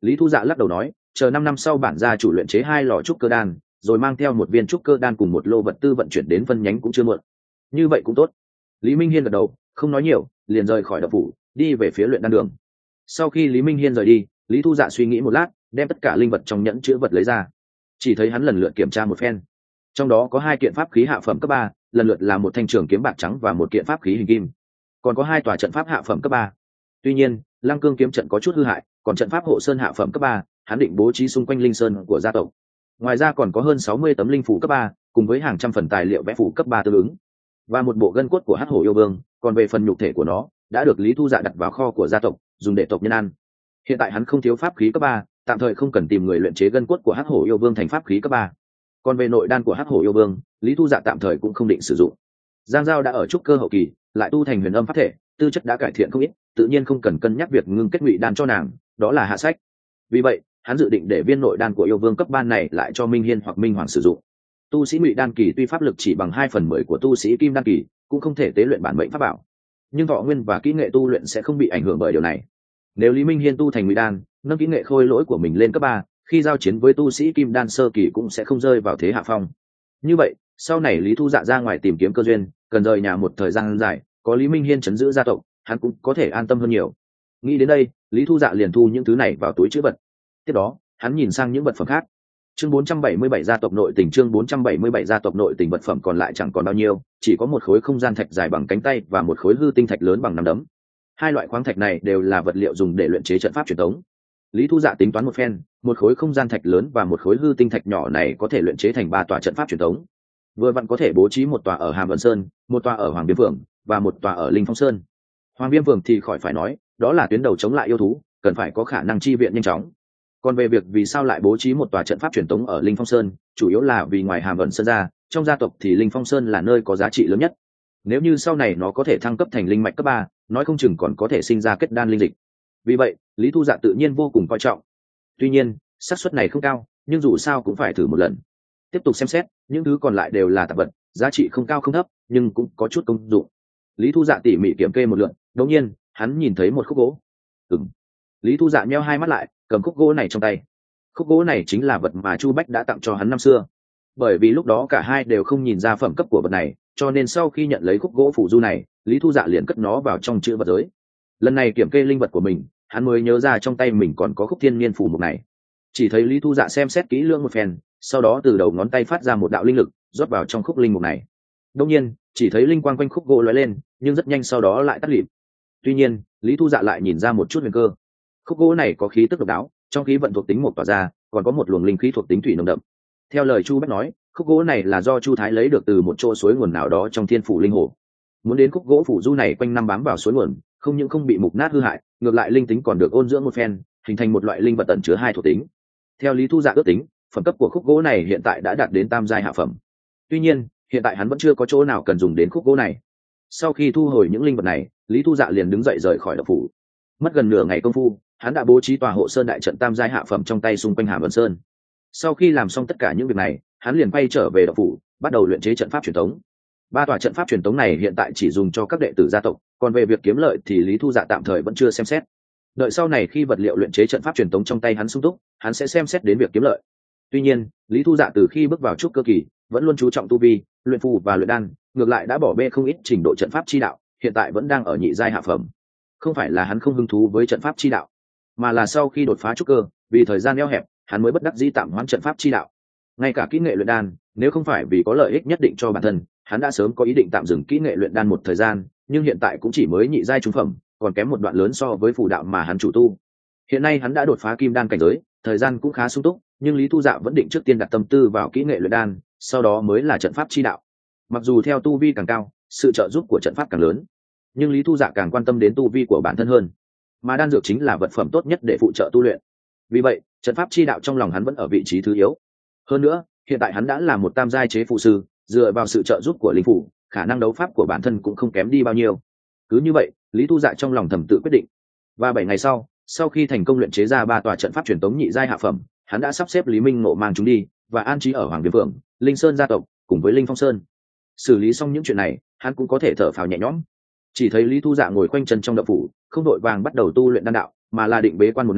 Lý Thu Dạ lắc đầu nói, chờ 5 năm sau bản gia chủ luyện chế 2 lò trúc cơ đan, rồi mang theo một viên trúc cơ đan cùng một lô vật tư vận chuyển đến phân nhánh cũng chưa muộn. Như vậy cũng tốt. Lý Minh Hiên gật đầu, không nói nhiều, liền rời khỏi động phủ, đi về phía luyện đan đường. Sau khi Lý Minh Hiên rời đi, Lý Thu Dạ suy nghĩ một lát, đem tất cả linh vật trong nhẫn chứa vật lấy ra. Chỉ thấy hắn lần lượt kiểm tra một phen. Trong đó có 2 kiện pháp khí hạ phẩm cấp 3, lần lượt là một thanh trường kiếm bạc trắng và một kiện pháp khí hình kim. Còn có 2 tòa trận pháp hạ phẩm cấp 3. Tuy nhiên, Lăng Cương kiếm trận có chút hư hại, còn trận pháp hộ sơn hạ phẩm cấp 3, hắn định bố trí xung quanh linh sơn của gia tộc. Ngoài ra còn có hơn 60 tấm linh phủ cấp 3, cùng với hàng trăm phần tài liệu vẽ phủ cấp 3 tương ứng, và một bộ gân cốt của Hắc Hổ yêu vương, còn về phần nhục thể của nó, đã được Lý Thu Dạ đặt vào kho của gia tộc, dùng để tộc nhân ăn. Hiện tại hắn không thiếu pháp khí cấp 3, tạm thời không cần tìm người luyện chế gân cốt của Hắc Hổ yêu vương thành pháp khí cấp 3. Còn về nội đan của Hắc Hổ yêu vương, Lý Thu Dạ tạm thời cũng không định sử dụng. Giang Giao đã ở trúc cơ hậu kỳ, lại tu thành huyền âm pháp thể, tư chất đã cải thiện không ít, tự nhiên không cần cân nhắc việc ngưng kết ngụy đan cho nàng, đó là hạ sách. Vì vậy, hắn dự định để viên nội đan của yêu vương cấp 3 này lại cho Minh Hiên hoặc Minh Hoàng sử dụng. Tu sĩ ngụy đan kỳ tuy pháp lực chỉ bằng 2/10 của tu sĩ kim đan kỳ, cũng không thể tế luyện bản mệnh pháp bảo, nhưng thọ nguyên và kỹ nghệ tu luyện sẽ không bị ảnh hưởng bởi điều này. Nếu Lý Minh Hiên tu thành ngụy đan, nâng kỹ nghệ khôi lỗi của mình lên cấp 3, khi giao chiến với tu sĩ kim đan sơ kỳ cũng sẽ không rơi vào thế hạ phong. Như vậy, sau này Lý Thu Dạ ra ngoài tìm kiếm cơ duyên, cần rời nhà một thời gian dài, có Lý Minh Hiên trấn giữ gia tộc, hắn cũng có thể an tâm hơn nhiều. Nghĩ đến đây, Lý Thu Dạ liền thu những thứ này vào túi trữ vật. Tiếp đó, hắn nhìn sang những vật phẩm khác. Chương 477 gia tộc nội tình, chương 477 gia tộc nội tình. Vật phẩm còn lại chẳng còn bao nhiêu, chỉ có một khối không gian thạch dài bằng cánh tay và một khối hư tinh thạch lớn bằng nắm đấm. 2 loại khoáng thạch này đều là vật liệu dùng để luyện chế trận pháp truyền thống. Lý Thu Dạ tính toán một phen, một khối không gian thạch lớn và một khối hư tinh thạch nhỏ này có thể luyện chế thành 3 tòa trận pháp truyền thống. Vừa vặn có thể bố trí một tòa ở Hàm Vận Sơn, một tòa ở Hoàng Viêm Phường và một tòa ở Linh Phong Sơn. Hoàng Viêm Phường thì khỏi phải nói, đó là tuyến đầu chống lại yêu thú, cần phải có khả năng chi viện nhanh chóng. Còn về việc vì sao lại bố trí một tòa trận pháp truyền thống ở Linh Phong Sơn, chủ yếu là vì ngoài Hàm Vận Sơn ra, trong gia tộc thì Linh Phong Sơn là nơi có giá trị lớn nhất. Nếu như sau này nó có thể thăng cấp thành linh mạch cấp 3, nói không chừng còn có thể sinh ra kết đan linh dịch. Vì vậy, Lý Thu Dạ tự nhiên vô cùng coi trọng. Tuy nhiên, xác suất này không cao, nhưng dù sao cũng phải thử một lần. Tiếp tục xem xét, những thứ còn lại đều là tạp vật, giá trị không cao không thấp, nhưng cũng có chút công dụng. Lý Thu Dạ tỉ mỉ kiểm kê một lượt, đột nhiên, hắn nhìn thấy một khúc gỗ. Lý Thu Dạ nheo hai mắt lại, cầm khúc gỗ này trong tay. Khúc gỗ này chính là vật mà Chu Bách đã tặng cho hắn năm xưa. Bởi vì lúc đó cả hai đều không nhìn ra phẩm cấp của vật này, cho nên sau khi nhận lấy khúc gỗ phù du này, Lý Thu Dạ liền cất nó vào trong chữ vật giới. Lần này kiểm kê linh vật của mình, hắn mới nhớ ra trong tay mình còn có khúc thiên niên phù mục này. Chỉ thấy Lý Thu Dạ xem xét kỹ lưỡng một phen, sau đó từ đầu ngón tay phát ra một đạo linh lực, rót vào trong khúc linh mục này. Đương nhiên, chỉ thấy linh quang quanh khúc gỗ lóe lên, nhưng rất nhanh sau đó lại tắt lịm. Tuy nhiên, Lý Thu Dạ lại nhìn ra một chút huyền cơ. Khúc gỗ này có khí tức độc đáo, trong khí vận thuộc tính một tỏa ra, còn có một luồng linh khí thuộc tính thủy nồng đậm. Theo lời Chu Bách nói, khúc gỗ này là do Chu Thái lấy được từ một chỗ suối nguồn nào đó trong Thiên Phủ Linh Hồ. Muốn đến khúc gỗ phủ du này quanh năm bám vào suối nguồn, không những không bị mục nát hư hại, ngược lại linh tính còn được ôn dưỡng một phen, hình thành một loại linh vật ẩn chứa 2 thuộc tính. Theo Lý Thu Dạ ước tính, phẩm cấp của khúc gỗ này hiện tại đã đạt đến tam giai hạ phẩm. Tuy nhiên, hiện tại hắn vẫn chưa có chỗ nào cần dùng đến khúc gỗ này. Sau khi thu hồi những linh vật này, Lý Thu Dạ liền đứng dậy rời khỏi động phủ. Mất gần nửa ngày công phu, hắn đã bố trí tòa hộ sơn đại trận tam giai hạ phẩm trong tay xung quanh Hàm Vân Sơn. Sau khi làm xong tất cả những việc này, hắn liền quay trở về động phủ, bắt đầu luyện chế trận pháp truyền thống. 3 tòa trận pháp truyền thống này hiện tại chỉ dùng cho các đệ tử gia tộc, còn về việc kiếm lợi thì Lý Thu Dạ tạm thời vẫn chưa xem xét. Đợi sau này khi vật liệu luyện chế trận pháp truyền thống trong tay hắn sung túc, hắn sẽ xem xét đến việc kiếm lợi. Tuy nhiên, Lý Thu Dạ từ khi bước vào trúc cơ kỳ, vẫn luôn chú trọng tu vi, luyện phù và luyện đan, ngược lại đã bỏ bê không ít trình độ trận pháp chi đạo, hiện tại vẫn đang ở nhị giai hạ phẩm. Không phải là hắn không hứng thú với trận pháp chi đạo, mà là sau khi đột phá trúc cơ, vì thời gian eo hẹp, hắn mới bất đắc dĩ tạm hoãn trận pháp chi đạo. Ngay cả kỹ nghệ luyện đan, nếu không phải vì có lợi ích nhất định cho bản thân, hắn đã sớm có ý định tạm dừng kỹ nghệ luyện đan một thời gian, nhưng hiện tại cũng chỉ mới nhị giai trung phẩm, còn kém một đoạn lớn so với phù đạo mà hắn chủ tu. Hiện nay hắn đã đột phá kim đan cảnh giới, thời gian cũng khá sung túc, nhưng Lý Thu Dạ vẫn định trước tiên đặt tâm tư vào kỹ nghệ luyện đan, sau đó mới là trận pháp chi đạo. Mặc dù theo tu vi càng cao, sự trợ giúp của trận pháp càng lớn, nhưng Lý Thu Dạ càng quan tâm đến tu vi của bản thân hơn, mà đan dược chính là vật phẩm tốt nhất để phụ trợ tu luyện. Vì vậy, trận pháp chi đạo trong lòng hắn vẫn ở vị trí thứ yếu. Hơn nữa, hiện tại hắn đã là một tam giai chế phụ sư, dựa vào sự trợ giúp của linh phủ, khả năng đấu pháp của bản thân cũng không kém đi bao nhiêu. Cứ như vậy, Lý Thu Dạ trong lòng thầm tự quyết định. Và 7 ngày sau khi thành công luyện chế ra 3 tòa trận pháp truyền tống nhị giai hạ phẩm, hắn đã sắp xếp Lý Minh Ngộ mang chúng đi và an trí ở Hoàng Viêm Phượng, Linh Sơn gia tộc cùng với Linh Phong Sơn. Xử lý xong những chuyện này, hắn cũng có thể thở phào nhẹ nhõm. Chỉ thấy Lý Thu Dạ ngồi quanh chân trong động phủ, không đội vàng bắt đầu tu luyện đan đạo, mà là định bế quan 1 năm,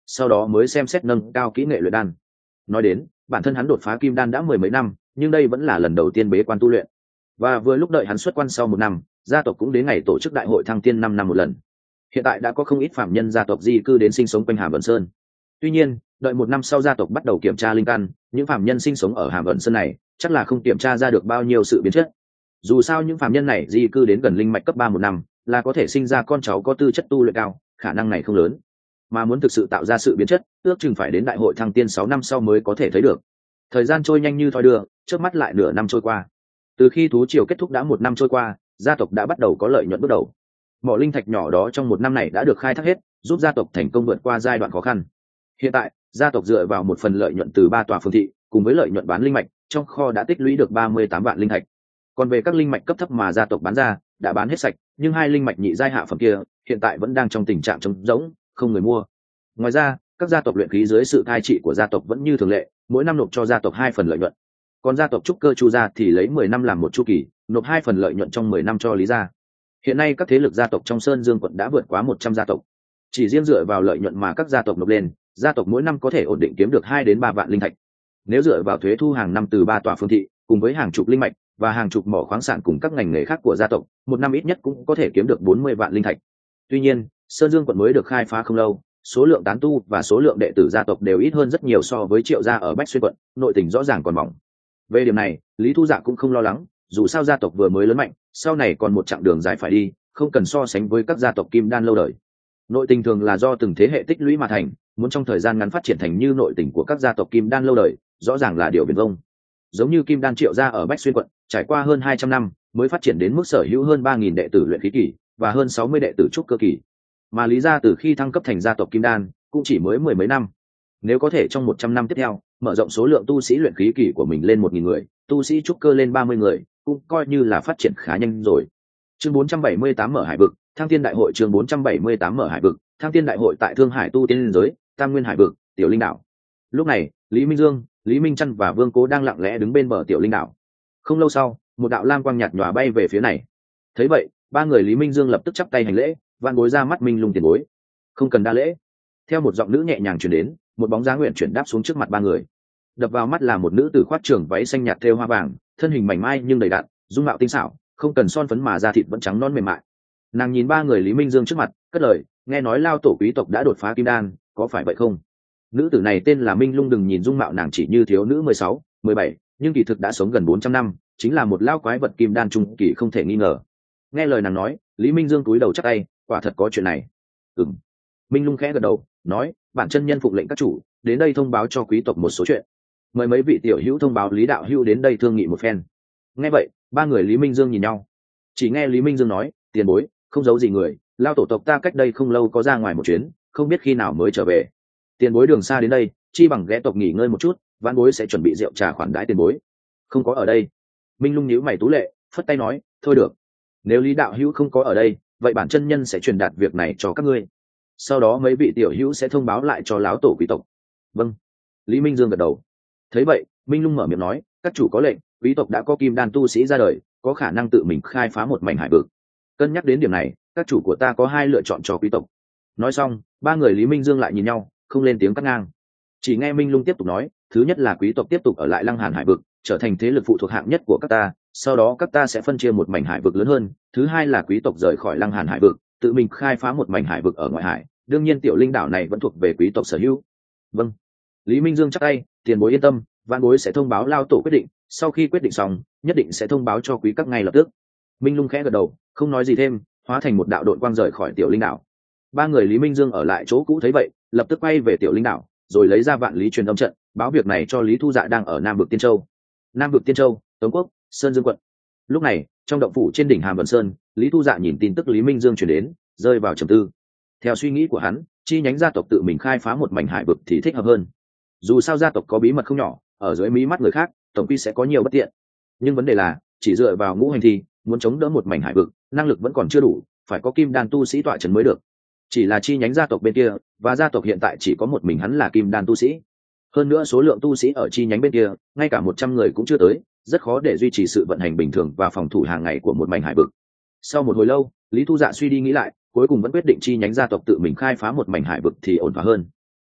sau đó mới xem xét nâng cao kỹ nghệ luyện đan. Nói đến, bản thân hắn đột phá kim đan đã mười mấy năm, nhưng đây vẫn là lần đầu tiên bế quan tu luyện. Và vừa lúc đợi hắn xuất quan sau một năm, gia tộc cũng đến ngày tổ chức đại hội thăng tiên 5 năm một lần. Hiện tại đã có không ít phạm nhân gia tộc di cư đến sinh sống quanh Hàm Ẩn Sơn. Tuy nhiên, đợi một năm sau gia tộc bắt đầu kiểm tra linh căn, những phạm nhân sinh sống ở Hàm Ẩn Sơn này chắc là không kiểm tra ra được bao nhiêu sự biến chất. Dù sao những phạm nhân này di cư đến gần linh mạch cấp 3 một năm, là có thể sinh ra con cháu có tư chất tu luyện cao, khả năng này không lớn. Mà muốn thực sự tạo ra sự biến chất, ước chừng phải đến đại hội thăng tiên 6 năm sau mới có thể thấy được. Thời gian trôi nhanh như thoi đưa, trước mắt lại nửa năm trôi qua. Từ khi thú triều kết thúc đã một năm trôi qua, gia tộc đã bắt đầu có lợi nhuận bước đầu. Mỏ linh thạch nhỏ đó trong một năm này đã được khai thác hết, giúp gia tộc thành công vượt qua giai đoạn khó khăn. Hiện tại, gia tộc dựa vào một phần lợi nhuận từ 3 tòa phường thị, cùng với lợi nhuận bán linh mạch, trong kho đã tích lũy được 38 vạn linh thạch. Còn về các linh mạch cấp thấp mà gia tộc bán ra, đã bán hết sạch, nhưng 2 linh mạch nhị giai hạ phẩm kia, hiện tại vẫn đang trong tình trạng trống rỗng, không người mua. Ngoài ra, các gia tộc luyện khí dưới sự cai trị của gia tộc vẫn như thường lệ, mỗi năm nộp cho gia tộc 2 phần lợi nhuận. Còn gia tộc trúc cơ Chu gia thì lấy 10 năm làm một chu kỳ, nộp 2 phần lợi nhuận trong 10 năm cho Lý gia. Hiện nay các thế lực gia tộc trong Sơn Dương quận đã vượt quá 100 gia tộc. Chỉ riêng dựa vào lợi nhuận mà các gia tộc nộp lên, gia tộc mỗi năm có thể ổn định kiếm được 2 đến 3 vạn linh thạch. Nếu dựa vào thuế thu hàng năm từ 3 tòa phương thị, cùng với hàng chục linh mạch và hàng chục mỏ khoáng sản cùng các ngành nghề khác của gia tộc, một năm ít nhất cũng có thể kiếm được 40 vạn linh thạch. Tuy nhiên, Sơn Dương quận mới được khai phá không lâu, số lượng tán tu và số lượng đệ tử gia tộc đều ít hơn rất nhiều so với Triệu gia ở Bách Xuyên quận, nội tình rõ ràng còn mỏng. Về điểm này, Lý Thu Dạ cũng không lo lắng, dù sao gia tộc vừa mới lớn mạnh, sau này còn một chặng đường dài phải đi, không cần so sánh với các gia tộc kim đan lâu đời. Nội tình thường là do từng thế hệ tích lũy mà thành, muốn trong thời gian ngắn phát triển thành như nội tình của các gia tộc kim đan lâu đời, rõ ràng là điều viển vông. Giống như kim đan Triệu gia ở Bách Xuyên quận, trải qua hơn 200 năm mới phát triển đến mức sở hữu hơn 3.000 đệ tử luyện khí kỳ và hơn 60 đệ tử trúc cơ kỳ. Mà Lý gia từ khi thăng cấp thành gia tộc kim đan cũng chỉ mới mười mấy năm. Nếu có thể trong 100 năm tiếp theo mở rộng số lượng tu sĩ luyện khí kỳ của mình lên 1.000 người, tu sĩ trúc cơ lên 30 người, cũng coi như là phát triển khá nhanh rồi. Chương 478 mở hải vực, Thăng Tiên đại hội. Chương 478 mở hải vực, Thăng Tiên đại hội tại Thương Hải tu tiên giới, Tam Nguyên hải vực, Tiểu Linh đảo. Lúc này, Lý Minh Dương, Lý Minh Chân và Vương Cố đang lặng lẽ đứng bên bờ Tiểu Linh đảo. Không lâu sau, một đạo lam quang nhạt nhòa bay về phía này. Thấy vậy, ba người Lý Minh Dương lập tức chắp tay hành lễ, van bối ra mắt Minh Lung tiền bối. Không cần đa lễ. Theo một giọng nữ nhẹ nhàng truyền đến, một bóng dáng nguyện chuyển đáp xuống trước mặt ba người. Đập vào mắt là một nữ tử khoác trường váy xanh nhạt thêu hoa vàng, thân hình mảnh mai nhưng đầy đặn, dung mạo tinh xảo, không cần son phấn mà da thịt vẫn trắng non mềm mại. Nàng nhìn ba người Lý Minh Dương trước mặt, cất lời, nghe nói lao tổ quý tộc đã đột phá kim đan, có phải vậy không? Nữ tử này tên là Minh Lung, đừng nhìn dung mạo nàng chỉ như thiếu nữ 16, 17, nhưng kỳ thực đã sống gần 400 năm, chính là một lao quái vật kim đan trung kỳ không thể nghi ngờ. Nghe lời nàng nói, Lý Minh Dương cúi đầu chắp tay, quả thật có chuyện này. Ừm. Minh Lung khẽ gật đầu, nói, bản chân nhân phụng lệnh các chủ, đến đây thông báo cho quý tộc một số chuyện. Mời mấy vị tiểu hữu thông báo Lý đạo hữu đến đây thương nghị một phen. Nghe vậy, ba người Lý Minh Dương nhìn nhau. Chỉ nghe Lý Minh Dương nói, tiền bối, không giấu gì người, lao tổ tộc ta cách đây không lâu có ra ngoài một chuyến, không biết khi nào mới trở về. Tiền bối đường xa đến đây, chi bằng ghé tộc nghỉ ngơi một chút, vãn bối sẽ chuẩn bị rượu trà khoản đãi tiền bối. Không có ở đây. Minh Lung nhíu mày tú lệ, phất tay nói, thôi được. Nếu Lý đạo hữu không có ở đây, vậy bản chân nhân sẽ truyền đạt việc này cho các ngươi. Sau đó mấy vị tiểu hữu sẽ thông báo lại cho lão tổ quý tộc. Vâng. Lý Minh Dương gật đầu. Thấy vậy, Minh Lung mở miệng nói, các chủ có lệnh, quý tộc đã có kim đan tu sĩ ra đời, có khả năng tự mình khai phá một mảnh hải vực. Cân nhắc đến điểm này, các chủ của ta có 2 lựa chọn cho quý tộc. Nói xong, ba người Lý Minh Dương lại nhìn nhau, không lên tiếng cắt ngang. Chỉ nghe Minh Lung tiếp tục nói, thứ nhất là quý tộc tiếp tục ở lại Lăng Hàn hải vực, trở thành thế lực phụ thuộc hạng nhất của các ta, sau đó các ta sẽ phân chia một mảnh hải vực lớn hơn. Thứ hai là quý tộc rời khỏi Lăng Hàn hải vực, tự mình khai phá một mảnh hải vực ở ngoại hải, đương nhiên Tiểu Linh đảo này vẫn thuộc về quý tộc sở hữu. Vâng. Lý Minh Dương chắp tay, tiền bối yên tâm, vãn bối sẽ thông báo lao tổ quyết định, sau khi quyết định xong, nhất định sẽ thông báo cho quý các ngay lập tức. Minh Lung khẽ gật đầu, không nói gì thêm, hóa thành một đạo đội quang rời khỏi Tiểu Linh đảo. Ba người Lý Minh Dương ở lại chỗ cũ thấy vậy, lập tức quay về Tiểu Linh đảo, rồi lấy ra vạn lý truyền âm trận, báo việc này cho Lý Thu Dạ đang ở Nam vực Tiên Châu. Nam vực Tiên Châu, Tống Quốc, Sơn Dương quận. Lúc này, trong động phủ trên đỉnh Hàm Vân Sơn, Lý Thu Dạ nhìn tin tức Lý Minh Dương truyền đến, rơi vào trầm tư. Theo suy nghĩ của hắn, chi nhánh gia tộc tự mình khai phá một mảnh hải vực thì thích hợp hơn. Dù sao gia tộc có bí mật không nhỏ, ở dưới mí mắt người khác, tổng quy sẽ có nhiều bất tiện. Nhưng vấn đề là, chỉ dựa vào ngũ hành thi, muốn chống đỡ một mảnh hải vực, năng lực vẫn còn chưa đủ, phải có kim đan tu sĩ tọa trấn mới được. Chỉ là chi nhánh gia tộc bên kia, và gia tộc hiện tại chỉ có một mình hắn là kim đan tu sĩ. Hơn nữa số lượng tu sĩ ở chi nhánh bên kia, ngay cả 100 người cũng chưa tới, rất khó để duy trì sự vận hành bình thường và phòng thủ hàng ngày của một mảnh hải vực. Sau một hồi lâu, Lý Thu Dạ suy đi nghĩ lại, cuối cùng vẫn quyết định chi nhánh gia tộc tự mình khai phá một mảnh hải vực thì ổn thỏa hơn.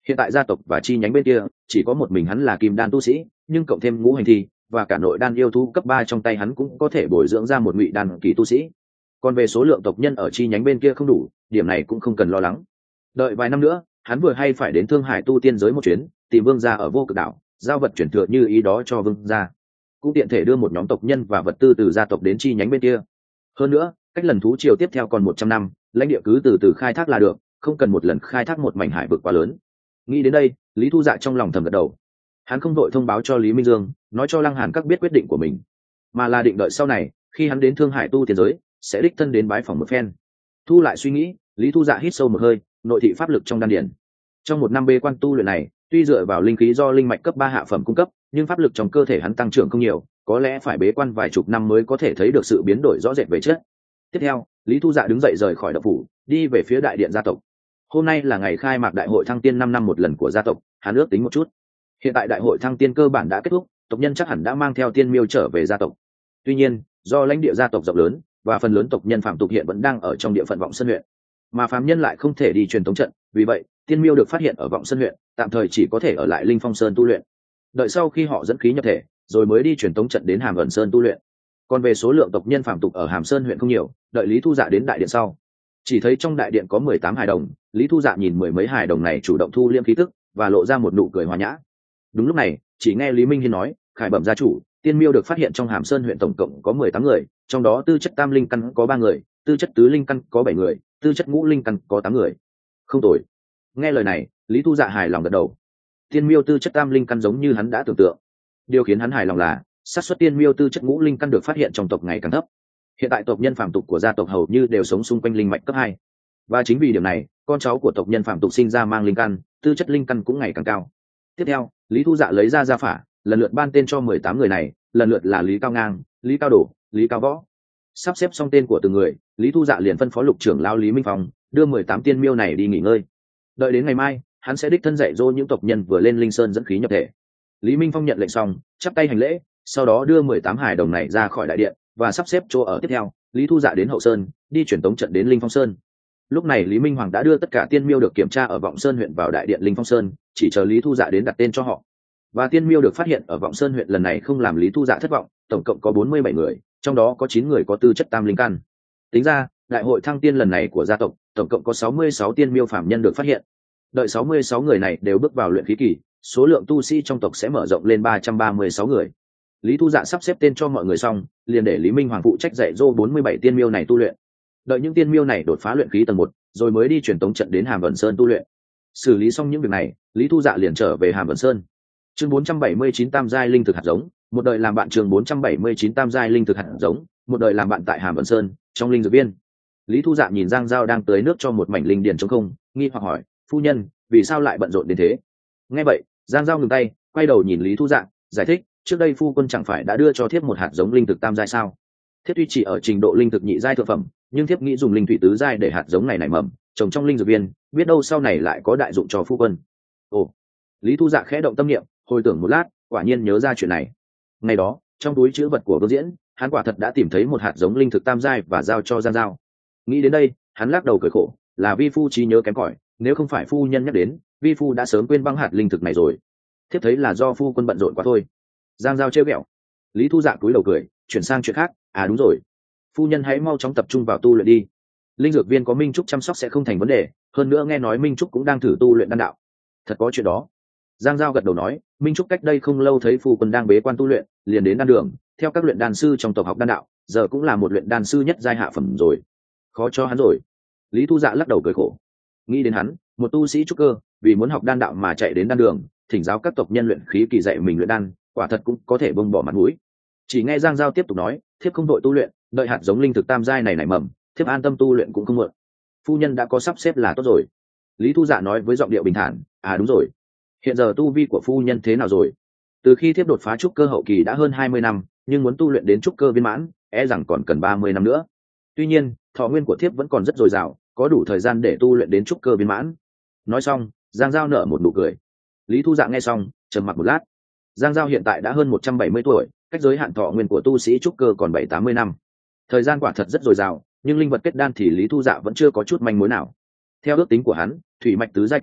Hiện tại gia tộc và chi nhánh bên kia chỉ có một mình hắn là kim đan tu sĩ, nhưng cộng thêm ngũ hành thi và cả nội đan yêu thú cấp 3 trong tay hắn cũng có thể bồi dưỡng ra một ngụy đan kỳ tu sĩ. Còn về số lượng tộc nhân ở chi nhánh bên kia không đủ, điểm này cũng không cần lo lắng. Đợi vài năm nữa, hắn vừa hay phải đến Thương Hải tu tiên giới một chuyến, tìm vương gia ở Vô Cực đảo, giao vật chuyển thừa như ý đó cho vương gia. Cũng tiện thể đưa một nhóm tộc nhân và vật tư từ gia tộc đến chi nhánh bên kia. Hơn nữa, cách lần thú triều tiếp theo còn 100 năm, lãnh địa cứ từ từ khai thác là được, không cần một lần khai thác một mảnh hải vực quá lớn. Nghĩ đến đây, Lý Thu Dạ trong lòng thầm gật đầu. Hắn không đội thông báo cho Lý Minh Dương, nói cho Lăng Hàn các biết quyết định của mình, mà là định đợi sau này, khi hắn đến Thương Hải tu tiên giới, sẽ đích thân đến bái phỏng một phen. Thu lại suy nghĩ, Lý Thu Dạ hít sâu một hơi, nội thị pháp lực trong đan điển. Trong một năm bế quan tu luyện này, tuy dựa vào linh khí do linh mạch cấp 3 hạ phẩm cung cấp, nhưng pháp lực trong cơ thể hắn tăng trưởng không nhiều, có lẽ phải bế quan vài chục năm mới có thể thấy được sự biến đổi rõ rệt về chất. Tiếp theo, Lý Thu Dạ đứng dậy rời khỏi động phủ, đi về phía đại điện gia tộc. Hôm nay là ngày khai mạc đại hội thăng tiên 5 năm một lần của gia tộc, hắn ước tính một chút. Hiện tại đại hội thăng tiên cơ bản đã kết thúc, tộc nhân chắc hẳn đã mang theo tiên miêu trở về gia tộc. Tuy nhiên, do lãnh địa gia tộc rộng lớn và phần lớn tộc nhân phạm tục hiện vẫn đang ở trong địa phận Vọng Sơn huyện, mà phàm nhân lại không thể đi truyền tống trận, vì vậy tiên miêu được phát hiện ở Vọng Sơn huyện, tạm thời chỉ có thể ở lại Linh Phong Sơn tu luyện. Đợi sau khi họ dẫn khí nhập thể, rồi mới đi truyền tống trận đến Hàm Ẩn Sơn tu luyện. Còn về số lượng tộc nhân phạm tục ở Hàm Sơn huyện không nhiều, đợi Lý Thu Dạ đến đại điện sau, chỉ thấy trong đại điện có 18 hài đồng. Lý Thu Dạ nhìn mười mấy hài đồng này chủ động thu liễm khí tức và lộ ra một nụ cười hòa nhã. Đúng lúc này, chỉ nghe Lý Minh Hiên nói, khải bẩm gia chủ, tiên miêu được phát hiện trong Hàm Sơn huyện tổng cộng có 18 người, trong đó tư chất tam linh căn có 3 người, tư chất tứ linh căn có 7 người, tư chất ngũ linh căn có 8 người. Không tồi. Nghe lời này, Lý Thu Dạ hài lòng gật đầu. Tiên miêu tư chất tam linh căn giống như hắn đã tưởng tượng. Điều khiến hắn hài lòng là xác suất tiên miêu tư chất ngũ linh căn được phát hiện trong tộc ngày càng thấp. Hiện tại tộc nhân phàm tục của gia tộc hầu như đều sống xung quanh linh mạch cấp 2. Và chính vì điểm này, con cháu của tộc nhân phàm tục sinh ra mang linh căn, tư chất linh căn cũng ngày càng cao. Tiếp theo, Lý Thu Dạ lấy ra gia phả, lần lượt ban tên cho 18 người này, lần lượt là Lý Cao Ngang, Lý Cao Đổ, Lý Cao Võ. Sắp xếp xong tên của từng người, Lý Thu Dạ liền phân phó lục trưởng lão Lý Minh Phong đưa 18 tiên miêu này đi nghỉ ngơi. Đợi đến ngày mai, hắn sẽ đích thân dạy dỗ những tộc nhân vừa lên Linh Sơn dẫn khí nhập thể. Lý Minh Phong nhận lệnh xong, chắp tay hành lễ, sau đó đưa 18 hài đồng này ra khỏi đại điện và sắp xếp chỗ ở tiếp theo. Lý Thu Dạ đến Hậu Sơn, đi truyền tống trận đến Linh Phong Sơn. Lúc này Lý Minh Hoàng đã đưa tất cả tiên miêu được kiểm tra ở Vọng Sơn huyện vào đại điện Linh Phong Sơn, chỉ chờ Lý Thu Dạ đến đặt tên cho họ. Và tiên miêu được phát hiện ở Vọng Sơn huyện lần này không làm Lý Thu Dạ thất vọng, tổng cộng có 47 người, trong đó có 9 người có tư chất tam linh căn. Tính ra, đại hội thăng tiên lần này của gia tộc, tổng cộng có 66 tiên miêu phàm nhân được phát hiện. Đợi 66 người này đều bước vào luyện khí kỳ, số lượng tu sĩ trong tộc sẽ mở rộng lên 336 người. Lý Thu Dạ sắp xếp tên cho mọi người xong, liền để Lý Minh Hoàng phụ trách dạy dỗ 47 tiên miêu này tu luyện. Đợi những tiên miêu này đột phá luyện khí tầng 1, rồi mới đi truyền tống trận đến Hàm Ẩn Sơn tu luyện. Xử lý xong những việc này, Lý Thu Dạ liền trở về Hàm Ẩn Sơn. Chương 479 tam giai linh thực hạt giống, một đời làm bạn. Chương 479 tam giai linh thực hạt giống, một đời làm bạn tại Hàm Ẩn Sơn, trong linh dược viên. Lý Thu Dạ nhìn Giang Giao đang tưới nước cho một mảnh linh điền trống không, nghi hoặc hỏi, phu nhân, vì sao lại bận rộn đến thế? Nghe vậy, Giang Giao ngừng tay, quay đầu nhìn Lý Thu Dạ, giải thích, trước đây phu quân chẳng phải đã đưa cho thiếp một hạt giống linh thực tam giai sao? Thiếp tuy chỉ ở trình độ linh thực nhị giai thượng phẩm, nhưng thiếp nghĩ dùng linh thủy tứ giai để hạt giống này nảy mầm, trồng trong linh dược viên, biết đâu sau này lại có đại dụng cho phu quân. Ồ. Lý Thu Dạ khẽ động tâm niệm, hồi tưởng một lát, quả nhiên nhớ ra chuyện này. Ngày đó, trong túi trữ vật của Vương Diễn, hắn quả thật đã tìm thấy một hạt giống linh thực tam giai và giao cho Giang Giao. Nghĩ đến đây, hắn lắc đầu cười khổ, là vi phu trí nhớ kém cỏi, nếu không phải phu nhân nhắc đến, vi phu đã sớm quên băng hạt linh thực này rồi. Thiếp thấy là do phu quân bận rộn quá thôi. Giang Giao trêu ghẹo. Lý Thu Dạ cúi đầu cười, chuyển sang chuyện khác, à đúng rồi, phu nhân hãy mau chóng tập trung vào tu luyện đi. Linh dược viên có Minh Trúc chăm sóc sẽ không thành vấn đề, hơn nữa nghe nói Minh Trúc cũng đang thử tu luyện đan đạo. Thật có chuyện đó. Giang Giao gật đầu nói, Minh Trúc cách đây không lâu thấy phu quân đang bế quan tu luyện, liền đến đan đường, theo các luyện đan sư trong tộc học đan đạo, giờ cũng là một luyện đan sư nhất giai hạ phẩm rồi. Khó cho hắn rồi. Lý Thu Dạ lắc đầu cười khổ. Nghĩ đến hắn, một tu sĩ trúc cơ, vì muốn học đan đạo mà chạy đến đan đường, thỉnh giáo các tộc nhân luyện khí kỳ dạy mình luyện đan, quả thật cũng có thể bông bỏ mặt mũi. Chỉ nghe Giang Giao tiếp tục nói, thiếp không đội tu luyện, đợi hạt giống linh thực tam giai này nảy mầm, thiếp an tâm tu luyện cũng không muộn. Phu nhân đã có sắp xếp là tốt rồi. Lý Thu Dạ nói với giọng điệu bình thản, à đúng rồi, hiện giờ tu vi của phu nhân thế nào rồi? Từ khi thiếp đột phá trúc cơ hậu kỳ đã hơn 20 năm, nhưng muốn tu luyện đến trúc cơ viên mãn, e rằng còn cần 30 năm nữa. Tuy nhiên, thọ nguyên của thiếp vẫn còn rất dồi dào, có đủ thời gian để tu luyện đến trúc cơ viên mãn. Nói xong, Giang Giao nở một nụ cười. Lý Thu Dạ nghe xong, trầm mặc một lát. Giang Giao hiện tại đã hơn 170 tuổi, cách giới hạn thọ nguyên của tu sĩ trúc cơ còn 7-80 năm. Thời gian quả thật rất dồi dào, nhưng linh vật kết đan thì Lý Thu Dạ vẫn chưa có chút manh mối nào. Theo ước tính của hắn, thủy mạch tứ giai kia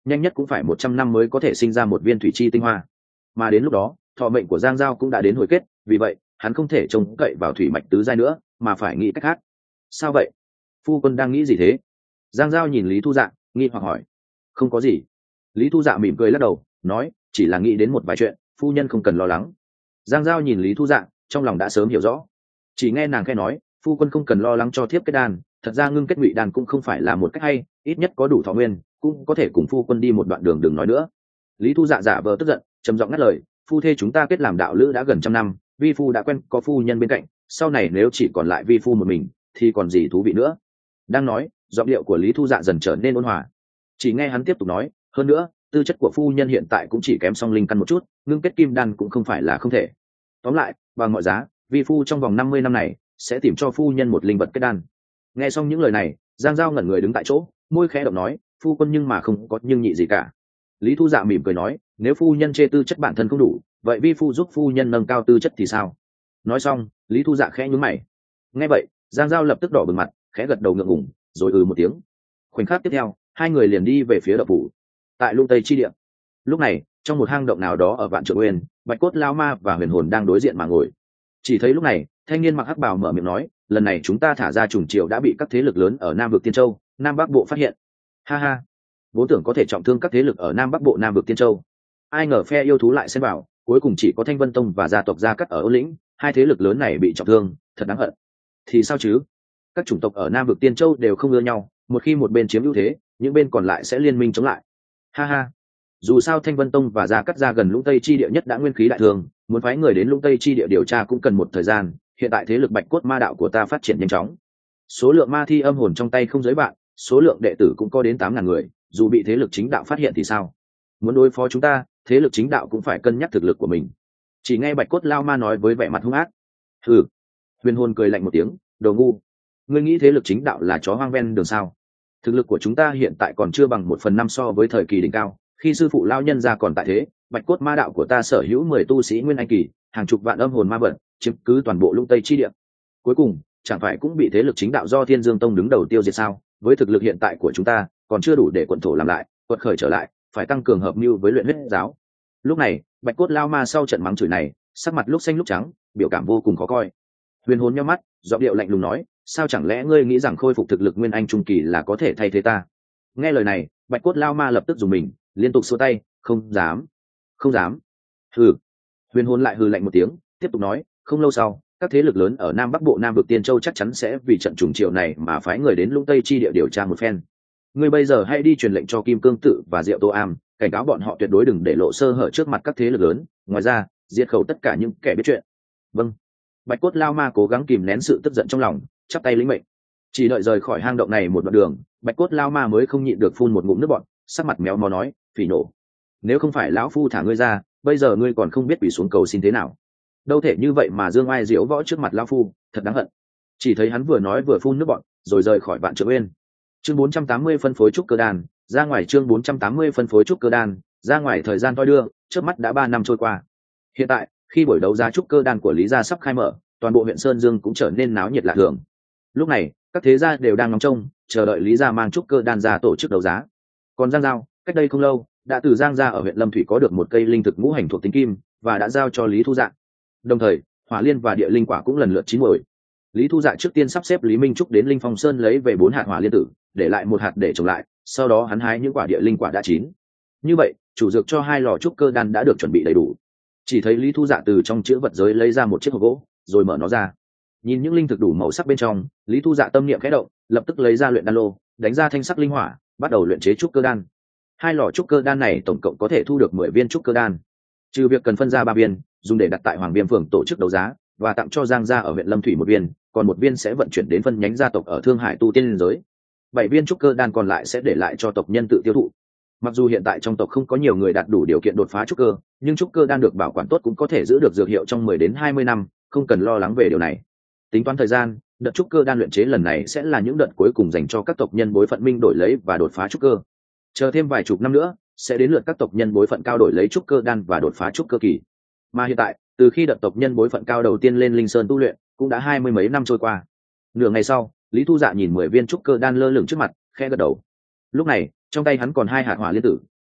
nhanh nhất cũng phải 100 năm mới có thể sinh ra một viên thủy chi tinh hoa, mà đến lúc đó thọ mệnh của Giang Giao cũng đã đến hồi kết, vì vậy hắn không thể trông cậy vào thủy mạch tứ giai nữa mà phải nghĩ cách khác. Sao vậy? Phu quân đang nghĩ gì thế? Giang Giao nhìn Lý Thu Dạ nghi hoặc hỏi. Không có gì. Lý Thu Dạ mỉm cười lắc đầu nói, chỉ là nghĩ đến một vài chuyện, phu nhân không cần lo lắng. Giang Giao nhìn Lý Thu Dạ trong lòng đã sớm hiểu rõ, chỉ nghe nàng khẽ nói, phu quân không cần lo lắng cho thiếp kết đan, thật ra ngưng kết ngụy đan cũng không phải là một cách hay, ít nhất có đủ thọ nguyên cũng có thể cùng phu quân đi một đoạn đường, đừng nói nữa. Lý Thu Dạ giả vờ tức giận trầm giọng ngắt lời, phu thê chúng ta kết làm đạo lữ đã gần 100 năm, vi phu đã quen có phu nhân bên cạnh, sau này nếu chỉ còn lại vi phu một mình thì còn gì thú vị nữa. Đang nói, giọng điệu của Lý Thu Dạ dần trở nên ôn hòa, chỉ nghe hắn tiếp tục nói, hơn nữa tư chất của phu nhân hiện tại cũng chỉ kém song linh căn một chút, ngưng kết kim đan cũng không phải là không thể. Tóm lại, bằng mọi giá vi phu trong vòng 50 năm này sẽ tìm cho phu nhân một linh vật kết đan. Nghe xong những lời này, Giang Giao ngẩn người đứng tại chỗ, môi khẽ động nói, phu quân nhưng mà không có nhưng nhị gì cả. Lý Thu Dạ mỉm cười nói, nếu phu nhân chê tư chất bản thân không đủ, vậy vi phu giúp phu nhân nâng cao tư chất thì sao? Nói xong, Lý Thu Dạ khẽ nhướng mày. Nghe vậy, Giang Giao lập tức đỏ bừng mặt, khẽ gật đầu ngượng ngùng, rồi một tiếng. Khoảnh khắc tiếp theo, hai người liền đi về phía động phủ. Tại Lung Tây chi địa, lúc này trong một hang động nào đó ở Vạn Trượng Nguyên, Bạch Cốt Lao Ma và Huyền Hồn đang đối diện mà ngồi. Chỉ thấy lúc này, thanh niên mặc hắc bào mở miệng nói, lần này chúng ta thả ra trùng triều đã bị các thế lực lớn ở Nam vực Tiên Châu, Nam Bắc Bộ phát hiện. Ha ha, vốn tưởng có thể trọng thương các thế lực ở Nam Bắc Bộ Nam vực Tiên Châu, ai ngờ phe yêu thú lại xen vào, cuối cùng chỉ có Thanh Vân Tông và gia tộc Gia Cát ở Ôn Lĩnh, hai thế lực lớn này bị trọng thương, thật đáng hận. Thì sao chứ? Các chủng tộc ở Nam vực Tiên Châu đều không ưa nhau, một khi một bên chiếm ưu thế, những bên còn lại sẽ liên minh chống lại. Ha ha, dù sao Thanh Vân Tông và Gia Cát ra gần Lũng Tây chi địa nhất đã nguyên khí đại thương, muốn phái người đến Lũng Tây chi địa điều tra cũng cần một thời gian. Hiện tại thế lực Bạch Cốt Ma đạo của ta phát triển nhanh chóng, số lượng ma thi âm hồn trong tay không giới bạn, số lượng đệ tử cũng có đến 8.000 người, dù bị thế lực chính đạo phát hiện thì sao? Muốn đối phó chúng ta, thế lực chính đạo cũng phải cân nhắc thực lực của mình. Chỉ nghe Bạch Cốt Lao Ma nói với vẻ mặt hung ác. Hừ. Huyền Hồn cười lạnh một tiếng, đồ ngu, ngươi nghĩ thế lực chính đạo là chó hoang ven đường sao? Thực lực của chúng ta hiện tại còn chưa bằng 1/5 so với thời kỳ đỉnh cao, khi sư phụ lao nhân ra còn tại thế. Bạch Cốt Ma đạo của ta sở hữu 10 tu sĩ nguyên anh kỳ, hàng chục vạn âm hồn ma vật, chiếm cứ toàn bộ Lũng Tây chi địa. Cuối cùng chẳng phải cũng bị thế lực chính đạo do Thiên Dương Tông đứng đầu tiêu diệt sao? Với thực lực hiện tại của chúng ta còn chưa đủ để quận thổ làm lại, quật khởi trở lại, phải tăng cường hợp mưu với luyện huyết giáo. Lúc này Bạch Cốt Lao Ma sau trận mắng chửi này, sắc mặt lúc xanh lúc trắng, biểu cảm vô cùng khó coi. Huyền Hồn nhíu mắt, giọng điệu lạnh lùng nói, sao chẳng lẽ ngươi nghĩ rằng khôi phục thực lực nguyên anh trung kỳ là có thể thay thế ta? Nghe lời này, Bạch Cốt Lao Ma lập tức dùng mình, liên tục xua tay, không dám, không dám. Hừ. Huyền Hồn lại hừ lạnh một tiếng, tiếp tục nói, không lâu sau, các thế lực lớn ở Nam Bắc Bộ Nam vực Tiên Châu chắc chắn sẽ vì trận trùng triệu này mà phái người đến Lũng Tây chi địa điều tra một phen. Ngươi bây giờ hãy đi truyền lệnh cho Kim Cương Tự và Diệu Tô Am, cảnh cáo bọn họ tuyệt đối đừng để lộ sơ hở trước mặt các thế lực lớn, ngoài ra diệt khẩu tất cả những kẻ biết chuyện. Vâng. Bạch Cốt Lao Ma cố gắng kìm nén sự tức giận trong lòng, chắp tay lĩnh mệnh. Chỉ đợi rời khỏi hang động này một đoạn đường, Bạch Cốt Lao Ma mới không nhịn được phun một ngụm nước bọt, sắc mặt méo mó nói, phỉ nổ, nếu không phải lão phu thả ngươi ra, bây giờ ngươi còn không biết quỳ xuống cầu xin thế nào. Đâu thể như vậy mà dương ai diễu võ trước mặt lão phu, thật đáng hận. Chỉ thấy hắn vừa nói vừa phun nước bọt, rồi rời khỏi Vạn Trượng Nguyên. Chương 480 phân phối trúc cơ đan, ra ngoài. Chương 480 phân phối trúc cơ đan, ra ngoài. Thời gian thoi đưa, trước mắt đã 3 năm trôi qua. Hiện tại, khi buổi đấu giá trúc cơ đan của Lý gia sắp khai mở, toàn bộ huyện Sơn Dương cũng trở nên náo nhiệt lạ thường. Lúc này, các thế gia đều đang ngóng trông, chờ đợi Lý gia mang trúc cơ đan ra tổ chức đấu giá. Còn Giang Giao, cách đây không lâu, đã từ Giang gia ở huyện Lâm Thủy có được một cây linh thực ngũ hành thuộc tính kim và đã giao cho Lý Thu Dạ. Đồng thời, hỏa liên và địa linh quả cũng lần lượt chín muồi. Lý Thu Dạ trước tiên sắp xếp Lý Minh Trúc đến Linh Phong Sơn lấy về 4 hạt hỏa liên tử, để lại 1 hạt để trồng lại, sau đó hắn hái những quả địa linh quả đã chín. Như vậy, chủ dược cho 2 lò trúc cơ đan đã được chuẩn bị đầy đủ. Chỉ thấy Lý Thu Dạ từ trong chữ vật giới lấy ra một chiếc hộp gỗ, rồi mở nó ra. Nhìn những linh thực đủ màu sắc bên trong, Lý Thu Dạ tâm niệm khẽ động, lập tức lấy ra luyện đan lô, đánh ra thanh sắc linh hỏa, bắt đầu luyện chế trúc cơ đan. 2 lò trúc cơ đan này tổng cộng có thể thu được 10 viên trúc cơ đan. Trừ việc cần phân ra 3 viên, dùng để đặt tại Hoàng Viêm phường tổ chức đấu giá, và tặng cho Giang gia ở huyện Lâm Thủy 1 viên, còn 1 viên sẽ vận chuyển đến phân nhánh gia tộc ở Thương Hải tu tiên liên giới. 7 viên trúc cơ đan còn lại sẽ để lại cho tộc nhân tự tiêu thụ. Mặc dù hiện tại trong tộc không có nhiều người đạt đủ điều kiện đột phá trúc cơ, nhưng trúc cơ đan được bảo quản tốt cũng có thể giữ được dược hiệu trong 10 đến 20 năm, không cần lo lắng về điều này. Tính toán thời gian, đợt trúc cơ đan luyện chế lần này sẽ là những đợt cuối cùng dành cho các tộc nhân bối phận minh đổi lấy và đột phá trúc cơ. Chờ thêm vài chục năm nữa, sẽ đến lượt các tộc nhân bối phận cao đổi lấy trúc cơ đan và đột phá trúc cơ kỳ. Mà hiện tại, từ khi đợt tộc nhân bối phận cao đầu tiên lên Linh Sơn tu luyện, cũng đã 20 mấy năm trôi qua. Nửa ngày sau, Lý Thu Dạ nhìn 10 viên trúc cơ đan lơ lửng trước mặt, khẽ gật đầu. Lúc này, trong tay hắn còn 2 hạt hỏa liên tử,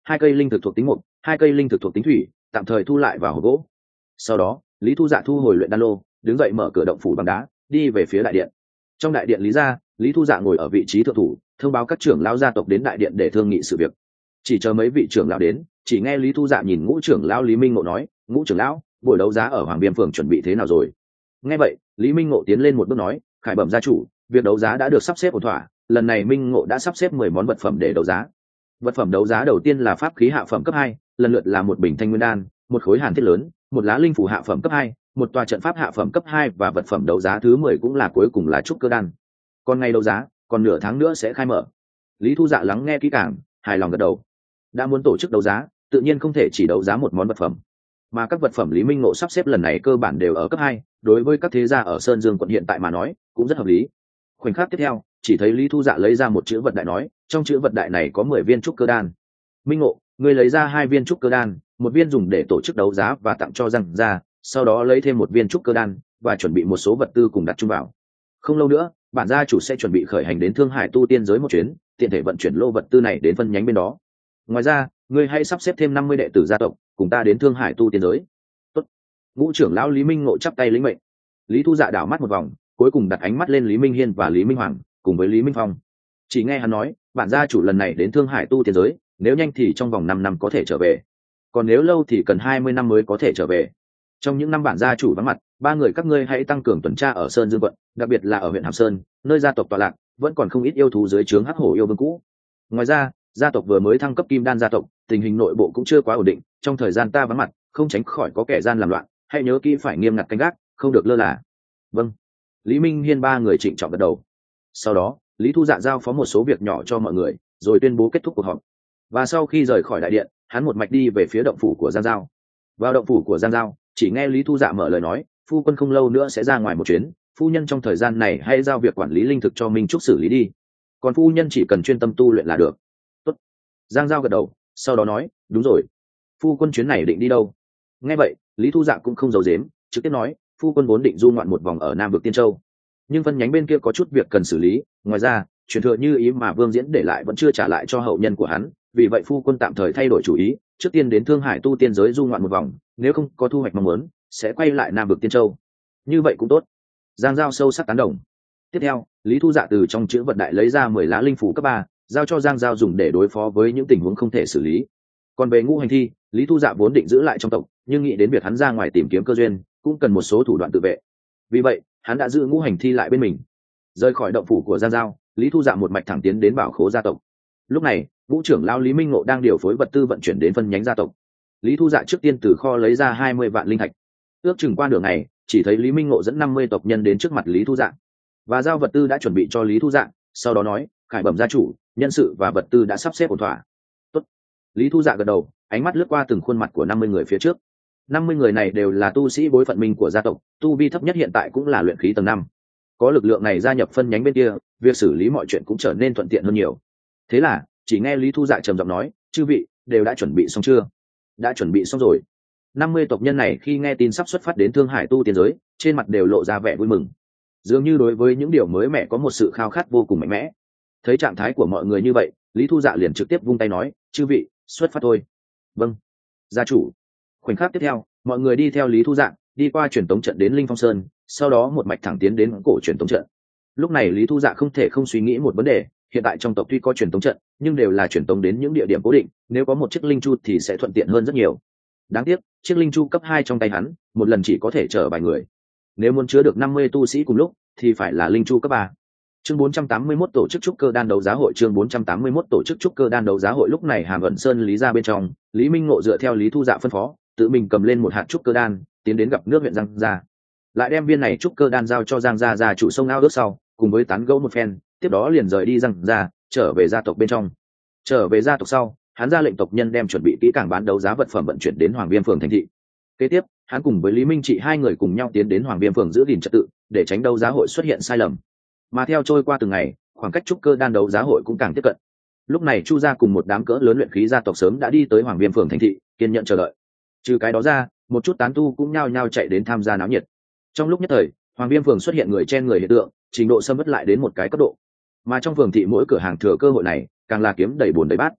2 cây linh thực thuộc tính mục, 2 cây linh thực thuộc tính thủy, tạm thời thu lại vào hộp gỗ. Sau đó Lý Thu Dạ thu hồi luyện đan lô, đứng dậy mở cửa động phủ bằng đá, đi về phía đại điện. Trong đại điện Lý gia, Lý Thu Dạ ngồi ở vị trí thượng thủ, thông báo các trưởng lão gia tộc đến đại điện để thương nghị sự việc. Chỉ chờ mấy vị trưởng lão đến, chỉ nghe Lý Thu Dạ nhìn Ngũ trưởng lão Lý Minh Ngộ nói: "Ngũ trưởng lão, buổi đấu giá ở Hoàng Viêm phường chuẩn bị thế nào rồi?" Nghe vậy, Lý Minh Ngộ tiến lên một bước nói: "Khải Bẩm gia chủ, việc đấu giá đã được sắp xếp ổn thỏa, lần này Minh Ngộ đã sắp xếp 10 món vật phẩm để đấu giá. Vật phẩm đấu giá đầu tiên là pháp khí hạ phẩm cấp 2, lần lượt là một bình thanh nguyên đan, một khối hàn thiết lớn, một lá linh phủ hạ phẩm cấp 2, một tòa trận pháp hạ phẩm cấp 2 và vật phẩm đấu giá thứ 10 cũng là cuối cùng là trúc cơ đan. Còn ngày đấu giá, còn nửa tháng nữa sẽ khai mở." Lý Thu Dạ lắng nghe kỹ càng, hài lòng gật đầu. Đã muốn tổ chức đấu giá, tự nhiên không thể chỉ đấu giá một món vật phẩm, mà các vật phẩm Lý Minh Ngộ sắp xếp lần này cơ bản đều ở cấp 2, đối với các thế gia ở Sơn Dương quận hiện tại mà nói, cũng rất hợp lý. Khoảnh khắc tiếp theo, chỉ thấy Lý Thu Dạ lấy ra một chữ vật đại nói, trong chữ vật đại này có 10 viên trúc cơ đan. "Minh Ngộ, ngươi lấy ra 2 viên trúc cơ đan, một viên dùng để tổ chức đấu giá và tặng cho Giang gia, sau đó lấy thêm một viên trúc cơ đan và chuẩn bị một số vật tư cùng đặt chung vào. Không lâu nữa, bản gia chủ sẽ chuẩn bị khởi hành đến Thương Hải tu tiên giới một chuyến, tiện thể vận chuyển lô vật tư này đến phân nhánh bên đó. Ngoài ra, ngươi hãy sắp xếp thêm 50 đệ tử gia tộc cùng ta đến Thương Hải tu tiên giới." Tốt. Ngũ trưởng lão Lý Minh Ngộ chắp tay lĩnh mệnh. Lý Thu Dạ đảo mắt một vòng, cuối cùng đặt ánh mắt lên Lý Minh Hiên và Lý Minh Hoàng cùng với Lý Minh Phong. Chỉ nghe hắn nói: "Bản gia chủ lần này đến Thương Hải tu tiên giới, nếu nhanh thì trong vòng 5 năm có thể trở về, còn nếu lâu thì cần 20 năm mới có thể trở về. Trong những năm bản gia chủ vắng mặt, 3 người các ngươi hãy tăng cường tuần tra ở Sơn Dương quận, đặc biệt là ở huyện Hàm Sơn, nơi gia tộc tọa lạc, vẫn còn không ít yêu thú dưới trướng Hắc Hổ yêu vương cũ. Ngoài ra, gia tộc vừa mới thăng cấp Kim Đan gia tộc, tình hình nội bộ cũng chưa quá ổn định, trong thời gian ta vắng mặt, không tránh khỏi có kẻ gian làm loạn, hãy nhớ kỹ phải nghiêm ngặt canh gác, không được lơ là." "Vâng." Lý Minh Hiên 3 người trịnh trọng gật đầu. Sau đó, Lý Thu Dạ giao phó một số việc nhỏ cho mọi người, rồi tuyên bố kết thúc cuộc họp. Và sau khi rời khỏi đại điện, hắn một mạch đi về phía động phủ của Giang Giao. Vào động phủ của Giang Giao, chỉ nghe Lý Thu Dạ mở lời nói: "Phu quân không lâu nữa sẽ ra ngoài một chuyến, phu nhân trong thời gian này hãy giao việc quản lý linh thực cho Minh Trúc xử lý đi, còn phu nhân chỉ cần chuyên tâm tu luyện là được." Tốt. Giang Giao gật đầu, sau đó nói: "Đúng rồi, phu quân chuyến này định đi đâu?" Nghe vậy, Lý Thu Dạ cũng không giấu giếm, trực tiếp nói: "Phu quân vốn định du ngoạn một vòng ở Nam vực Tiên Châu, nhưng phân nhánh bên kia có chút việc cần xử lý, ngoài ra truyền thừa như ý mà Vương Diễn để lại vẫn chưa trả lại cho hậu nhân của hắn, vì vậy phu quân tạm thời thay đổi chủ ý, trước tiên đến Thương Hải tu tiên giới du ngoạn một vòng, nếu không có thu hoạch mong muốn sẽ quay lại Nam vực Tiên Châu." "Như vậy cũng tốt." Giang Giao sâu sắc tán đồng. Tiếp theo, Lý Thu Dạ từ trong chữ vật đại lấy ra 10 lá linh phủ cấp 3, giao cho Giang Giao dùng để đối phó với những tình huống không thể xử lý. Còn về Ngũ Hành Thi, Lý Thu Dạ vốn định giữ lại trong tộc, nhưng nghĩ đến việc hắn ra ngoài tìm kiếm cơ duyên, cũng cần một số thủ đoạn tự vệ. Vì vậy, hắn đã giữ Ngũ Hành Thi lại bên mình. Rời khỏi động phủ của Giang Giao, Lý Thu Dạ một mạch thẳng tiến đến Bảo Khố gia tộc. Lúc này, Ngũ trưởng lão Lý Minh Ngộ đang điều phối vật tư vận chuyển đến phân nhánh gia tộc. Lý Thu Dạ trước tiên từ kho lấy ra 20 vạn linh thạch. Ước chừng qua nửa ngày, chỉ thấy Lý Minh Ngộ dẫn 50 tộc nhân đến trước mặt Lý Thu Dạ và giao vật tư đã chuẩn bị cho Lý Thu Dạ, sau đó nói: "Khải bẩm gia chủ, nhân sự và vật tư đã sắp xếp ổn thỏa." Tốt. Lý Thu Dạ gật đầu, ánh mắt lướt qua từng khuôn mặt của 50 người phía trước. 50 người này đều là tu sĩ bối phận minh của gia tộc, tu vi thấp nhất hiện tại cũng là luyện khí tầng 5. Có lực lượng này gia nhập phân nhánh bên kia, việc xử lý mọi chuyện cũng trở nên thuận tiện hơn nhiều. Thế là, chỉ nghe Lý Thu Dạ trầm giọng nói: "Chư vị, đều đã chuẩn bị xong chưa?" "Đã chuẩn bị xong rồi." 50 tộc nhân này khi nghe tin sắp xuất phát đến Thương Hải tu tiên giới, trên mặt đều lộ ra vẻ vui mừng. Dường như đối với những điều mới mẻ có một sự khao khát vô cùng mạnh mẽ. Thấy trạng thái của mọi người như vậy, Lý Thu Dạ liền trực tiếp vung tay nói: "Chư vị, xuất phát thôi." "Vâng, gia chủ." Khoảnh khắc tiếp theo, mọi người đi theo Lý Thu Dạ, đi qua truyền tống trận đến Linh Phong Sơn, sau đó một mạch thẳng tiến đến cổ truyền tống trận. Lúc này Lý Thu Dạ không thể không suy nghĩ một vấn đề, hiện tại trong tộc tuy có truyền tống trận, nhưng đều là truyền tống đến những địa điểm cố định, nếu có một chiếc linh chu thì sẽ thuận tiện hơn rất nhiều. Đáng tiếc, chiếc linh chu cấp 2 trong tay hắn, một lần chỉ có thể chở vài người. Nếu muốn chứa được 50 tu sĩ cùng lúc, thì phải là linh chu cấp 3. Chương 481 tổ chức trúc cơ đan đấu giá hội. Chương 481 tổ chức trúc cơ đan đấu giá hội. Lúc này Hàm Ẩn Sơn Lý ra bên trong, Lý Minh Ngộ dựa theo Lý Thu Dạ phân phó, tự mình cầm lên một hạt trúc cơ đan, tiến đến gặp nước huyện Giang gia, lại đem viên này trúc cơ đan giao cho Giang gia gia chủ sông ao ước sau, cùng với tán gẫu một phen, tiếp đó liền rời đi Giang gia, trở về gia tộc bên trong. Trở về gia tộc sau, hắn ra lệnh tộc nhân đem chuẩn bị kỹ càng bán đấu giá vật phẩm vận chuyển đến Hoàng Viêm phường thành thị. Kế tiếp, hắn cùng với Lý Minh Trị hai người cùng nhau tiến đến Hoàng Viêm phường giữ gìn trật tự, để tránh đấu giá hội xuất hiện sai lầm. Mà theo trôi qua từng ngày, khoảng cách trúc cơ đan đấu giá hội cũng càng tiếp cận. Lúc này Chu gia cùng một đám cỡ lớn luyện khí gia tộc sớm đã đi tới Hoàng Viêm phường thành thị, kiên nhẫn chờ đợi. Trừ cái đó ra, một chút tán tu cũng nhao nhao chạy đến tham gia náo nhiệt. Trong lúc nhất thời, Hoàng Viêm phường xuất hiện người chen người hiện tượng, trình độ xâm mất lại đến một cái cấp độ. Mà trong phường thị mỗi cửa hàng thừa cơ hội này, càng là kiếm đầy bùn đầy bát.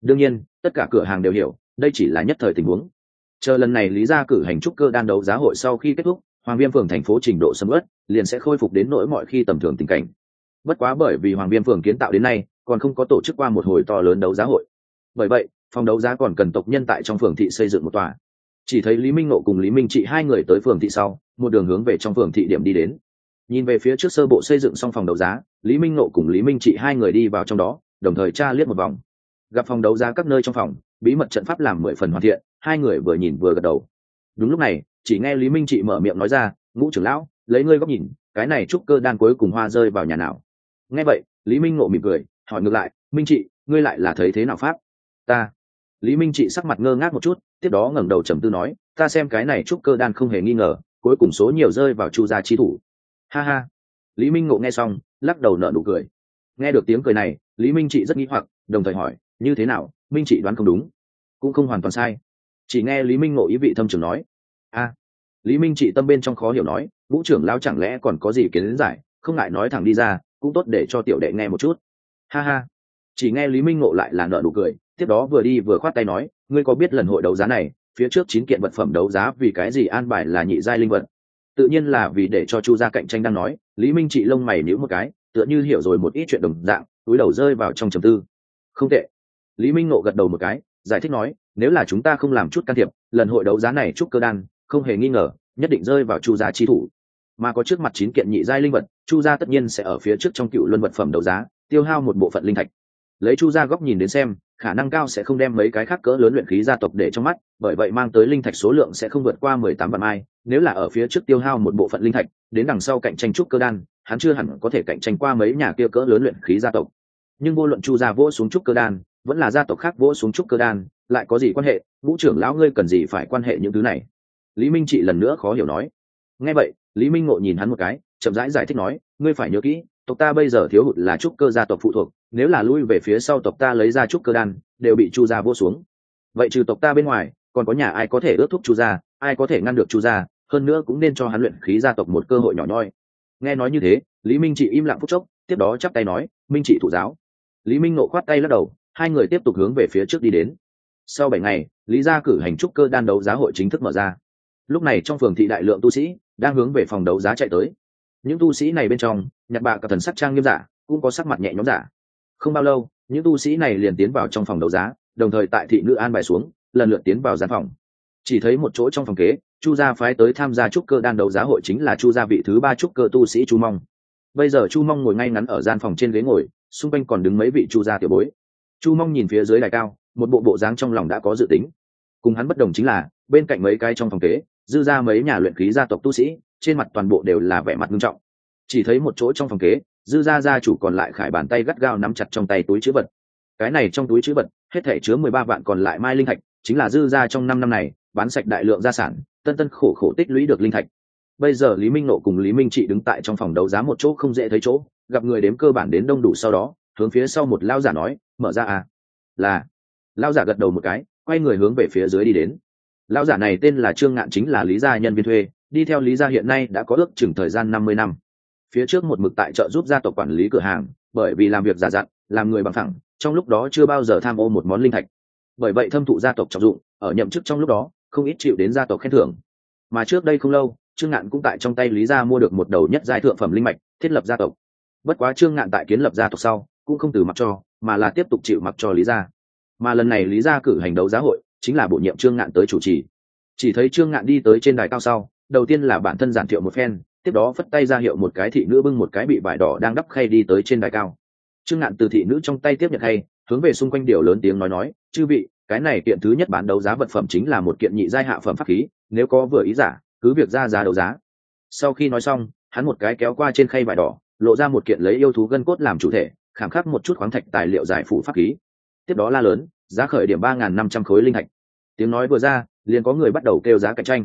đương nhiên tất cả cửa hàng đều hiểu đây chỉ là nhất thời tình huống. Chờ lần này lý gia cử hành trúc cơ đan đấu giá hội sau khi kết thúc, Hoàng Viêm phường thành phố trình độ sầm uất liền sẽ khôi phục đến nỗi mọi khi tầm thường tình cảnh. Bất quá bởi vì Hoàng Viêm phường kiến tạo đến nay còn không có tổ chức qua một hồi to lớn đấu giá hội, bởi vậy phòng đấu giá còn cần tộc nhân tại trong phường thị xây dựng một tòa. Chỉ thấy Lý Minh Nộ cùng Lý Minh Trị hai người tới phường thị sau, một đường hướng về trong phường thị điểm đi đến. Nhìn về phía trước sơ bộ xây dựng xong phòng đấu giá, Lý Minh Nộ cùng Lý Minh Trị hai người đi vào trong đó, đồng thời tra liếc một vòng. Gặp phòng đấu giá các nơi trong phòng, bí mật trận pháp làm 10 phần hoàn thiện, hai người vừa nhìn vừa gật đầu. Đúng lúc này, chỉ nghe Lý Minh Trị mở miệng nói ra, "Ngũ trưởng lão, lấy ngươi góc nhìn, cái này trúc cơ đan cuối cùng hoa rơi vào nhà nào?" Nghe vậy, Lý Minh Ngộ mỉm cười, hỏi ngược lại, "Minh Trị, ngươi lại là thấy thế nào pháp?" "Ta." Lý Minh Trị sắc mặt ngơ ngác một chút, tiếp đó ngẩng đầu trầm tư nói, "Ta xem cái này trúc cơ đan không hề nghi ngờ, cuối cùng số nhiều rơi vào Chu gia chi thủ." Ha ha. Lý Minh Ngộ nghe xong, lắc đầu nở nụ cười. Nghe được tiếng cười này, Lý Minh Trị rất nghi hoặc, đồng thời hỏi, "Như thế nào, Minh Trị đoán không đúng?" "Cũng không hoàn toàn sai." Chỉ nghe Lý Minh Ngộ ý vị thâm trường nói. "A." Lý Minh Trị tâm bên trong khó hiểu nói, "Vũ trưởng lão chẳng lẽ còn có gì kiến giải, không ngại nói thẳng đi ra, cũng tốt để cho tiểu đệ nghe một chút." Ha ha. Chỉ nghe Lý Minh Ngộ lại là nở nụ cười, tiếp đó vừa đi vừa khoát tay nói, "Ngươi có biết lần hội đấu giá này phía trước 9 kiện vật phẩm đấu giá vì cái gì an bài là nhị giai linh vật?" "Tự nhiên là vì để cho Chu gia cạnh tranh." Đang nói, Lý Minh Trị lông mày nhíu một cái, tựa như hiểu rồi một ít chuyện đồng dạng, túi đầu rơi vào trong trầm tư. "Không tệ." Lý Minh Ngộ gật đầu một cái, giải thích nói, "Nếu là chúng ta không làm chút can thiệp, lần hội đấu giá này trúc cơ đan không hề nghi ngờ nhất định rơi vào Chu gia chi thủ. Mà có trước mặt 9 kiện nhị giai linh vật, Chu gia tất nhiên sẽ ở phía trước trong cựu luân vật phẩm đấu giá tiêu hao một bộ phận linh thạch. Lấy Chu gia góc nhìn đến xem, khả năng cao sẽ không đem mấy cái khác cỡ lớn luyện khí gia tộc để trong mắt, bởi vậy mang tới linh thạch số lượng sẽ không vượt qua 18 vạn mai. Nếu là ở phía trước tiêu hao một bộ phận linh thạch, đến đằng sau cạnh tranh trúc cơ đan, hắn chưa hẳn có thể cạnh tranh qua mấy nhà kia cỡ lớn luyện khí gia tộc. Nhưng vô luận Chu gia vỗ xuống trúc cơ đan, vẫn là gia tộc khác vỗ xuống trúc cơ đan, lại có gì quan hệ? Vũ trưởng lão ngươi cần gì phải quan hệ những thứ này?" Lý Minh Trị lần nữa khó hiểu nói. Nghe vậy, Lý Minh Ngộ nhìn hắn một cái, chậm rãi giải thích nói, "Ngươi phải nhớ kỹ, tộc ta bây giờ thiếu hụt là trúc cơ gia tộc phụ thuộc, nếu là lui về phía sau tộc ta lấy ra trúc cơ đan, đều bị Chu gia vô xuống. Vậy trừ tộc ta bên ngoài, còn có nhà ai có thể ước thúc Chu gia, ai có thể ngăn được Chu gia, hơn nữa cũng nên cho hắn luyện khí gia tộc một cơ hội nhỏ nhoi." Nghe nói như thế, Lý Minh Trị im lặng phút chốc, tiếp đó chắp tay nói, "Minh Trị thụ giáo." Lý Minh Ngộ khoát tay lắc đầu, hai người tiếp tục hướng về phía trước đi đến. Sau 7 ngày, Lý gia cử hành trúc cơ đan đấu giá hội chính thức mở ra. Lúc này trong phường thị đại lượng tu sĩ đang hướng về phòng đấu giá chạy tới. Những tu sĩ này bên trong, nhặt bạ cả thần sắc trang nghiêm giả, cũng có sắc mặt nhẹ nhõm giả. Không bao lâu, những tu sĩ này liền tiến vào trong phòng đấu giá, đồng thời tại thị nữ an bài xuống, lần lượt tiến vào gian phòng. Chỉ thấy một chỗ trong phòng kế, Chu gia phái tới tham gia trúc cơ đan đấu giá hội chính là Chu gia vị thứ 3 trúc cơ tu sĩ Chu Mong. Bây giờ Chu Mong ngồi ngay ngắn ở gian phòng trên ghế ngồi, xung quanh còn đứng mấy vị Chu gia tiểu bối. Chu Mong nhìn phía dưới đài cao, một bộ dáng trong lòng đã có dự tính. Cùng hắn bất đồng chính là, bên cạnh mấy cái trong phòng kế, dư ra mấy nhà luyện khí gia tộc tu sĩ, trên mặt toàn bộ đều là vẻ mặt nghiêm trọng. Chỉ thấy một chỗ trong phòng kế, dư ra gia chủ còn lại khải bàn tay gắt gao nắm chặt trong tay túi trữ vật. Cái này trong túi trữ vật, hết thảy chứa 13 vạn còn lại mai linh thạch, chính là dư ra trong 5 năm này bán sạch đại lượng gia sản, tân tân khổ khổ tích lũy được linh thạch. Bây giờ Lý Minh Nộ cùng Lý Minh Trị đứng tại trong phòng đấu giá một chỗ không dễ thấy chỗ, gặp người đếm cơ bản đến đông đủ, sau đó hướng phía sau một lao giả nói, "Mở ra à?" Là. Lao giả gật đầu một cái, quay người hướng về phía dưới đi đến. Lão giả này tên là Trương Ngạn, chính là Lý gia nhân viên thuê, đi theo Lý gia hiện nay đã có ước chừng thời gian 50 năm. Phía trước một mực tại trợ giúp gia tộc quản lý cửa hàng, bởi vì làm việc giả dặn, làm người bằng phẳng, trong lúc đó chưa bao giờ tham ô một món linh thạch. Bởi vậy thâm thụ gia tộc trọng dụng, ở nhậm chức trong lúc đó, không ít chịu đến gia tộc khen thưởng. Mà trước đây không lâu, Trương Ngạn cũng tại trong tay Lý gia mua được một đầu nhất giai thượng phẩm linh mạch, thiết lập gia tộc. Bất quá Trương Ngạn tại kiến lập gia tộc sau, cũng không từ mặc cho, mà là tiếp tục chịu mặc cho Lý gia. Mà lần này Lý gia cử hành đấu giá hội, chính là bổ nhiệm Trương Ngạn tới chủ trì. Chỉ thấy Trương Ngạn đi tới trên đài cao sau, đầu tiên là bản thân giản thiệu một phen, tiếp đó phất tay ra hiệu một cái thị nữ bưng một cái bị vải đỏ đang đắp khay đi tới trên đài cao. Trương Ngạn từ thị nữ trong tay tiếp nhận khay, hướng về xung quanh điều lớn tiếng nói, "Chư vị, cái này kiện thứ nhất bán đấu giá vật phẩm chính là một kiện nhị giai hạ phẩm pháp khí, nếu có vừa ý giả, cứ việc ra giá đấu giá." Sau khi nói xong, hắn một cái kéo qua trên khay vải đỏ, lộ ra một kiện lấy yêu thú gân cốt làm chủ thể, khảm khắc một chút khoáng thạch tài liệu giải phủ pháp khí. Tiếp đó la lớn, "Giá khởi điểm 3.500 khối linh thạch." Tiếng nói vừa ra, liền có người bắt đầu kêu giá cạnh tranh.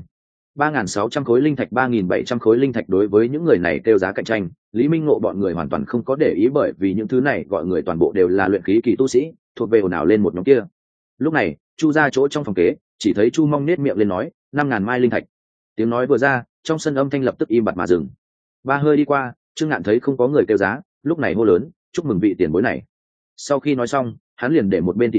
3.600 khối linh thạch, 3.700 khối linh thạch. Đối với những người này kêu giá cạnh tranh, Lý Minh Ngộ bọn người hoàn toàn không có để ý, bởi vì những thứ này gọi người toàn bộ đều là luyện khí kỳ tu sĩ, thuộc về ồn ào lên một nhóm kia. Lúc này, Chu ra chỗ trong phòng kế, chỉ thấy Chu Mong nết miệng lên nói, 5.000 mai linh thạch. Tiếng nói vừa ra, trong sân âm thanh lập tức im bặt mà dừng. Ba hơi đi qua, Trương Ngạn thấy không có người kêu giá, lúc này hô lớn, "Chúc mừng vị tiền bối này." Sau khi nói xong, hắn liền để một bên thị nữ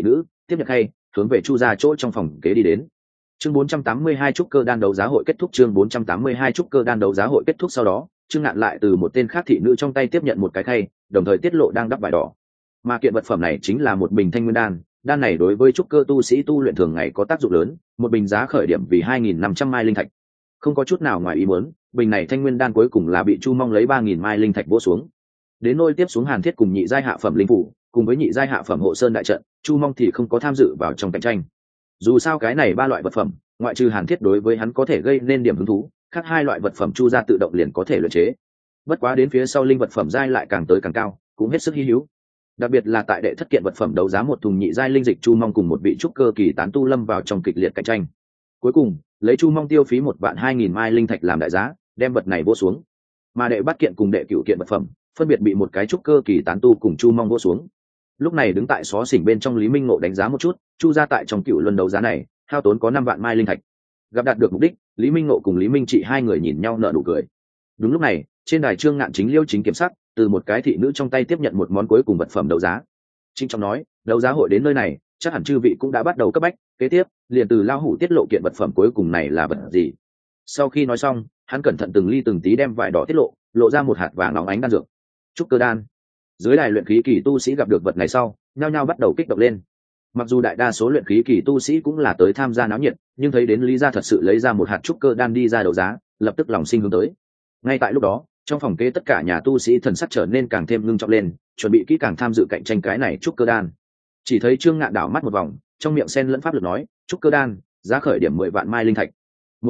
tiếp nhận khay hướng về chu ra chỗ trong phòng kế đi đến. Chương 482 trúc cơ đan đấu giá hội kết thúc. Chương 482 trúc cơ đan đấu giá hội kết thúc. Sau đó Trương Ngạn lại từ một tên khác thị nữ trong tay tiếp nhận một cái khay, đồng thời tiết lộ đang đắp vải đỏ. Mà kiện vật phẩm này chính là một bình thanh nguyên đan. Đan này đối với trúc cơ tu sĩ tu luyện thường ngày có tác dụng lớn, một bình giá khởi điểm vì 2.500 mai linh thạch. Không có chút nào ngoài ý muốn, bình này thanh nguyên đan cuối cùng là bị Chu Mong lấy 3.000 mai linh thạch vỗ xuống. Đến nôi tiếp xuống Hàn Thiết cùng nhị giai hạ phẩm linh phủ, cùng với nhị giai hạ phẩm hộ sơn đại trận, Chu Mong thì không có tham dự vào trong cạnh tranh. Dù sao cái này ba loại vật phẩm, ngoại trừ Hàn Thiết đối với hắn có thể gây nên điểm hứng thú, khác hai loại vật phẩm Chu gia tự động liền có thể luyện chế. Bất quá đến phía sau linh vật phẩm giai lại càng tới càng cao, cũng hết sức hi hữu. Đặc biệt là tại đệ thất kiện vật phẩm đấu giá một thùng nhị giai linh dịch, Chu Mong cùng một vị trúc cơ kỳ tán tu lâm vào trong kịch liệt cạnh tranh. Cuối cùng, lấy Chu Mong tiêu phí 1.200.000 mai linh thạch làm đại giá, đem vật này vỗ xuống. Mà đệ bát kiện cùng đệ cửu kiện vật phẩm, phân biệt bị một cái trúc cơ kỳ tán tu cùng Chu Mong vỗ xuống. Lúc này đứng tại xó xỉnh bên trong Lý Minh Ngộ đánh giá một chút, Chu gia tại trong cựu luân đấu giá này, hao tốn có 5 vạn mai linh thạch. Gặp đạt được mục đích, Lý Minh Ngộ cùng Lý Minh Trị hai người nhìn nhau nở nụ cười. Đúng lúc này, trên đài Trương Ngạn chính liêu chính kiểm sắc, từ một cái thị nữ trong tay tiếp nhận một món cuối cùng vật phẩm đấu giá. Trinh trọng nói, đấu giá hội đến nơi này, chắc hẳn chư vị cũng đã bắt đầu cấp bách, kế tiếp, liền từ Lao Hủ tiết lộ kiện vật phẩm cuối cùng này là vật gì. Sau khi nói xong, hắn cẩn thận từng ly từng tí đem vải đỏ tiết lộ ra một hạt vàng óng ánh đan dược. Trúc cơ đan. Dưới đài luyện khí kỳ tu sĩ gặp được vật này sau, nhao nhao bắt đầu kích động lên. Mặc dù đại đa số luyện khí kỳ tu sĩ cũng là tới tham gia náo nhiệt, nhưng thấy đến Lý gia thật sự lấy ra một hạt trúc cơ đan đi ra đấu giá, lập tức lòng sinh hướng tới. Ngay tại lúc đó, trong phòng kế tất cả nhà tu sĩ thần sắc trở nên càng thêm ngưng trọng lên, chuẩn bị kỹ càng tham dự cạnh tranh cái này trúc cơ đan. Chỉ thấy Trương Ngạn đảo mắt một vòng, trong miệng sen lẫn pháp lực nói, trúc cơ đan, giá khởi điểm 10 vạn mai linh thạch,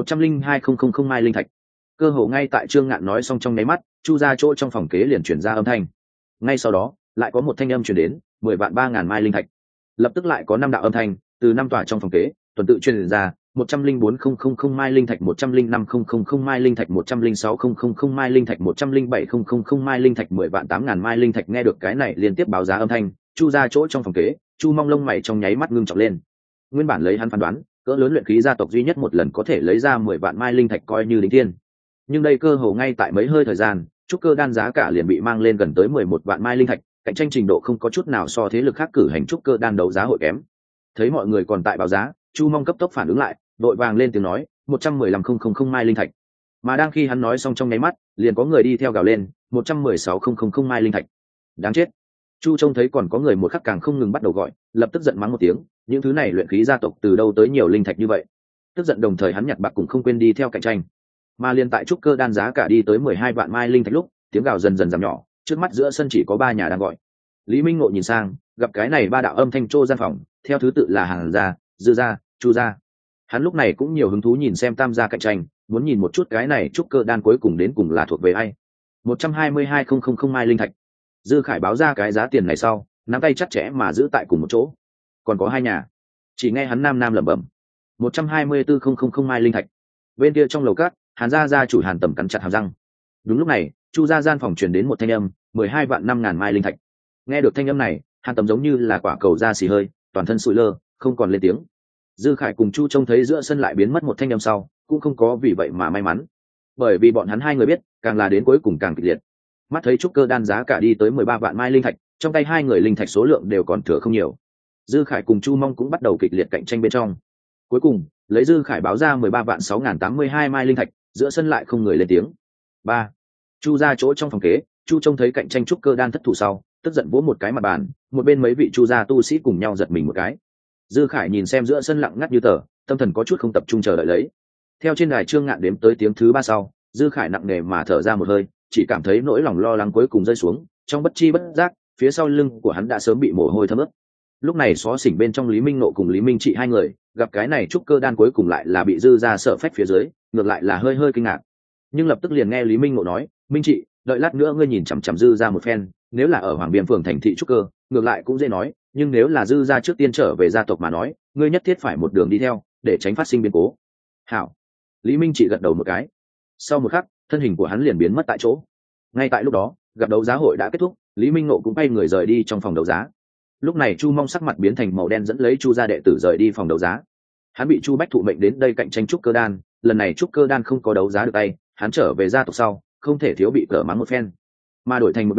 102.000 mai linh thạch. Cơ hồ ngay tại Trương Ngạn nói xong trong nháy mắt, Chu gia chỗ trong phòng kế liền truyền ra âm thanh. Ngay sau đó, lại có một thanh âm truyền đến, 10 vạn 3.000 mai linh thạch. Lập tức lại có 5 đạo âm thanh từ 5 tòa trong phòng kế tuần tự truyền ra, 104.000 mai linh thạch, 105.000 mai linh thạch, 106.000 mai linh thạch, 107.000 mai linh thạch, 10 vạn 8.000 mai linh thạch. Nghe được cái này liên tiếp báo giá âm thanh, Chu gia chỗ trong phòng kế, Chu Mong lông mày trong nháy mắt ngưng trọng lên. Nguyên bản lấy hắn phán đoán, cỡ lớn luyện khí gia tộc duy nhất một lần có thể lấy ra 10 vạn mai linh thạch coi như đỉnh thiên. Nhưng đây cơ hồ ngay tại mấy hơi thời gian, trúc cơ đan giá cả liền bị mang lên gần tới 11 vạn mai linh thạch, cạnh tranh trình độ không có chút nào so thế lực khác cử hành trúc cơ đan đấu giá hội kém. Thấy mọi người còn tại báo giá, Chu Mong cấp tốc phản ứng lại, đội vàng lên tiếng nói, 115.000 mai linh thạch. Mà đang khi hắn nói xong trong nháy mắt, liền có người đi theo gào lên, 116.000 mai linh thạch. Đáng chết. Chu trông thấy còn có người một khắc càng không ngừng bắt đầu gọi, lập tức giận mắng một tiếng, những thứ này luyện khí gia tộc từ đâu tới nhiều linh thạch như vậy. Tức giận đồng thời hắn nhặt bạc cũng không quên đi theo cạnh tranh. Mà liền tại trúc cơ đan giá cả đi tới 12 vạn mai linh thạch lúc, tiếng gào dần dần giảm nhỏ, trước mắt giữa sân chỉ có 3 nhà đang gọi. Lý Minh Ngộ nhìn sang, gặp cái này 3 đạo âm thanh trô gian phòng, theo thứ tự là Hàn gia, Dư gia, Chu gia. Hắn lúc này cũng nhiều hứng thú nhìn xem tam gia cạnh tranh, muốn nhìn một chút cái này trúc cơ đan cuối cùng đến cùng là thuộc về ai. 122.000 mai linh thạch. Dư Khải báo ra cái giá tiền này sau, nắm tay chặt chẽ mà giữ tại cùng một chỗ. Còn có 2 nhà. Chỉ nghe hắn nam lẩm bẩm. 124.000 mai linh thạch. Bên kia trong lầu cát, Hàn gia gia chủ Hàn Tầm cắn chặt hàm răng. Đúng lúc này, Chu gia gian phòng truyền đến một thanh âm, 12 vạn 5.000 mai linh thạch. Nghe được thanh âm này, Hàn Tầm giống như là quả cầu da xì hơi, toàn thân sụi lơ, không còn lên tiếng. Dư Khải cùng Chu trông thấy giữa sân lại biến mất một thanh âm sau, cũng không có vì vậy mà may mắn, bởi vì bọn hắn hai người biết, càng là đến cuối cùng càng kịch liệt. Mắt thấy trúc cơ đan giá cả đi tới 13 vạn mai linh thạch, trong tay hai người linh thạch số lượng đều còn thừa không nhiều. Dư Khải cùng Chu Mong cũng bắt đầu kịch liệt cạnh tranh bên trong. Cuối cùng, lấy Dư Khải báo ra 13 vạn 6.082 mai linh thạch, giữa sân lại không người lên tiếng. 3. Chu ra chỗ trong phòng kế, Chu trông thấy cạnh tranh trúc cơ đan thất thủ sau, tức giận vỗ một cái mặt bàn, một bên mấy vị Chu gia tu sĩ cùng nhau giật mình một cái. Dư Khải nhìn xem giữa sân lặng ngắt như tờ, tâm thần có chút không tập trung chờ đợi lấy. Theo trên đài Trương Ngạn đếm tới tiếng thứ 3 sau, Dư Khải nặng nề mà thở ra một hơi, chỉ cảm thấy nỗi lòng lo lắng cuối cùng rơi xuống, trong bất chi bất giác, phía sau lưng của hắn đã sớm bị mồ hôi thấm ướt. Lúc này xó xỉnh bên trong Lý Minh Nộ cùng Lý Minh Trị hai người, gặp cái này trúc cơ đan cuối cùng lại là bị Dư gia sợ phách phía dưới, ngược lại là hơi kinh ngạc. Nhưng lập tức liền nghe Lý Minh Nộ nói, "Minh Trị, đợi lát nữa ngươi nhìn chằm chằm Dư gia một phen, nếu là ở Hoàng Biên phường thành thị trúc cơ, ngược lại cũng dễ nói, nhưng nếu là Dư gia trước tiên trở về gia tộc mà nói, ngươi nhất thiết phải một đường đi theo, để tránh phát sinh biến cố." "Hảo." Lý Minh Trị gật đầu một cái. Sau một khắc, thân hình của hắn liền biến mất tại chỗ. Ngay tại lúc đó, gặp đấu giá hội đã kết thúc, Lý Minh Nộ cũng bay người rời đi trong phòng đấu giá. Lúc này Chu Mong sắc mặt biến thành màu đen dẫn lấy Chu gia đệ tử rời đi phòng đấu giá. Hắn bị Chu Bách thụ mệnh đến đây cạnh tranh trúc cơ đan, lần này trúc cơ đan không có đấu giá được tay, hắn trở về gia tộc sau, không thể thiếu bị cờ mắng một phen. Mà đổi thành một bên,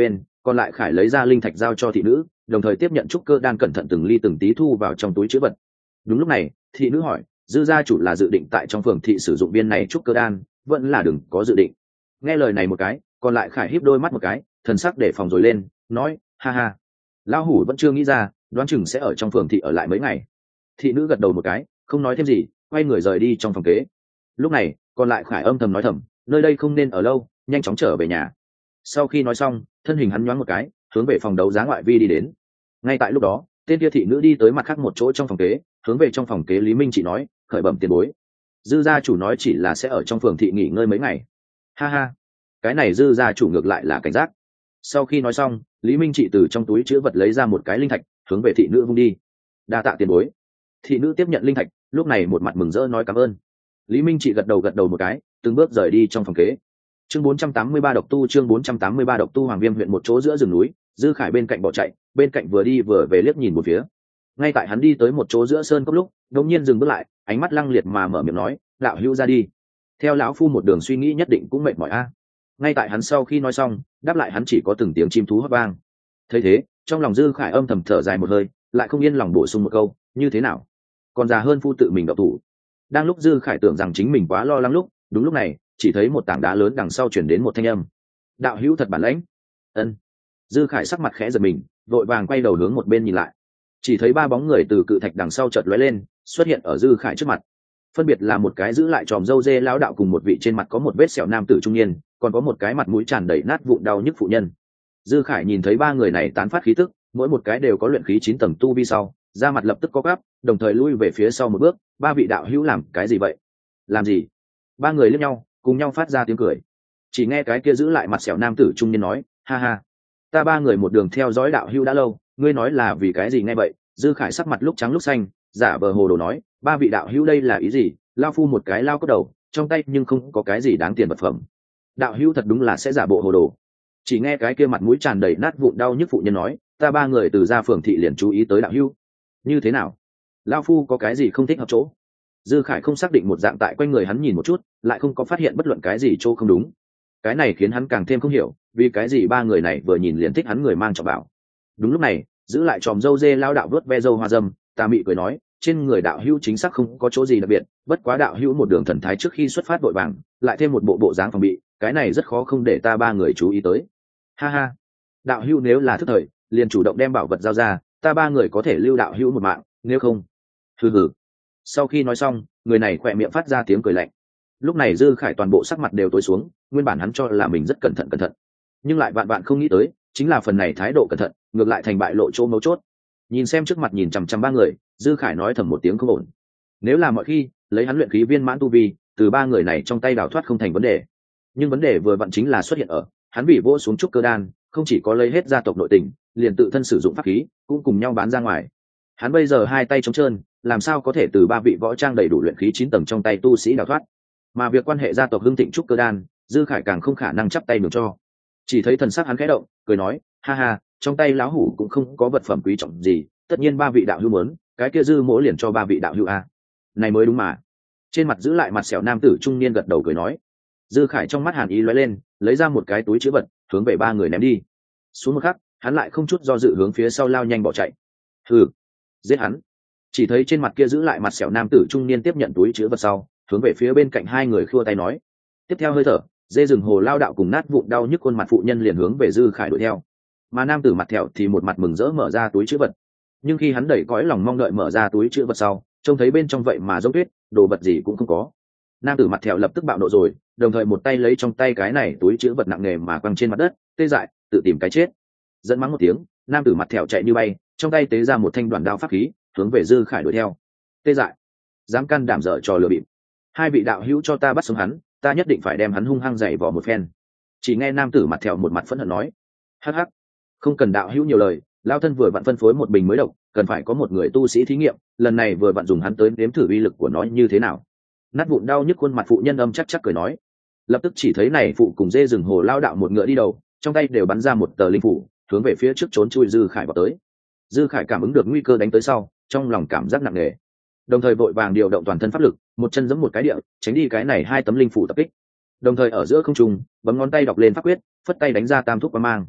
còn lại khải lấy ra linh thạch giao cho thị nữ, đồng thời tiếp nhận trúc cơ đan, cẩn thận từng ly từng tí thu vào trong túi trữ vật. Đúng lúc này thị nữ hỏi, dư gia chủ là dự định tại trong phường thị sử dụng viên này trúc cơ đan, vẫn là đừng có dự định? Nghe lời này một cái, còn lại khải híp đôi mắt một cái, thần sắc để phòng rồi lên, nói, ha ha, lão hủ vẫn chưa nghĩ ra, đoán chừng sẽ ở trong phường thị ở lại mấy ngày. Thị nữ gật đầu một cái, không nói thêm gì, quay người rời đi trong phòng kế. Lúc này còn lại khải âm thầm nói thầm, nơi đây không nên ở lâu, nhanh chóng trở về nhà. Sau khi nói xong, thân hình hắn nhoáng một cái, hướng về phòng đấu giá ngoại vi đi đến. Ngay tại lúc đó, tên kia thị nữ đi tới mặt khác một chỗ trong phòng kế, hướng về trong phòng kế Lý Minh Trị nói, khởi bẩm tiền bối, dư gia chủ nói chỉ là sẽ ở trong phường thị nghỉ ngơi mấy ngày. Ha ha, cái này dư gia chủ ngược lại là cảnh giác. Sau khi nói xong, Lý Minh Trị từ trong túi chữ vật lấy ra một cái linh thạch, hướng về thị nữ vung đi. Đa tạ tiền bối. Thị nữ tiếp nhận linh thạch, lúc này một mặt mừng rỡ nói cảm ơn. Lý Minh Trị gật đầu một cái, từng bước rời đi trong phòng kế. Chương 483 độc tu, chương 483 độc tu. Hoàng Viêm huyện một chỗ giữa rừng núi, Dư Khải bên cạnh bỏ chạy, bên cạnh vừa đi vừa về liếc nhìn một phía. Ngay tại hắn đi tới một chỗ giữa sơn cốc lúc, đột nhiên dừng bước lại, ánh mắt lăng liệt mà mở miệng nói, đạo hữu ra đi. Theo lão phu một đường suy nghĩ nhất định cũng mệt mỏi a. Ngay tại hắn sau khi nói xong, đáp lại hắn chỉ có từng tiếng chim thú hót vang. Thấy thế, trong lòng Dư Khải âm thầm thở dài một hơi, lại không yên lòng bổ sung một câu, như thế nào, còn già hơn phu tự mình động thủ. Đang lúc Dư Khải tưởng rằng chính mình quá lo lắng lúc, đúng lúc này chỉ thấy một tảng đá lớn đằng sau chuyển đến một thanh âm, đạo hữu thật bản lãnh. Ân. Dư Khải sắc mặt khẽ giật mình, vội vàng quay đầu hướng một bên nhìn lại, chỉ thấy ba bóng người từ cự thạch đằng sau chợt lóe lên, xuất hiện ở Dư Khải trước mặt. Phân biệt là một cái giữ lại tròm râu dê lão đạo cùng một vị trên mặt có một vết sẹo nam tử trung niên, còn có một cái mặt mũi tràn đầy nát vụn đau nhức phụ nhân. Dư Khải nhìn thấy ba người này tán phát khí tức, mỗi một cái đều có luyện khí 9 tầng tu vi sau, da mặt lập tức có gắp, đồng thời lui về phía sau một bước. Ba vị đạo hữu làm cái gì vậy? Làm gì? Ba người liếc nhau, cùng nhau phát ra tiếng cười. Chỉ nghe cái kia giữ lại mặt sẹo nam tử trung niên nói, ha ha, ta ba người một đường theo dõi đạo hữu đã lâu, ngươi nói là vì cái gì nghe vậy? Dư Khải sắc mặt lúc trắng lúc xanh, giả vờ hồ đồ nói, ba vị đạo hữu đây là ý gì? Lao phu một cái lao cốt đầu, trong tay nhưng không có cái gì đáng tiền vật phẩm. Đạo hữu thật đúng là sẽ giả bộ hồ đồ. Chỉ nghe cái kia mặt mũi tràn đầy nát vụn đau nhức phụ nhân nói, ta ba người từ ra phường thị liền chú ý tới đạo hữu. Như thế nào? Lao phu có cái gì không thích hợp chỗ? Dư Khải không xác định một dạng tại quanh người hắn nhìn một chút, lại không có phát hiện bất luận cái gì chỗ không đúng. Cái này khiến hắn càng thêm không hiểu, vì cái gì ba người này vừa nhìn liền thích hắn người mang trọng bảo. Đúng lúc này, giữ lại tròm râu dê lao đạo vớt ve râu hoa dâm, tà mị cười nói, trên người đạo hữu chính xác không có chỗ gì đặc biệt, bất quá đạo hữu một đường thần thái trước khi xuất phát vội vàng, lại thêm một bộ dáng phòng bị, cái này rất khó không để ta ba người chú ý tới. Ha ha, đạo hữu nếu là thức thời, liền chủ động đem bảo vật giao ra, ta ba người có thể lưu đạo hữu một mạng, nếu không, hừ hừ. Sau khi nói xong, người này khỏe miệng phát ra tiếng cười lạnh. Lúc này Dư Khải toàn bộ sắc mặt đều tối xuống, nguyên bản hắn cho là mình rất cẩn thận, nhưng lại vạn không nghĩ tới, chính là phần này thái độ cẩn thận, ngược lại thành bại lộ chỗ mấu chốt. Nhìn xem trước mặt nhìn chằm chằm ba người, Dư Khải nói thầm một tiếng không ổn. Nếu là mọi khi lấy hắn luyện khí viên mãn tu vi, từ ba người này trong tay đào thoát không thành vấn đề. Nhưng vấn đề vừa vặn chính là xuất hiện ở, hắn bị vỗ xuống trúc cơ đan, không chỉ có lấy hết gia tộc nội tình, liền tự thân sử dụng pháp khí, cũng cùng nhau bán ra ngoài. Hắn bây giờ hai tay trống trơn, làm sao có thể từ ba vị võ trang đầy đủ luyện khí 9 tầng trong tay tu sĩ đào thoát? Mà việc quan hệ gia tộc hưng thịnh trúc cơ đan, Dư Khải càng không khả năng chắp tay nhường cho. Chỉ thấy thần sắc hắn khẽ động, cười nói, ha ha, trong tay lão hủ cũng không có vật phẩm quý trọng gì, tất nhiên ba vị đạo hữu muốn, cái kia Dư mỗ liền cho ba vị đạo hữu a. Này mới đúng mà. Trên mặt giữ lại mặt sẹo nam tử trung niên gật đầu cười nói. Dư Khải trong mắt hàn ý lóe lên, lấy ra một cái túi chứa vật, hướng về ba người ném đi. Xuống một khắc, hắn lại không chút do dự hướng phía sau lao nhanh bỏ chạy. Hừ, giết hắn. Chỉ thấy trên mặt kia giữ lại mặt sẹo nam tử trung niên tiếp nhận túi chứa vật sau, hướng về phía bên cạnh hai người khua tay nói. Tiếp theo hơi thở, dê rừng hồ lao đạo cùng nát vụn đau nhức khuôn mặt phụ nhân liền hướng về Dư Khải đuổi theo. Mà nam tử mặt thẹo thì một mặt mừng rỡ mở ra túi chứa vật. Nhưng khi hắn đẩy cõi lòng mong đợi mở ra túi chứa vật sau, trông thấy bên trong vậy mà giống tuyết, đồ vật gì cũng không có. Nam tử mặt thẹo lập tức bạo nộ rồi, đồng thời một tay lấy trong tay cái này túi chứa vật nặng nề mà quăng trên mặt đất, tê dại, tự tìm cái chết. Dẫn mắng một tiếng, nam tử mặt thẹo chạy như bay, trong tay tế ra một thanh đoạn đao pháp khí, hướng về Dư Khải đuổi theo. Tê dại, dám can đảm dở trò lừa bịp, hai vị đạo hữu cho ta bắt sống hắn, ta nhất định phải đem hắn hung hăng dày vò một phen. Chỉ nghe nam tử mặt thẹo một mặt phẫn hận nói, hắc hắc, không cần đạo hữu nhiều lời, lao thân vừa vặn phân phối một bình mới độc, cần phải có một người tu sĩ thí nghiệm, lần này vừa vặn dùng hắn tới nếm thử uy lực của nó như thế nào. Nát vụn đau nhức khuôn mặt phụ nhân âm chắc chắc cười nói. Lập tức chỉ thấy này phụ cùng dê rừng hồ lao đạo một ngựa đi đầu, trong tay đều bắn ra một tờ linh phủ, hướng về phía trước trốn chui Dư Khải vào tới. Dư Khải cảm ứng được nguy cơ đánh tới sau, trong lòng cảm giác nặng nề, đồng thời vội vàng điều động toàn thân pháp lực, một chân giẫm một cái địa, tránh đi cái này hai tấm linh phủ tập kích. Đồng thời ở giữa không trung, bấm ngón tay đọc lên pháp quyết, phất tay đánh ra tam thúc quang mang.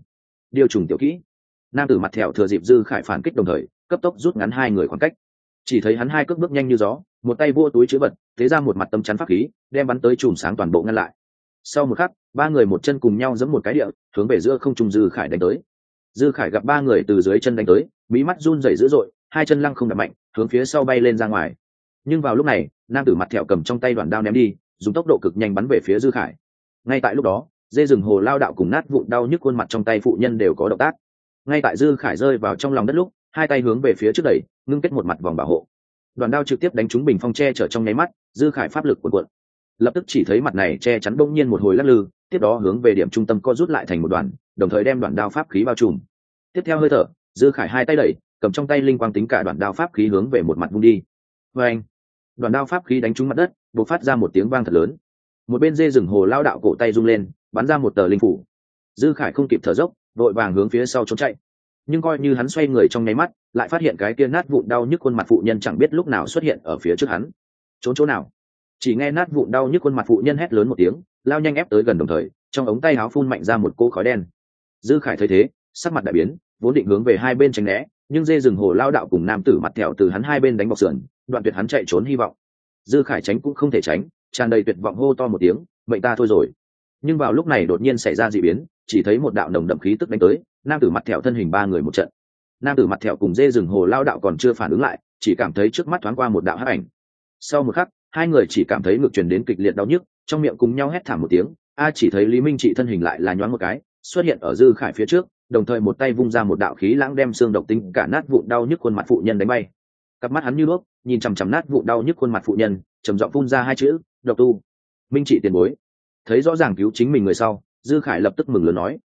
điều trùng tiểu kỹ. Nam tử mặt thẹo thừa dịp dư khải phản kích đồng thời cấp tốc rút ngắn hai người khoảng cách. Chỉ thấy hắn hai cước bước nhanh như gió, một tay vua túi chữ vật, thế ra một mặt tấm chắn pháp khí, đem bắn tới chùm sáng toàn bộ ngăn lại. Sau một khắc, ba người một chân cùng nhau giẫm một cái địa, hướng về giữa không trung dư khải đánh tới. Dư khải gặp ba người từ dưới chân đánh tới, mí mắt run rẩy dữ dội, hai chân lăng không đập mạnh, hướng phía sau bay lên ra ngoài. Nhưng vào lúc này, nam tử mặt thẹo cầm trong tay đoạn đao ném đi, dùng tốc độ cực nhanh bắn về phía dư khải. Ngay tại lúc đó, dê rừng hồ lao đạo cùng nát vụn đau nhức khuôn mặt trong tay phụ nhân đều có động tác. Ngay tại dư khải rơi vào trong lòng đất lúc, hai tay hướng về phía trước đẩy, ngưng kết một mặt vòng bảo hộ. Đoàn đao trực tiếp đánh trúng bình phong che chở trong nháy mắt, dư khải pháp lực cuộn cuộn, lập tức chỉ thấy mặt này che chắn bỗng nhiên một hồi lắc lư, tiếp đó hướng về điểm trung tâm co rút lại thành một đoàn, đồng thời đem đoạn đao pháp khí bao trùm. Tiếp theo hơi thở, dư khải hai tay đẩy, cầm trong tay linh quang tính cả đoạn đao pháp khí hướng về một mặt vung đi. Và anh, đoạn đao pháp khí đánh trúng mặt đất, bộc phát ra một tiếng vang thật lớn. Một bên dê rừng hồ lao đạo cổ tay rung lên, bắn ra một tờ linh phủ. Dư khải không kịp thở dốc, vội vàng hướng phía sau trốn chạy. Nhưng coi như hắn xoay người trong nháy mắt, lại phát hiện cái kia nát vụn đau nhức khuôn mặt phụ nhân chẳng biết lúc nào xuất hiện ở phía trước hắn. Trốn chỗ nào? Chỉ nghe nát vụn đau nhức khuôn mặt phụ nhân hét lớn một tiếng, lao nhanh ép tới gần, đồng thời trong ống tay áo phun mạnh ra một cỗ khói đen. Dư khải thấy thế, sắc mặt đại biến, vốn định hướng về hai bên tránh né, nhưng dê rừng hồ lao đạo cùng nam tử mặt thẹo từ hắn hai bên đánh bọc sườn, đoạn tuyệt hắn chạy trốn hy vọng. Dư khải tránh cũng không thể tránh, tràn đầy tuyệt vọng hô to một tiếng, mệnh ta thôi rồi. Nhưng vào lúc này đột nhiên xảy ra dị biến, chỉ thấy một đạo nồng đậm khí tức đánh tới, nam tử mặt thẹo thân hình ba người một trận. Nam tử mặt thẹo cùng dê rừng hồ lao đạo còn chưa phản ứng lại, chỉ cảm thấy trước mắt thoáng qua một đạo hắc ảnh. Sau một khắc, hai người chỉ cảm thấy ngực truyền đến kịch liệt đau nhức, trong miệng cùng nhau hét thảm một tiếng. Chỉ thấy Lý Minh Trị thân hình lại là nhoáng một cái, xuất hiện ở dư khải phía trước, đồng thời một tay vung ra một đạo khí lãng đem xương độc tính cả nát vụn đau nhức khuôn mặt phụ nhân đánh bay. Cặp mắt hắn như đuốc, nhìn chằm chằm nát vụn đau nhức khuôn mặt phụ nhân, trầm giọng phun ra hai chữ: độc tu. Minh Trị tiền bối. Thấy rõ ràng cứu chính mình người sau, dư khải lập tức mừng lớn nói: